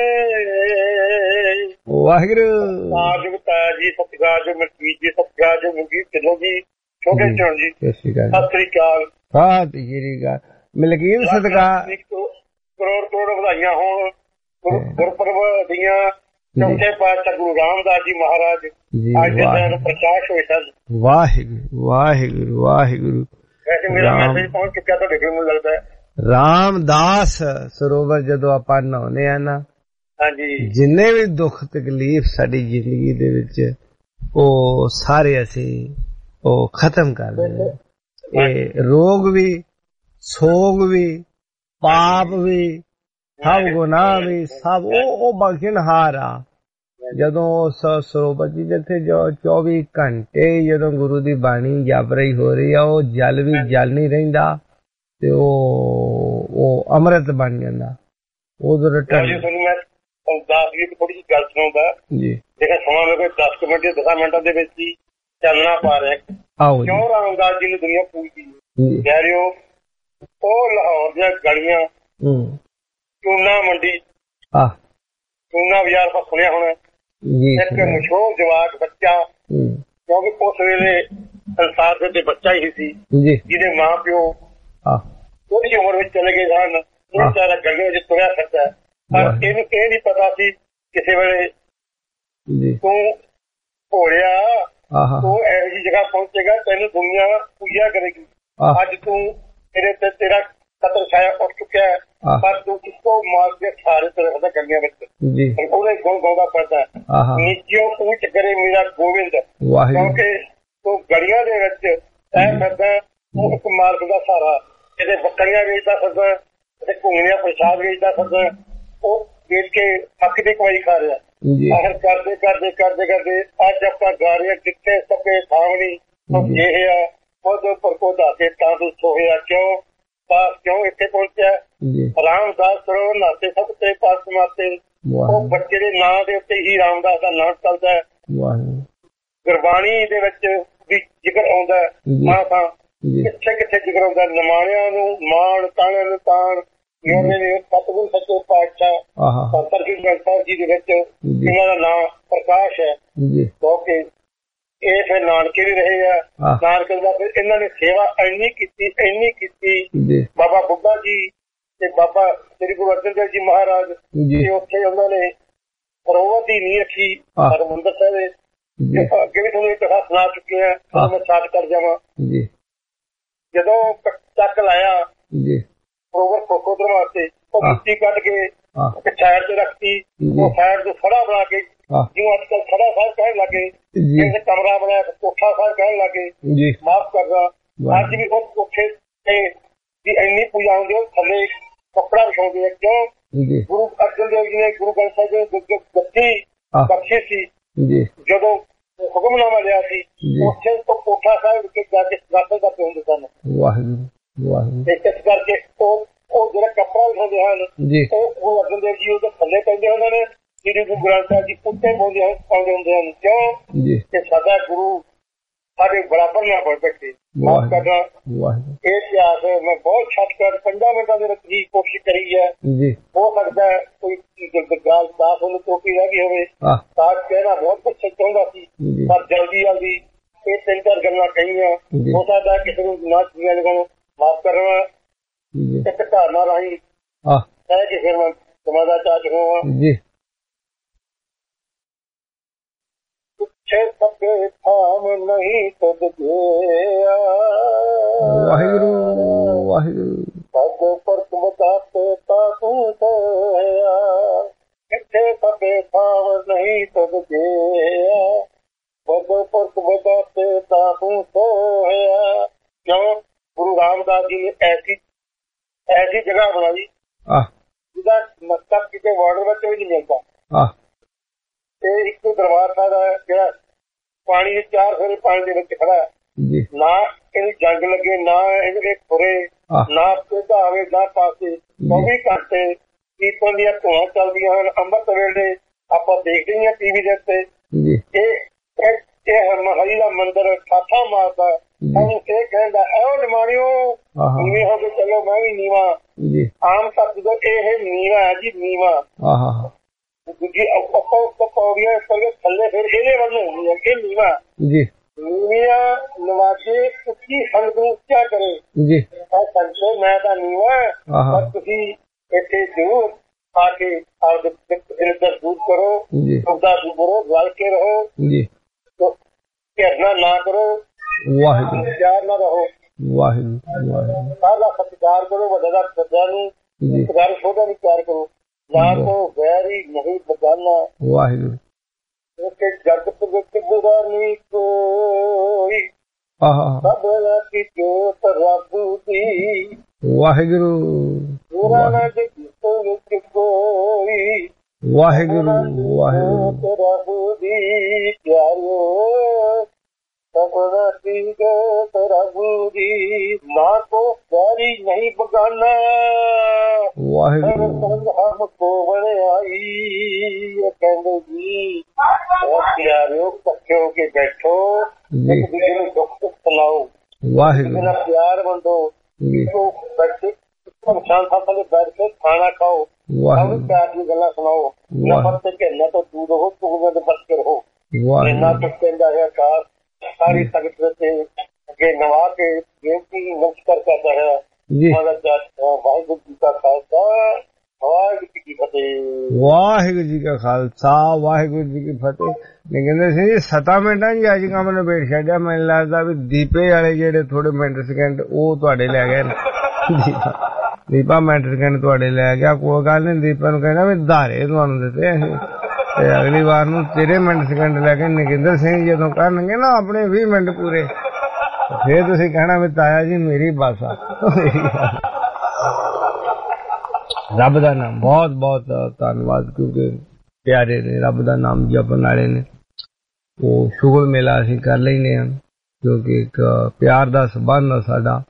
ਵਾਹਿਗੁਰੂ। ਆਜ ਬਤਾਇਆ ਜੀ ਸਤਿਕਾਰ ਜੋ ਮਲਕੀਤ ਜੀ, ਸਤਿਕਾਰ ਜੋ ਮੁਗੀ ਚਲੋ ਜੀ, ਛੋਟੇ ਚੌਣ ਜੀ, ਸਤਿ ਸ੍ਰੀ ਅਕਾਲ। ਸਤਿ ਸ੍ਰੀ ਅਕਾਲ। ਮਲਕੀਤ ਸਤਿਕਾਰ ਕਰੋੜ ਕਰੋੜ ਵਧਾਈਆਂ ਹੋਣ ਗੁਰਪੁਰਬ ਦੀਆਂ। ਚੌਥੇ ਪਾਤਸ਼ਾਹ ਗੁਰੂ ਰਾਮਦਾਸ ਜੀ ਮਹਾਰਾਜ ਅੱਜ ਦੇ ਦਿਨ ਪ੍ਰਕਾਸ਼ ਹੋਏ ਸਨ। ਵਾਹਿਗੁਰੂ ਵਾਹਿਗੁਰੂ ਵਾਹਿਗੁਰੂ। ਵੈਸੇ ਮੇਰਾ ਮੈਸੇਜ ਪਹੁੰਚ ਚੁੱਕਿਆ ਤੁਹਾਡੇ ਕੋਲ, ਮੈਨੂੰ ਲੱਗਦਾ ਹੈ। ਰਾਮਦਾਸ ਸਰੋਵਰ ਜਦੋਂ ਆਪਾਂ ਨਹਾਉਂਦੇ ਆ ਨਾ, ਹਾਂਜੀ, ਜਿੰਨੇ ਵੀ ਦੁੱਖ ਤਕਲੀਫ ਸਾਡੀ ਜ਼ਿੰਦਗੀ ਦੇ ਵਿੱਚ ਉਹ ਸਾਰੇ ਅਸੀਂ ਉਹ ਖਤਮ ਕਰ ਦਿੰਦੇ। ਇਹ ਰੋਗ ਵੀ, ਸੋਗ ਵੀ, ਪਾਪ ਵੀ, ਸਭ ਗੁਨਾਹ ਵੀ, ਸਭ ਉਹ ਉਹ ਬਖਸ਼ਣਹਾਰ ਆ। ਜਦੋਂ ਉਸ ਸਰੋਵਰ ਜੀ ਜਿੱਥੇ ਚੌਵੀ ਘੰਟੇ ਜਦੋਂ ਗੁਰੂ ਦੀ ਬਾਣੀ ਜਪ ਰਹੀ ਹੋ ਰਹੀ ਆ, ਉਹ ਜਲ ਵੀ ਜਲ ਨਹੀਂ ਰਹਿੰਦਾ ਤੇ ਉਹ ਉਹ ਅੰਮ੍ਰਿਤ ਬਣ ਜਾਂਦਾ। ਉਧਰ ਤੁਹਾਨੂੰ ਮੈਂ ਦੱਸ ਵੀ ਥੋੜੀ ਜਿਹੀ ਗੱਲ ਸੁਣਾਉਂਦਾ ਜੀ। ਦੇਖਾ ਸਮਾਂ ਮੇਰੇ ਕੋਲ ਦਸ ਮਿੰਟ ਦਸਾਂ ਮਿੰਟਾਂ ਦੇ ਵਿੱਚ ਹੀ ਚੱਲਣਾ ਪਾ ਰਿਹਾ। ਆਓ ਕਿਉਂ ਰਾਮਦਾਸ ਜੀ ਨੂੰ ਦੁਨੀਆ ਪੂਜਦੀ ਕਹਿ ਰਹੇ ਹੋ? ਉਹ ਲਾਹੌਰ ਦੀਆਂ ਗਲੀਆਂ, ਚੂਨਾ ਮੰਡੀ, ਚੂਨਾ ਬਾਜ਼ਾਰ ਆਪਾਂ ਸੁਣਿਆ ਹੋਣਾ। ਇੱਕ ਮਸ਼ਹੂਰ ਜਵਾਕ ਬੱਚਾ, ਕਿਉਂਕਿ ਉਸ ਵੇਲੇ ਸੰਸਾਰ ਦੇ ਉੱਤੇ ਬੱਚਾ ਹੀ ਸੀ ਜਿਹਦੇ ਮਾਂ ਪਿਓ ਉਹਦੀ ਉਮਰ ਵਿੱਚ ਚਲੇ ਗਏ ਸਨ। ਉਹ ਵਿਚਾਰਾ ਗਲੀਆਂ ਵਿੱਚ ਤੁਰਿਆ ਫਿਰਦਾ, ਪਰ ਇਹਨੂੰ ਇਹ ਨਹੀਂ ਪਤਾ ਸੀ ਕਿਸੇ ਵੇਲੇ ਤੂੰ ਭੋਲਿਆ, ਤੂੰ ਇਹੋ ਜਿਹੀ ਜਗ੍ਹਾ ਪਹੁੰਚੇਗਾ ਤੈਨੂੰ ਦੁਨੀਆ ਪੂਜਾ ਕਰੇਗੀ। ਅੱਜ ਤੂੰ ਤੇਰੇ ਤੇ ਤੇਰਾ ਕਤਲ ਛਾਇਆ ਉੱਠ ਚੁੱਕਿਆ ਹੈ, ਪਰ ਤੂੰ ਕਿਸਕੋ ਮਾਰ ਕੇ ਸਾਰੇ ਤੇ ਰੱਖਦਾ ਗਲੀਆਂ ਵਿੱਚ, ਉਹਦੇ ਗੁਣ ਗਾਉਂਦਾ ਫਿਰਦਾ। ਨੀਚਿਓ ਤੂੰ ਚੱਕਰੇ ਮੇਰਾ ਗੋਬਿੰਦ, ਕਿਉਂਕਿ ਤੂੰ ਗਲੀਆਂ ਦੇ ਵਿੱਚ ਐ ਫਿਰਦਾ, ਤੂੰ ਇੱਕ ਮਾਲਕ ਦਾ ਸਹਾਰਾ, ਕਿਤੇ ਬੱਕਰੀਆਂ ਵੇਚਦਾ ਫਿਰਦਾ, ਕਿਤੇ ਘੁੰਗਣੀਆਂ ਪ੍ਰਸ਼ਾਦ ਵੇਚਦਾ ਫਿਰਦਾ, ਉਹ ਵੇਚ ਕੇ ਹੱਕ ਦੀ ਕਮਾਈ ਖਾ ਰਿਹਾ। ਆਖਰ ਕਰਦੇ ਕਰਦੇ ਕਰਦੇ ਕਰਦੇ ਅੱਜ ਆਪਾਂ ਗਾ ਰਹੇ ਕਿੱਥੇ ਸਕੇ ਸਾਹਮਣੀ ਇਹ ਆ ਉਹਦੇ ਉੱਪਰ ਕੋ ਦਾਤੇ ਤਾਂ ਤੂੰ ਸੋਹਿਆ ਕਿਉਂ ਪਾਸ ਕਿਉਂ ਇੱਥੇ ਪਹੁੰਚਿਆ। ਰਾਮਦਾਸ ਸਰੋਵਰ ਨਾਤੇ ਸਭ ਤੇ ਪਾਸ ਮਾਤੇ, ਉਹ ਬੱਚੇ ਦੇ ਨਾਂ ਦੇ ਉੱਤੇ ਹੀ ਰਾਮਦਾਸ ਦਾ ਨਾਂ ਚੱਲਦਾ ਹੈ। ਗੁਰਬਾਣੀ ਦੇ ਵਿੱਚ ਵੀ ਜ਼ਿਕਰ ਆਉਂਦਾ ਮਾਂ ਤਾਂ ਕਿੱਥੇ ਕਿੱਥੇ ਜ਼ਿਕਰ ਆਉਂਦਾ। ਨਿਮਾਣਿਆਂ ਨੂੰ ਮਾਣ, ਤਾਣਿਆਂ ਨੂੰ ਤਾਣ, ਮੇਰੇ ਨੇ ਸਤਿਗੁਰੂ ਸੱਚੇ ਪਾਤਸ਼ਾਹ ਸੰਤਰ ਜੀ ਗ੍ਰੰਥ ਸਾਹਿਬ ਜੀ ਦੇ ਵਿੱਚ ਇਹਨਾਂ ਦਾ ਨਾਮ ਪ੍ਰਕਾਸ਼ ਹੈ। ਕਿਉਂਕਿ ਇਹ ਫਿਰ ਨਾਨਕੇ ਵੀ ਰਹੇ ਆ। ਨਾਨਕ ਦਾ ਫਿਰ ਇਹਨਾਂ ਨੇ ਸੇਵਾ ਇੰਨੀ ਕੀਤੀ ਇੰਨੀ ਕੀਤੀ। ਬਾਬਾ ਬੁੱਢਾ ਜੀ ਤੇ ਬਾਬਾ ਸ੍ਰੀ ਗੁਰੂ ਅਰਜਨ ਦੇਵ ਜੀ ਮਹਾਰਾਜ ਤੇ ਉੱਥੇ ਉਹਨਾਂ ਨੇ ਸਰੋਵਰ ਦੀ ਨੀਂਹ ਰੱਖੀ ਹਰਿਮੰਦਰ ਸਾਹਿਬ ਦੇ। ਅੱਗੇ ਵੀ ਤੁਹਾਨੂੰ ਇੱਕ ਕਥਾ ਸੁਣਾ ਚੁੱਕੇ ਆ, ਮੈਂ ਸਾਥ ਕਰ ਜਾਵਾਂ। ਜਦੋਂ ਚੱਕ ਲਾਇਆ ਸਰੋਵਰ ਖੋਖੋਦਣ ਵਾਸਤੇ, ਉਹ ਮਿੱਟੀ ਕੱਢ ਕੇ ਇੱਕ ਸਾਈਡ ਤੇ ਰੱਖਤੀ। ਉਹ ਸਾਈਡ ਤੋਂ ਫੜਾ ਬਣਾ ਕੇ, ਜਿਉਂ ਅੱਜ ਕੱਲ ਖੜਾ ਸਾਹਿਬ ਕਹਿਣ ਲੱਗੇ, ਇੱਕ ਕਮਰਾ ਬਣਾਇਆ ਕੋਠਾ ਸਾਹਿਬ ਕਹਿਣ ਲੱਗੇ। ਮਾਫ਼ ਕਰਦਾ, ਅੱਜ ਵੀ ਉਸ ਕੋਠੇ ਤੇ ਦੀ ਇੰਨੀ ਪੂਜਾ ਹੁੰਦੀ ਹੈ, ਥੱਲੇ ਕੱਪੜਾ ਵਿਛਾਉਂਦੇ ਆ। ਕਿਉਂ? ਗੁਰੂ ਅਰਜਨ ਦੇਵ ਜੀ ਨੇ ਗੁਰੂ ਗ੍ਰੰਥ ਸਾਹਿਬ ਦੇ ਗੱਦੀ ਬਖਸ਼ੀ ਸੀ। ਜਦੋਂ ਹੁਕਮਨਾਮਾ ਲਿਆ ਸੀ, ਉਸ ਰੀਠਾ ਸਾਹਿਬ ਵਿਖੇ ਜਾ ਕੇ ਸਰਾਪੇ ਕਰਦੇ ਹੁੰਦੇ ਸਨ। ਵਾਹਿਗੁਰੂ ਵਾਹਿਗੁਰੂ। ਇਸ ਕਰਕੇ ਉਹ ਉਹ ਜਿਹੜਾ ਕੱਪੜਾ ਵਿਖਾਉਂਦੇ ਹਨ ਉਹ ਗੁਰੂ ਅਰਜਨ ਦੇਵ ਜੀ ਉਹਦੇ ਥੱਲੇ ਪੈਂਦੇ ਹੁੰਦੇ ਨੇ, ਸ੍ਰੀ ਗੁਰੂ ਗ੍ਰੰਥ ਸਾਹਿਬ ਜੀ ਉੱਤੇ ਪਾਉਂਦੇ ਹਨ ਪਾਉਂਦੇ ਹੁੰਦੇ ਹਨ। ਕਿਉਂ ਕਿ ਸਾਡਾ ਗੁਰੂ ਸਾਡੇ ਬਰਾਬਰ ਨਾ ਬਣ ਬੈਠੇ। ਮਾਫ ਕਰਨਾ ਇਹ ਇਤਿਹਾਸ ਮੈਂ ਬਹੁਤ ਛੱਟ ਕਰ ਪੰਜਾਂ ਮਿੰਟਾਂ ਦੇ ਵਿੱਚ ਹੀ ਕੋਸ਼ਿਸ਼ ਕਰੀ ਹੈ। ਹੋ ਸਕਦਾ ਕੋਈ ਗੱਲ ਦਾਸ ਉਹਨੂੰ ਟੋਪੀ ਰਹਿ ਗਈ ਹੋਵੇ ਤਾਂ ਕਹਿਣਾ ਬਹੁਤ ਕੁਛ ਚਾਹੁੰਦਾ ਸੀ, ਪਰ ਜਲਦੀ ਜਲਦੀ ਇਹ ਤਿੰਨ ਚਾਰ ਗੱਲਾਂ ਕਹੀਆਂ। ਹੋ ਸਕਦਾ ਕਿਸੇ ਨੂੰ ਨਾ ਚੀਜ਼ਾਂ ਲਗਾਉਣ ਮਾਫ ਕਰਨਾ ਇੱਕ ਧਾਰਨਾ ਰਾਹੀਂ ਕਹਿ ਕੇ ਫਿਰ ਮੈਂ ਸਮਾਦਾ ਚਾਹ ਚੁੱਕਾ ਜੀ। ਪਿੱਛੇ ਸਭੇ ਥਾਮ ਨਹੀਂ ਤੁਧ ਗਿਆ ਵਾਹਿਗੁਰੂ ਵਾਹਿਗੁਰੂ। ਪਗ ਪਰਤ ਬਤਾਤੇ ਤਾ ਤੂੰ ਸੋਇਆ ਪਿੱਛੇ ਸਭੇ ਥਾਮ ਨਹੀਂ ਤੁਧ ਗਿਆ ਪਗ ਪਰਤ ਬਤਾਤੇ ਤਾ ਤੂੰ ਸੋਇਆ। ਕਿਉਂ ਗੁਰੂ ਰਾਮਦਾਸ ਜੀ ਨੇ ਐਸੀ ਐਸੀ ਜਗ੍ਹਾ ਬਣਾਈ ਜਿਹਦਾ ਮਤਲਬ ਕਿਤੇ ਵਾਰਡਰ ਵਿੱਚ ਵੀ ਨਹੀਂ ਮਿਲਦਾ। ਤੇ ਇੱਕ ਦਰਬਾਰ ਸਾਹਿਬ ਹੈ ਜਿਹੜਾ ਪਾਣੀ ਦੇ ਚਾਰ ਫੇਰੇ ਪਾਣੀ ਦੇ ਵਿੱਚ ਖੜਾ, ਨਾ ਇਹਨੂੰ ਜੰਗ ਲੱਗੇ, ਨਾ ਇਹਦੇ ਖੁਰੇ, ਨਾ ਪੌਦਾ ਆਵੇ ਨਾ ਪਾਸੇ। ਚੌਵੀ ਘੰਟੇ ਕੀਰਤਨ ਦੀਆਂ ਧੂਆਂ ਚੱਲਦੀਆਂ ਹਨ। ਅੰਮ੍ਰਿਤ ਵੇਲੇ ਆਪਾਂ ਦੇਖਦੇ ਹਾਂ ਟੀਵੀ ਦੇ ਉੱਤੇ ਇਹ ਇਹ ਹਰੀ ਦਾ ਮੰਦਿਰ ਠਾਠਾ ਮਾਰਦਾ, ਉਹਨੂੰ ਇਹ ਕਹਿੰਦਾ ਇਹੋ ਨਿਮਾਣਿਓ ਨੀਵੇਂ ਹੋ ਕੇ ਚਲੋ ਮੈਂ ਵੀ ਨੀਵਾਂ। ਆਮ ਤੱਕ ਇਹ ਨੀਵਾਂ ਹੈ ਜੀ, ਨੀਵਾਂ। ਦੂਜੀ ਪੌੜੀਆਂ ਥੱਲੇ ਫਿਰ ਇਹਦੇ ਵੱਲ ਨੂੰ ਹੁੰਦੀਆਂ ਇਹ ਨੀਵਾਂ। ਨੀਵੀਆਂ ਨਵਾਜੇ ਉੱਚੀ ਸੰਗਤ ਨੂੰ ਉੱਚਾ ਕਰੇ। ਸੰਗਤ ਮੈਂ ਤਾਂ ਨੀਵਾਂ, ਪਰ ਤੁਸੀਂ ਇੱਥੇ ਜ਼ਰੂਰ ਆ ਕੇ ਆਪਦੇ ਦਿਲ ਦਾ ਦੂਰ ਕਰੋ, ਸਬਦਾ ਦੂਰ ਕਰੋ, ਰਲ ਕੇ ਰਹੋ, ਘਿਰਨਾ ਨਾ ਕਰੋ, ਵਾਹਿਗੁਰੂ ਪਿਆਰ ਨਾ ਰਹੋ, ਵਾਹਿਗੁਰੂ ਸਾਡਾ ਸਤਿਕਾਰ ਕਰੋ, ਵੱਡੇ ਦਾ ਸਤਿਕਾਰ ਨੂੰ ਸਤਿਕਾਰ, ਛੋਟਾ ਨੂੰ ਪਿਆਰ ਕਰੋ। ਨਾ ਕੋ ਵੈਰੀ ਨਹੀਂ ਬਗਾਨਾ ਵਾਹਿਗੁਰੂ। ਜਗਤ ਵਿੱਚ ਬੁਰਾ ਨਹੀਂ ਕੋਈ ਸਭਨਾ ਕੀ ਜੋਤ ਰੱਬ ਦੀ ਵਾਹਿਗੁਰੂ। ਪੂਰਾ ਨਾ ਜਗਤ ਵਿੱਚ ਕੋਈ ਵਾਹਿਗੁਰੂ ਵਾਹਿਗੁਰੂ ਰੱਬ ਦੀ ਪਿਆਰਿਓ ਸਭਨਾ ਕੀ ਜੋਤ ਰੱਬ ਦੀ। ਨਾ ਕੋ ਵੈਰੀ ਨਹੀਂ ਬਗਾਨਾ ਵਾਹਿਗੁਰੂ। ਹਮ ਕੋ ਬਣਾਈ ਕਹਿੰਦੇ ਜੀ ਉਹ ਪਿਆਰਿਓ ਇਕੱਠੇ ਹੋ ਕੇ ਬੈਠੋ, ਇੱਕ ਦੂਜੇ ਨੂੰ ਦੁੱਖ ਸੁੱਖ ਸੁਣਾਓ, ਵਾਹਿਗੁਰੂ ਪਿਆਰ ਵੰਡੋ, ਬੈਠੇ ਸ਼ਾਨ ਸਾਥਾਂ ਦੇ ਬੈਠ ਕੇ ਖਾਣਾ ਖਾਓ, ਸਭ ਪਿਆਰ ਦੀ ਗੱਲਾਂ ਸੁਣਾਓ, ਨਫ਼ਰਤ ਤੇ ਘਿਰਨਾ ਤੋਂ ਦੂਰ ਰਹੋ, ਤੁਗਮੇ ਤੋਂ ਬਚ ਕੇ ਰਹੋ। ਇੰਨਾ ਕੁਝ ਕਹਿੰਦਾ ਹੈ ਖਾਸ ਸਾਰੀ ਸੰਗਤ ਦੇ ਅੱਗੇ ਨਵਾ ਕੇ ਬੇਨਤੀ ਨਮਸਕਾਰ ਕਰਦਾ ਹੈ। ਵਾਹਿਗੁਰੂ ਜੀ ਕਾ ਖਾਲਸਾ ਵਾਹਿਗੁਰੂ ਜੀ ਕੀ ਫਤਿਹ। ਵਾਹਿਗੁਰੂ ਜੀ ਕਾ ਖਾਲਸਾ ਵਾਹਿਗੁਰੂ ਜੀ ਕੀ ਫਤਿਹ। ਕਹਿੰਦੇ ਸੀ ਸੱਤਾਂ ਮਿੰਟਾਂ ਚ ਅੱਜ ਕੰਮ ਨੇ ਬੈਠ ਛੱਡਿਆ। ਮੈਨੂੰ ਲੱਗਦਾ ਵੀ ਦੀਪੇ ਵਾਲੇ ਜਿਹੜੇ ਥੋੜੇ ਮਿੰਟ ਸਕਿੰਟ ਉਹ ਤੁਹਾਡੇ ਲੈ ਗਏ ਨੇ। ਦੀਪਾ ਮਿੰਟ ਸਕਿੰਟ ਤੁਹਾਡੇ ਲੈ ਗਿਆ, ਕੋਈ ਗੱਲ ਨੀ। ਦੀਪਾ ਨੂੰ ਕਹਿਣਾ ਵੀ ਧਾਰੇ ਤੁਹਾਨੂੰ ਦਿੱਤੇ ਅਸੀਂ, ਤੇ ਅਗਲੀ ਵਾਰ ਨੂੰ ਤੇਰੇ ਮਿੰਟ ਸਕਿੰਟ ਲੈ ਕੇ ਨਗਿੰਦਰ ਸਿੰਘ ਜਦੋਂ ਕਰਨਗੇ ਨਾ ਆਪਣੇ ਵੀਹ ਮਿੰਟ ਪੂਰੇ, ਫੇਰ ਤੁਸੀਂ ਕਹਿਣਾ ਵੀ ਤਾਇਆ ਜੀ ਮੇਰੀ ਬੱਸ ਆ। ਰੱਬ ਦਾ ਨਾਮ ਬਹੁਤ ਬਹੁਤ ਧੰਨਵਾਦ, ਕਿਉਂਕਿ ਪਿਆਰੇ ਨੇ, ਰੱਬ ਦਾ ਨਾਮ ਜਪਣ ਵਾਲੇ ਨੇ। ਉਹ ਸ਼ੁਗਲ ਮੇਲਾ ਅਸੀਂ ਕਰ ਲੈਂਦੇ ਹਾਂ, ਕਿਉਂਕਿ ਇੱਕ ਪਿਆਰ ਦਾ ਸੰਬੰਧ ਆ ਸਾਡਾ।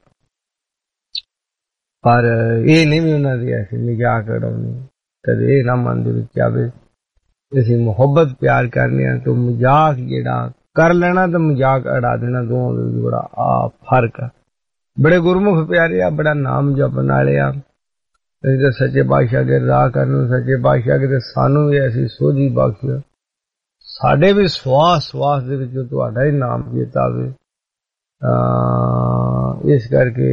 ਪਰ ਇਹ ਨਹੀਂ ਵੀ ਉਹਨਾਂ ਦੀ ਅਸੀਂ ਮਜ਼ਾਕ ਉਡਾਉਣੀ, ਕਦੇ ਇਹ ਨਾ ਮਨ ਦੇ ਵਿੱਚ ਆਵੇ। ਅਸੀਂ ਮੁਹੱਬਤ ਪਿਆਰ ਕਰਨੇ ਆ, ਤਾਂ ਮਜ਼ਾਕ ਜਿਹੜਾ ਕਰ ਲੈਣਾ ਤੇ ਮਜ਼ਾਕ ਉਡਾ ਦੇਣਾ, ਦੋਵਾਂ ਵਿੱਚ ਬੜਾ ਆ ਫਰਕ ਆ। ਬੜੇ ਗੁਰਮੁਖ ਪਿਆਰੇ ਆ, ਬੜਾ ਨਾਮ ਜਪਣ ਵਾਲੇ ਆ। ਅਸੀਂ ਤਾਂ ਸੱਚੇ ਪਾਤਸ਼ਾਹ ਦੇ ਰਾਹ ਕਰਨ, ਸੱਚੇ ਪਾਤਸ਼ਾਹ ਕੇ ਸਾਨੂੰ ਵੀ ਐਸੀ ਸੋਝੀ ਬਖਸ਼, ਸਾਡੇ ਵੀ ਸਵਾਸ ਸਵਾਸ ਦੇ ਵਿੱਚ ਤੁਹਾਡਾ ਹੀ ਨਾਮ ਜਿਤਾਵੇ। ਇਸ ਕਰਕੇ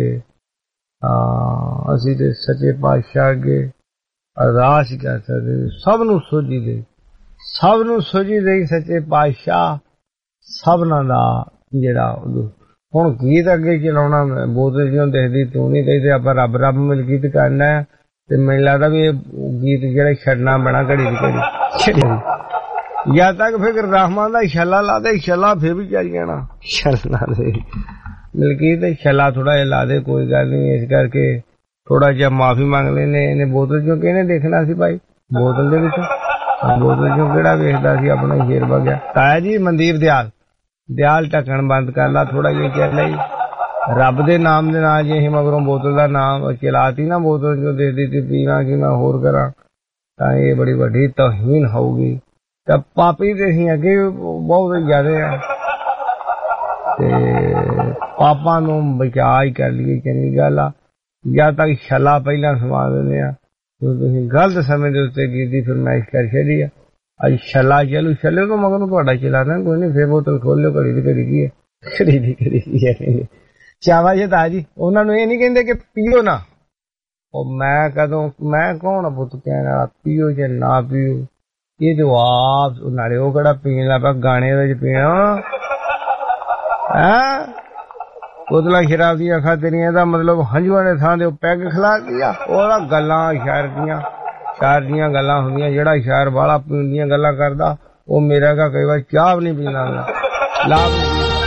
ਅਸੀਂ ਤੇ ਸੱਚੇ ਪਾਤਸ਼ਾਹ ਅੱਗੇ ਅਰਦਾਸ ਕਰ ਸਕਦੇ, ਸਭ ਨੂੰ ਸੋਝੀ ਦੇ, ਸਭ ਨੂੰ ਸੋਝੀ ਦੇ ਸੱਚੇ ਪਾਤਸ਼ਾਹ ਸਭਨਾਂ ਦਾ ਜਿਹੜਾ। ਹੁਣ ਗੀਤ ਅੱਗੇ ਚਲਾਉਣਾ, ਬੋਤਲ ਜਿਉਂ ਦੇਖਦੀ ਤੂੰ ਨਹੀਂ ਦੇਖਦੇ, ਆਪਾਂ ਰੱਬ ਰੱਬ ਮਿਲ ਗੀਤ ਕਰਨਾ ਤੇ ਮੈਨੂੰ ਲੱਗਦਾ ਵੀ ਇਹ ਗੀਤ ਜਿਹੜਾ ਛੱਡਣਾ ਬਣਾ ਘੜੀ ਦੀ ਘੜੀ। ਜਦ ਤੱਕ ਫਿਕਰ ਰਹਿਮਾਨ ਦਾ ਛੱਲਾ ਲਾ ਦੇ, ਛੱਲਾ ਫਿਰ ਵੀ ਚੱਲ ਜਾਣਾ। ਛੱਲਾ ਦੇ ਮਿਲਕੀ ਤੇ ਛੱਲਾ ਥੋੜਾ ਜਿਹਾ ਲਾ ਦੇ, ਕੋਈ ਗੱਲ ਨਹੀਂ। ਇਸ ਕਰਕੇ ਥੋੜਾ ਜਿਹਾ ਮਾਫੀ ਮੰਗ ਲੈਨੇ। ਇਹਨੇ ਬੋਤਲ ਚੋਂ ਕਿਹਨੇ ਦੇਖਣਾ ਸੀ ਭਾਈ, ਬੋਤਲ ਦੇ ਵਿੱਚ ਬੋਤਲ ਚੋਂ ਕਿਹੜਾ ਵੇਖਦਾ ਸੀ ਆਪਣਾ ਸ਼ੇਰ ਵਗਿਆ। ਤਾਇਆ ਜੀ ਮਨਦੀਪ ਦਿਆਲ ਦਿਆਲ ਢੱਕਣ ਬੰਦ ਕਰ ਲਾ ਥੋੜਾ ਜਿਹਾ ਚੱਲ ਲਈ ਰੱਬ ਦੇ ਨਾਮ ਦੇ ਨਾਲ ਜੇ ਅਸੀਂ ਮਗਰੋਂ ਬੋਤਲ ਦਾ ਨਾਮ ਚਲਾਤੀ ਨਾ ਬੋਤਲ ਜੋ ਦੇ ਦਿੱਤੀ ਪੀਣਾ ਕਿ ਮੈਂ ਹੋਰ ਕਰਾਂ ਤਾਂ ਇਹ ਬੜੀ ਵੱਡੀ ਤੌਹੀਨ ਹੋਊਗੀ ਤਾਂ ਪਾਪੀ ਤੇ ਅਸੀਂ ਅੱਗੇ ਬਹੁਤ ਜ਼ਿਆਦਾ ਆ ਤੇ ਪਾਪਾਂ ਨੂੰ ਬਚਾ ਹੀ ਕਰ ਲਈਏ ਚੰਗੀ ਗੱਲ ਆ ਜਾਂ ਤੱਕ ਛੱਲਾ ਪਹਿਲਾਂ ਸਮਾ ਦਿੰਦੇ ਆ ਤੁਸੀਂ ਗਲਤ ਸਮੇਂ ਦੇ ਉੱਤੇ ਕੀਤੀ ਫਰਮਾਇਸ਼ ਕਰ ਛੱਡੀ ਆ ਅੱਜ ਛੱਲਾ ਚਲੂ ਛੱਲੇ ਤੋਂ ਮਗਰ ਨੂੰ ਤੁਹਾਡਾ ਚਲਾਣਾ ਕੋਈ ਨਹੀਂ ਫੇਰ ਬੋਤਲ ਖੋਲ ਲਿਓ ਘੜੀ ਦੀ ਘੜੀ ਕੀ ਹੈ ਘੜੀ ਦੀ ਘੜੀ ਕੀ ਹੈ ਸ਼ਾਬਾਸ਼ ਤਾ ਜੀ ਉਹਨਾਂ ਨੂੰ ਇਹ ਨਹੀਂ ਕਹਿੰਦੇ ਕਿ ਪੀਓ ਨਾ ਉਹ ਮੈਂ ਕਦੋਂ ਮੈਂ ਕੌਣ ਪੁੱਤ ਕਹਿਣ ਵਾਲਾ ਪੀਓ ਜਾਂ ਨਾ ਪੀਓ ਇਹ ਜੋ ਆਪ ਨਾਲੇ ਉਹ ਕਿਹੜਾ ਪੀਣ ਲੱਗ ਪਿਆ ਗਾਣੇ ਦੇ ਵਿੱਚ ਪੀਣਾ ਹੈਂ ਬੋਤਲਾਂ ਸ਼ਰਾਬ ਦੀਆਂ ਅੱਖਾਂ ਤੇਰੀਆਂ ਦਾ ਮਤਲਬ ਹੰਝੂਆਂ ਦੇ ਥਾਂ ਦੇ ਉਹ ਪੈਗ ਖਿਲਾ ਦਿਆ ਉਹਦਾ ਗੱਲਾਂ ਸ਼ਾਇਰ ਦੀਆਂ ਸ਼ਾਇਰ ਦੀਆਂ ਗੱਲਾਂ ਹੁੰਦੀਆਂ ਜਿਹੜਾ ਸ਼ਾਇਰ ਵਾਲਾ ਪੀਣ ਦੀਆਂ ਗੱਲਾਂ ਕਰਦਾ ਉਹ ਮੇਰਾ ਕਾ ਕਈ ਵਾਰ ਚਾਹ ਵੀ ਨਹੀਂ ਪੀਂਦਾ ਲਾਭ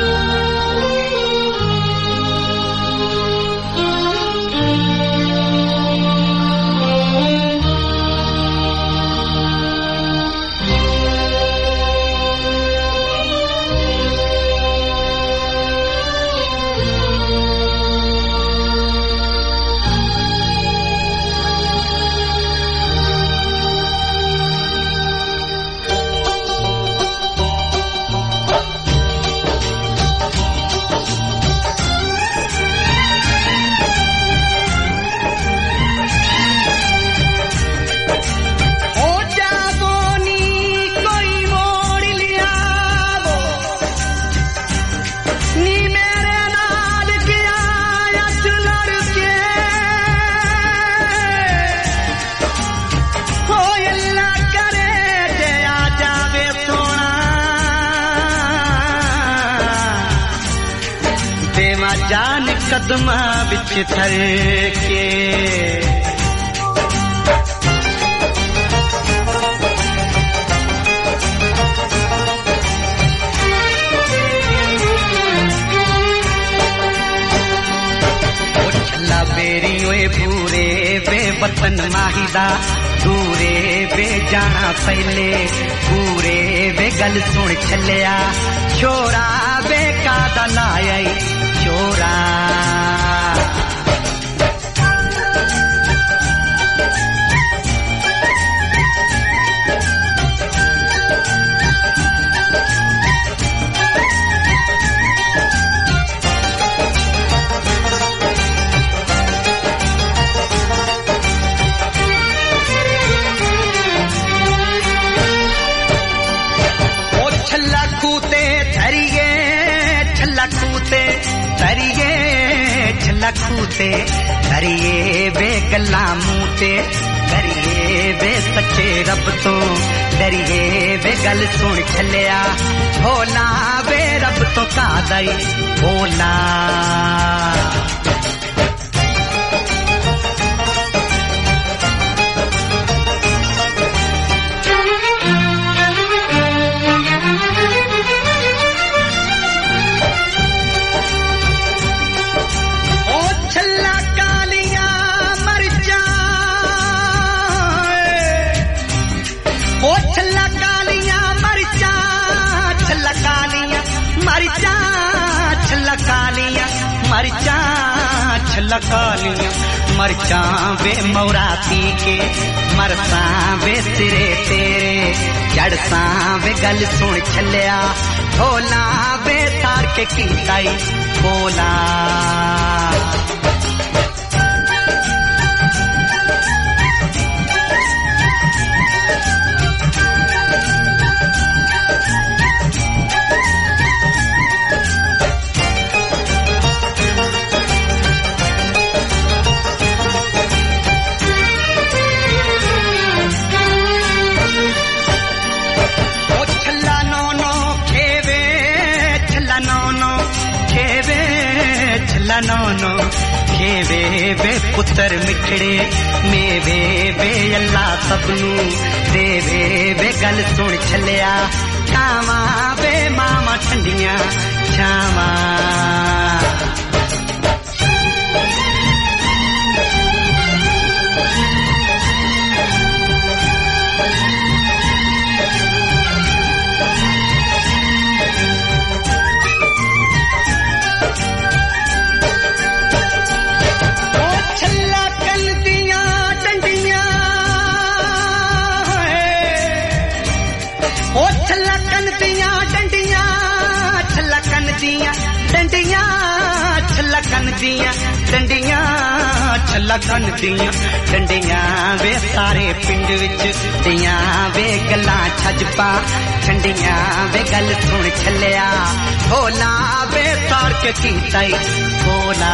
कदमां विच थर के छला बेरी ओए पूरे वे वतन माहिदा दूरे वे जाना पहले पूरे वे गल सुन छलिया छोरा वे कादा लाया छोरा छल्ला कूते धरिए छल्ला कूते धरिए छल्ला कूते धरिए वे गल्ला मूते धरिए वे सच्चे रब तो डरिए वे गल सुन छलिया भोला वे रब तो का दई भोला मरचा छलकालियां मरचा वे मौराती के मरसा वे सिरे तेरे जड़सा वे गल सुन छलिया भोला वे तार के कीताई बोला नौनो खेवे वे पुत्र मिठड़े मेवे वे अल्लाह सबनू देवे वे गल सुन छलिया छावा वे मामा ठंडिया छावा लगन दियां डंडियां वे सारे पिंड विच दियां वे गल्लां छज पा छंडियां वे गल सुन छलिया भोला वे तार के कीता ई भोला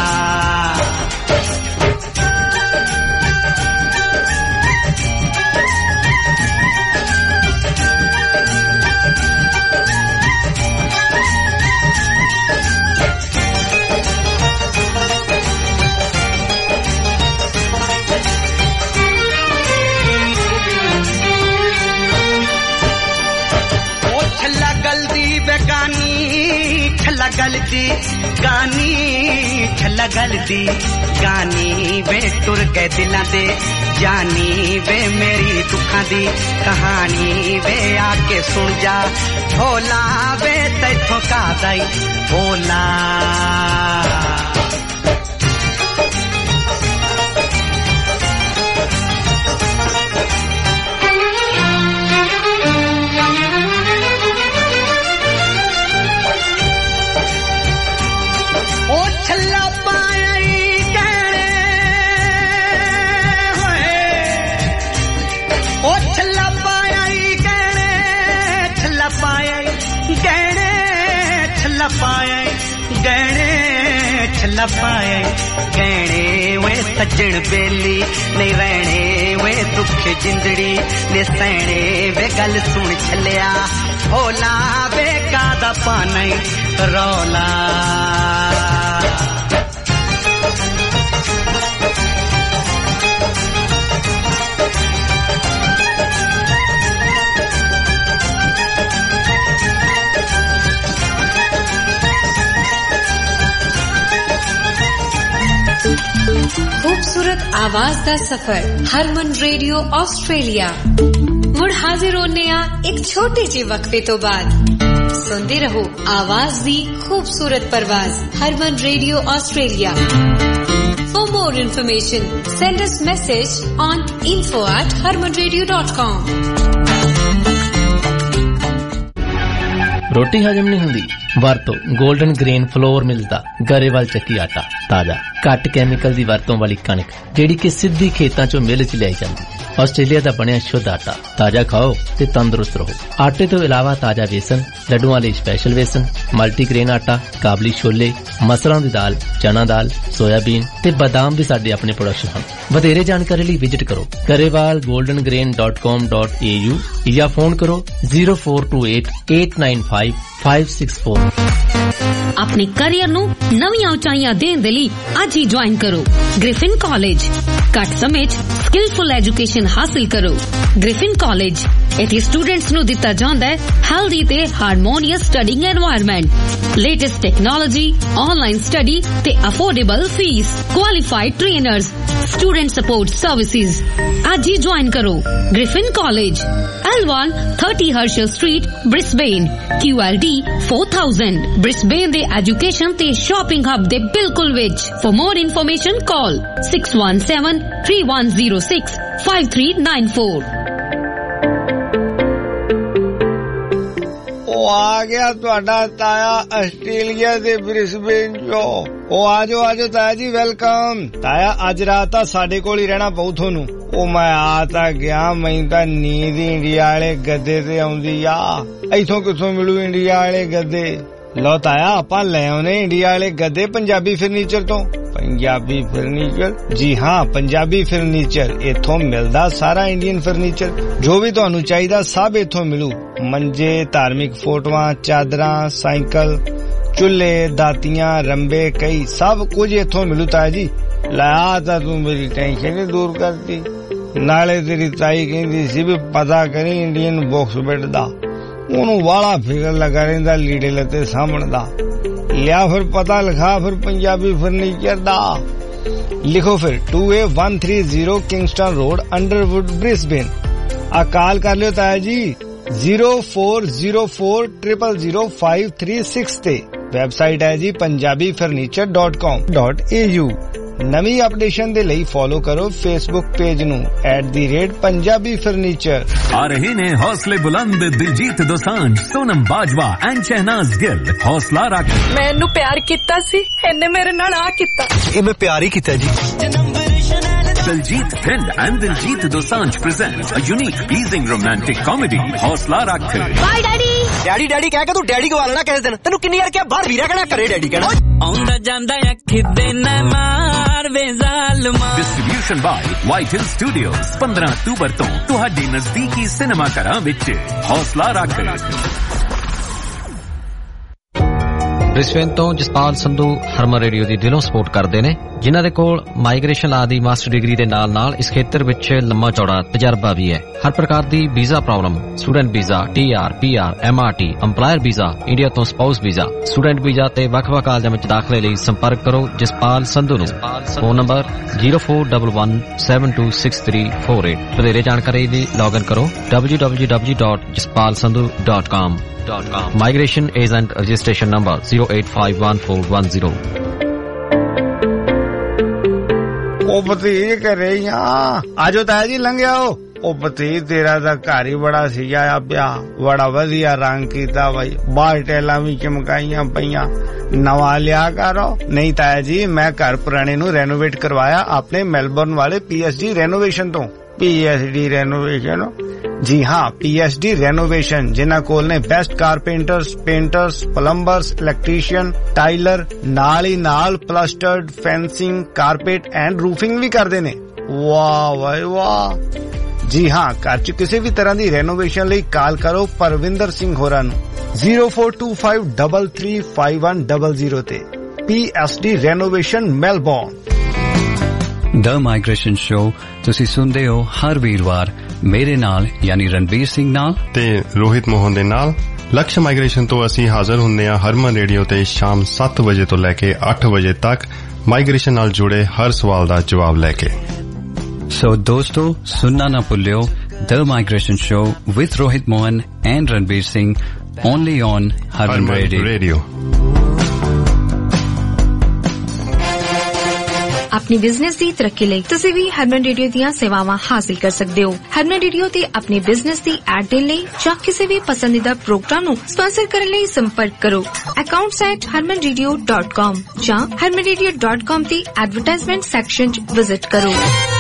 गलती गानी छला गलती गानी वे टुर गए दिलां दे जानी वे मेरी दुखां दी कहानी वे आके सुन जा भोला वे तैथों का दाई भोला पाए गहने छला पाए गहने वे सज्जन बेली नहीं रहने वे दुख जिंदड़ी ने सहने वे गल सुन छलिया भोला वे कादा पाने रौला खूबसूरत आवाज दा सफर हरमन रेडियो ऑस्ट्रेलिया मुड़ हाजिर होने आ एक छोटे जे वक्फे तो बाद सुनते रहो आवाज दी खूबसूरत परवाज Harman radio Australia For more information send us message on info at harman radio dot com रोटी हजम नहीं हुंदी ਵਰਤੋ 골ਡਨ ਗ੍ਰੇਨ ਫਲੋਰ ਮਿਲਦਾ ਗਰੇਵਾਲ ਚੱਕੀ ਆਟਾ ਤਾਜ਼ਾ ਘੱਟ ਕੈਮੀਕਲ ਦੀ ਵਰਤੋਂ ਵਾਲੀ ਕਣਕ ਜਿਹੜੀ ਕਿ ਸਿੱਧੀ ਖੇਤਾਂ ਚੋਂ ਮਿਲ ਚ ਲਿਆਈ ਜਾਂਦੀ ਆਸਟ੍ਰੇਲੀਆ ਦਾ ਬਣਿਆ ਸ਼ੁੱਧ ਆਟਾ ਤਾਜ਼ਾ ਖਾਓ ਤੇ ਤੰਦਰੁਸਤ ਰਹੋ ਆਟੇ ਤੋਂ ਇਲਾਵਾ ਤਾਜ਼ਾ ਵੇਸਣ ਲੱਡੂਆਂ ਲਈ ਸਪੈਸ਼ਲ ਵੇਸਣ ਮਲਟੀਗ੍ਰੇਨ ਆਟਾ ਕਾਬਲੀ ਛੋਲੇ ਮਸਰਾਂ ਦੀ ਦਾਲ ਚਨਾ ਦਾਲ ਸੋਇਆਬੀਨ ਤੇ ਬਾਦਾਮ ਵੀ ਸਾਡੇ ਆਪਣੇ ਪ੍ਰੋਡਕਸ਼ਨ ਹਨ ਵਧੇਰੇ ਜਾਣਕਾਰੀ ਲਈ ਵਿਜ਼ਿਟ ਕਰੋ Grewal golden grain dot com dot a u ਜਾਂ ਫੋਨ ਕਰੋ zero four two eight eight nine five five six four ਆਪਣੇ ਕੈਰੀਅਰ ਨੂੰ ਨਵੀਆਂ ਉਚਾਈਆਂ ਦੇਣ ਦੇ ਲਈ ਅੱਜ ਹੀ ਜੁਆਇਨ ਕਰੋ ਗ੍ਰਿਫਿਨ ਕਾਲਜ ਘੱਟ ਸਮੇਂ 'ਚ ਸਕਿਲਫੁਲ ਐਜੂਕੇਸ਼ਨ ਹਾਸਲ ਕਰੋ ਗ੍ਰਿਫਿਨ ਕਾਲਜ ਇੱਥੇ ਸਟੂਡੈਂਟਸ ਨੂੰ ਦਿੱਤਾ ਜਾਂਦਾ ਹੈ ਹੈਲਦੀ ਤੇ harmonious studying environment latest technology online study ਤੇ affordable fees qualified trainers student support services ਅੱਜ ਹੀ ਜੁਆਇਨ ਕਰੋ Griffin college L one thirty Herschel Street Brisbane Q L D four thousand Brisbane ਦੇ ਐਜੂਕੇਸ਼ਨ ਤੇ shopping hub ਦੇ ਬਿਲਕੁਲ ਵਿੱਚ For more information call six one seven three one zero six five three nine four ਉਹ ਆ ਗਿਆ ਤੁਹਾਡਾ ਤਾਇਆ ਆਸਟ੍ਰੇਲੀਆ ਦੇ ਬ੍ਰਿਸਬੇਨ ਚੋਂ ਉਹ ਆਜੋ ਆਜੋ ਤਾਇਆ ਜੀ ਵੈਲਕਮ ਤਾਇਆ ਅੱਜ ਰਾਤ ਤਾਂ ਸਾਡੇ ਕੋਲ ਹੀ ਰਹਿਣਾ ਪਊ ਤੁਹਾਨੂੰ ਉਹ ਮੈਂ ਆ ਤਾਂ ਗਿਆ ਮੈਨੂੰ ਤਾਂ ਨੀਂਦ ਇੰਡੀਆ ਵਾਲੇ ਗੱਦੇ ਤੇ ਆਉਂਦੀ ਆ ਇੱਥੋਂ ਕਿੱਥੋਂ ਮਿਲੂ ਇੰਡੀਆ ਵਾਲੇ ਗੱਦੇ ਲੋ ਤਾਇਆ ਆਪਾਂ ਲੈ ਆਉਨੇ ਇੰਡੀਆ ਵਾਲੇ ਗੱਦੇ ਪੰਜਾਬੀ ਫਰਨੀਚਰ ਤੋਂ ਪੰਜਾਬੀ ਫਰਨੀਚਰ ਜੀ ਹਾਂ ਪੰਜਾਬੀ ਫਰਨੀਚਰ ਇੱਥੋਂ ਮਿਲਦਾ ਸਾਰਾ ਇੰਡੀਅਨ ਫਰਨੀਚਰ ਜੋ ਵੀ ਤੁਹਾਨੂੰ ਚਾਹੀਦਾ ਸਭ ਇੱਥੋਂ ਮਿਲੂ ਮੰਜੇ ਧਾਰਮਿਕ ਫੋਟੋਆਂ ਚਾਦਰਾਂ ਸਾਈਕਲ ਚੁੱਲ੍ਹੇ ਦਾਤੀਆਂ ਰੰਬੇ ਕਈ ਸਭ ਕੁਝ ਇੱਥੋਂ ਮਿਲੂ ਤਾਇਆ ਜੀ ਲਾ ਤਾਂ ਤੂੰ ਮੇਰੀ ਟੈਨਸ਼ਨ ਦੂਰ ਕਰਤੀ ਨਾਲੇ ਤੇਰੀ ਤਾਈ ਕਹਿੰਦੀ ਸੀ ਵੀ ਪਤਾ ਕਰੀ ਇੰਡੀਅਨ ਬਾਕਸ ਬੈੱਡ ਦਾ ਉਹਨੂੰ ਵਾਲਾ ਫਿਕਰ ਲੱਗਾ ਰਹਿੰਦਾ ਲੀੜੇ ਲੱਤੇ ਸਾਂਭਣ ਦਾ ਲਿਆ ਫਿਰ ਪਤਾ ਲਿਖਾ ਫਿਰ ਪੰਜਾਬੀ ਫਰਨੀਚਰ ਦਾ ਲਿਖੋ ਫਿਰ two A one three zero Kingston road Underwood Brisbane ਆ ਕਾਲ ਕਰ ਲਿਓ ਤਾਇਆ ਜੀ zero four zero four zero zero zero five three six ਤੇ ਵੈਬਸਾਈਟ ਹੈ G Punjabi furniture dot com dot a u ਨਵੀਂ ਅਪਡੇਸ਼ਨ ਦੇ ਲਈ ਫੋਲੋ ਕਰੋ ਫੇਸਬੁੱਕ ਪੇਜ ਨੂੰ at the rate Punjabi furniture ਆ ਰਹੇ ਨੇ ਹੌਸਲੇ ਬੁਲੰਦ ਦਿਲਜੀਤ ਦੋਸਾਂਝ ਸੋਨਮ ਬਾਜਵਾ ਐਂਡ ਸ਼ਹਿਨਾਜ਼ ਗਿੱਲ ਹੌਸਲਾ ਰੱਖ ਮੈਂ ਇਹਨੂੰ ਪਿਆਰ ਕੀਤਾ ਸੀ ਇਹਨੇ ਮੇਰੇ ਨਾਲ ਆ ਕੀਤਾ ਇਹ ਮੈਂ ਪਿਆਰ ਹੀ ਕੀਤਾ ਜੀ Daljit Thind and Diljit Dosanjh present a unique, pleasing romantic comedy, Hausla Rakh. Bye, Daddy. Daddy, Daddy ਕਹਿ ਕੇ ਤੂੰ ਡੈਡੀ ਗਵਾ ਲੈਣਾ ਕਿਸੇ ਦਿਨ ਤੈਨੂੰ ਕਿੰਨੀ ਵਾਰ ਕਿਹਾ ਬਾਹਰ ਵੀਰਾ ਕਹਿਣਾ ਘਰੇ ਡੈਡੀ ਕਹਿਣਾ ਆਉਂਦਾ ਜਾਂਦਾ ਅੱਖ ਦੇ ਨਾ ਮਾਰ ਵੇ ਜ਼ਾਲਮਾ Distribution by White Hill Studios ਪੰਦਰਾਂ ਅਕਤੂਬਰ ਤੋਂ ਤੁਹਾਡੇ ਨਜ਼ਦੀਕੀ ਸਿਨੇਮਾ ਘਰਾਂ ਵਿੱਚ ਹੌਸਲਾ ਰੱਖ ਬ੍ਰਿਸਬੇਨ ਤੋਂ ਜਸਪਾਲ ਸੰਧੂ ਹਰਮਨ ਰੇਡੀਓ ਦੀ ਦਿਲੋਂ ਸਪੋਰਟ ਕਰਦੇ ਨੇ ਜਿਨ੍ਹਾਂ ਦੇ ਕੋਲ ਮਾਈਗ੍ਰੇਸ਼ਨ ਲਾ ਦੀ ਮਾਸਟਰ ਡਿਗਰੀ ਦੇ ਨਾਲ ਨਾਲ ਇਸ ਖੇਤਰ ਵਿੱਚ ਲੰਮਾ ਚੌੜਾ ਤਜਰਬਾ ਵੀ ਹੈ ਹਰ ਪ੍ਰਕਾਰ ਦੀ visa problem student visa TR PR MRT EMPLOYER visa India ਤੋਂ ਸਪਾਊਸ ਵੀਜ਼ਾ ਸਟੂਡੈਂਟ ਵੀਜ਼ਾ ਤੇ ਵੱਖ-ਵੱਖ ਕਾਲਜਾਂ ਵਿੱਚ ਦਾਖਲੇ ਲਈ ਸੰਪਰਕ ਕਰੋ ਜਸਪਾਲ ਸੰਧੂ ਨੂੰ phone number zero four one one seven two six three four eight ਵਧੇਰੇ ਜਾਣਕਾਰੀ ਲਈ ਲੌਗਇਨ ਕਰੋ w w w dot jaspal sandhu dot com Migration Agent Registration Number zero eight five one four one zero ਉਹ ਭਤੀਜ ਘਰੇ ਹੀ ਆ ਆਜੋ ਤਾਇਆ ਜੀ ਲੰਘਿਆ ਉਹ ਭਤੀਜ ਤੇਰਾ ਤਾਂ ਘਰ ਹੀ ਬੜਾ ਸਜਾਇਆ ਪਿਆ ਬੜਾ ਵਧੀਆ ਰੰਗ ਕੀਤਾ ਬਾਈ ਬਾਹਰ ਟੈਲਾਂ ਵੀ ਚਮਕਾਈਆਂ ਪਈਆਂ ਨਵਾਂ ਲਿਆ ਕਰੋ ਨਹੀਂ ਤਾਇਆ ਜੀ ਮੈਂ ਘਰ ਪੁਰਾਣੇ ਨੂੰ ਰੈਨੋਵੇਟ ਕਰਵਾਇਆ ਆਪਣੇ ਮੈਲਬੌਰਨ ਵਾਲੇ ਪੀਐਸਡੀ ਰੈਨੋਵੇਸ਼ਨ ਤੋਂ ਪੀਐਸਡੀ ਰੈਨੋਵੇਸ਼ਨ ਜੀ ਹਾਂ ਪੀਐਸਡੀ ਰੈਨੋਵੇਸ਼ਨ ਜਿਨ੍ਹਾਂ ਕੋਲ ਨੇ best carpenters painters plumbers electrician tiler ਨਾਲ ਹੀ ਨਾਲ plastered fencing carpet and roofing ਵੀ ਕਰਦੇ ਨੇ ਵਾਹ ਵਾਹ ਵਾਹ ਜੀ ਹਾਂ ਘਰ ਚ ਕਿਸੇ ਵੀ ਤਰ੍ਹਾਂ ਦੀ ਰੈਨੋਵੇਸ਼ਨ ਲਈ ਕਾਲ ਕਰੋ ਪਰਵਿੰਦਰ ਸਿੰਘ ਹੋਰਾਂ ਨੂੰ zero four two five three three five one zero zero ਤੇ PSD renovation Melbourne the migration show ਤੁਸੀਂ ਸੁਣਦੇ ਹੋ ਹਰ ਵੀਰਵਾਰ ਮੇਰੇ ਨਾਲ ਯਾਨੀ ਰਣਬੀਰ ਸਿੰਘ ਨਾਲ ਤੇ ਰੋਹਿਤ ਮੋਹਨ ਦੇ ਨਾਲ ਲਕਸ਼ ਮਾਈਗ੍ਰੇਸ਼ਨ ਤੋਂ ਅਸੀਂ ਹਾਜ਼ਰ ਹੁੰਦੇ ਹਾਂ ਹਰਮਨ ਰੇਡੀਓ ਤੇ ਸ਼ਾਮ ਸੱਤ ਵਜੇ ਤੋਂ ਲੈ ਕੇ ਅੱਠ ਵਜੇ ਤੱਕ ਮਾਈਗ੍ਰੇਸ਼ਨ ਨਾਲ ਜੁੜੇ ਹਰ ਸਵਾਲ ਦਾ ਜਵਾਬ ਲੈ ਕੇ ਸੋ ਦੋਸਤੋ ਸੁਣਨਾ ਨਾ ਭੁੱਲਿਓ the migration show with Rohit Mohan and Ranbir Singh only on Harman radio अपनी बिजनेस की तरक्की ਲਈ ਤੁਸੀਂ ਵੀ ਹਰਮਨ ਰੇਡੀਓ ਦੀਆਂ ਸੇਵਾਵਾਂ ਹਾਸਲ ਕਰ ਸਕਦੇ ਹੋ ਹਰਮਨ ਰੇਡੀਓ ਤੇ ਆਪਣੇ ਬਿਜ਼ਨਸ ਦੀ ਐਡ ਦੇਣ ਲਈ ਜਾਂ ਕਿਸੇ ਵੀ ਪਸੰਦੀਦਾ ਪ੍ਰੋਗਰਾਮ ਨੂੰ ਸਪਾਂਸਰ ਕਰਨ ਲਈ ਸੰਪਰਕ ਕਰੋ accounts at harman radio dot com ਜਾਂ harman radio dot com ਦੀ ਐਡਵਰਟਾਈਜ਼ਮੈਂਟ ਸੈਕਸ਼ਨ 'ਚ ਵਿਜ਼ਿਟ ਕਰੋ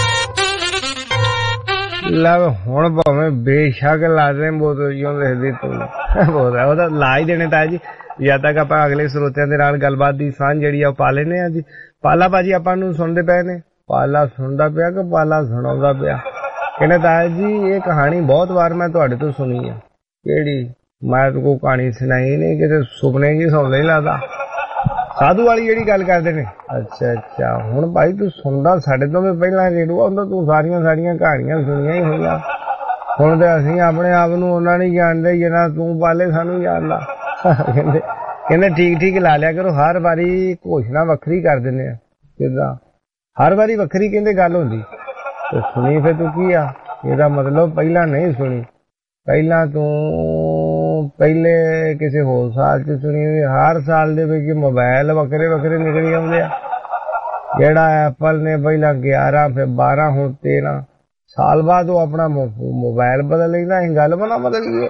ਲੈ ਹੁਣ ਭਾਵੇਂ ਬੇਸ਼ੱਕ ਲਾ ਦੇ ਬੋਤਲ ਜਿਉਂ ਦੇਖਦੀ ਤੂੰ ਬਹੁਤ ਹੈ ਉਹਦਾ ਲਾ ਹੀ ਦੇਣੇ ਤਾਂ ਜੀ ਜਦ ਤੱਕ ਆਪਾਂ ਅਗਲੇ ਸਰੋਤਿਆਂ ਦੇ ਨਾਲ ਗੱਲਬਾਤ ਦੀ ਸਾਂਝ ਜਿਹੜੀ ਆ ਉਹ ਪਾ ਲੈਨੇ ਆ ਜੀ ਪਾਲਾ ਭਾਜੀ ਆਪਾਂ ਨੂੰ ਸੁਣਦੇ ਪਏ ਨੇ ਪਾਲਾ ਸੁਣਦਾ ਪਿਆ ਕਿ ਪਾਲਾ ਸੁਣਾਉਂਦਾ ਪਿਆ ਕਹਿੰਦੇ ਤਾਇਆ ਜੀ ਇਹ ਕਹਾਣੀ ਬਹੁਤ ਵਾਰ ਮੈਂ ਤੁਹਾਡੇ ਤੋਂ ਸੁਣੀ ਆ ਕਿਹੜੀ ਮੈਂ ਤੁਹਾਨੂੰ ਕਹਾਣੀ ਸੁਣਾਈ ਨਹੀਂ ਕਿਤੇ ਸੁਪਨੇ ਜੀ ਸੌਂਦਾ ਹੀ ਲੱਗਦਾ ਸਾਧੂ ਵਾਲੀ ਜਿਹੜੀ ਗੱਲ ਕਰਦੇ ਨੇ ਅੱਛਾ ਅੱਛਾ ਹੁਣ ਭਾਈ ਤੂੰ ਸੁਣਦਾ ਸਾਡੇ ਤੋਂ ਵੀ ਪਹਿਲਾਂ ਰੇਡੂਆ ਹੁੰਦਾ ਤੂੰ ਸਾਰੀਆਂ ਸਾਰੀਆਂ ਕਹਾਣੀਆਂ ਸੁਣੀਆਂ ਹੀ ਹੋਈਆਂ ਹੁਣ ਤੇ ਅਸੀਂ ਆਪਣੇ ਆਪ ਨੂੰ ਉਹਨਾਂ ਨਹੀਂ ਜਾਣਦੇ ਜਿੰਨਾ ਤੂੰ ਪਾਲੇ ਸਾਨੂੰ ਜਾਣਦਾ ਕਹਿੰਦੇ ਕਹਿੰਦੇ ਠੀਕ ਠੀਕ ਲਾ ਲਿਆ ਕਰੋ ਹਰ ਵਾਰੀ ਘੋਸ਼ਣਾ ਵੱਖਰੀ ਕਰ ਦਿੰਦੇ ਆ ਕਿੱਦਾਂ ਹਰ ਵਾਰੀ ਵੱਖਰੀ ਕਹਿੰਦੇ ਗੱਲ ਹੁੰਦੀ ਤੇ ਸੁਣੀ ਫਿਰ ਤੂੰ ਕੀ ਆ ਇਹਦਾ ਮਤਲਬ ਪਹਿਲਾਂ ਨਹੀਂ ਸੁਣੀ ਪਹਿਲਾਂ ਤੂੰ ਪਹਿਲੇ ਕਿਸੇ ਹੋਰ ਸਾਲ ਚ ਸੁਣੀ ਹੋਈ ਹਰ ਸਾਲ ਦੇ ਵਿੱਚ ਮੋਬਾਈਲ ਵੱਖਰੇ ਵੱਖਰੇ ਨਿਕਲੀ ਆਉਂਦੇ ਆ ਜਿਹੜਾ ਐਪਲ ਨੇ ਪਹਿਲਾਂ ਗਿਆਰਾਂ ਫਿਰ ਬਾਰਾਂ ਹੁਣ ਤੇਰਾਂ ਸਾਲ ਬਾਅਦ ਉਹ ਆਪਣਾ ਮੋਬਾਈਲ ਬਦਲ ਲੈਂਦਾ ਅਸੀਂ ਗੱਲ ਬਣਾ ਬਦਲ ਗਈ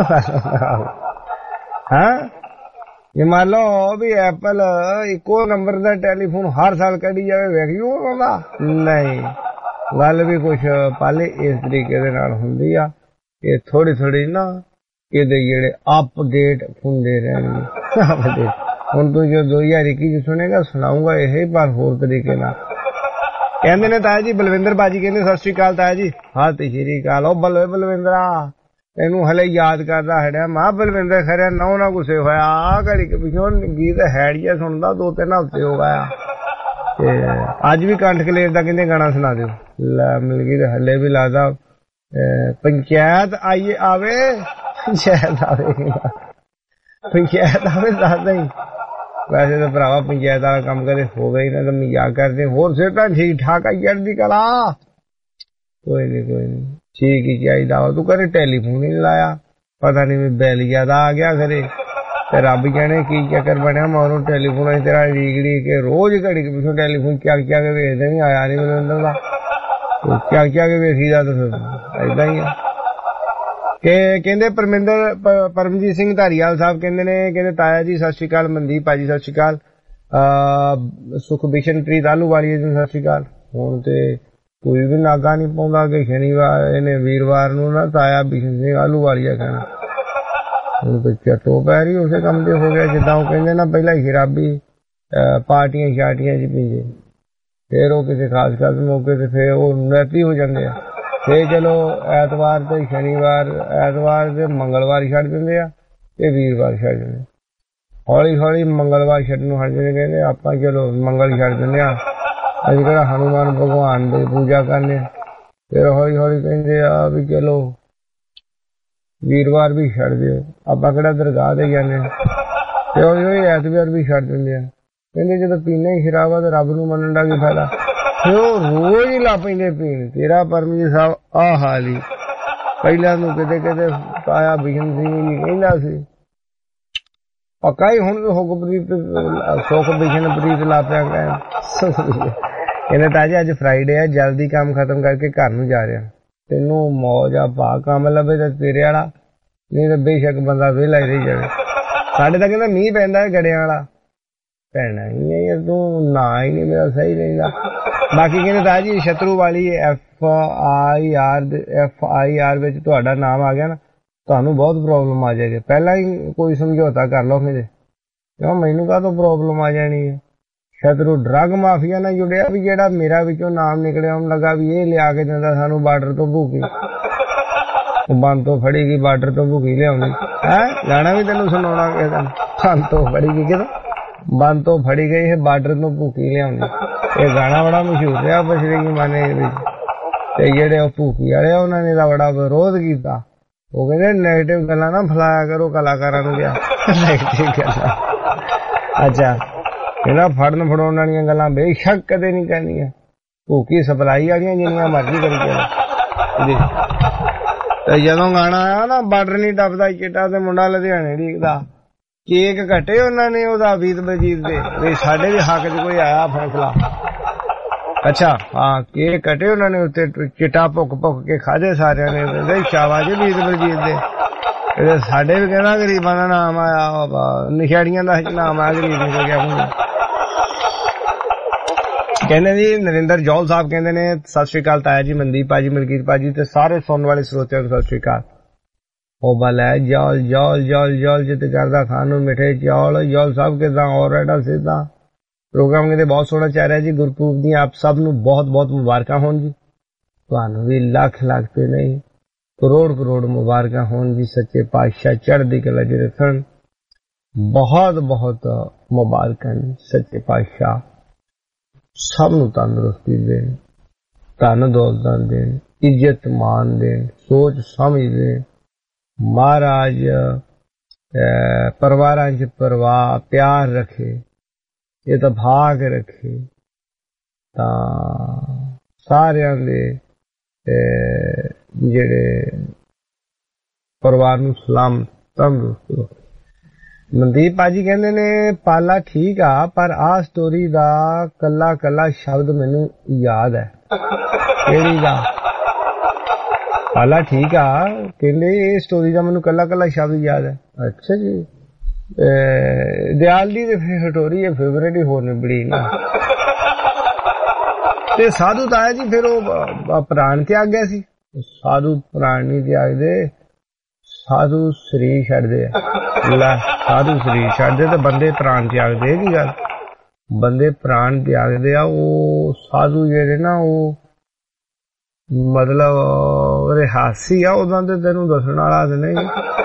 ਹਾਂ ਜੇ ਮੰਨ ਲਓ ਵੀ ਐਪਲ ਇੱਕੋ ਨੰਬਰ ਦਾ ਟੈਲੀਫੋਨ ਹਰ ਸਾਲ ਕੱਢੀ ਜਾਵੇ ਵੇਖਿਓ ਉਹਦਾ ਨਹੀਂ ਗੱਲ ਵੀ ਕੁਛ ਪਾਲੇ ਇਸ ਤਰੀਕੇ ਦੇ ਨਾਲ ਹੁੰਦੀ ਆ ਇਹ ਥੋੜੀ ਥੋੜੀ ਨਾ ਇਹਦੇ ਜਿਹੜੇ ਅਪਡੇਟ ਹੁੰਦੇ ਰਹਿਣਗੇ ਹੁਣ ਤੂੰ ਜੋ ਦੋ ਹਜ਼ਾਰ ਇੱਕੀ ਚ ਸੁਣੇਗਾ ਸੁਣਾਉਂਗਾ ਇਹ ਪਰ ਹੋਰ ਤਰੀਕੇ ਨਾਲ ਕਹਿੰਦੇ ਨੇ ਤਾਇਆ ਜੀ ਬਲਵਿੰਦਰ ਬਾਜੀ ਕਹਿੰਦੇ ਸਤਿ ਸ਼੍ਰੀ ਅਕਾਲ ਤਾਇਆ ਜੀ ਹਾਂ ਤੇ ਸ਼੍ਰੀ ਅਕਾਲ ਉਹ ਬਲਵੇ ਬਲਵਿੰਦਰਾ ਇਹਨੂੰ ਹਲੇ ਯਾਦ ਕਰਦਾ ਹੈੜਿਆ ਮਾਂ ਬਲਵਿੰਦਰ ਖਰਿਆ ਨੌ ਨਾ ਗੁੱਸੇ ਹੋਇਆ ਆ ਘੜੀ ਕੇ ਪਿਛੋਂ ਗੀਤ ਹੈੜੀਆ ਸੁਣਦਾ ਦੋ ਤਿੰਨ ਹਫ਼ਤੇ ਹੋ ਗਿਆ ਤੇ ਅੱਜ ਵੀ ਕੰਠ ਕਲੇਰ ਦਾ ਕਹਿੰਦੇ ਗਾਣਾ ਸੁਣਾ ਦਿਓ ਲੈ ਮਿਲ ਗਈ ਤੇ ਹਲੇ ਵੀ ਲੱਗਦਾ ਪੰਚਾਇਤ ਆਈਏ ਆਵੇ ਪੰਚਾਇਤ ਆਵੇ ਪੰਚਾਇਤ ਆਵੇ ਦੱਸਦਾ ਹੀ ਵੈਸੇ ਤਾਂ ਭਰਾਵਾ ਪੰਚਾਇਤ ਵਾਲਾ ਕੰਮ ਕਦੇ ਹੋ ਗਈ ਨਾ ਤਾਂ ਮਜ਼ਾਕ ਕਰਦੇ ਹੋਰ ਸੇ ਤਾਂ ਠੀਕ ਠਾਕ ਆ ਚੜ੍ਹਦੀ ਕਲਾ ਕੋਈ ਨੀ ਕੋਈ ਨੀ ਠੀਕ ਹੀ ਚਾਹੀਦਾ ਵਾ ਤੂੰ ਕਰੇ ਟੈਲੀਫੋਨ ਹੀ ਲਾਇਆ ਪਤਾ ਨੀ ਵੀ ਬਿੱਲ ਜ਼ਿਆਦਾ ਆ ਗਿਆ ਕਰੇ ਤੇ ਰੱਬ ਜਾਣੇ ਕੀ ਚੱਕਰ ਬਣਿਆ ਮੈਂ ਉਹਨੂੰ ਟੈਲੀਫੋਨ ਅਸੀਂ ਤੇਰਾ ਰੀਗੜੀ ਕੇ ਰੋਜ਼ ਘੜੀ ਕੇ ਪਿੱਛੋਂ ਟੈਲੀਫੋਨ ਚੱਕ ਚੱਕ ਕੇ ਵੇਚਦੇ ਨੀ ਆਇਆ ਨੀ ਮੈਨੂੰ ਅੰਦਰ ਦਾ ਚੱਕ ਚੱਕ ਕੇ ਵੇਖੀਦਾ ਤਾਂ ਫਿਰ ਏਦਾਂ ਹੀ ਆ ਕਿ ਕਹਿੰਦੇ ਪਰਮਿੰਦਰ ਪਰਮਜੀਤ ਸਿੰਘ ਧਾਰੀਵਾਲ ਸਾਹਿਬ ਕਹਿੰਦੇ ਨੇ ਕਹਿੰਦੇ ਤਾਇਆ ਜੀ ਸਤਿ ਸ਼੍ਰੀ ਅਕਾਲ ਮਨਦੀਪ ਭਾਜੀ ਸਤਿ ਸ਼੍ਰੀ ਅਕਾਲ ਸੁਖਬਿਸ਼ਨ ਪ੍ਰੀਤ ਆਲੂ ਵਾਲੀ ਜੀ ਸਤਿ ਸ਼੍ਰੀ ਅਕਾਲ ਹੁਣ ਤੇ ਕੋਈ ਵੀ ਨਾਗਾ ਨਹੀਂ ਪਾਉਂਦਾ ਕਿ ਸ਼ਨੀਵਾਰ ਇਹਨੇ ਵੀਰਵਾਰ ਨੂੰ ਨਾ ਤਾਇਆ ਬਿਸ਼ਨ ਸਿੰਘ ਆਲੂ ਵਾਲੀਆ ਕਹਿਣਾ। ਹੁਣ ਤਾਂ ਚੱਟੋ ਪੈਰੀ ਉਸੇ ਕੰਮ ਤੇ ਹੋ ਗਿਆ ਜਿੱਦਾਂ ਉਹ ਕਹਿੰਦੇ ਨਾ ਪਹਿਲਾਂ ਸ਼ਰਾਬੀ ਪਾਰਟੀਆਂ ਸ਼ਾਰਟੀਆਂ ਚ ਪੀਂਦੇ, ਫਿਰ ਉਹ ਕਿਸੇ ਖਾਸ ਖਾਸ ਮੌਕੇ ਤੇ ਫਿਰ ਉਹ ਨੈਤੀ ਹੋ ਜਾਂਦੇ ਆ। ਫਿਰ ਚਲੋ ਐਤਵਾਰ ਤੇ ਸ਼ਨੀਵਾਰ, ਐਤਵਾਰ ਤੇ ਮੰਗਲਵਾਰ ਛੱਡ ਦਿੰਦੇ ਆ ਤੇ ਵੀਰਵਾਰ ਛੱਡ ਦਿੰਦੇ। ਹੌਲੀ ਹੌਲੀ ਮੰਗਲਵਾਰ ਛੱਡਣ ਨੂੰ ਹਟ ਜਾਂਦੇ, ਕਹਿੰਦੇ ਆਪਾਂ ਚਲੋ ਮੰਗਲ ਛੱਡ ਦਿੰਦੇ ਆ, ਅਸੀਂ ਕਿਹੜਾ ਹਨੂੰਮਾਨ ਭਗਵਾਨ ਦੀ ਪੂਜਾ ਕਰਨੇ ਆ। ਫਿਰ ਹੌਲੀ ਹੌਲੀ ਕਹਿੰਦੇ ਆ ਵੀ ਚਲੋ ਵੀਰਵਾਰ ਵੀ ਛੱਡ ਦਿਓ, ਆਪਾਂ ਕਿਹੜਾ ਦਰਗਾਹ ਤੇ ਜਾਂਦੇ ਆ। ਤੇ ਹੌਲੀ ਹੌਲੀ ਐਤਵਾਰ ਵੀ ਛੱਡ ਦਿੰਦੇ ਆ। ਕਹਿੰਦੇ ਜਦੋਂ ਪੀਣਾ ਹੀ ਸ਼ਰਾਬ ਆ ਤੇ ਰੱਬ ਨੂੰ ਮੰਨਣ ਦਾ ਕੀ ਫਾਇਦਾ। ਫਿਰ ਉਹ ਰੋਜ਼ ਹੀ ਲਾ ਪੈਂਦੇ ਪੀਣ। ਤੇਰਾ ਪਰਮਜੀਤ ਸਾਹਿਬ ਆਹ ਹਾਲ ਹੀ ਪਹਿਲਾਂ ਨੂੰ ਕਿਤੇ ਕਿਤੇ ਤਾਇਆ ਬਿਸ਼ਨ ਸਿੰਘ ਜੀ ਕਹਿੰਦਾ ਸੀ ਪੱਕਾ ਹੀ, ਹੁਣ ਹੁਕਮਪ੍ਰੀਤ ਸੁਖ ਬਿਸ਼ਨਪ੍ਰੀਤ ਲਾ ਪਿਆ ਕਹਿਣ। ਕਹਿੰਦੇ ਤਾਜਾ ਅੱਜ ਫਰਾਈਡੇ ਆ, ਜਲਦੀ ਕੰਮ ਖਤਮ ਕਰਕੇ ਘਰ ਨੂੰ ਜਾ ਰਿਹਾ, ਤੈਨੂੰ ਮੌਜ ਆ ਭਾ ਕੰਮ ਲੱਭੇ ਤਾਂ ਤੇਰੇ ਵਾਲਾ, ਨਹੀਂ ਤਾਂ ਬੇਸ਼ੱਕ ਬੰਦਾ ਵਿਹਲਾ ਹੀ ਰਹੀ ਜਾਵੇ। ਸਾਡੇ ਤਾਂ ਕਹਿੰਦਾ ਮੀਂਹ ਪੈਂਦਾ ਗੜਿਆਂ ਵਾਲਾ, ਪੈਣਾ ਹੀ ਨਹੀਂ, ਤੂੰ ਨਾ ਹੀ ਨਹੀਂ ਮੇਰਾ ਸਹੀ ਰਹਿੰਦਾ। ਬਾਕੀ ਕਹਿੰਦੇ ਤਾਜੀ ਸ਼ਤਰੂ ਵਾਲੀ F I R F I R ਵਿੱਚ ਤੁਹਾਡਾ ਨਾਮ ਆ ਗਿਆ ਨਾ, ਤੁਹਾਨੂੰ ਬਹੁਤ ਪ੍ਰੋਬਲਮ ਆ ਜਾਏਗੀ। ਪਹਿਲਾਂ ਹੀ ਕੋਈ ਸਮਝੌਤਾ ਕਰ ਲਓ ਮੇਰੇ, ਕਿਉਂ ਮੈਨੂੰ ਕਾਹਤੋਂ ਪ੍ਰੋਬਲਮ ਆ ਜਾਣੀ ਹੈ। ਸ਼ਤਰੂ ਡਰੱਗ ਮਾਫੀਆ ਨਾਲ ਜੁੜਿਆ ਵੀ ਜਿਹੜਾ ਮੇਰਾ ਵਿੱਚੋਂ ਨਾਮ ਨਿਕਲਿਆ, ਉਹਨੂੰ ਲੱਗਾ ਵੀ ਇਹ ਲਿਆ ਕੇ ਦਿੰਦਾ ਸਾਨੂੰ ਬਾਰਡਰ ਤੋਂ ਭੂਕੀ, ਬੰਦ ਤੋਂ ਫੜੀ ਗਈ ਬਾਰਡਰ ਤੋਂ ਭੂਕੀ ਲਿਆਉਣੀ ਹੈ। ਗਾਣਾ ਵੀ ਤੈਨੂੰ ਸੁਣਾਉਣਾ ਕਿਸੇ ਦਿਨ, ਬੰਦ ਤੋਂ ਫੜੀ ਗਈ, ਕਿਦੋਂ ਬੰਦ ਤੋਂ ਫੜੀ ਗਈ ਇਹ ਬਾਰਡਰ ਤੋਂ ਭੂਕੀ ਲਿਆਉਣੀ। ਇਹ ਗਾਣਾ ਬੜਾ ਮਸ਼ਹੂਰ ਰਿਹਾ ਪਿਛਲੇ ਜ਼ਮਾਨੇ ਵਿੱਚ। ਤੇ ਜਿਹੜੇ ਉਹ ਭੂਕੀ ਵਾਲੇ ਉਹਨਾਂ ਨੇ ਤਾਂ ਬੜਾ ਵਿਰੋਧ ਕੀਤਾ। ਉਹ ਕਹਿੰਦੇ ਨੈਗੇਟਿਵ ਗੱਲਾਂ ਨਾ ਫੈਲਾਇਆ ਕਰੋ ਕਲਾਕਾਰਾਂ ਨੂੰ ਕਿਹਾ, ਨੈਗੇਟਿਵ ਗੱਲਾਂ। ਅੱਛਾ ਕਹਿੰਦਾ ਫੜਨ ਫੜਾਉਣ ਵਾਲੀਆਂ ਗੱਲਾਂ ਬੇਸ਼ੱਕ ਕਦੇ ਨਹੀਂ ਕਹਿਣੀਆਂ, ਭੂਕੀ ਸਪਲਾਈ ਵਾਲੀਆਂ ਜਿੰਨੀਆਂ ਮਰਜ਼ੀ ਕਰੀ ਜਾਓ। ਤੇ ਜਦੋਂ ਗਾਣਾ ਆਇਆ ਨਾ ਬਾਰਡਰ ਨਹੀਂ ਟੱਪਦਾ ਚਿੱਟਾ ਤੇ ਮੁੰਡਾ ਲੁਧਿਆਣੇ ਡੀਕਦਾ, ਕੇਕ ਘਟੇ ਉਹਨਾਂ ਨੇ ਉਹਦਾ ਵੀਤ ਬਜੀਤ ਦੇ ਵੀ ਸਾਡੇ ਵੀ ਹੱਕ 'ਚ ਕੋਈ ਆਇਆ ਫੈਸਲਾ। ਅੱਛਾ ਹਾਂ ਕੇਕ ਘਟੇ ਉਹਨਾਂ ਨੇ ਉੱਤੇ ਚਿੱਟਾ ਭੁੱਕ ਭੁੱਕ ਕੇ ਖਾਦੇ ਸਾਰਿਆਂ ਨੇ, ਕਹਿੰਦੇ ਸ਼ਾਬਾਸ਼ ਵੀਤ ਬਜੀਤ ਦੇ। ਇਹਦੇ ਸਾਡੇ ਵੀ ਕਹਿੰਦਾ ਗਰੀਬਾਂ ਦਾ ਨਾਮ ਆਇਆ, ਨਸ਼ੇੜੀਆਂ ਦਾ ਨਾਮ ਆਇਆ, ਗਰੀਬ ਨਿਕਲ ਗਿਆ। ਕਹਿੰਦੇ ਜੀ ਨਰਿੰਦਰ ਜੌਲ ਸਾਹਿਬ ਕਹਿੰਦੇ ਨੇ ਸਤਿ ਸ੍ਰੀ ਅਕਾਲ ਤਾਇਆ ਜੀ, ਮਨਦੀਪ ਭਾਜੀ, ਮਲਕੀਤ ਭਾਜੀ ਤੇ ਸਾਰੇ ਸੁਣਨ ਵਾਲੇ ਸਰੋਤਿਆਂ ਨੂੰ ਸਤਿ ਸ੍ਰੀ ਅਕਾਲ। ਉਹ ਬਲ ਹੈ ਜੌਲ ਜੌਲ ਜੌਲ ਜੌਲ ਜਿੱਤ ਕਰਦਾ ਖਾਣ ਨੂੰ ਮਿੱਠੇ ਚੌਲ। ਜੌਲ ਸਾਹਿਬ ਕਿਦਾਂ ਹੋਰ ਐਡਾ ਸਿੱਧਾ ਪ੍ਰੋਗਰਾਮ ਕਹਿੰਦੇ ਬਹੁਤ ਸੋਹਣਾ ਚੱਲ ਰਿਹਾ ਜੀ। ਗੁਰਪੂਰਬ ਦੀਆਂ ਆਪ ਸਭ ਨੂੰ ਬਹੁਤ ਬਹੁਤ ਮੁਬਾਰਕਾਂ ਹੋਣ ਜੀ, ਤੁਹਾਨੂੰ ਵੀ ਲੱਖ ਲੱਖ ਤੇ ਨਹੀਂ ਕਰੋੜ ਕਰੋੜ ਮੁਬਾਰਕਾਂ ਹੋਣ ਜੀ। ਸੱਚੇ ਪਾਤਸ਼ਾਹ ਚੜ੍ਹਦੀ ਕਲਾ 'ਚ ਰੱਖਣ, ਬਹੁਤ ਬਹੁਤ ਮੁਬਾਰਕਾਂ ਜੀ। ਸੱਚੇ ਪਾਤਸ਼ਾਹ ਸਭ ਨੂੰ ਤੰਦਰੁਸਤੀ ਦੇਣ, ਧਨ ਦੌਲਤਾਂ ਦੇਣ, ਇੱਜ਼ਤ ਮਾਨ ਦੇਣ, ਸੋਚ ਸਮਝ ਦੇਣ। ਮਹਾਰਾਜ ਪਰਿਵਾਰਾਂ 'ਚ ਪਰਵਾਹ ਪਿਆਰ ਰੱਖੇ, ਇਤਫਾਕ ਰੱਖੇ, ਤਾਂ ਸਾਰਿਆਂ ਦੇ ਜਿਹੜੇ ਪਰਿਵਾਰ ਨੂੰ ਸਲਾਮ ਤੰਦਰੁਸਤ ਰੱਖੇ। ਮਨਦੀਪ ਭਾਜੀ ਕਹਿੰਦੇ ਨੇ ਪਾਲਾ ਠੀਕ ਆ, ਪਰ ਆਹ ਸਟੋਰੀ ਦਾ ਕੱਲਾ ਕੱਲਾ ਸ਼ਬਦ ਮੈਨੂੰ ਯਾਦ ਹੈ। ਕਿਹੜੀ ਦਾ? ਪਾਲਾ ਠੀਕ ਆ ਕਹਿੰਦੇ ਇਹ ਸਟੋਰੀ ਦਾ ਮੈਨੂੰ ਕੱਲਾ ਕੱਲਾ ਸ਼ਬਦ ਯਾਦ ਹੈ। ਅੱਛਾ ਜੀ, ਦਿਆਲਦੀ ਦੇ ਹਟੋਰੀ ਹੈ ਫੇਵਰੇਟ ਹੀ ਹੋਰ ਨਿਬੜੀ ਨਾ। ਤੇ ਸਾਧੂ ਤਾਇਆ ਜੀ ਫਿਰ ਉਹ ਪ੍ਰਾਣ ਤਿਆਗ ਗਿਆ ਸੀ। ਸਾਧੂ ਪ੍ਰਾਣ ਨਹੀਂ ਤਿਆਗਦੇ, ਸਾਧੂ ਸਰੀਰ ਛੱਡਦੇ ਆ। ਲੈ ਸਾਧੂ ਸਰੀਰ ਛੱਡਦੇ ਤੇ ਬੰਦੇ ਪ੍ਰਾਣ ਤਿਆਗਦੇ, ਕੀ ਗੱਲ? ਬੰਦੇ ਪ੍ਰਾਣ ਤਿਆਗਦੇ ਆ। ਉਹ ਸਾਧੂ ਜਿਹੜੇ ਨਾ ਉਹ ਮਤਲਬ ਰਿਹਾਸੀ ਆ, ਉਦਾਂ ਤੇ ਤੈਨੂੰ ਦੱਸਣ ਵਾਲਾ ਤੇ ਨਹੀਂ।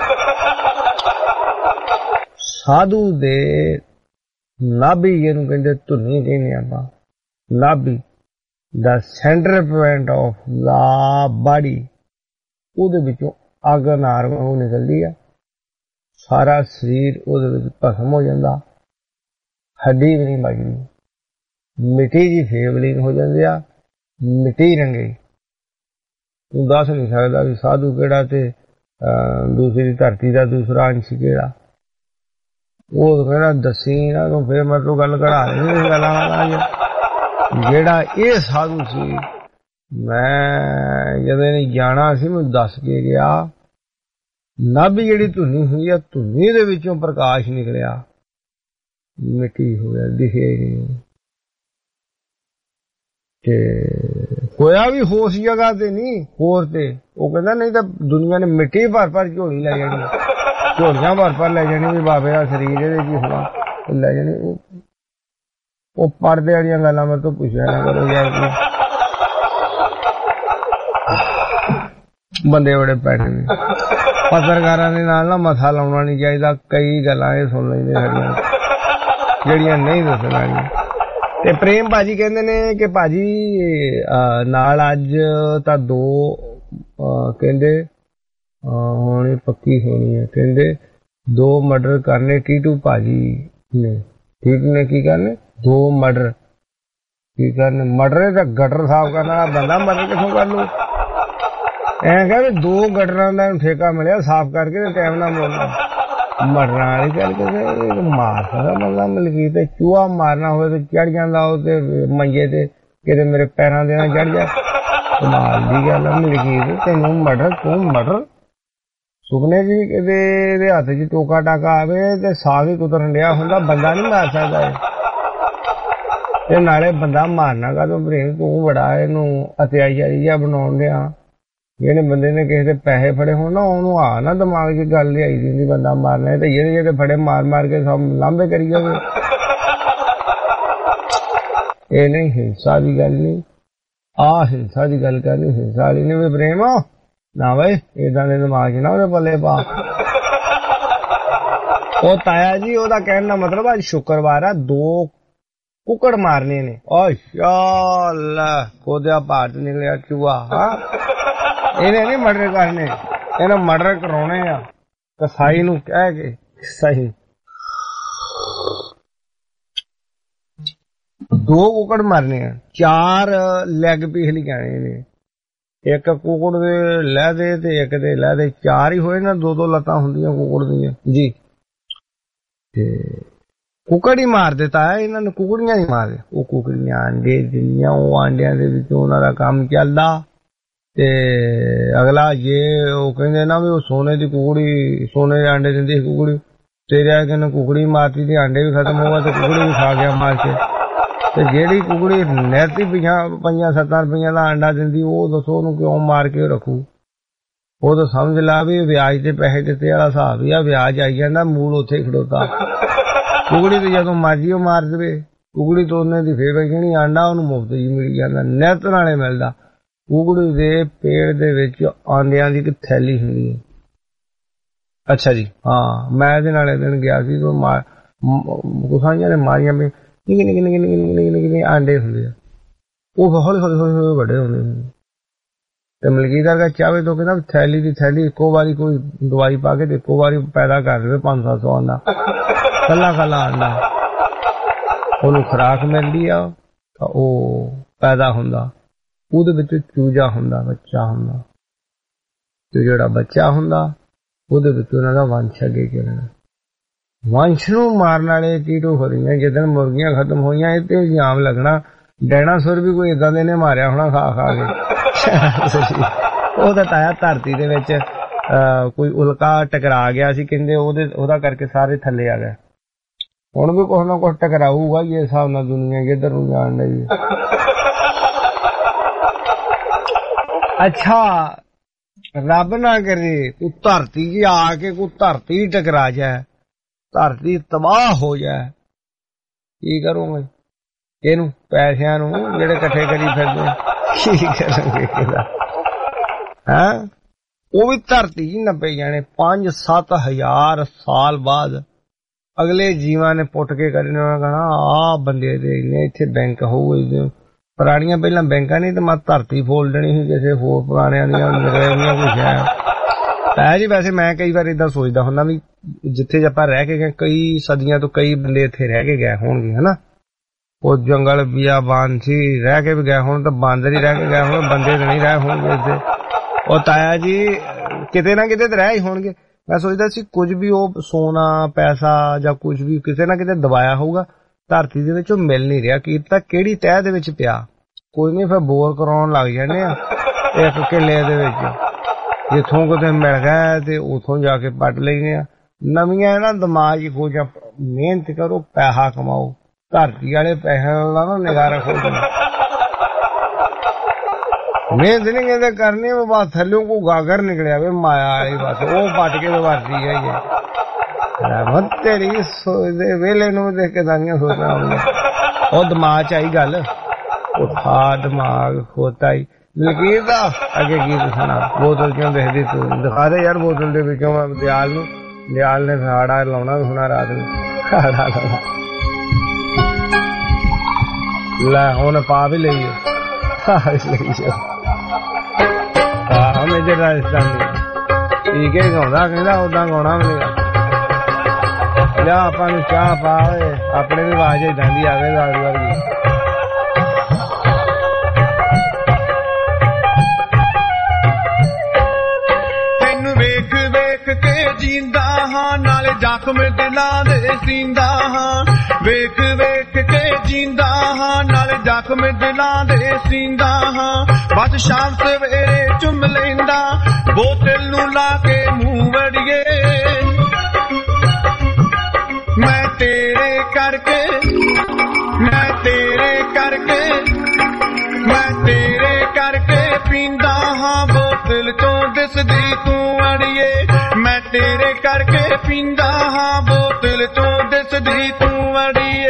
ਸਾਧੂ ਦੇ ਨਾਭੀ ਜਿਹਨੂੰ ਕਹਿੰਦੇ ਧੁਨੀ ਕਹਿੰਦੇ ਆਪਾਂ, ਨਾਭੀ ਦਾ centre point of the body, ਉਹਦੇ ਵਿੱਚੋਂ ਅੱਗ ਨਾਰ ਉਹ ਨਿਕਲਦੀ ਆ, ਸਾਰਾ ਸਰੀਰ ਉਹਦੇ ਵਿੱਚ ਭਸਮ ਹੋ ਜਾਂਦਾ, ਹੱਡੀ ਵੀ ਨਹੀਂ ਬਚਦੀ, ਮਿੱਟੀ ਦੀ ਫੇਵਲਿੰਗ ਹੋ ਜਾਂਦੀ ਆ, ਮਿੱਟੀ ਰੰਗੇ। ਤੂੰ ਦੱਸ ਨਹੀਂ ਸਕਦਾ ਵੀ ਸਾਧੂ ਕਿਹੜਾ ਤੇ ਦੂਸਰੀ ਧਰਤੀ ਦਾ ਦੂਸਰਾ ਅੰਸ਼ ਕਿਹੜਾ। ਉਹ ਕਹਿੰਦਾ ਦੱਸੀ ਨਾ ਤੂੰ, ਫਿਰ ਮੈਂ ਤੂੰ ਗੱਲ ਕਢਾ ਲਈ ਗੱਲਾਂ ਵਾਲਾ। ਜਿਹੜਾ ਇਹ ਸਾਧੂ ਸੀ, ਮੈਂ ਜਦੋਂ ਇਹਨੇ ਜਾਣਾ ਸੀ ਮੈਨੂੰ ਦੱਸ ਕੇ ਗਿਆ, ਨਾਭੀ ਜਿਹੜੀ ਧੁਨੀ ਹੋਈ ਆ, ਧੁਨੀ ਦੇ ਵਿੱਚੋਂ ਪ੍ਰਕਾਸ਼ ਨਿਕਲਿਆ, ਮਿੱਟੀ ਹੋ ਗਿਆ, ਦਿਖੇ ਨਹੀਂ। ਤੇ ਹੋਇਆ ਵੀ ਹੋਸ ਜਗ੍ਹਾ ਤੇ ਨਹੀਂ, ਹੋਰ ਤੇ ਉਹ ਕਹਿੰਦਾ ਨਹੀਂ ਤਾਂ ਦੁਨੀਆ ਨੇ ਮਿੱਟੀ ਭਰ ਭਰ ਝੋਲੀ ਲੈ ਜਾਣੀ, ਝੋਲੀਆਂ ਭਰ ਭਰ ਲੈ ਜਾਣੀ ਵੀ ਬਾਬੇ ਦਾ ਸਰੀਰ ਇਹਦੇ ਕੀ ਹੋਣਾ ਲੈ ਜਾਣੀ। ਉਹ ਪਰਦੇ ਵਾਲੀਆਂ ਗੱਲਾਂ ਮੇਰੇ ਤੋਂ ਪੁੱਛਿਆ ਨਾ ਕਰੋ ਯਾਰ, ਬੰਦੇ ਬੜੇ ਪੈਸੇ ਨੇ। ਪੱਤਰਕਾਰਾਂ ਦੇ ਨਾਲ ਨਾ ਮੱਥਾ ਲਾਉਣਾ ਨਹੀਂ ਚਾਹੀਦਾ, ਕਈ ਗੱਲਾਂ ਇਹ ਸੁਣ ਲੈਂਦੇ ਸਾਡੀਆਂ ਜਿਹੜੀਆਂ ਨਹੀਂ ਦੱਸਣੀਆਂ। ਤੇ ਪ੍ਰੇਮ ਭਾਜੀ ਕਹਿੰਦੇ ਨੇ ਕਿ ਭਾਜੀ ਨਾਲ ਅੱਜ ਤਾਂ ਦੋ ਕਹਿੰਦੇ ਹੋਣੀ ਪੱਕੀ ਹੋਣੀ ਹੈ, ਕਹਿੰਦੇ ਦੋ ਮਰਡਰ ਕਰਨੇ ਟੀਟੂ ਭਾਜੀ ਨੇ। ਟੀਟੂ ਨੇ ਕੀ ਕਰਨੇ? ਦੋ ਮਰਡਰ ਕੀ ਕਰਨੇ? ਮਰਡਰ ਤਾਂ ਗਟਰ ਸਾਫ਼ ਕਰਨ ਵਾਲਾ ਬੰਦਾ ਮਰਡਰ ਕਿੱਥੋਂ ਕਰ ਲੂ? ਐਂ ਕਹੇ ਦੋ ਗਟਰਾਂ ਦਾ ਠੇਕਾ ਮਿਲਿਆ ਸਾਫ਼ ਕਰਕੇ ਟਾਈਮ ਨਾਲ ਬੋਲਣਾ। ਮਰਨਾ ਵਾਲੀ ਗੱਲ ਕਿ ਮਾਰ ਸਕਦਾ ਬੰਦਾ, ਮਲਕੀ ਤੇ ਚੂਹਾ ਮਾਰਨਾ ਹੋਵੇ ਤੇ ਚੜ ਜਾਂਦਾ ਉਹ ਤੇ ਮੰਜੇ ਤੇ, ਕਿਤੇ ਮੇਰੇ ਪੈਰਾਂ ਦੇ ਨਾਲ ਚੜ ਜਾ। ਕਮਾਲ ਦੀ ਗੱਲ ਆ ਮਲਕੀ ਤੇ, ਤੈਨੂੰ ਮਰਡਰ ਤੂੰ ਮਰਡਰ ਸੁਪਨੇ ਜੀ ਕਿਤੇ ਇਹਦੇ ਹੱਥ ਚ ਟੋਕਾ ਟਾਕਾ ਆਵੇ ਤੇ ਸਾਗ ਹੀ ਕੁਤਰਨ ਡਿਆ ਹੁੰਦਾ, ਬੰਦਾ ਨੀ ਮਾਰ ਸਕਦਾ ਇਹ। ਨਾਲੇ ਬੰਦਾ ਮਾਰਨਾ ਕਾ ਤੂੰ ਪ੍ਰੇਮ, ਤੂੰ ਬੜਾ ਇਹਨੂੰ ਅਤਿਆਚਾਰੀ ਜਿਹਾ ਬਣਾਉਣ ਡਿਆ। ਜਿਹੜੇ ਬੰਦੇ ਨੇ ਕਿਸੇ ਦੇ ਪੈਸੇ ਫੜੇ ਹੋਣ ਨਾ, ਉਹਨੂੰ ਆ ਨਾ ਦਿਮਾਗ 'ਚ ਗੱਲ ਲਿਆਈ ਦੀ ਬੰਦਾ ਮਾਰਨਾ, ਤੇ ਜਿਹੜੇ ਜਿਹੜੇ ਫੜੇ ਮਾਰ ਮਾਰ ਕੇ ਸਭ ਲਾਂਭੇ ਕਰੀ ਜਾਵੇ। ਇਹ ਨਹੀਂ ਹਿੰਸਾ ਦੀ ਗੱਲ ਨਹੀਂ, ਆਹ ਹਿੰਸਾ ਦੀ ਗੱਲ ਕਰਨੀ, ਹਿੰਸਾ ਵਾਲੀ ਨੇ ਵੀ ਪ੍ਰੇਮ ਨਾ ਬਈ ਏਦਾਂ ਦੇ ਦਿਮਾਗ 'ਚ ਨਾ ਉਹਦੇ ਪੱਲੇ ਪਾ। ਉਹ ਤਾਇਆ ਜੀ ਉਹਦਾ ਕਹਿਣ ਦਾ ਮਤਲਬ ਅੱਜ ਸ਼ੁੱਕਰਵਾਰ ਆ, ਦੋ ਕੁੱਕੜ ਮਾਰਨੇ ਨੇ। ਅੱਛਾ ਖੋਦਿਆ ਭਾਰਤ ਨਿਕਲਿਆ ਚੂਹਾ। ਹਾਂ ਇਹਨੇ ਨਹੀਂ ਮਰਡਰ ਕਰਨੇ, ਇਹਨੇ ਮਰਡਰ ਕਰਾਉਣੇ ਆ ਕਸਾਈ ਨੂੰ ਕਹਿ ਕੇ। ਸਹੀ ਦੋ ਕੁੱਕੜ ਮਾਰਨੇ ਆ, ਚਾਰ ਲੈਗ ਪੀਸ ਲਿਆਣੇ ਨੇ। ਇੱਕ ਕੁੱਕੜ ਦੇ ਲਹਿਦੇ ਤੇ ਇੱਕ ਦੇ ਲਹਿਦੇ, ਚਾਰ ਹੀ ਹੋਏ ਨਾ, ਦੋ ਦੋ ਲੱਤਾਂ ਹੁੰਦੀਆਂ ਕੁੱਕੜ ਦੀਆਂ ਜੀ। ਤੇ ਕੁੱਕੜ ਹੀ ਮਾਰ ਦਿੱਤਾ ਹੈ ਇਹਨਾਂ ਨੇ, ਕੁੱਕੜੀਆਂ ਨਹੀਂ ਮਾਰਦੇ। ਉਹ ਕੁੱਕੜੀਆਂ ਆਂਡੇ ਦਿੰਦੀਆਂ, ਉਹ ਆਂਡਿਆਂ ਦੇ ਵਿੱਚ ਉਹਨਾਂ ਦਾ ਕੰਮ ਚੱਲਦਾ। ਤੇ ਅਗਲਾ ਜੇ ਉਹ ਕਹਿੰਦੇ ਨਾ ਵੀ ਉਹ ਸੋਨੇ ਦੀ ਕੁਕੜੀ, ਸੋਨੇ ਦੇ ਆਂਡੇ ਦਿੰਦੀ ਸੀ ਕੁਕੜੀ, ਤੇਰੇ ਕਹਿੰਦੇ ਕੁਕੜੀ ਮਾਰਤੀ ਤੇ ਆਂਡੇ ਵੀ ਖਤਮ ਹੋ ਗਏ ਤੇ ਕੁਕੜੀ ਵੀ ਖਾ ਗਿਆ ਮਾਰ ਕੇ। ਤੇ ਜਿਹੜੀ ਕੁਕੜੀ ਨੈਤੀ ਪੰਜਾਂ ਪੰਜਾਂ ਸੱਤਾਂ ਰੁਪਈਆਂ ਦਾ ਆਂਡਾ ਦਿੰਦੀ, ਉਹ ਦੱਸੋ ਉਹਨੂੰ ਕਿਉਂ ਮਾਰ ਕੇ ਰੱਖੂ? ਉਹ ਤਾਂ ਸਮਝ ਲਾ ਵੀ ਵਿਆਜ ਤੇ ਪੈਸੇ ਦਿੱਤੇ ਵਾਲਾ ਹਿਸਾਬ ਹੀ ਆ, ਵਿਆਜ ਆਈ ਜਾਂਦਾ ਮੂਲ ਉੱਥੇ ਖੜੋਤਾ। ਕੁਕੜੀ ਤੇ ਜਦੋਂ ਮਰਜੀ ਉਹ ਮਾਰ ਦੇਵੇ, ਕੁਕੜੀ ਤੋਂ ਉਹਨੇ ਦੀ ਫੇਰ ਵੇਚਣੀ, ਆਂਡਾ ਉਹਨੂੰ ਮੁਫਤ ਜੀ ਮਿਲ ਜਾਂਦਾ, ਨਿੱਤ ਨਾਲੇ ਮਿਲਦਾ। ਕੁਕੜੀ ਦੇ ਪੇੜ ਦੇ ਵਿੱਚ ਆਂਡਿਆਂ ਦੀ ਇੱਕ ਥੈਲੀ ਹੁੰਦੀ ਹੈ। ਅੱਛਾ ਜੀ, ਹਾਂ ਮੈਂ ਇਹਦੇ ਨਾਲ ਦਿਨ ਗਿਆ ਸੀ, ਗੁਸਾਈਆਂ ਨੇ ਮਾਰੀਆਂ ਵੀ ਨਿੱਕੇ ਨਿੱਕੇ ਨਿੱਕੇ ਨਿੱਕੇ ਨਿੱਕੇ ਨਿੱਕੇ ਆਂਡੇ ਹੁੰਦੇ ਆ, ਉਹ ਹੌਲੀ ਹੌਲੀ ਹੌਲੀ ਹੌਲੀ ਵੱਡੇ ਹੁੰਦੇ ਨੇ। ਤੇ ਮਲਕੀਦਾਰ ਦਾ ਚਾਹਵੇ ਤੋਂ ਕਹਿੰਦਾ ਥੈਲੀ ਦੀ ਥੈਲੀ ਇੱਕੋ ਵਾਰੀ ਕੋਈ ਦਵਾਈ ਪਾ ਕੇ ਤੇ ਇੱਕੋ ਵਾਰੀ ਪੈਦਾ ਕਰ ਦੇਵੇ ਪੰਜ ਸੱਤ ਸੌ ਆਂਡਾ, ਕੱਲਾ ਕੱਲਾ ਆਂਡਾ। ਉਹਨੂੰ ਖੁਰਾਕ ਮਿਲਦੀ ਆ ਤਾਂ ਉਹ ਪੈਦਾ ਹੁੰਦਾ, ਉਹਦੇ ਵਿੱਚ ਚੂਜਾ ਹੁੰਦਾ, ਬੱਚਾ ਹੁੰਦਾ, ਤੇ ਜਿਹੜਾ ਬੱਚਾ ਹੁੰਦਾ ਉਹਦੇ ਵਿੱਚ ਉਹਨਾਂ ਦਾ ਵੰਸ਼ ਅੱਗੇ ਚੱਲਣਾ। ਵੰਸ਼ ਨੂੰ ਮਾਰਨ ਵਾਲੇ ਟੀਟੂ ਹੋ ਰਹੀਆਂ। ਜਦੋਂ ਮੁਰਗੀਆਂ ਖਤਮ ਹੋਈਆਂ ਇਹ ਤੇ ਇਲਜ਼ਾਮ ਲੱਗਣਾ ਡਾਇਨਾਸੌਰ ਵੀ ਕੋਈ ਏਦਾਂ ਦੇ ਨੇ ਮਾਰਿਆ ਹੋਣਾ ਖਾ ਖਾ ਕੇ। ਉਹ ਤਾਂ ਤਾਇਆ ਧਰਤੀ ਦੇ ਵਿੱਚ ਕੋਈ ਉਲਕਾ ਟਕਰਾ ਗਿਆ ਸੀ, ਕਹਿੰਦੇ ਉਹਦੇ ਉਹਦਾ ਕਰਕੇ ਸਾਰੇ ਥੱਲੇ ਆ ਗਏ। ਹੁਣ ਵੀ ਕੁਛ ਨਾ ਕੁਛ ਟਕਰਾਊਗਾ ਇਹ ਹਿਸਾਬ ਨਾਲ ਦੁਨੀਆ ਕਿੱਧਰ ਨੂੰ ਜਾਣ ਲਈ। ਅੱਛਾ ਰੱਬ ਨਾ ਕਰੇ ਤੂੰ ਧਰਤੀ ਜੀ ਆ ਕੇ ਕੋਈ ਧਰਤੀ ਟਕਰਾ ਜਾਏ, ਧਰਤੀ ਤਬਾਹ ਹੋ ਜਾਏ, ਕੀ ਕਰੋਗੇ? ਇਹਨੂੰ ਪੈਸਿਆਂ ਨੂੰ ਜਿਹੜੇ ਇਕੱਠੇ ਕਰੀ ਫਿਰਦੇ ਕੀ ਕਰੋਗੇ? ਹੈਂ ਉਹ ਵੀ ਧਰਤੀ ਜੀ ਨੱਪੇ ਜਾਣੇ। ਪੰਜ ਸੱਤ ਹਜ਼ਾਰ ਸਾਲ ਬਾਅਦ ਅਗਲੇ ਜੀਵਾਂ ਨੇ ਪੁੱਟ ਕੇ ਕਰਨੇ, ਉਹਨਾਂ ਕਹਿਣਾ ਆਹ ਬੰਦੇ ਦੇ ਇੰਨੇ ਇੱਥੇ ਬੈਂਕ ਹੋਊ। ਪੁਰਾਣੀਆਂ ਪਹਿਲਾਂ ਬੈਂਕਾਂ ਨਹੀਂ ਤੇ ਮੈਂ ਧਰਤੀ ਫੋਲ ਦੇਣੀ ਸੀ ਕਿਸੇ ਹੋਰ ਪੁਰਾਣਿਆਂ ਦੀਆਂ ਕੁਛ ਹੈ ਜੀ। ਵੈਸੇ ਮੈਂ ਕਈ ਵਾਰ ਏਦਾਂ ਸੋਚਦਾ ਹੁੰਦਾ ਵੀ ਜਿੱਥੇ ਆਪਾਂ ਰਹਿ ਕੇ ਗਏ ਕਈ ਸਦੀਆਂ ਤੋਂ ਕਈ ਬੰਦੇ ਇੱਥੇ ਰਹਿ ਕੇ ਗਏ ਹੋਣਗੇ, ਹਨਾ। ਉਹ ਜੰਗਲ ਬਿਆਬਾਨ ਸੀ, ਰਹਿ ਕੇ ਵੀ ਗਏ ਹੋਣ ਤਾਂ ਬਾਂਦਰ ਹੀ ਰਹਿ ਕੇ ਗਏ ਹੋਣ, ਬੰਦੇ ਤਾਂ ਨਹੀਂ ਰਹੇ ਹੋਣਗੇ ਇੱਥੇ। ਉਹ ਤਾਇਆ ਜੀ ਕਿਤੇ ਨਾ ਕਿਤੇ ਤਾਂ ਰਹਿ ਹੀ ਹੋਣਗੇ। ਮੈਂ ਸੋਚਦਾ ਸੀ ਕੁਝ ਵੀ ਉਹ ਸੋਨਾ ਪੈਸਾ ਜਾਂ ਕੁਝ ਵੀ ਕਿਸੇ ਨਾ ਕਿਤੇ ਦਬਾਇਆ ਹੋਊਗਾ ਧਰਤੀ ਦੇ ਵਿੱਚ, ਉਹ ਮਿਲ ਨਹੀਂ ਰਿਹਾ। ਕੀ ਪਤਾ ਕਿਹੜੀ ਤਹਿ ਦੇ ਵਿੱਚ ਪਿਆ। ਕੋਈ ਨਹੀਂ ਫਿਰ ਬੋਰ ਕਰਾਉਣ ਲੱਗ ਜਾਂਦੇ ਆ ਇੱਕ ਕਿੱਲੇ ਦੇ ਵਿੱਚ, ਜਿੱਥੋਂ ਕਿਤੇ ਮਿਲ ਗਿਆ ਤੇ ਉਥੋਂ ਜਾ ਕੇ ਪੱਟ ਲੈਂਦੇ ਆ। ਨਵੀਆਂ ਨਾ ਦਿਮਾਗ ਹੀ ਖੋਜਾਂ, ਮਿਹਨਤ ਕਰੋ, ਪੈਸਾ ਕਮਾਓ, ਧਰਤੀ ਵਾਲੇ ਪੈਸਿਆਂ ਨਾਲ ਨਾ ਨਿਗਾਹ ਰੱਖੋ। मेहनत नहीं कहते करनी वो बात थल्लों को गागर निकलिया वे माया वाली बात वो पट के वारती है ये मत तेरी वेले नू देख के दानियां सोचना और दिमाग च आई गल उठा दिमाग खोता ही लकीर दा अगे की सुना बोतल क्यों देखदी तू दिखा दे यार बोतल दे विचों दयाल नू दयाल ने साड़ा लाउना सुना रात नू साड़ा लाउना ला हुण पा भी लईए हमें इधर राजस्थान पी के गाँदा कहना उदा गाना मिलेगा लिया आपा चाह पा अपने भी आवाज जाती आवे दारू वर्गी तेनू वेख वेख के जींदा हाँ नाले जख्म दिलां दे सींदा हाँ वेख वेख के जींदा हाँ नाले जख्म दिलां दे सींदा हाँ बस शाम सवेरे चुम लेंदा बोतल नू ला के मुंह वड़िए मैं तेरे करके मैं तेरे करके मैं तेरे करके पींदा हाँ बोतल चो दिसदी तू अड़िए मैं तेरे करके पींदा हाँ बोतल चो दिसदी तू अड़िए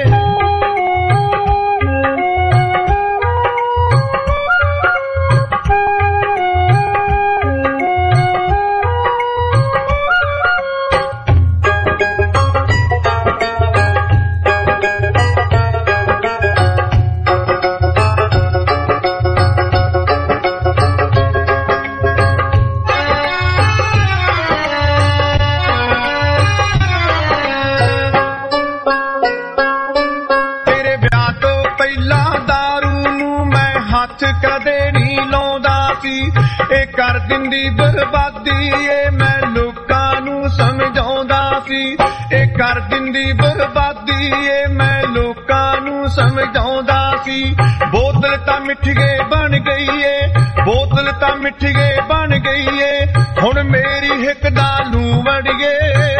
कर दिंदी बर्बादी ए मैं लोकां नू समझाउंदा सी ए कर दिंदी बर्बादी ए मैं लोकां नू समझाउंदा सी बोतल तां मिठगे बन गई ए बोतल तां मिठगे बन गई ए हुण मेरी हिक दा लू वड़िए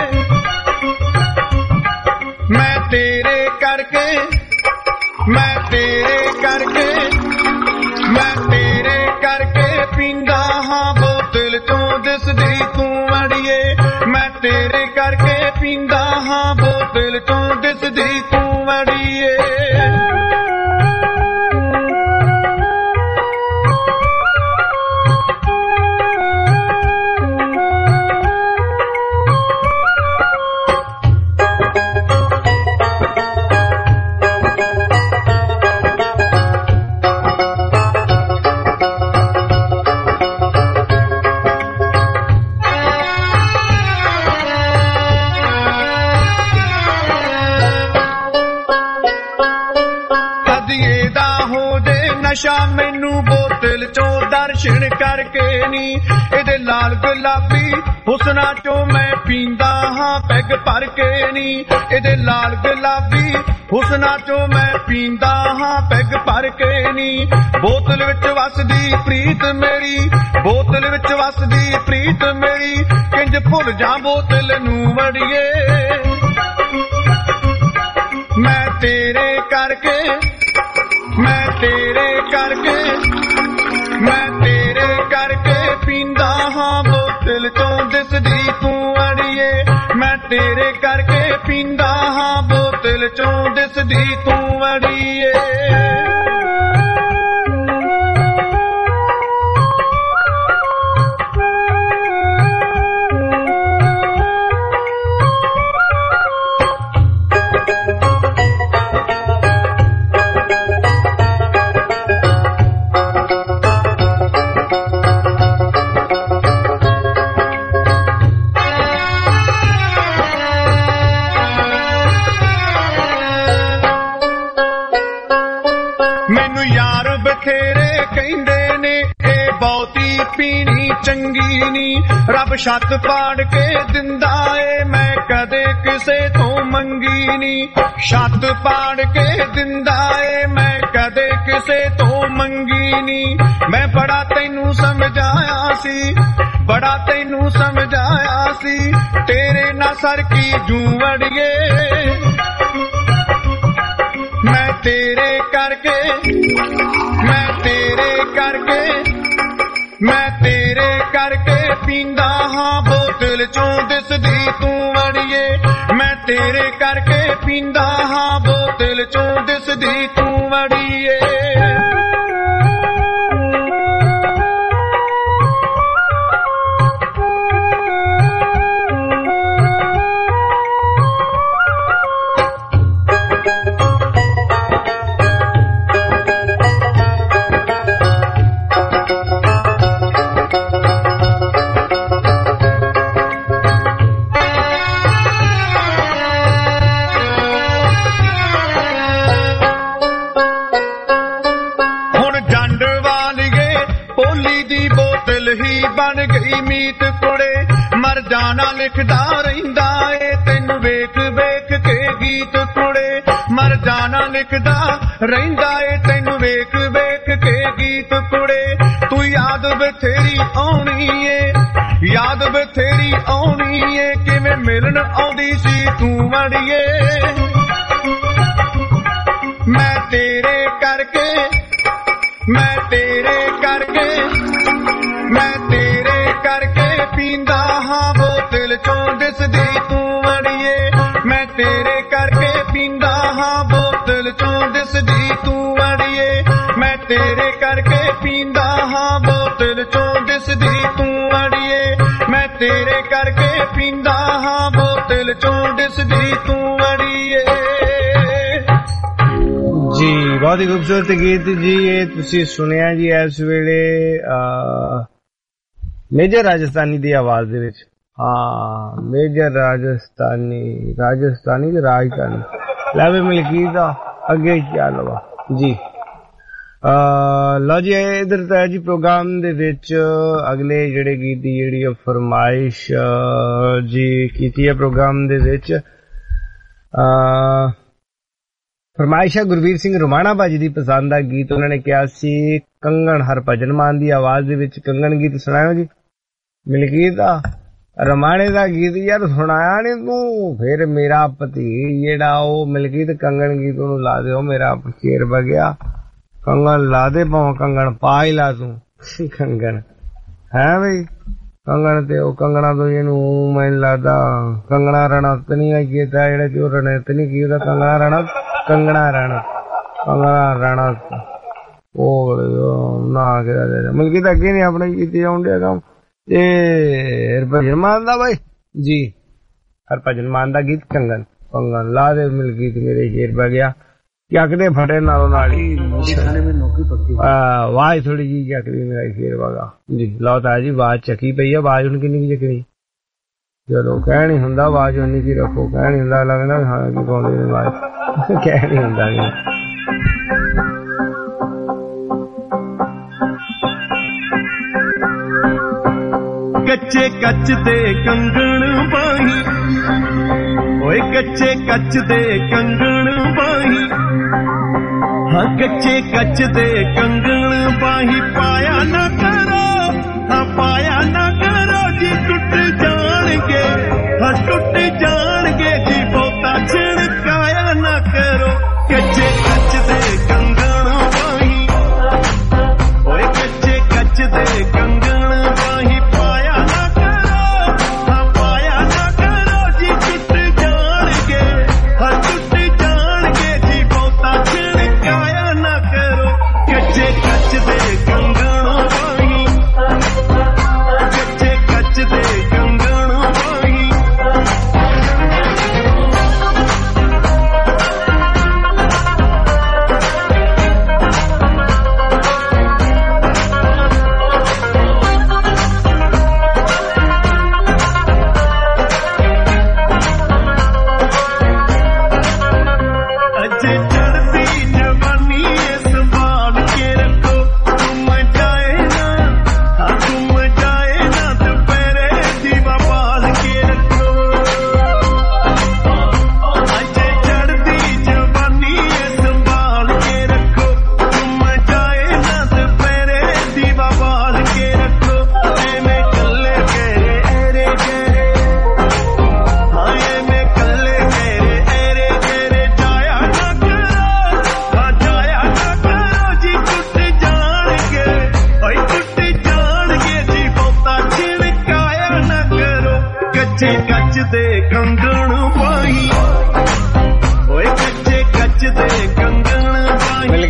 मैं तेरे करके मैं तेरे करके मैं तेरे करके पींदा हाँ बोतल चों दिसदी तू अड़िए मैं तेरे करके पींदा हाँ बोतल चों दिसदी तू अड़िए नशा मैनू बोतल चों दर्शन करके नी इहदे लाल गुलाबी हुसना चों मैं पींदा हाँ पैग भर के नी इहदे लाल गुलाबी हुसना चों मैं पींदा हाँ पैग भर के नी बोतल विच वसदी प्रीत मेरी बोतल विच वसदी प्रीत मेरी किंज भुल जा बोतल नू वड़िए मैं तेरे करके मैं तेरे करके मैं तेरे करके पींदा हाँ बोतल चों दिसदी तू अड़िए मैं तेरे करके पींदा हाँ बोतल चों दिसदी तू अड़िए चंगी नी रब छत पाड़ के दिंदा ए मैं कदे किसे तो मंगी नी छत पाड़ के दिंदा ए मैं कदे किसे तो मंगी नी मैं बड़ा तैनू समझाया सी बड़ा तैनू समझाया सी तेरे ना सर की जू अड़िए मैं तेरे करके मैं तेरे करके ਬੋਤਲ ਚੋਂ ਦਿਸਦੀ ਤੂੰ ਅੜੀਏ ਮੈਂ ਤੇਰੇ ਕਰਕੇ ਪੀਂਦਾ ਹਾਂ ਬੋਤਲ ਚੋਂ ਦਿਸਦੀ ਤੂੰ ਅੜੀਏ ਬਣ ਗਈ ਮੀਤ ਕੁੜੇ ਮਰ ਜਾਣਾ ਲਿਖਦਾ ਰਹਿੰਦਾ ਏ ਤੈਨੂੰ ਵੇਖ ਵੇਖ ਕੇ ਗੀਤ ਕੁੜੇ ਮਰ ਜਾਣਾ ਲਿਖਦਾ ਰਹਿੰਦਾ ਏ ਤੈਨੂੰ ਵੇਖ ਵੇਖ ਕੇ ਗੀਤ ਕੁੜੇ ਤੂੰ ਯਾਦ ਬਥੇਰੀ ਆਉਣੀ ਏ ਯਾਦ ਬਥੇਰੀ ਆਉਣੀ ਏ ਕਿਵੇਂ ਮਿਲਣ ਆਉਂਦੀ ਸੀ ਤੂੰ ਅੜੀਏ ਮੈਂ ਤੇਰੇ ਕਰਕੇ ਮੈਂ ਤੇਰੇ ਕਰਕੇ ਮੈਂ ਤੇਰੇ ਕਰਕੇ ਪੀਂਦਾ ਹਾਂ ਬੋਤਲ ਚੋਂ ਦਿਸਦੀ ਤੂੰ ਅੜੀਏ ਮੈਂ ਤੇਰੇ ਕਰਕੇ ਪੀਂਦਾ ਹਾਂ ਬੋਤਲ ਚੋਂ ਦਿਸਦੀ ਤੂੰ ਅੜੀਏ ਮੈਂ ਤੇਰੇ ਕਰਕੇ ਪੀਂਦਾ ਹਾਂ ਬੋਤਲ ਚੋਂ ਦਿਸਦੀ ਤੂੰ ਅੜੀਏ ਮੈਂ ਤੇਰੇ ਕਰਕੇ ਪੀਂਦਾ ਹਾਂ ਬੋਤਲ ਚੋਂ ਦਿਸਦੀ ਤੂੰ ਅੜੀਏ ਜੀ ਬਹੁਤ ਹੀ ਖੂਬਸੂਰਤ ਗੀਤ ਜੀ ਇਹ ਤੁਸੀਂ ਸੁਣਿਆ ਜੀ ਇਸ ਵੇਲੇ ਮੇਜਰ ਰਾਜਸਥਾਨੀ ਦੀ ਆਵਾਜ਼ ਦੇ ਵਿੱਚ ਹਾਂ ਮੇਜਰ ਰਾਜਸਥਾਨੀ ਰਾਜਸਥਾਨੀ ਤੇ ਰਾਜਸਥਾਨੀ ਲਾਵੇ ਮਲਕੀਤ ਦਾ ਅੱਗੇ ਚੱਲਵਾ ਜੀ ਲਓ ਜੀ ਇਧਰ ਤਾਂ ਜੀ ਪ੍ਰੋਗਰਾਮ ਦੇ ਵਿੱਚ ਅਗਲੇ ਜਿਹੜੇ ਗੀਤ ਦੀ ਜਿਹੜੀ ਫਰਮਾਇਸ਼ ਜੀ ਕੀਤੀ ਹੈ ਪ੍ਰੋਗਰਾਮ ਦੇ ਵਿੱਚ ਫਰਮਾਇਸ਼ ਹੈ ਗੁਰਵੀਰ ਸਿੰਘ ਰੋਮਾਣਾ ਭਾਜੀ ਦੀ ਪਸੰਦ ਦਾ ਗੀਤ ਉਹਨਾਂ ਨੇ ਕਿਹਾ ਸੀ ਕੰਗਣ ਹਰਭਜਨ ਮਾਨ ਦੀ ਆਵਾਜ਼ ਦੇ ਵਿੱਚ ਕੰਗਣ ਗੀਤ ਸੁਣਾਇਓ ਜੀ ਮਲਕੀਤ ਦਾ ਰਮਾਣੇ ਦਾ ਗੀਤ ਯਾਰ ਸੁਣਾਇਆ ਨੀ ਤੂੰ ਫਿਰ ਮੇਰਾ ਪਤੀ ਜਿਹੜਾ ਉਹ ਮਲਕੀਤ ਕੰਗਣ ਗੀਤ ਉਹਨੂੰ ਲਾ ਦਿਓ ਮੇਰਾ ਸ਼ੇਰ ਵਗਿਆ ਕੰਗਣ ਲਾ ਦੇ ਭਾਵੇਂ ਕੰਗਣ ਪਾ ਹੀ ਲਾ ਤੂੰ ਕੰਗਣ ਹੈ ਬਈ ਕੰਗਣ ਤੇ ਉਹ ਕੰਗਣਾ ਤੋਂ ਇਹਨੂੰ ਮੈਨੂੰ ਲੱਗਦਾ ਕੰਗਣਾ ਰਣਤ ਨਹੀਂ ਕੀਤਾ ਜਿਹੜਾ ਕਿ ਉਹ ਰਣਤ ਨਹੀਂ ਕੀਤਾ ਕੰਗਣਾ ਰਣਤ ਕੰਗਣਾ ਰਣਤ ਕੰਗਣਾ ਰਣਤ ਉਹ ਨਾ ਕਿਹਾ ਮਲਕੀਤ ਅੱਗੇ ਨਹੀਂ ਆਪਣੇ ਕੀਤੇ ਆਉਂਦੇ ਕੰਮ ਇਹ ਹਰਭਜਨ ਮਾਨ ਦਾ ਬਾਈ ਜੀ ਹਰਭਜਨ ਮਾਨ ਦਾ ਗੀਤ ਕੰਗਨ ਕੰਗਨ ਲਾ ਦੇ ਮਿਲ ਗੀਤ ਮੇਰੇ ਸ਼ੇਰ ਪੈ ਗਿਆ ਚੱਕਦੇ ਫਟੇ ਨਾਲੋਂ ਨਾਲ ਹੀ ਆਵਾਜ਼ ਥੋੜੀ ਜਿਹੀ ਚੱਕਦੀ ਮੇਰਾ ਸ਼ੇਰ ਵਗਾ ਜੀ ਲਓ ਤਾਂ ਜੀ ਆਵਾਜ਼ ਚੱਕੀ ਪਈ ਆ ਆਵਾਜ਼ ਹੁਣ ਕਿੰਨੀ ਕੁ ਚੱਕਣੀ ਜਦੋਂ ਕਹਿ ਨਹੀਂ ਹੁੰਦਾ ਆਵਾਜ਼ ਉਨੀ ਕੀ ਰੱਖੋ ਕਹਿ ਨਹੀਂ ਹੁੰਦਾ ਲੱਗਦਾ ਹਾਂ ਕੀ ਪਾਉਂਦੇ ਨੇ ਆਵਾਜ਼ ਕਹਿ ਨਹੀਂ ਹੁੰਦਾ ਕੱਚੇ ਕੱਚ ਦੇ ਕੰਗਣ ਬਾਹੀ ਓਏ ਕੱਚੇ ਕੱਚ ਦੇ ਕੰਗਣ ਬਾਹੀ ਹਾਂ ਕੱਚੇ ਕੱਚ ਦੇ ਕੰਗਣ ਬਾਹੀ ਪਾਇਆ ਨਾ ਕਰੋ ਹਾਂ ਪਾਇਆ ਨਾ ਕਰੋ ਜੀ ਟੁੱਟ ਜਾਣਗੇ ਹਾਂ ਟੁੱਟ ਜਾਣਗੇ ਜੀ ਬਹੁਤਾ ਛਿੜਕਾਇਆ ਨਾ ਕਰੋ ਕੱਚੇ ਕੱਚ ਦੇ ਕੰਗਣ ਬਾਹੀ ਓਏ ਕੱਚੇ ਕੱਚ ਦੇ ਕੰਗਣ ਬਾਹੀ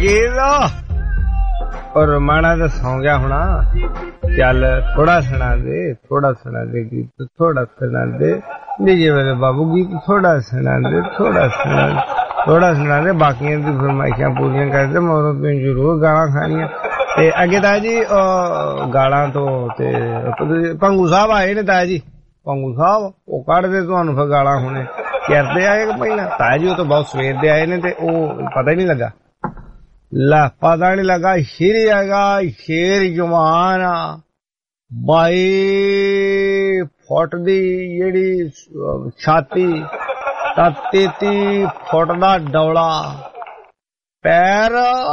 ਮਲਕੀਤ और माना तो सौ गया होना चल थोड़ा सुना दे थोड़ा सुना दे गीत थोड़ा सुना दे लीजिए मेरे बाबू गीत थोड़ा सुना दे थोड़ा सुना दे थोड़ा सुना दे बाकी की फरमाइशा पूरियां कर दे मोरों तो जरूर गाला खानिया ते अगे ताया जी गाला तो ते पंगू साहब आए ने ताया जी पंगू साहब वो कढ़ दे तुहानू फिर गाला हुणे करते आए कि पहला ताया जी वो तो बहुत सवेर दे आए ने ते वो पता ही नहीं लगा ला पता नहीं लगा शेर आएगा शेर जवान बाई फुट दी जेड़ी छाती तेती फुट दा डौला पैर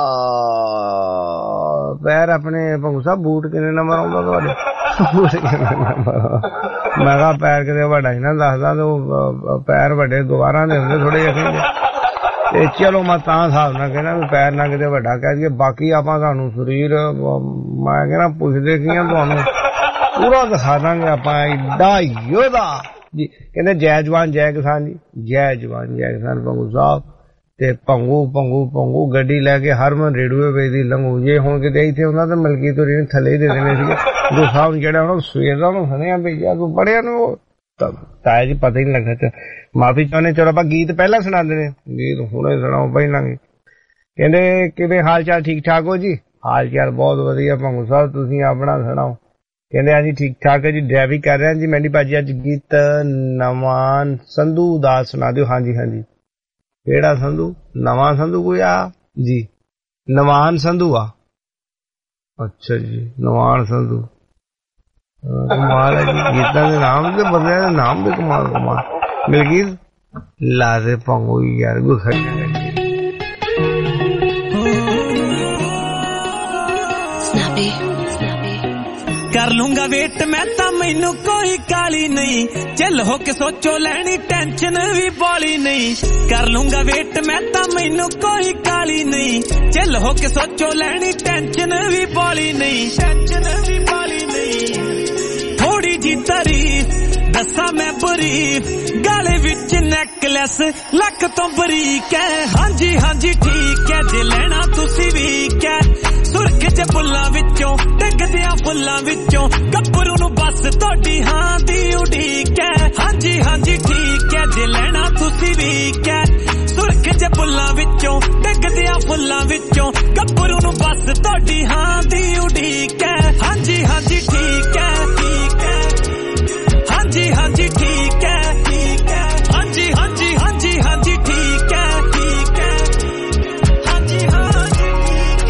पैर अपने भंगू साहब बूट किन्ने नंबर आउंदा तुहाडे बूट किन्ने नंबर मैं कहा पैर किते वड्डा ही ना दसदा तो पैर वड्डे दोबारा दे हुंदे थोड़े जिहे चलो मैं तां हिसाब नाल कहना भी पैर ना किते वड्डा कह दईए बाकी आपां तुहानू शरीर मैं कहना पुछदे की तुहानू पूरा दिखा दांगे आपां एडा योधा जी कहंदे जय जवान जय किसान जी जय जवान जय किसान भंगू साहब ते भंगू भंगू भंगू गड्डी लैके हरमन रेडूए पे दी लंघू जे हुण किते इत्थे हुंदा ते मलकीत होरी ने थल्ले दे देने सीगे गुरु साहब जेड़ा हुण सवेर दा हुण सुणिया भईया तूं पढ़िया नु ताया जी पता ही नहीं लगता माफी चाहने चलो आप गीत पहला सुना देने गीत हुणे सुनाओ पहला कहंदे किवें हाल चाल ठीक ठाक हो जी हाल चाल बहुत वधिया भंगू साहब तुसीं अपना सुनाओ कहंदे हां जी ठीक ठाक है जी ड्राइविंग कर रहे हैं जी मैंडी भाजी अज गीत नवान संधू दा सुना दिओ हां जी हां जी केड़ा संधू नवां संधू कोई आ जी नवान संधू आ अच्छा जी नवान संधू कमाल है जी गीतां दे नाम ते बंदियां दे नाम भी कमाल कमाल मिलकीत ला दे पंगू यार कोई खड़ी कर लूंगा वेट मैं ता मैनू कोई काली नहीं चिल हो के सोचो लैनी टेंशन भी बॉली नहीं कर लूंगा वेट मैं ता मैनू कोई काली नहीं चिल हो के सोचो लैनी टेंशन भी बॉली नहीं टेंशन भी बॉली नहीं थोड़ी जी तारीफ दसा मैं बरीफ गाले विच नेकलेस लक तो बरीक है हां जी हां जी ठीक है जे लेना तुसी भी क्या सुर्ख च फुल्लां विचों डिगदियां फुल्लां विचों गब्बरू नू बस तोड़ी हां दी उड़ीक है हां जी हां जी ठीक है जे लेना तुसी भी क्या सुर्ख च फुल्लां विचों डिगदियां फुल्लां विचों गब्बरू नू बस तोड़ी हां दी उड़ीक है हां जी हां जी ठीक है ठीक है हां जी हां जी ठीक है ठीक है हां जी हां जी हां जी हां जी ठीक है ठीक है हां जी हां जी ठीक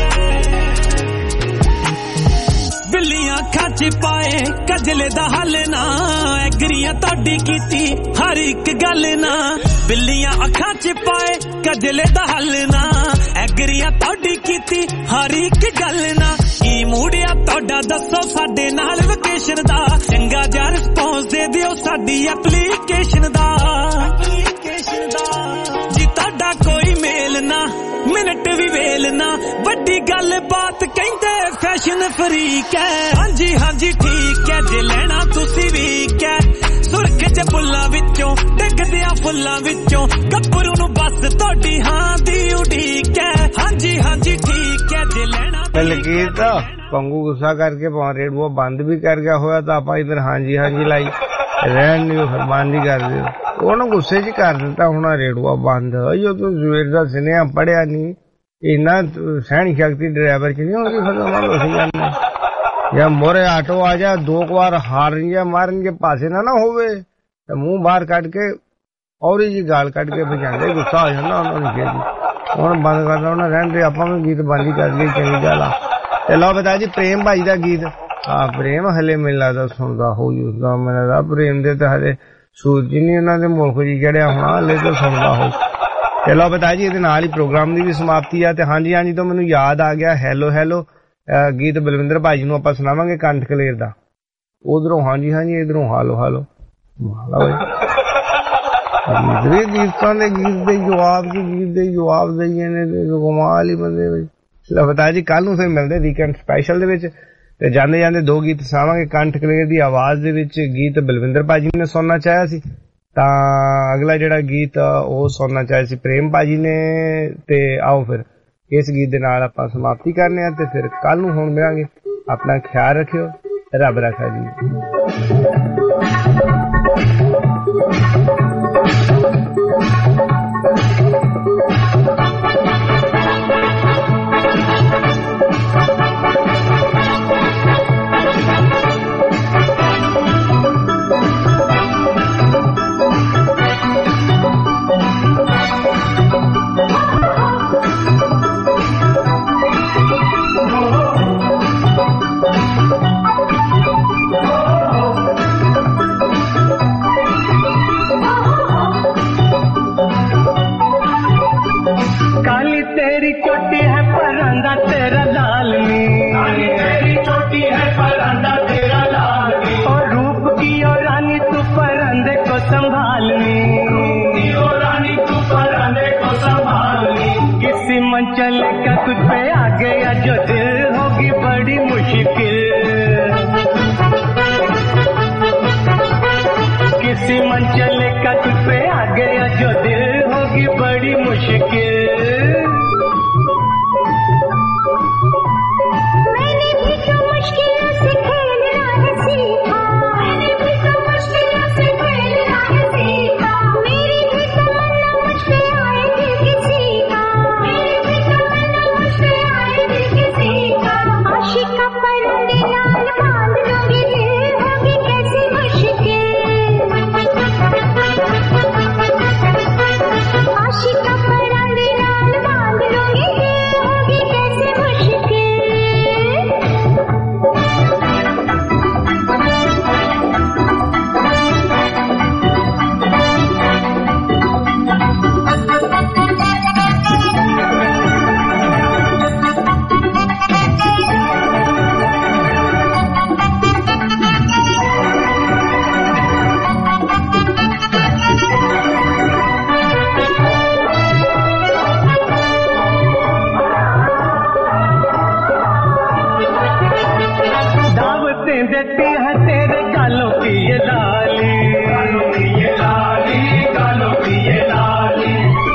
है बिल्लियां खच पाए कजले दा हल ना एगरियां तोड़ी कीती हर एक गल ना बिल्लियां अखां च पाए कजले दा हल ना एगरियां तोड़ी कीती हर एक गल ना की मूड़िया तोड़ा दसो साडे नाल वेकेशन दा चंगा जा रिस्पॉन्स दे दियो साडी एप्लीकेशन दा एप्लीकेशन दा जी तोड़ा कोई मेल ना मिनट भी वेल ना बड़ी गल बात कहंदे फैशन फ्रीक है हां जी हां जी ठीक है जे लेना तुसी भी क्या सुर्ख च फुल्लां विचों डिगदियां फुल्लां विचों गब्बरू नू बस तोड़ी हां दी उड़ीक है हां जी हां जी ठीक है जे लेना मिलकीत पंगू गुस्सा करके रेडुआ बंद भी कर गया होया तो आप इधर हां जी हां जी लाई रहन नहीं फिर बंद ही कर दियो उन्होंने गुस्से च कर दिता हुणा रेडुआ बंद जो तू सवेर दा सुनिया पढ़िया नहीं इन्ना सहनी शक्ति ड्राइवर च नहीं होगी फिर मान लो गल या मोरे आटो आ जा दो बार हारन या मारन के पासे ना ना होवे तो मुंह बाहर कट के और ही जी गाल कट के बजाते गुस्सा हो जाना उन्होंने जी हुण बंद करना उन्हें रहन दे आपां भी गीत बंद ही कर ली चंगी गल आ ते लो बता जी प्रेम भाई दा गीत हाँ प्रेम हले मेरे लगदा सुनदा हो उसदा मेरे लगदा प्रेम दे ते हले सूरज नहीं उन्हां दे मुल्क जी चढ़िया होना हले तो सुनदा हो चलो बता जी इहदे नाल ही प्रोग्राम दी भी समाप्ति आ ते हां जी हां जी तो मैनूं याद आ गया हैलो हैलो गीत बलविंदर भाई नूं आपां सुणावांगे कंठ कलेर दा उधरों हां जी हां जी इधरों हालो हालो इधरे गीतां दे गीत दे जवाब जी गीत दे जवाब देइए ने कमाल ही बंदे चलो बता जी कल नूं फिर मिलदे वीकेंड स्पैशल दे विच ते जांदे जांदे दो गीत सुणावांगे कंठ कलेर दी आवाज दे विच गीत बलविंदर भाजी ने सुनना चाहया सी तां अगला जिहड़ा गीत ओह सुनना चाहया सी प्रेम भाजी ने ते आओ फिर इस गीत दे नाल आपां समाप्ति करने आ ते फिर कल नूं हुण मिलांगे। अपना ख्याल रखियो, रब रखा जी। काली तेरी चोटी है परांदा तेरा लाल नी, काली तेरी चोटी है परांदा तेरा लाल नी, और रूप की और रानी तू परांदे को संभालनी, रूप की और रानी तू परांदे को संभालनी। किसी मंचल का तुझ पे आ गया जो दिल होगी बड़ी मुश्किल, किसी मंचल का तुझ पे आ गया जो दिल होगी बड़ी मुश्किल। मैंने भी तो मुश्किलों से खेलना है सीखा, मैंने भी तो मुश्किलों से खेलना है सीखा, मेरी भी तमन्ना मुझ पे आएगी किसी का, मेरी भी तमन्ना मुझ पे आएगी किसी का। आशिका परंदे नाल बांध लूंगी दिल होगी कैसी मुश्किल, आशिका परंदे नाल बांध लूंगी दिल होगी कैसी मुश्किल। दावतें देती है तेरे गालों की ये लाली, गालों की ये लाली, गालों की ये लाली,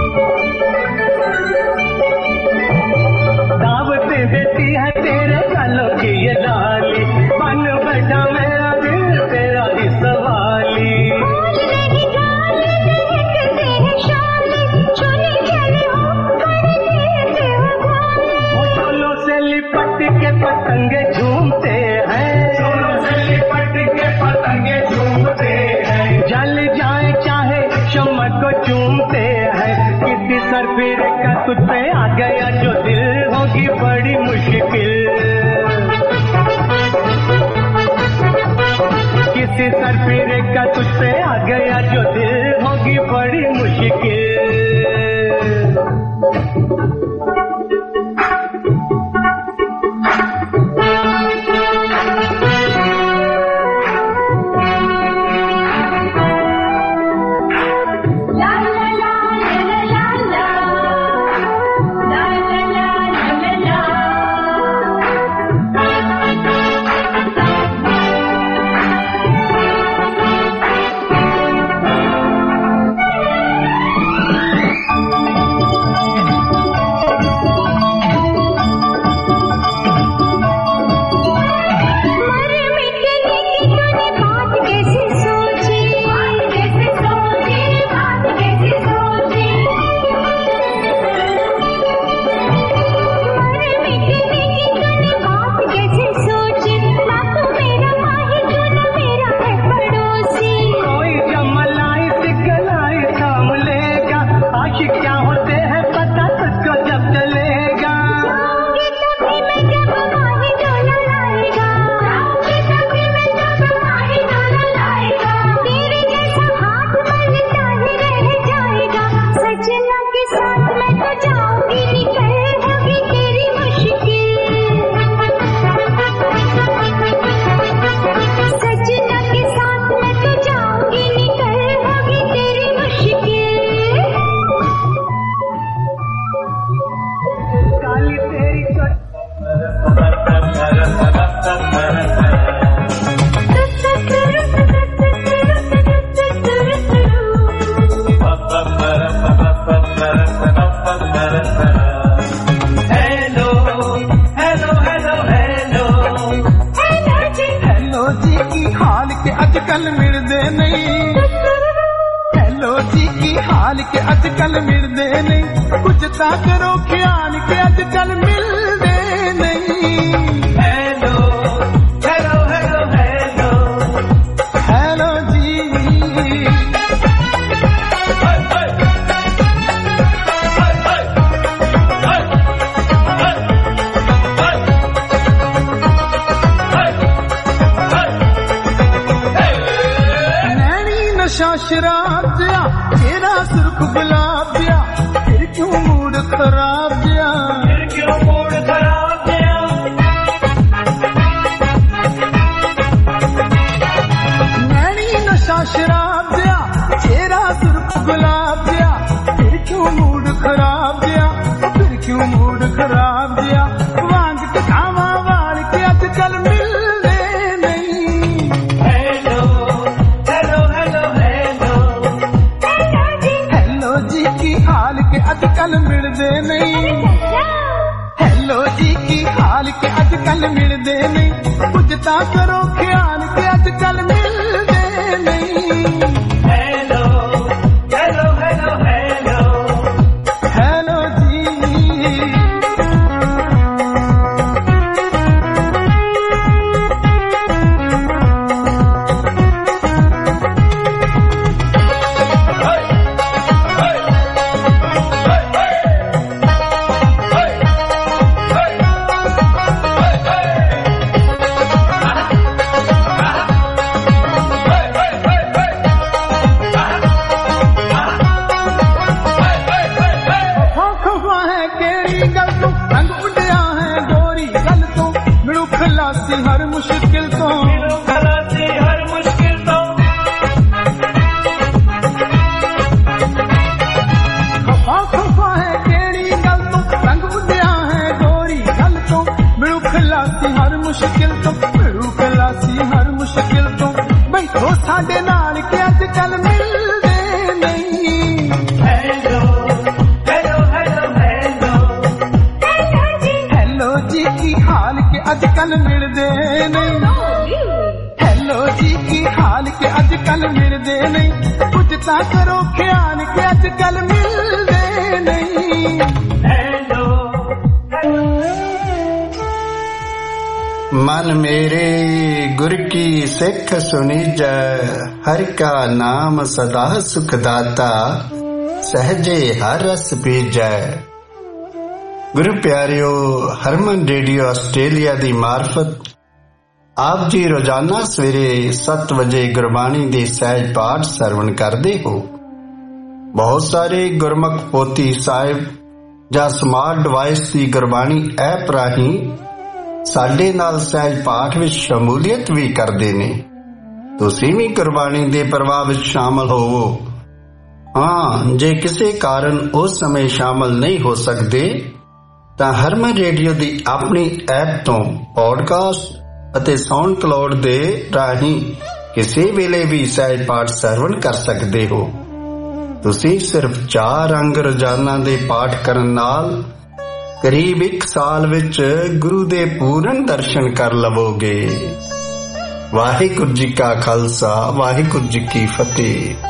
दावतें देती है तेरे गालों की ये लाली, बन बैठा मेरा दिल तेरा ही सवाली। फूलों से लिपट के पतंगे झूमते हैं, फूलों से लिपट के पतंगे झूमते हैं, जल जाए चाहे शम्मा को चूमते हैं। किसी सरफिर का तुझ पे आ गया जो दिल होगी बड़ी मुश्किल, किसी सरफिर का तुझ पे आ गया जो दिल होगी बड़ी मुश्किल। अजकल मिलदे नहीं कुछ तां करो ख्याल के अजकल मिलदे नहीं hello hello hello hello hello जी नशा शराब दिया तेरा सुर्ख गुलाब दिया फिर क्यों मूड खराब दिया फिर क्यों मूड खराब दिया नैनी नशा शराब दिया तेरा सुर्ख गुलाब दिया फिर क्यों मूड खराब दिया फिर क्यों मूड खराब दिया वांग के खावा वाल के अजकल मिलने नहीं हेलो हेलो हेलो जी की हाल के अजकल मिलदे नहीं हेलो जी की हाल के अजकल मिलदे नहीं कुछ तां करो ख्याल के अजकल मिलदे नहीं hello hello hello hello hello जी हर मुश्किल तो खलासी हर मुश्किल तो खफा खफा है केड़ी गल तो रंग उड़िया है गोरी गल तो मिलू खलासी हर मुश्किल तो मिलू खलासी हर मुश्किल तो बैठो साडे नाल के अजकल मिलदे नहीं hello hello hello hello hello जी की हाल के अजकल मिलदे नहीं हेलो जी की हाल के अजकल मिलदे नहीं कुछ तां करो ख्याल के अजकल मिलदे नहीं हेलो मन मेरे गुर की सिख सुनीजै हरि का नाम सदा सुखदाता सहजे हर रस पीजै गुरु प्यारियो हरमन रेडियो आस्ट्रेलिया दी मार्फत आप जी रोजाना सवेरे सत्त बजे गुरबाणी दे सहज पाठ सरवण करते हो। बहुत सारे गुरमुख पोथी साहिब ਜਾਂ ਸਮਾਰਟ ਡਿਵਾਈਸ ਦੀ ਗੁਰਬਾਣੀ ਐਪ ਰਾਹੀਂ ਸਾਡੇ ਨਾਲ ਸਹਿਜ ਪਾਠ ਵਿੱਚ ਸ਼ਮੂਲੀਅਤ ਵੀ ਕਰਦੇ ਨੇ। ਤੁਸੀਂ ਵੀ ਗੁਰਬਾਣੀ ਦੇ ਪ੍ਰਵਾਹ ਵਿੱਚ ਸ਼ਾਮਲ ਹੋਵੋ। ਹਾਂ, ਜੇ ਕਿਸੇ ਕਾਰਨ ਉਸ ਸਮੇਂ ਸ਼ਾਮਲ ਨਹੀਂ ਹੋ ਸਕਦੇ ਤਾਂ ਹਰਮਨ ਰੇਡੀਓ ਦੀ ਆਪਣੀ ਐਪ ਤੋਂ ਪੌਡਕਾਸਟ ਅਤੇ ਸਾਊਂਡ ਕਲਾਉਡ ਦੇ ਰਾਹੀਂ ਕਿਸੇ ਵੇਲੇ ਵੀ ਸਹਿਜ ਪਾਠ ਸਰਵਣ ਕਰ ਸਕਦੇ ਹੋ। ਤੁਸੀਂ ਸਿਰਫ ਚਾਰ ਅੰਗ ਰੋਜ਼ਾਨਾ ਦੇ ਪਾਠ ਕਰਨ ਨਾਲ ਕਰੀਬ ਇੱਕ ਸਾਲ ਵਿੱਚ ਗੁਰੂ ਦੇ ਪੂਰਨ ਦਰਸ਼ਨ ਕਰ ਲਵੋਗੇ। ਵਾਹਿਗੁਰੂ ਜੀ ਕਾ ਖਾਲਸਾ, ਵਾਹਿਗੁਰੂ ਜੀ ਕੀ ਫਤਿਹ।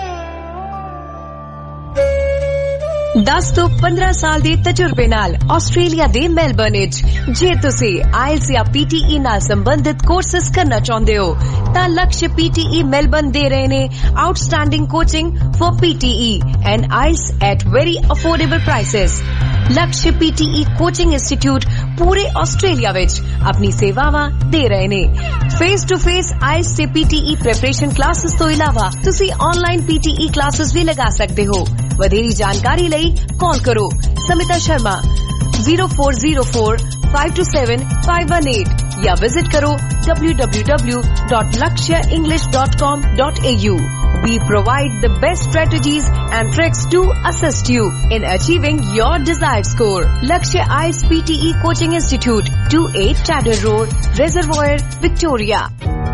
दस ਤੋਂ ਪੰਦਰਾਂ ਸਾਲ ਦੇ ਤਜਰਬੇ ਨਾਲ ਆਸਟ੍ਰੇਲੀਆ ਦੇ ਮੈਲਬਰਨ ਵਿੱਚ ਜੇ ਤੁਸੀਂ ਆਇਲਸ ਜਾਂ ਪੀਟੀਈ ਨਾਲ ਸੰਬੰਧਿਤ ਕੋਰਸਸ ਕਰਨਾ ਚਾਹੁੰਦੇ ਹੋ ਤਾਂ ਲਕਸ਼ ਪੀਟੀਈ ਮੈਲਬਰਨ ਦੇ ਰਹੇ ਨੇ outstanding coaching for PTE and IELTS at very affordable prices. Laksh PTE coaching institute ਪੂਰੇ ਆਸਟ੍ਰੇਲੀਆ ਵਿੱਚ ਆਪਣੀ ਸੇਵਾਵਾਂ ਦੇ ਰਹੇ ਨੇ। ਫੇਸ ਟੂ ਫੇਸ ਆਇਲਸ ਤੇ ਪੀਟੀਈ ਪ੍ਰੈਪਰੇਸ਼ਨ ਕਲਾਸਿਸ ਤੋਂ ਇਲਾਵਾ ਤੁਸੀਂ ਆਨਲਾਈਨ ਪੀਟੀਈ ਕਲਾਸਿਸ ਵੀ ਲਗਾ ਸਕਦੇ ਹੋ। ਵਧੇਰੀ ਜਾਣਕਾਰੀ ਲਈ कॉल करो Samita Sharma zero four zero four five two seven five one eight या विजिट करो w w w dot lakshya english dot com dot a u। We provide the best strategies and tricks to assist you in achieving your desired score. Lakshya I E L T S P T E Coaching Institute, two eight Chadder Road, Reservoir, Victoria।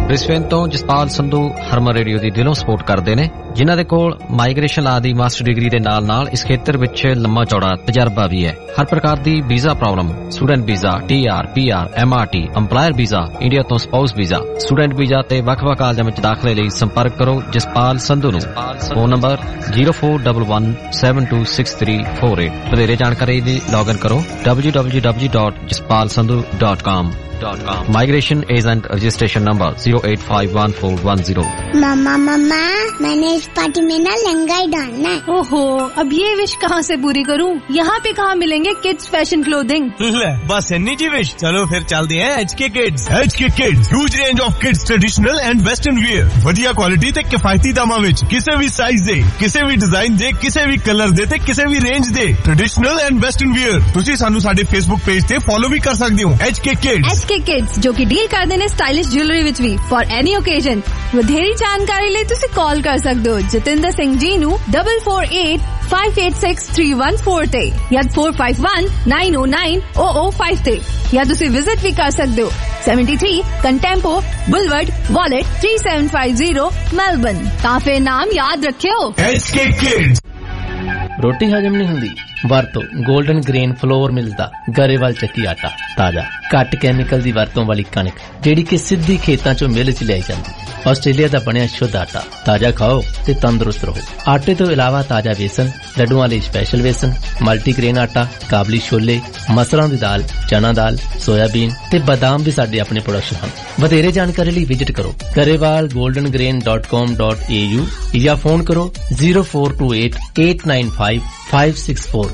Brisbane ਤੋਂ Jaspal Sandhu Harman radio ਦੀ ਦਿਲੋਂ support ਕਰਦੇ ਨੇ, ਜਿਨ੍ਹਾਂ ਦੇ ਕੋਲ migration ਲਾ ਦੀ master degree ਦੇ ਨਾਲ ਨਾਲ ਇਸ ਖੇਤਰ ਵਿੱਚ ਲੰਮਾ ਚੌੜਾ ਤਜਰਬਾ ਵੀ ਹੈ। ਹਰ ਪ੍ਰਕਾਰ ਦੀ visa problem, student visa, T R, P R, M R T, employer visa, India ਤੋਂ ਸਪਾਊਸ ਵੀਜ਼ਾ, ਸਟੂਡੈਂਟ ਵੀਜ਼ਾ ਤੇ ਵੱਖ-ਵੱਖ ਕਾਲਜਾਂ ਵਿੱਚ ਦਾਖਲੇ ਲਈ ਸੰਪਰਕ ਕਰੋ ਜਸਪਾਲ ਸੰਧੂ ਨੂੰ। Phone number zero four one one seven two six three four eight। ਵਧੇਰੇ ਜਾਣਕਾਰੀ ਲਈ ਲੌਗਇਨ ਕਰੋ w w w dot jaspal sandhu dot com। Migration agent registration number zero eight five one four one zero। मम्मा मम्मा मैंने इस party में ना लहंगा ही डालना है। ओहो, अब ये विश कहाँ से पूरी करूँ? यहाँ पे कहाँ मिलेंगे किड्स फैशन क्लोथिंग? ले बस इन्नी जी विश। चलो फिर चलते हैं H K kids. H K kids huge range of kids traditional and western wear, वधिया क्वालिटी ते किफायती दामां विच, किसी भी साइज दे, किसी भी डिजाइन दे, किसी भी कलर दे ते किसी भी रेंज दे ट्रेडिशनल एंड वेस्टर्न वियर। तुसी सानू साडे फेसबुक पेज ते फॉलो भी कर सकदे हो एच के किड्स। के किड्स जो कि डील करते ने स्टाइलिश ज्वेलरी विच भी फॉर एनी ओकेजन। ਵਧੇਰੀ ਜਾਣਕਾਰੀ ਲਈ ਤੁਸੀਂ ਕਾਲ ਕਰ ਸਕਦੇ ਹੋ ਜਤਿੰਦਰ ਸਿੰਘ ਜੀ ਨੂੰ four four eight five eight six three one four ਤੇ ਜਾਂ four five one nine oh nine oh oh five ਤੇ, ਜਾਂ ਤੁਸੀਂ ਵਿਜ਼ਿਟ ਵੀ ਕਰ ਸਕਦੇ ਹੋ seventy-three Contempo ਬੁਲਵਰਡ Wollert three seven five zero Melbourne. ਤਾਂ ਫਿਰ ਨਾਮ ਯਾਦ ਰੱਖਿਓ ਐਚ ਕੇ ਕਿਡਸ। ਰੋਟੀ ਹਜਮ ਨਹੀਂ ਹੁੰਦੀ? ਵਰਤੋ ਗੋਲਡਨ ਗ੍ਰੇਨ ਫਲੋਰ ਮਿਲਦਾ ਗਰੇਵਾਲ ਚੱਕੀ ਆਟਾ, ਤਾਜ਼ਾ ਘੱਟ ਕੈਮੀਕਲ ਦੀ ਵਰਤੋਂ ਵਾਲੀ ਕਣਕ ਜਿਹੜੀ ਕਿ ਸਿੱਧੀ ਖੇਤਾਂ ਚੋਂ ਮਿਲ ਚ ਲਿਆਈ ਜਾਂਦੀ। ਆਸਟ੍ਰੇਲੀਆ ਦਾ ਬਣਿਆ ਸ਼ੁੱਧ ਆਟਾ, ਤਾਜ਼ਾ ਖਾਓ ਤੇ ਤੰਦਰੁਸਤ ਰਹੋ। ਆਟੇ ਤੋਂ ਇਲਾਵਾ ਤਾਜ਼ਾ ਵੇਸਣ, ਲੱਡੂਆਂ ਲਈ ਸਪੈਸ਼ਲ ਵੇਸਣ, ਮਲਟੀਗ੍ਰੇਨ ਆਟਾ, ਕਾਬਲੀ ਛੋਲੇ, ਮਸਰਾਂ ਦੀ ਦਾਲ, ਚਨਾ ਦਾਲ, ਸੋਇਆਬੀਨ ਤੇ ਬਾਦਾਮ ਵੀ ਸਾਡੇ ਆਪਣੇ ਪ੍ਰੋਡਕਟ ਹਨ। ਵਧੇਰੇ ਜਾਣਕਾਰੀ ਲਈ ਵਿਜ਼ਿਟ ਕਰੋ Grewal golden grain dot com dot a u ਜਾਂ ਫੋਨ ਕਰੋ zero four two eight eight nine five five six four।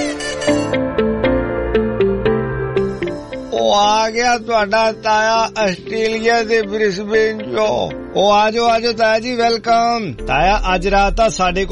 ਉਹ ਆ ਗਿਆ ਤੁਹਾਡਾ ਤਾਇਆ ਆਸਟ੍ਰੇਲੀਆ ਦੇ ਬ੍ਰਿਸਬੇਨ ਚੋਂ। ਉਹ ਆਜੋ ਆਜੋ ਤਾਇਆ ਜੀ, ਵੈਲਕਮ। ਤਾਇਆ ਅੱਜ ਰਾਤ ਤਾਂ ਸਾਡੇ